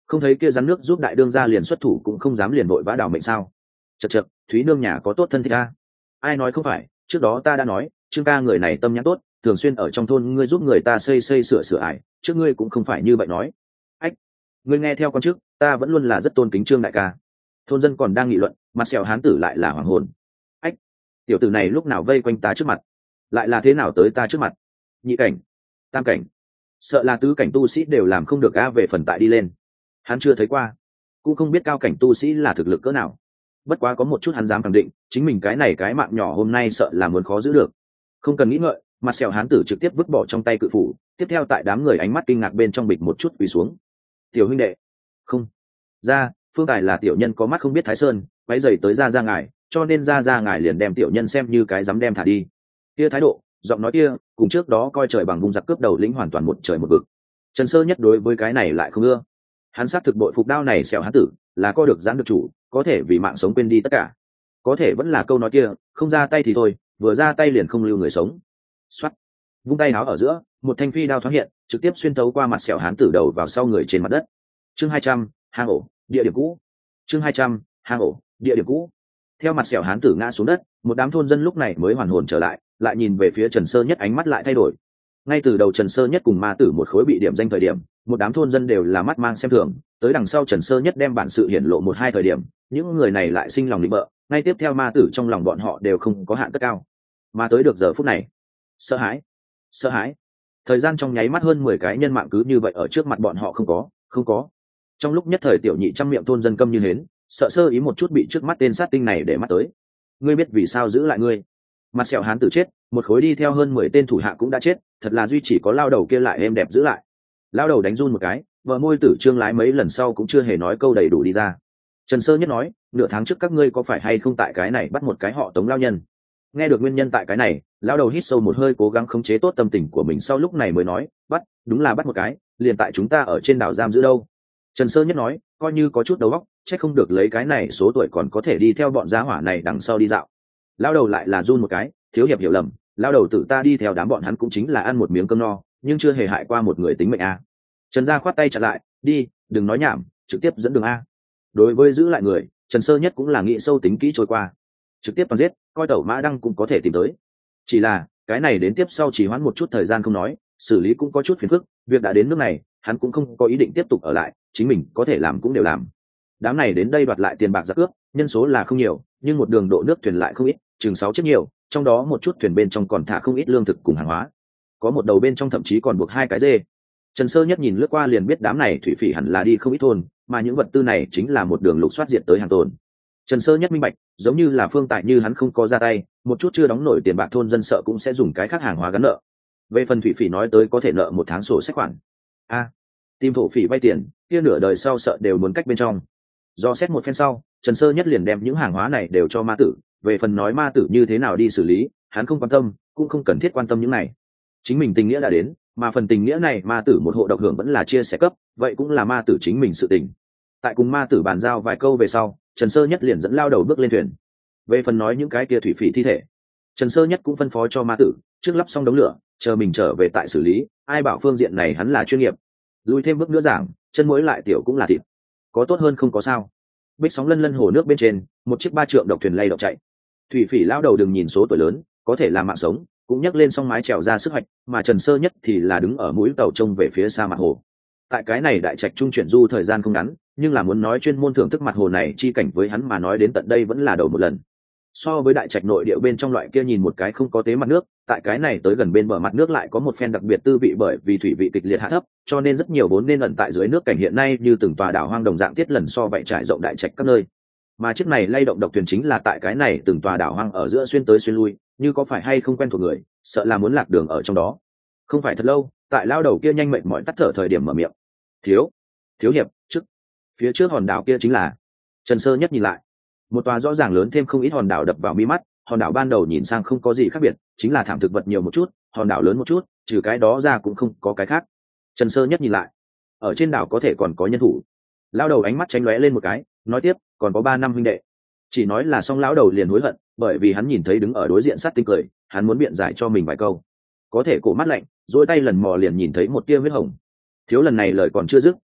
không thấy kia rắn nước giúp đại đương gia liền xuất thủ cũng không dám liền vội vã đảo mệnh sao? Chật chật, Thúy nương nhà có tốt thân thích a. Ai nói không phải, trước đó ta đã nói Trương ca người này tâm nhãn tốt, thường xuyên ở trong thôn ngươi giúp người ta xây xây sửa sửa ải, trước ngươi cũng không phải như vậy nói. Ách, ngươi nghe theo con trước, ta vẫn luôn là rất tôn kính Trương đại ca. Thôn dân còn đang nghị luận, mặt sẹo hán tử lại là hoàng hồn. Ách, tiểu tử này lúc nào vây quanh ta trước mặt, lại là thế nào tới ta trước mặt? Nhị cảnh, tam cảnh, sợ là tứ cảnh tu sĩ đều làm không được a. Về phần tại đi lên, hắn chưa thấy qua, cũng không biết cao cảnh tu sĩ là thực lực cỡ nào. Bất quá có một chút hắn dám khẳng định, chính mình cái này cái mạng nhỏ hôm nay sợ là muốn khó giữ được. Không cần nghĩ ngợi, mặt sẹo hán tử trực tiếp vứt bỏ trong tay cự phủ, tiếp theo tại đám người ánh mắt kinh ngạc bên trong bịch một chút quỳ xuống. Tiểu huynh đệ, không ra, Phương Tài là tiểu nhân có mắt không biết Thái Sơn, quấy rầy tới ra ra ngài, cho nên ra ra ngài liền đem tiểu nhân xem như cái dám đem thả đi. Kia thái độ, giọng nói kia, cùng trước đó coi trời bằng vùng giặc cướp đầu lĩnh hoàn toàn một trời một vực. Trần Sơ Nhất đối với cái này lại không ưa. Hắn sát thực bội phục đao này sẹo hán tử, là co được giãn được chủ, có thể vì mạng sống quên đi tất cả. Có thể vẫn là câu nói kia, không ra tay thì thôi, vừa ra tay liền không lưu người sống. Xoát, vung tay áo ở giữa, một thanh phi đao thoáng hiện, trực tiếp xuyên thấu qua mặt sẹo hán tử đầu vào sau người trên mặt đất. Chương hai trăm, hang ổ, địa điểm cũ. Chương hai trăm, hang ổ, địa điểm cũ. Theo mặt sẹo hán tử ngã xuống đất, một đám thôn dân lúc này mới hoàn hồn trở lại, lại nhìn về phía Trần Sơ Nhất, ánh mắt lại thay đổi. Ngay từ đầu Trần Sơ Nhất cùng ma tử một khối bị điểm danh thời điểm, một đám thôn dân đều là mắt mang xem thường, tới đằng sau Trần Sơ Nhất đem bản sự hiển lộ một hai thời điểm, những người này lại sinh lòng định bợ, ngay tiếp theo ma tử trong lòng bọn họ đều không có hạn cất cao. Mà tới được giờ phút này, sợ hãi, sợ hãi. Thời gian trong nháy mắt hơn mười cái nhân mạng cứ như vậy ở trước mặt bọn họ không có, không có. Trong lúc nhất thời tiểu nhị trăm miệng thôn dân câm như hến, sợ sơ ý một chút bị trước mắt tên sát tinh này để mắt tới. Ngươi biết vì sao giữ lại ngươi? Mặt sẹo hán tử chết, một khối đi theo hơn mười tên thủ hạ cũng đã chết, thật là duy chỉ có lao đầu kia lại êm đẹp giữ lại. Lao đầu đánh run một cái, vợ môi tử trương lái mấy lần sau cũng chưa hề nói câu đầy đủ đi ra. Trần Sơ Nhất nói, nửa tháng trước các ngươi có phải hay không tại cái này bắt một cái họ Tống lao nhân? Nghe được nguyên nhân tại cái này, lao đầu hít sâu một hơi cố gắng khống chế tốt tâm tình của mình, sau lúc này mới nói, bắt, đúng là bắt một cái, liền tại chúng ta ở trên đảo giam giữ đâu. Trần Sơ Nhất nói, coi như có chút đầu óc, chắc không được lấy cái này số tuổi còn có thể đi theo bọn gia hỏa này đằng sau đi dạo. Lao đầu lại là run một cái, thiếu hiệp hiểu lầm, lao đầu tự ta đi theo đám bọn hắn cũng chính là ăn một miếng cơm no, nhưng chưa hề hại qua một người tính mệnh a. Trần gia khoát tay chặn lại, đi, đừng nói nhảm, trực tiếp dẫn đường a. Đối với giữ lại người, Trần Sơ Nhất cũng là nghĩ sâu tính kỹ trôi qua, trực tiếp toàn giết, coi tẩu mã đăng cũng có thể tìm tới. Chỉ là cái này đến tiếp sau chỉ hoãn một chút thời gian không nói, xử lý cũng có chút phiền phức, việc đã đến nước này, hắn cũng không có ý định tiếp tục ở lại, chính mình có thể làm cũng đều làm. Đám này đến đây đoạt lại tiền bạc giặc cướp, nhân số là không nhiều, nhưng một đường độ nước thuyền lại không ít, chừng sáu chiếc nhiều, trong đó một chút thuyền bên trong còn thả không ít lương thực cùng hàng hóa. Có một đầu bên trong thậm chí còn buộc hai cái dê. Trần Sơ Nhất nhìn lướt qua liền biết đám này thủy phỉ hẳn là đi không ít thôn, mà những vật tư này chính là một đường lục soát diệt tới hàng tồn. Trần Sơ Nhất minh bạch, giống như là Phương Tại như hắn không có ra tay, một chút chưa đóng nổi tiền bạc thôn dân sợ cũng sẽ dùng cái khác hàng hóa gắn nợ. Về phần thủy phỉ nói tới có thể nợ một tháng sổ sách khoản. A, à, tìm thổ phỉ vay tiền, kia nửa đời sau sợ đều muốn cách bên trong. Do xét một phen sau, Trần Sơ Nhất liền đem những hàng hóa này đều cho ma tử, về phần nói ma tử như thế nào đi xử lý, hắn không quan tâm, cũng không cần thiết quan tâm những này. Chính mình tình nghĩa đã đến, mà phần tình nghĩa này ma tử một hộ độc hưởng vẫn là chia sẻ cấp, vậy cũng là ma tử chính mình sự tình. Tại cùng ma tử bàn giao vài câu về sau, Trần Sơ Nhất liền dẫn lao đầu bước lên thuyền. Về phần nói những cái kia thủy phỉ thi thể, Trần Sơ Nhất cũng phân phó cho ma tử, trước lắp xong đống lửa, chờ mình trở về tại xử lý, ai bảo phương diện này hắn là chuyên nghiệp. Lùi thêm bước nữa giảng, chân muối lại tiểu cũng là thịt, có tốt hơn không có sao. Bích sóng lân lân hồ nước bên trên, một chiếc ba trượng độc thuyền lay động chạy. Thủy phỉ lao đầu đừng nhìn số tuổi lớn, có thể làm mạng sống, cũng nhấc lên song mái chèo ra sức hoạch, mà Trần Sơ Nhất thì là đứng ở mũi tàu trông về phía xa mặt hồ. Tại cái này đại trạch trung chuyển du thời gian không ngắn, nhưng là muốn nói chuyên môn thưởng thức mặt hồ này chi cảnh với hắn mà nói đến tận đây vẫn là đầu một lần. So với đại trạch nội địa bên trong loại kia nhìn một cái không có tế mặt nước, tại cái này tới gần bên bờ mặt nước lại có một phen đặc biệt tư vị, bởi vì thủy vị kịch liệt hạ thấp, cho nên rất nhiều vốn nên ẩn tại dưới nước cảnh hiện nay như từng tòa đảo hoang đồng dạng tiết lần so vậy trải rộng đại trạch các nơi. Mà chiếc này lay động độc thuyền chính là tại cái này từng tòa đảo hoang ở giữa xuyên tới xuyên lui, như có phải hay không quen thuộc người, sợ là muốn lạc đường ở trong đó. Không phải thật lâu, tại lao đầu kia nhanh mệnh mỏi tắt thở thời điểm mở miệng. Thiếu, thiếu hiệp, trước, phía trước hòn đảo kia chính là. Trần Sơ Nhất nhìn lại, một tòa rõ ràng lớn thêm không ít hòn đảo đập vào mi mắt. Hòn đảo ban đầu nhìn sang không có gì khác biệt, chính là thảm thực vật nhiều một chút, hòn đảo lớn một chút, trừ cái đó ra cũng không có cái khác. Trần Sơ Nhất nhìn lại, ở trên đảo có thể còn có nhân thủ. Lao đầu ánh mắt tránh lóe lên một cái, nói tiếp, còn có ba năm huynh đệ. Chỉ nói là xong, lão đầu liền hối hận, bởi vì hắn nhìn thấy đứng ở đối diện sát tinh cười, hắn muốn biện giải cho mình vài câu, có thể cổ mắt lạnh, duỗi tay lần mò liền nhìn thấy một tia huyết hồng. Thiếu lần này lời còn chưa dứt,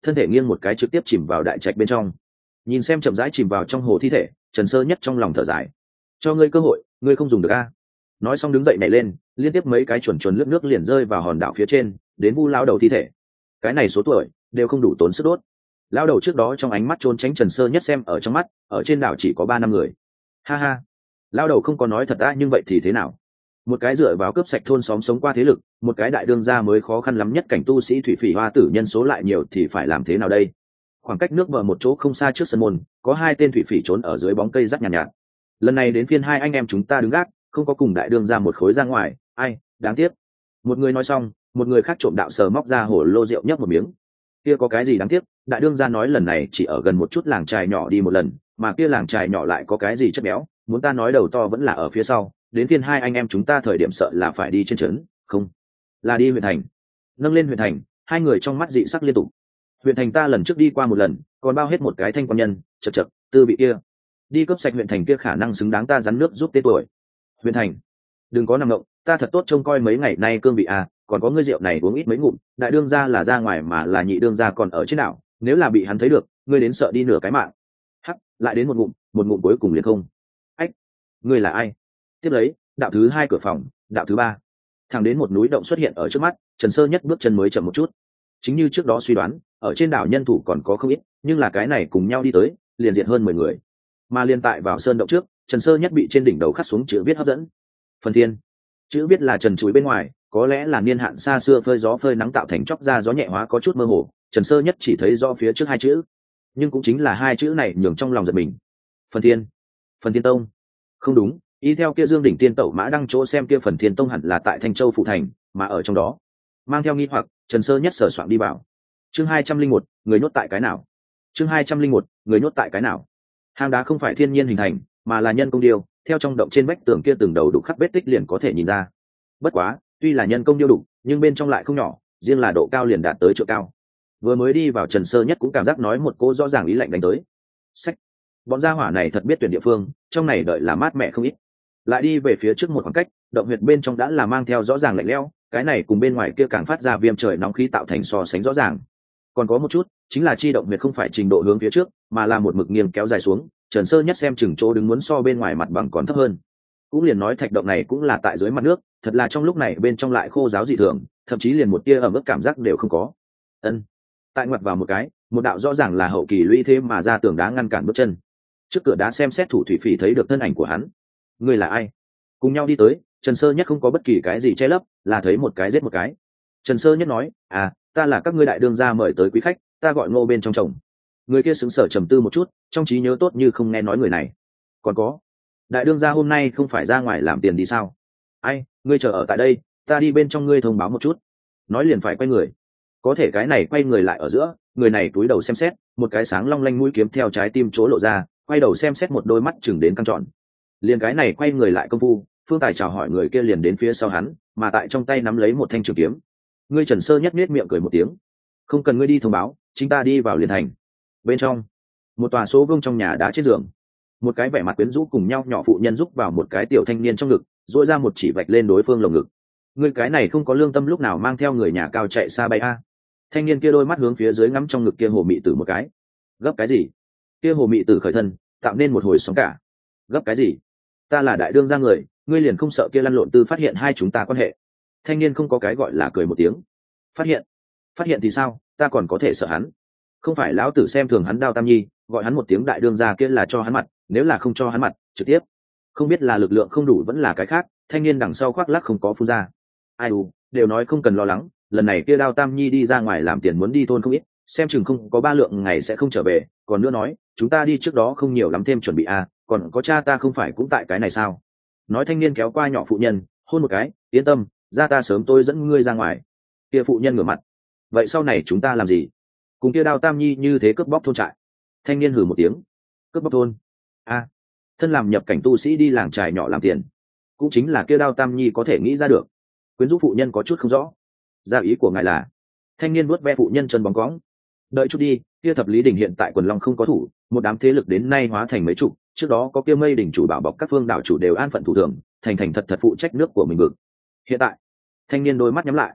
thân thể nghiêng một cái trực tiếp chìm vào đại trạch bên trong. Nhìn xem chậm rãi chìm vào trong hồ thi thể, Trần Sơ Nhất trong lòng thở dài. Cho ngươi cơ hội, ngươi không dùng được a. Nói xong đứng dậy nhảy lên, liên tiếp mấy cái chuẩn chuẩn lướt nước liền rơi vào hòn đảo phía trên, đến Vu lão đầu thi thể. Cái này số tuổi đều không đủ tốn sức đốt. Lão đầu trước đó trong ánh mắt trốn tránh Trần Sơ Nhất xem ở trong mắt, ở trên đảo chỉ có ba năm người. Ha ha. Lão đầu không có nói thật a, nhưng vậy thì thế nào? Một cái dựa vào cướp sạch thôn xóm sống qua thế lực, một cái đại đương gia mới khó khăn lắm nhất cảnh tu sĩ thủy phỉ hoa tử nhân số lại nhiều thì phải làm thế nào đây? Khoảng cách nước bờ một chỗ không xa trước sân môn, có hai tên thủy phỉ trốn ở dưới bóng cây rắc nhàn nhạt, nhạt. Lần này đến phiên hai anh em chúng ta đứng gác, không có cùng đại đương gia một khối ra ngoài, ai, đáng tiếc. Một người nói xong, một người khác trộm đạo sờ móc ra hồ lô rượu nhấp một miếng. Kia có cái gì đáng tiếc, đại đương gia nói lần này chỉ ở gần một chút làng trài nhỏ đi một lần, mà kia làng trài nhỏ lại có cái gì chất béo, muốn ta nói đầu to vẫn là ở phía sau, đến phiên hai anh em chúng ta thời điểm sợ là phải đi trên trấn, không, là đi huyện thành. Nâng lên huyện thành, hai người trong mắt dị sắc liên tục. Huyện thành ta lần trước đi qua một lần, còn bao hết một cái thanh quan nhân, chật chật, tư vị kia đi cướp sạch huyện thành kia khả năng xứng đáng ta rắn nước giúp tên tuổi. Huyện thành, đừng có nằm ngộng, ta thật tốt trông coi mấy ngày nay cương vị à, còn có ngươi rượu này uống ít mấy ngụm, đại đương gia là ra ngoài mà là nhị đương gia còn ở trên đảo, nếu là bị hắn thấy được, ngươi đến sợ đi nửa cái mạng. Hắc, lại đến một ngụm, một ngụm cuối cùng liền không. Ách, ngươi là ai? Tiếp lấy, đạo thứ hai cửa phòng, đạo thứ ba, thẳng đến một núi động xuất hiện ở trước mắt. Trần Sơ Nhất bước chân mới chậm một chút. Chính như trước đó suy đoán, ở trên đảo nhân thủ còn có không ít, nhưng là cái này cùng nhau đi tới, liền diệt hơn mười người. Mà liên tại vào sơn động trước, Trần Sơ Nhất bị trên đỉnh đầu khắc xuống chữ viết hấp dẫn. Phần Thiên. Chữ viết là trần chuối bên ngoài, có lẽ là niên hạn xa xưa phơi gió phơi nắng tạo thành chóc ra gió nhẹ hóa có chút mơ hồ, Trần Sơ Nhất chỉ thấy rõ phía trước hai chữ, nhưng cũng chính là hai chữ này nhường trong lòng giật mình. Phần Thiên. Phần Thiên Tông. Không đúng, y theo kia Dương đỉnh tiên tẩu mã đăng chỗ xem kia Phần Thiên Tông hẳn là tại Thanh Châu phụ thành, mà ở trong đó mang theo nghi hoặc, Trần Sơ Nhất sờ soạng đi vào. Chương hai trăm linh một, người nhốt tại cái nào? Chương hai trăm linh một, người nhốt tại cái nào? Hang đá không phải thiên nhiên hình thành, mà là nhân công điêu, theo trong động trên vách tường kia từng đầu đục khắc vết tích liền có thể nhìn ra. Bất quá, tuy là nhân công điêu đục, nhưng bên trong lại không nhỏ, riêng là độ cao liền đạt tới chỗ cao. Vừa mới đi vào Trần Sơ Nhất cũng cảm giác nói một cô rõ ràng ý lạnh đánh tới. Sách, bọn gia hỏa này thật biết tuyển địa phương, trong này đợi là mát mẻ không ít. Lại đi về phía trước một khoảng cách, động huyệt bên trong đã là mang theo rõ ràng lạnh lẽo, cái này cùng bên ngoài kia càng phát ra viêm trời nóng khí tạo thành so sánh rõ ràng. Còn có một chút, chính là chi động huyệt không phải trình độ hướng phía trước, mà là một mực nghiêng kéo dài xuống. Trần Sơ Nhất xem chừng chỗ đứng muốn so bên ngoài mặt bằng còn thấp hơn. Cũng liền nói thạch động này cũng là tại dưới mặt nước, thật là trong lúc này bên trong lại khô ráo dị thường, thậm chí liền một tia ẩm ướt cảm giác đều không có. Ân. Tại ngoặt vào một cái, một đạo rõ ràng là hậu kỳ lũy thế mà ra tường đá ngăn cản bước chân. Trước cửa đá xem xét thủ thủy phỉ thấy được thân ảnh của hắn. Ngươi là ai? Cùng nhau đi tới, Trần Sơ Nhất không có bất kỳ cái gì che lấp, là thấy một cái giết một cái. Trần Sơ Nhất nói, à, ta là các ngươi đại đương gia mời tới quý khách, ta gọi Ngô bên trong chồng. Người kia sững sờ trầm tư một chút, trong trí nhớ tốt như không nghe nói người này. Còn có, đại đương gia hôm nay không phải ra ngoài làm tiền đi sao? Ai, ngươi chờ ở tại đây, ta đi bên trong ngươi thông báo một chút. Nói liền phải quay người. Có thể cái này quay người lại ở giữa, người này túi đầu xem xét, một cái sáng long lanh mũi kiếm theo trái tim chỗ lộ ra, quay đầu xem xét một đôi mắt chừng đến căng tròn. Liền cái này quay người lại công phu, Phương Tài chào hỏi người kia liền đến phía sau hắn, mà tại trong tay nắm lấy một thanh trường kiếm. Ngươi Trần Sơ Nhất nhếch miệng cười một tiếng. Không cần ngươi đi thông báo, chính ta đi vào liền thành. Bên trong, một tòa số vương trong nhà đá trên giường, một cái vẻ mặt quyến rũ cùng nhau nhỏ phụ nhân giúp vào một cái tiểu thanh niên trong ngực, duỗi ra một chỉ vạch lên đối phương lồng ngực. Ngươi cái này không có lương tâm lúc nào mang theo người nhà cao chạy xa bay a? Thanh niên kia đôi mắt hướng phía dưới ngắm trong ngực kia hồ mị tử một cái. Gấp cái gì? Kia hồ mị tử khởi thân, tạo nên một hồi sóng cả. Gấp cái gì? Ta là đại đương gia người, ngươi liền không sợ kia lăn lộn tư phát hiện hai chúng ta quan hệ? Thanh niên không có cái gọi là cười một tiếng. Phát hiện? Phát hiện thì sao? Ta còn có thể sợ hắn? Không phải lão tử xem thường hắn Đao Tam Nhi, gọi hắn một tiếng đại đương gia kia là cho hắn mặt, nếu là không cho hắn mặt, trực tiếp. Không biết là lực lượng không đủ vẫn là cái khác, thanh niên đằng sau khoác lác không có phun ra. Ai u, đều nói không cần lo lắng, lần này kia Đao Tam Nhi đi ra ngoài làm tiền muốn đi thôn không ít, xem chừng không có ba lượng ngày sẽ không trở về, còn nữa nói, chúng ta đi trước đó không nhiều lắm thêm chuẩn bị à, còn có cha ta không phải cũng tại cái này sao? Nói thanh niên kéo qua nhỏ phụ nhân, hôn một cái, yên tâm, ra ta sớm tôi dẫn ngươi ra ngoài. Kia phụ nhân ngửa mặt, vậy sau này chúng ta làm gì? Cùng kia Đao Tam Nhi như thế cướp bóc thôn trại. Thanh niên hừ một tiếng, cướp bóc thôn? A, à, thân làm nhập cảnh tu sĩ đi làng trài nhỏ làm tiền, cũng chính là kia Đao Tam Nhi có thể nghĩ ra được. Quyến rũ phụ nhân có chút không rõ, ra ý của ngài là? Thanh niên vuốt ve phụ nhân chân bóng cóng, đợi chút đi, kia Thập Lý Đỉnh hiện tại quần long không có thủ, một đám thế lực đến nay hóa thành mấy chục, trước đó có kia Mây Đỉnh chủ bảo bọc các phương đạo chủ đều an phận thủ thường, thành thành thật thật phụ trách nước của mình vực. Hiện tại, thanh niên đôi mắt nhắm lại,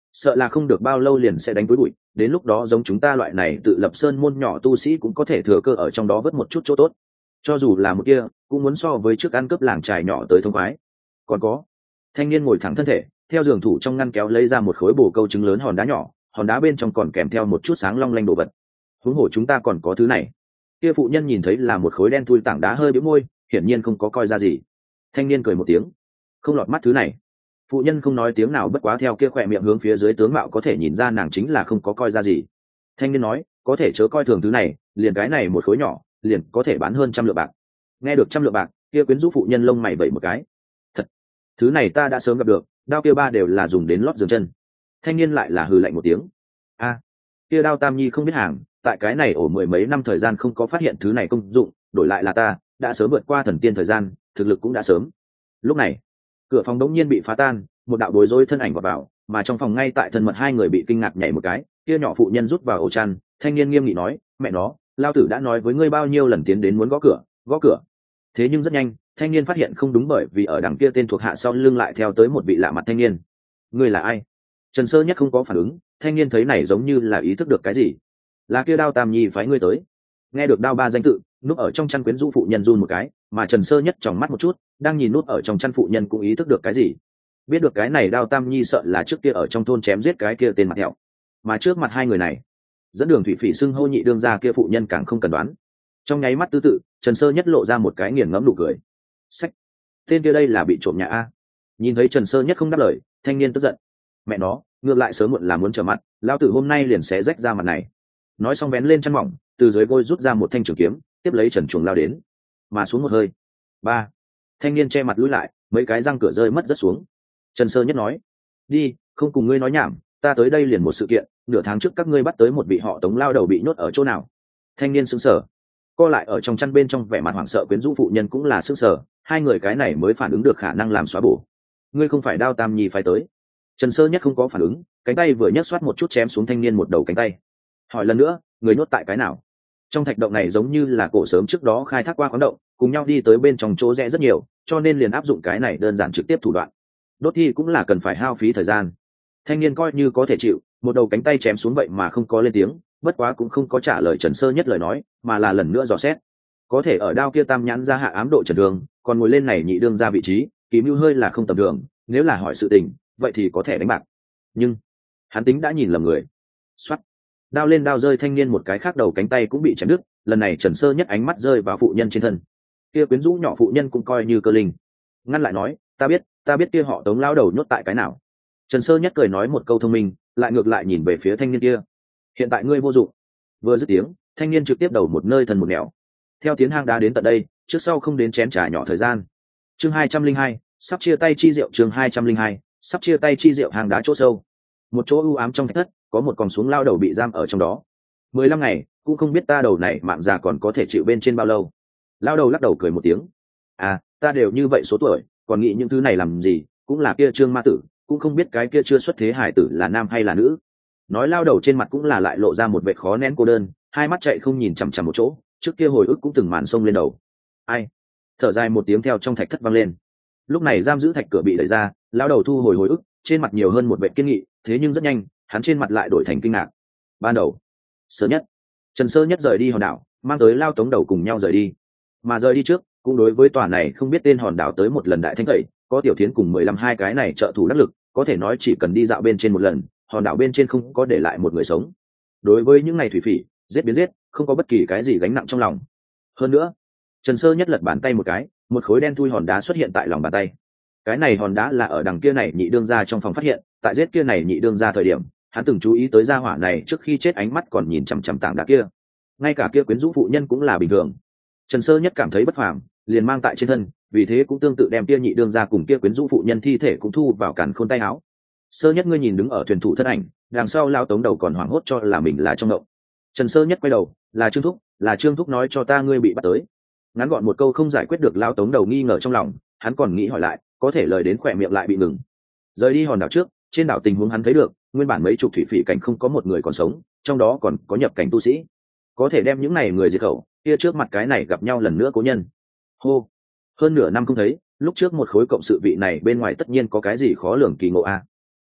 sợ là không được bao lâu liền sẽ đánh túi bụi, đến lúc đó giống chúng ta loại này tự lập sơn môn nhỏ tu sĩ cũng có thể thừa cơ ở trong đó vớt một chút chỗ tốt, cho dù là một kia cũng muốn so với trước ăn cướp làng trài nhỏ tới thông khoái. Còn có, thanh niên ngồi thẳng thân thể, theo giường thủ trong ngăn kéo lấy ra một khối bồ câu trứng lớn hòn đá nhỏ, hòn đá bên trong còn kèm theo một chút sáng long lanh đồ vật. Huống hồ chúng ta còn có thứ này. Kia phụ nhân nhìn thấy là một khối đen thui tảng đá, hơi bĩu môi, hiển nhiên không có coi ra gì. Thanh niên cười một tiếng, không lọt mắt thứ này. Phụ nhân không nói tiếng nào, bất quá theo kia khỏe miệng hướng phía dưới tướng mạo có thể nhìn ra nàng chính là không có coi ra gì. Thanh niên nói, có thể chớ coi thường thứ này, liền cái này một khối nhỏ liền có thể bán hơn trăm lượng bạc. Nghe được trăm lượng bạc, kia quyến rũ phụ nhân lông mày vẩy một cái. Thật, thứ này ta đã sớm gặp được, đao kia ba đều là dùng đến lót giường chân. Thanh niên lại là hừ lạnh một tiếng. A, kia đao Tam Nhi không biết hàng, tại cái này ổ mười mấy năm thời gian không có phát hiện thứ này công dụng, đổi lại là ta đã sớm vượt qua thần tiên thời gian, thực lực cũng đã sớm. Lúc này cửa phòng đống nhiên bị phá tan, một đạo bối rối thân ảnh vào vào, mà trong phòng ngay tại thân mật hai người bị kinh ngạc nhảy một cái. Kia nhỏ phụ nhân rút vào ổ chăn, thanh niên nghiêm nghị nói, mẹ nó, lao tử đã nói với ngươi bao nhiêu lần tiến đến muốn gõ cửa, gõ cửa. Thế nhưng rất nhanh, thanh niên phát hiện không đúng, bởi vì ở đằng kia tên thuộc hạ sau lưng lại theo tới một vị lạ mặt thanh niên. Ngươi là ai? Trần Sơ Nhất không có phản ứng, thanh niên thấy này giống như là ý thức được cái gì. Là kia đao Tam Nhi phái ngươi tới. Nghe được đao ba danh tự, núp ở trong chăn quyến rũ phụ nhân run một cái, mà Trần Sơ Nhất tròng mắt một chút, đang nhìn núp ở trong chăn phụ nhân cũng ý thức được cái gì. Biết được cái này đao Tam Nhi sợ là trước kia ở trong thôn chém giết cái kia tên mặt hẹo, mà trước mặt hai người này dẫn đường thủy phỉ xưng hô nhị đương gia kia phụ nhân càng không cần đoán. Trong nháy mắt tư tự, Trần Sơ Nhất lộ ra một cái nghiền ngẫm nụ cười. Sách, tên kia đây là bị trộm nhà a. Nhìn thấy Trần Sơ Nhất không đáp lời, thanh niên tức giận. Mẹ nó, ngược lại sớm muộn là muốn trở mặt, lao tử hôm nay liền xé rách ra mặt này. Nói xong bén lên chăn mỏng, từ dưới gối rút ra một thanh trường kiếm, tiếp lấy Trần Chuồng lao đến, mà xuống một hơi. Ba, thanh niên che mặt lùi lại, mấy cái răng cửa rơi mất rất xuống. Trần Sơ Nhất nói, đi, không cùng ngươi nói nhảm, ta tới đây liền một sự kiện, nửa tháng trước các ngươi bắt tới một vị họ Tống lao đầu bị nhốt ở chỗ nào? Thanh niên sững sờ, co lại ở trong chăn bên trong vẻ mặt hoảng sợ, quyến rũ phụ nhân cũng là sững sờ, hai người cái này mới phản ứng được khả năng làm xóa bổ. Ngươi không phải đao Tam Nhi phải tới? Trần Sơ Nhất không có phản ứng, cánh tay vừa nhấc xoát một chút chém xuống thanh niên một đầu cánh tay. Hỏi lần nữa, người nhốt tại cái nào? Trong thạch động này giống như là cổ sớm trước đó khai thác qua khoáng động, cùng nhau đi tới bên trong chỗ rẽ rất nhiều, cho nên liền áp dụng cái này đơn giản trực tiếp thủ đoạn. Đốt thi cũng là cần phải hao phí thời gian. Thanh niên coi như có thể chịu, một đầu cánh tay chém xuống vậy mà không có lên tiếng, bất quá cũng không có trả lời Trần Sơ Nhất lời nói, mà là lần nữa dò xét. Có thể ở đao kia tam nhãn ra hạ ám độ Trần Đường, còn ngồi lên này nhị đương ra vị trí, kỳ mưu hơi là không tầm thường, nếu là hỏi sự tình, vậy thì có thể đánh bạc. Nhưng hắn tính đã nhìn lầm người. Xoắt, đao lên đao rơi, thanh niên một cái khác đầu cánh tay cũng bị chém đứt. Lần này Trần Sơ Nhất ánh mắt rơi vào phụ nhân trên thân. Kia quyến rũ nhỏ phụ nhân cũng coi như cơ linh, ngăn lại nói, ta biết, ta biết kia họ Tống lao đầu nhốt tại cái nào. Trần Sơ Nhất cười nói một câu thông minh, lại ngược lại nhìn về phía thanh niên kia. Hiện tại ngươi vô dụng. Vừa dứt tiếng, thanh niên trực tiếp đầu một nơi thần một nẻo. Theo tiếng hang đá đến tận đây, trước sau không đến chén trà nhỏ thời gian. Chương hai trăm linh hai, sắp chia tay chi rượu. Chương hai trăm linh hai, sắp chia tay chi rượu. Hang đá chỗ sâu, một chỗ u ám trong thạch thất, có một con xuống lao đầu bị giam ở trong đó. Mười lăm ngày, cũng không biết ta đầu này mạng già còn có thể chịu bên trên bao lâu. Lao đầu lắc đầu cười một tiếng. À, ta đều như vậy số tuổi, còn nghĩ những thứ này làm gì? Cũng là kia Trương ma tử, cũng không biết cái kia chưa xuất thế hải tử là nam hay là nữ. Nói lao đầu trên mặt cũng là lại lộ ra một vẻ khó nén cô đơn, hai mắt chạy không nhìn chằm chằm một chỗ, trước kia hồi ức cũng từng màn sông lên đầu. Ai? Thở dài một tiếng theo trong thạch thất vang lên. Lúc này giam giữ thạch cửa bị đẩy ra, lao đầu thu hồi hồi ức, trên mặt nhiều hơn một vẻ kiên nghị, thế nhưng rất nhanh, hắn trên mặt lại đổi thành kinh ngạc. Ban đầu, Sơ Nhất, Trần Sơ Nhất rời đi hòn đảo, mang tới Lao Tống đầu cùng nhau rời đi. Mà rời đi trước, cũng đối với tòa này không biết tên hòn đảo tới một lần đại thanh tẩy, có Tiểu Thiến cùng mười lăm hai cái này trợ thủ đắc lực, có thể nói chỉ cần đi dạo bên trên một lần, hòn đảo bên trên không có để lại một người sống. Đối với những ngày thủy phỉ, giết biến giết, không có bất kỳ cái gì gánh nặng trong lòng. Hơn nữa, Trần Sơ Nhất lật bàn tay một cái, một khối đen thui hòn đá xuất hiện tại lòng bàn tay. Cái này hòn đá là ở đằng kia này nhị đương gia trong phòng phát hiện, tại giết kia này nhị đương gia thời điểm, hắn từng chú ý tới gia hỏa này trước khi chết ánh mắt còn nhìn chằm chằm tảng đá kia. Ngay cả kia quyến rũ phụ nhân cũng là bình thường. Trần Sơ Nhất cảm thấy bất phàm, liền mang tại trên thân, vì thế cũng tương tự đem kia nhị đương gia cùng kia quyến rũ phụ nhân thi thể cũng thu vào càn khôn tay áo. Sơ Nhất, ngươi nhìn đứng ở thuyền thủ thân ảnh, đằng sau Lao Tống đầu còn hoảng hốt cho là mình là trong động. Trần Sơ Nhất quay đầu, là Trương Thúc, là Trương Thúc nói cho ta ngươi bị bắt tới. Ngắn gọn một câu không giải quyết được Lao Tống đầu nghi ngờ trong lòng, hắn còn nghĩ hỏi lại, có thể lời đến khỏe miệng lại bị ngừng. Rời đi hòn đảo trước, trên đảo tình huống hắn thấy được, nguyên bản mấy chục thủy phỉ cảnh không có một người còn sống, trong đó còn có nhập cảnh tu sĩ, có thể đem những này người diệt khẩu. Kia trước mặt cái này gặp nhau lần nữa cố nhân. Hô, hơn nửa năm không thấy, lúc trước một khối cộng sự vị này bên ngoài tất nhiên có cái gì khó lường kỳ ngộ a.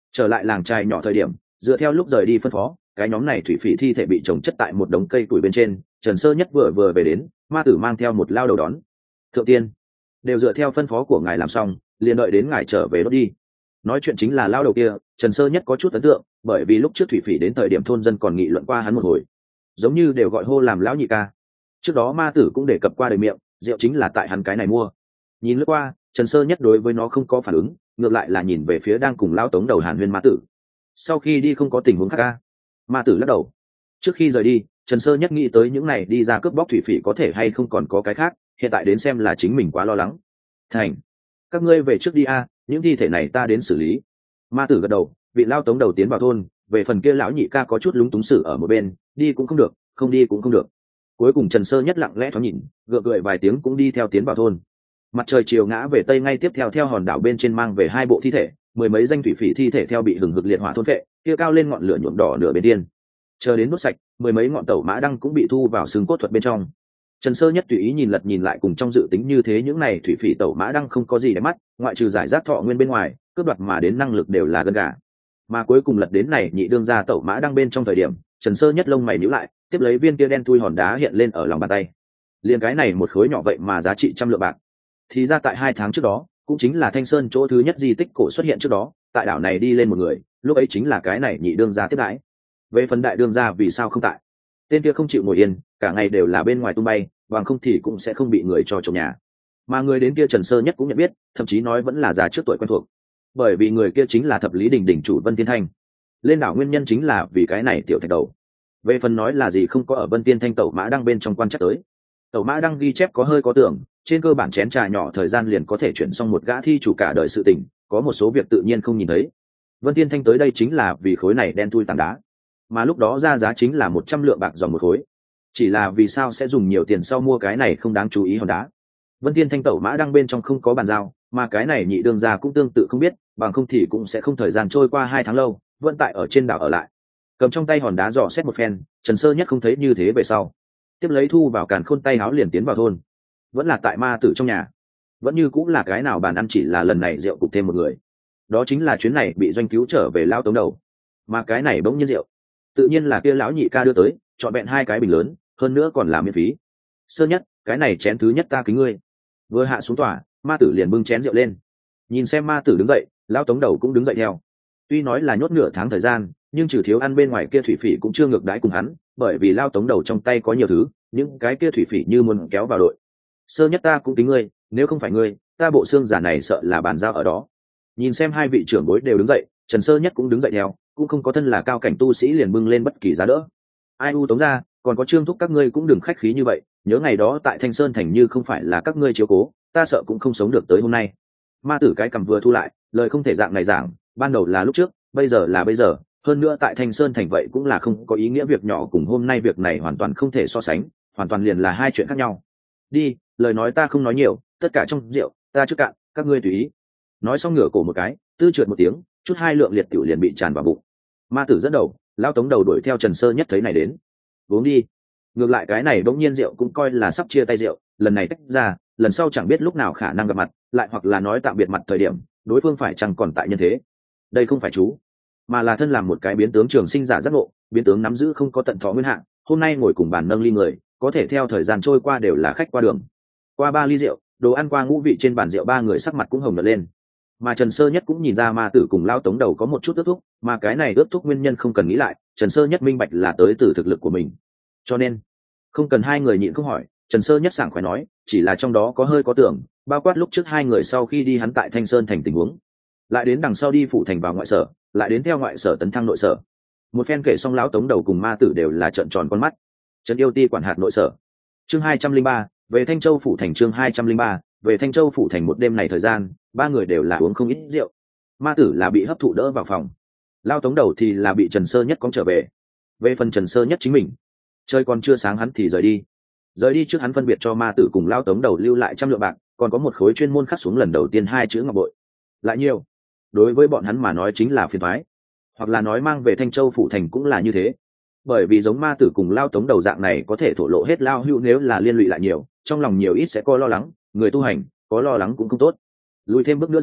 Trở lại làng trai nhỏ thời điểm, dựa theo lúc rời đi phân phó, cái nhóm này thủy phỉ thi thể bị trồng chất tại một đống cây tuổi bên trên. Trần Sơ Nhất vừa vừa về đến, ma tử mang theo một lao đầu đón. Thượng tiên, đều dựa theo phân phó của ngài làm xong, liền đợi đến ngài trở về đốt đi. Nói chuyện chính là lao đầu kia. Trần Sơ Nhất có chút ấn tượng, bởi vì lúc trước thủy phỉ đến thời điểm thôn dân còn nghị luận qua hắn một hồi, giống như đều gọi hô làm lão nhị ca. Trước đó ma tử cũng đề cập qua đời miệng, rượu chính là tại hắn cái này mua. Nhìn lướt qua, Trần Sơ Nhất đối với nó không có phản ứng, ngược lại là nhìn về phía đang cùng lao tống đầu hàn huyên ma tử. Sau khi đi không có tình huống khác ca? Ma tử lắc đầu. Trước khi rời đi, Trần Sơ Nhất nghĩ tới những này đi ra cướp bóc thủy phỉ có thể hay không còn có cái khác, hiện tại đến xem là chính mình quá lo lắng. Thành, các ngươi về trước đi a, những thi thể này ta đến xử lý. Ma tử gật đầu, vị lao tống đầu tiến vào thôn, về phần kia lão nhị ca có chút lúng túng xử ở một bên, đi cũng không được, không đi cũng không được. Cuối cùng Trần Sơ Nhất lặng lẽ thoáng nhìn, gượng cười vài tiếng cũng đi theo tiến vào thôn. Mặt trời chiều ngã về tây, ngay tiếp theo theo hòn đảo bên trên mang về hai bộ thi thể, mười mấy danh thủy phỉ thi thể theo bị hừng hực liệt hỏa thôn phệ, kia cao lên ngọn lửa nhuộm đỏ nửa bên tiên. Chờ đến đốt sạch, mười mấy ngọn tẩu mã đăng cũng bị thu vào xương cốt thuật bên trong. Trần Sơ Nhất tùy ý nhìn lật nhìn lại, cùng trong dự tính như thế, những này thủy phỉ tẩu mã đăng không có gì để mắt, ngoại trừ giải rác thọ nguyên bên ngoài, cướp đoạt mà đến năng lực đều là gân gà. Mà cuối cùng lật đến này nhị đương ra tẩu mã đăng bên trong thời điểm, Trần Sơ Nhất lông mày nhíu lại, tiếp lấy viên kia đen thui hòn đá hiện lên ở lòng bàn tay. Liên cái này một khối nhỏ vậy mà giá trị trăm lượng bạc. Thì ra tại hai tháng trước đó, cũng chính là Thanh Sơn chỗ thứ nhất di tích cổ xuất hiện trước đó, tại đảo này đi lên một người, lúc ấy chính là cái này nhị đương gia tiếp đãi. Về phần đại đương gia vì sao không tại? Tên kia không chịu ngồi yên, cả ngày đều là bên ngoài tung bay, bằng không thì cũng sẽ không bị người cho trộm nhà. Mà người đến kia Trần Sơ Nhất cũng nhận biết, thậm chí nói vẫn là già trước tuổi quen thuộc. Bởi vì người kia chính là Thập Lý Đình đỉnh chủ Vân Tiên Thanh. Lên đảo nguyên nhân chính là vì cái này tiểu thạch đầu. Về phần nói là gì không có ở Vân Tiên Thanh tẩu mã đăng bên trong quan chắc tới. Tẩu mã đăng ghi chép có hơi có tưởng, trên cơ bản chén trà nhỏ thời gian liền có thể chuyển xong một gã thi chủ cả đời sự tình, có một số việc tự nhiên không nhìn thấy. Vân Tiên Thanh tới đây chính là vì khối này đen thui tảng đá, mà lúc đó ra giá chính là một trăm lượng bạc dòng một khối. Chỉ là vì sao sẽ dùng nhiều tiền sau mua cái này không đáng chú ý hòn đá. Vân Tiên Thanh tẩu mã đăng bên trong không có bàn giao, mà cái này nhị đương gia cũng tương tự không biết, bằng không thì cũng sẽ không thời gian trôi qua hai tháng lâu, vẫn tại ở trên đảo ở lại. Cầm trong tay hòn đá dò xét một phen, Trần Sơ Nhất không thấy như thế về sau, tiếp lấy thu vào càn khôn tay áo liền tiến vào thôn. Vẫn là tại ma tử trong nhà, vẫn như cũng là cái nào bàn ăn, chỉ là lần này rượu cục thêm một người, đó chính là chuyến này bị doanh cứu trở về lao tống đầu. Mà cái này bỗng nhiên rượu, tự nhiên là kia lão nhị ca đưa tới, chọn vẹn hai cái bình lớn, hơn nữa còn là miễn phí. Sơ Nhất, cái này chén thứ nhất ta kính ngươi. Vừa hạ xuống tòa, ma tử liền bưng chén rượu lên. Nhìn xem ma tử đứng dậy, lao tống đầu cũng đứng dậy theo. Tuy nói là nhốt nửa tháng thời gian, nhưng trừ thiếu ăn bên ngoài, kia thủy phỉ cũng chưa ngược đãi cùng hắn, bởi vì lao tống đầu trong tay có nhiều thứ, những cái kia thủy phỉ như muốn kéo vào đội. Sơ Nhất, ta cũng kính ngươi, nếu không phải ngươi, ta bộ xương giả này sợ là bàn giao ở đó. Nhìn xem hai vị trưởng bối đều đứng dậy, Trần Sơ Nhất cũng đứng dậy theo, cũng không có thân là cao cảnh tu sĩ liền bưng lên bất kỳ giá đỡ. Ai u tống ra, còn có Trương thúc các ngươi cũng đừng khách khí như vậy, nhớ ngày đó tại Thanh Sơn thành như không phải là các ngươi chiếu cố, ta sợ cũng không sống được tới hôm nay. Ma tử cái cầm vừa thu lại, lời không thể dạng này giảng, ban đầu là lúc trước, bây giờ là bây giờ, hơn nữa tại Thanh Sơn thành vậy cũng là không có ý nghĩa, việc nhỏ cùng hôm nay việc này hoàn toàn không thể so sánh, hoàn toàn liền là hai chuyện khác nhau. Đi, lời nói ta không nói nhiều, tất cả trong rượu ta trước cạn, các ngươi tùy ý. Nói xong ngửa cổ một cái, tư trượt một tiếng, chút hai lượng liệt tiểu liền bị tràn vào bụng. Ma tử dẫn đầu, lao tống đầu đuổi theo Trần Sơ Nhất thấy này đến, uống đi. Ngược lại cái này bỗng nhiên rượu cũng coi là sắp chia tay rượu, lần này tách ra, lần sau chẳng biết lúc nào khả năng gặp mặt, lại hoặc là nói tạm biệt mặt thời điểm, đối phương phải chăng còn tại nhân thế. Đây không phải chú, mà là thân làm một cái biến tướng trường sinh giả giác ngộ, biến tướng nắm giữ không có tận thọ nguyên hạn, hôm nay ngồi cùng bàn nâng ly người, có thể theo thời gian trôi qua đều là khách qua đường. Qua ba ly rượu, đồ ăn qua ngũ vị trên bàn rượu, ba người sắc mặt cũng hồng nở lên. Mà Trần Sơ Nhất cũng nhìn ra ma tử cùng lao tống đầu có một chút ước thúc, mà cái này ước thúc nguyên nhân không cần nghĩ lại, Trần Sơ Nhất minh bạch là tới từ thực lực của mình. Cho nên, không cần hai người nhịn không hỏi, Trần Sơ Nhất sảng khoái nói, chỉ là trong đó có hơi có tưởng, bao quát lúc trước hai người sau khi đi hắn tại Thanh Sơn thành tình huống, lại đến đằng sau đi phụ thành vào ngoại sở, lại đến theo ngoại sở tấn thăng nội sở. Một phen kể xong, lão tống đầu cùng ma tử đều là trợn tròn con mắt. Trần Yêu Ti quản hạt nội sở. Chương hai trăm linh ba, về Thanh Châu phủ thành. Chương hai trăm linh ba, về Thanh Châu phủ thành. Một đêm này thời gian, ba người đều là uống không ít rượu. Ma tử là bị hấp thụ đỡ vào phòng, lao tống đầu thì là bị Trần Sơ Nhất cóng trở về. Về phần Trần Sơ Nhất chính mình, chơi còn chưa sáng hắn thì rời đi. Rời đi trước hắn phân biệt cho ma tử cùng lao tống đầu lưu lại trăm lượng bạc, còn có một khối chuyên môn khắc xuống lần đầu tiên hai chữ ngọc bội. Lại nhiều, đối với bọn hắn mà nói chính là phiền toái, hoặc là nói mang về Thanh Châu phủ thành cũng là như thế. Bởi vì giống ma tử cùng lao tống đầu dạng này có thể thổ lộ hết lao hữu, nếu là liên lụy lại nhiều, trong lòng nhiều ít sẽ có lo lắng, người tu hành có lo lắng cũng không tốt. Lùi thêm bước nữa giảng,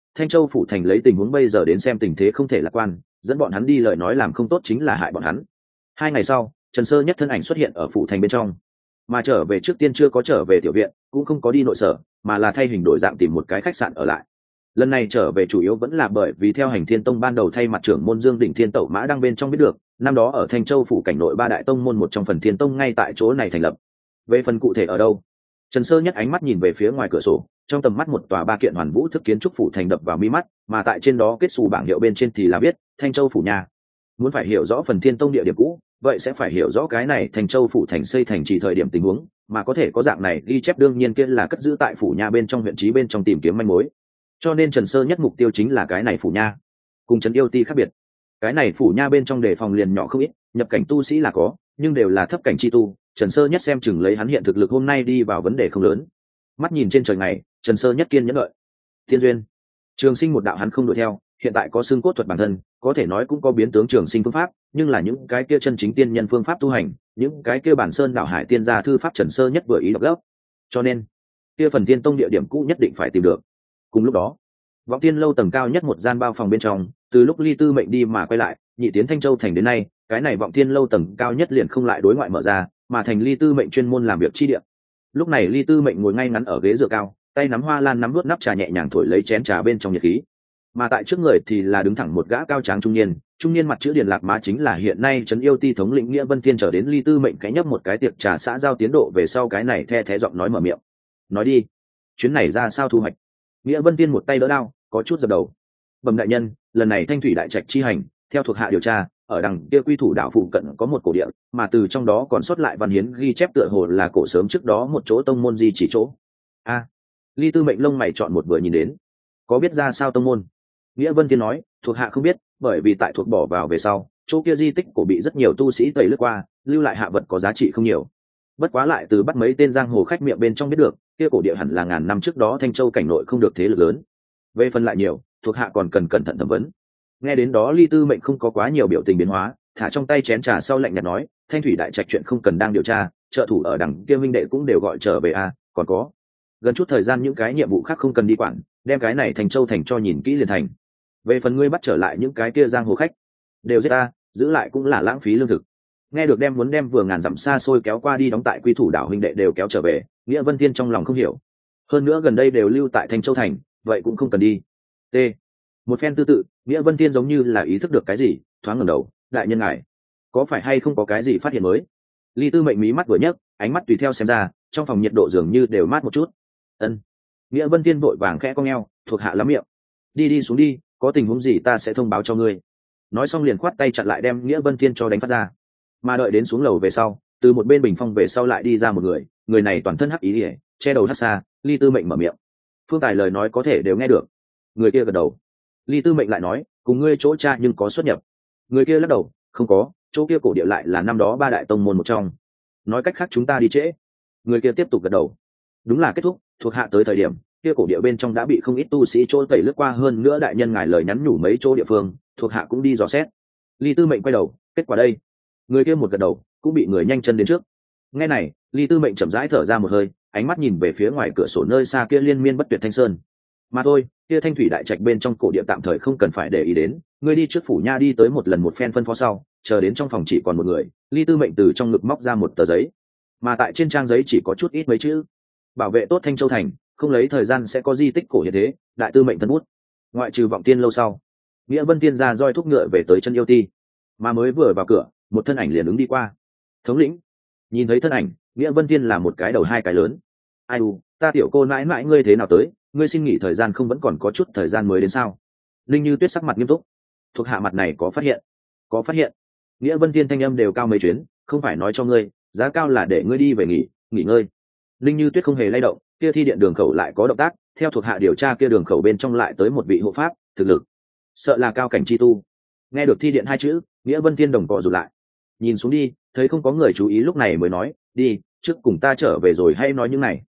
Thanh Châu phủ thành lấy tình huống bây giờ đến xem tình thế không thể lạc quan, dẫn bọn hắn đi lời nói làm không tốt chính là hại bọn hắn. Hai ngày sau, Trần Sơ Nhất thân ảnh xuất hiện ở phủ thành bên trong, mà trở về trước tiên chưa có trở về tiểu viện, cũng không có đi nội sở, mà là thay hình đổi dạng tìm một cái khách sạn ở lại. Lần này trở về chủ yếu vẫn là bởi vì theo Hành Thiên Tông ban đầu thay mặt trưởng môn Dương Đỉnh Thiên Tẩu Mã đang bên trong biết được, năm đó ở Thanh Châu phủ cảnh nội ba đại tông môn một trong Phần Thiên Tông ngay tại chỗ này thành lập. Về phần cụ thể ở đâu, Trần Sơ Nhất ánh mắt nhìn về phía ngoài cửa sổ, trong tầm mắt một tòa ba kiện hoàn vũ thức kiến trúc phủ thành đập vào mi mắt, mà tại trên đó kết xù bảng hiệu bên trên thì là viết Thanh Châu phủ nhà. Muốn phải hiểu rõ Phần Thiên Tông địa điểm cũ, vậy sẽ phải hiểu rõ cái này Thanh Châu phủ thành xây thành trì thời điểm tình huống, mà có thể có dạng này ghi chép đương nhiên kia là cất giữ tại phủ nhà bên trong huyện trí bên trong tìm kiếm manh mối. Cho nên Trần Sơ Nhất mục tiêu chính là cái này phủ nha. Cùng Trần Yêu Ti khác biệt, cái này phủ nha bên trong đề phòng liền nhỏ không ít, nhập cảnh tu sĩ là có, nhưng đều là thấp cảnh chi tu. Trần Sơ Nhất xem chừng lấy hắn hiện thực lực hôm nay đi vào vấn đề không lớn. Mắt nhìn trên trời ngày, Trần Sơ Nhất kiên nhẫn đợi. Thiên duyên, trường sinh một đạo hắn không đuổi theo, hiện tại có xương cốt thuật bản thân, có thể nói cũng có biến tướng trường sinh phương pháp, nhưng là những cái kia chân chính tiên nhân phương pháp tu hành, những cái kia bản sơn đạo hải tiên gia thư pháp Trần Sơ Nhất vừa ý đọc gốc. Cho nên, kia Phần Thiên Tông địa điểm cũ nhất định phải tìm được. Cùng lúc đó, Vọng Tiên lâu tầng cao nhất một gian bao phòng bên trong, từ lúc Ly Tư Mệnh đi mà quay lại, nhị tiến Thanh Châu thành đến nay, cái này Vọng Tiên lâu tầng cao nhất liền không lại đối ngoại mở ra, mà thành Ly Tư Mệnh chuyên môn làm việc chi địa. Lúc này Ly Tư Mệnh ngồi ngay ngắn ở ghế dựa cao, tay nắm hoa lan nắm nuốt nắp trà nhẹ nhàng thổi lấy chén trà bên trong nhiệt khí. Mà tại trước người thì là đứng thẳng một gã cao tráng trung niên, trung niên mặt chữ điền lạc má chính là hiện nay Trấn Yêu Ti thống lĩnh Nghĩa Vân Thiên trở đến Ly Tư Mệnh cái nhấp một cái tiệc trà xã giao tiến độ về sau cái này the thé giọng nói mở miệng. Nói đi, chuyến này ra sao thu hoạch? Nghĩa Vân Thiên một tay đỡ đao, có chút dập đầu. Bẩm đại nhân, lần này Thanh Thủy đại trạch chi hành, theo thuộc hạ điều tra, ở đằng kia Quy Thủ đảo phụ cận có một cổ địa, mà từ trong đó còn sót lại văn hiến ghi chép tựa hồ là cổ sớm trước đó một chỗ tông môn di chỉ chỗ. A, à, Ly Tư Mệnh lông mày chọn một vừa nhìn đến, có biết ra sao tông môn? Nghĩa Vân Thiên nói, thuộc hạ không biết, bởi vì tại thuộc bỏ vào về sau, chỗ kia di tích cổ bị rất nhiều tu sĩ tẩy lướt qua, lưu lại hạ vật có giá trị không nhiều. Bất quá lại từ bắt mấy tên giang hồ khách miệng bên trong biết được, kia cổ địa hẳn là ngàn năm trước đó Thanh Châu cảnh nội không được thế lực lớn. Về phần lại nhiều, thuộc hạ còn cần cẩn thận thẩm vấn. Nghe đến đó Ly Tư Mệnh không có quá nhiều biểu tình biến hóa, thả trong tay chén trà sau lạnh nhạt nói, Thanh Thủy đại trạch chuyện không cần đang điều tra, trợ thủ ở đằng kia minh đệ cũng đều gọi trở về à, còn có gần chút thời gian những cái nhiệm vụ khác không cần đi quản, đem cái này Thành Châu thành cho nhìn kỹ liền thành. Về phần ngươi bắt trở lại những cái kia giang hồ khách, đều giết ta, giữ lại cũng là lãng phí lương thực. Nghe được đem muốn đem vừa ngàn dặm xa xôi kéo qua đi đóng tại Quy Thủ đảo huynh đệ đều kéo trở về, Nghĩa Vân Thiên trong lòng không hiểu. Hơn nữa gần đây đều lưu tại Thành Châu thành, vậy cũng không cần đi. T. Một phen tư tự, Nghĩa Vân Thiên giống như là ý thức được cái gì, thoáng ngẩng đầu, đại nhân ngài, có phải hay không có cái gì phát hiện mới? Ly Tư Mệnh mí mắt vừa nhấc, ánh mắt tùy theo xem ra, trong phòng nhiệt độ dường như đều mát một chút. Ân. Nghĩa Vân Thiên vội vàng khẽ cong eo, thuộc hạ lắm miệng. Đi đi xuống đi, có tình huống gì ta sẽ thông báo cho ngươi. Nói xong liền khoát tay chặn lại đem Nghĩa Vân Thiên cho đánh phát ra. Mà đợi đến xuống lầu về sau, từ một bên bình phong về sau lại đi ra một người, người này toàn thân hắc ý ỉa, che đầu hắc xa. Ly Tư Mệnh mở miệng. Phương Tài lời nói có thể đều nghe được. Người kia gật đầu. Ly Tư Mệnh lại nói, cùng ngươi chỗ cha nhưng có xuất nhập. Người kia lắc đầu, không có, chỗ kia cổ địa lại là năm đó ba đại tông môn một trong. Nói cách khác chúng ta đi trễ. Người kia tiếp tục gật đầu. Đúng là kết thúc, thuộc hạ tới thời điểm kia cổ địa bên trong đã bị không ít tu sĩ chỗ tẩy lướt qua, hơn nữa đại nhân ngài lời nhắn nhủ mấy chỗ địa phương, thuộc hạ cũng đi dò xét. Ly Tư Mệnh quay đầu, kết quả đây. Người kia một gật đầu, cũng bị người nhanh chân đến trước. Nghe này, Ly Tư Mệnh chậm rãi thở ra một hơi, ánh mắt nhìn về phía ngoài cửa sổ nơi xa kia liên miên bất tuyệt thanh sơn. Mà thôi, kia Thanh Thủy đại trạch bên trong cổ địa tạm thời không cần phải để ý đến, ngươi đi trước phủ nha đi tới một lần một phen phân phó sau, chờ đến trong phòng chỉ còn một người. Ly Tư Mệnh từ trong ngực móc ra một tờ giấy, mà tại trên trang giấy chỉ có chút ít mấy chữ: bảo vệ tốt Thanh Châu thành, không lấy thời gian sẽ có di tích cổ hiện thế, đại tư mệnh thân bút. Ngoại trừ Vọng Tiên lâu sau, Nghĩa Vân Tiên ra roi thúc ngựa về tới Chân Yêu Ti, mà mới vừa vào cửa, một thân ảnh liền ứng đi qua. Thống lĩnh. Nhìn thấy thân ảnh, Nghĩa Vân Tiên là một cái đầu hai cái lớn. Ai u, ta tiểu cô mãi mãi ngươi thế nào tới, ngươi xin nghỉ thời gian không vẫn còn có chút thời gian mới đến sao? Linh Như Tuyết sắc mặt nghiêm túc. Thuộc hạ mặt này có phát hiện, có phát hiện. Nghĩa Vân Tiên thanh âm đều cao mấy chuyến, không phải nói cho ngươi, giá cao là để ngươi đi về nghỉ, nghỉ ngơi. Linh Như Tuyết không hề lay động, kia thi điện đường khẩu lại có động tác, theo thuộc hạ điều tra kia đường khẩu bên trong lại tới một vị hộ pháp, thực lực sợ là cao cảnh chi tu. Nghe được thi điện hai chữ, Nghĩa Vân Thiên đồng cọ rụt lại, nhìn xuống đi, thấy không có người chú ý lúc này mới nói, đi, trước cùng ta trở về rồi hay nói những này.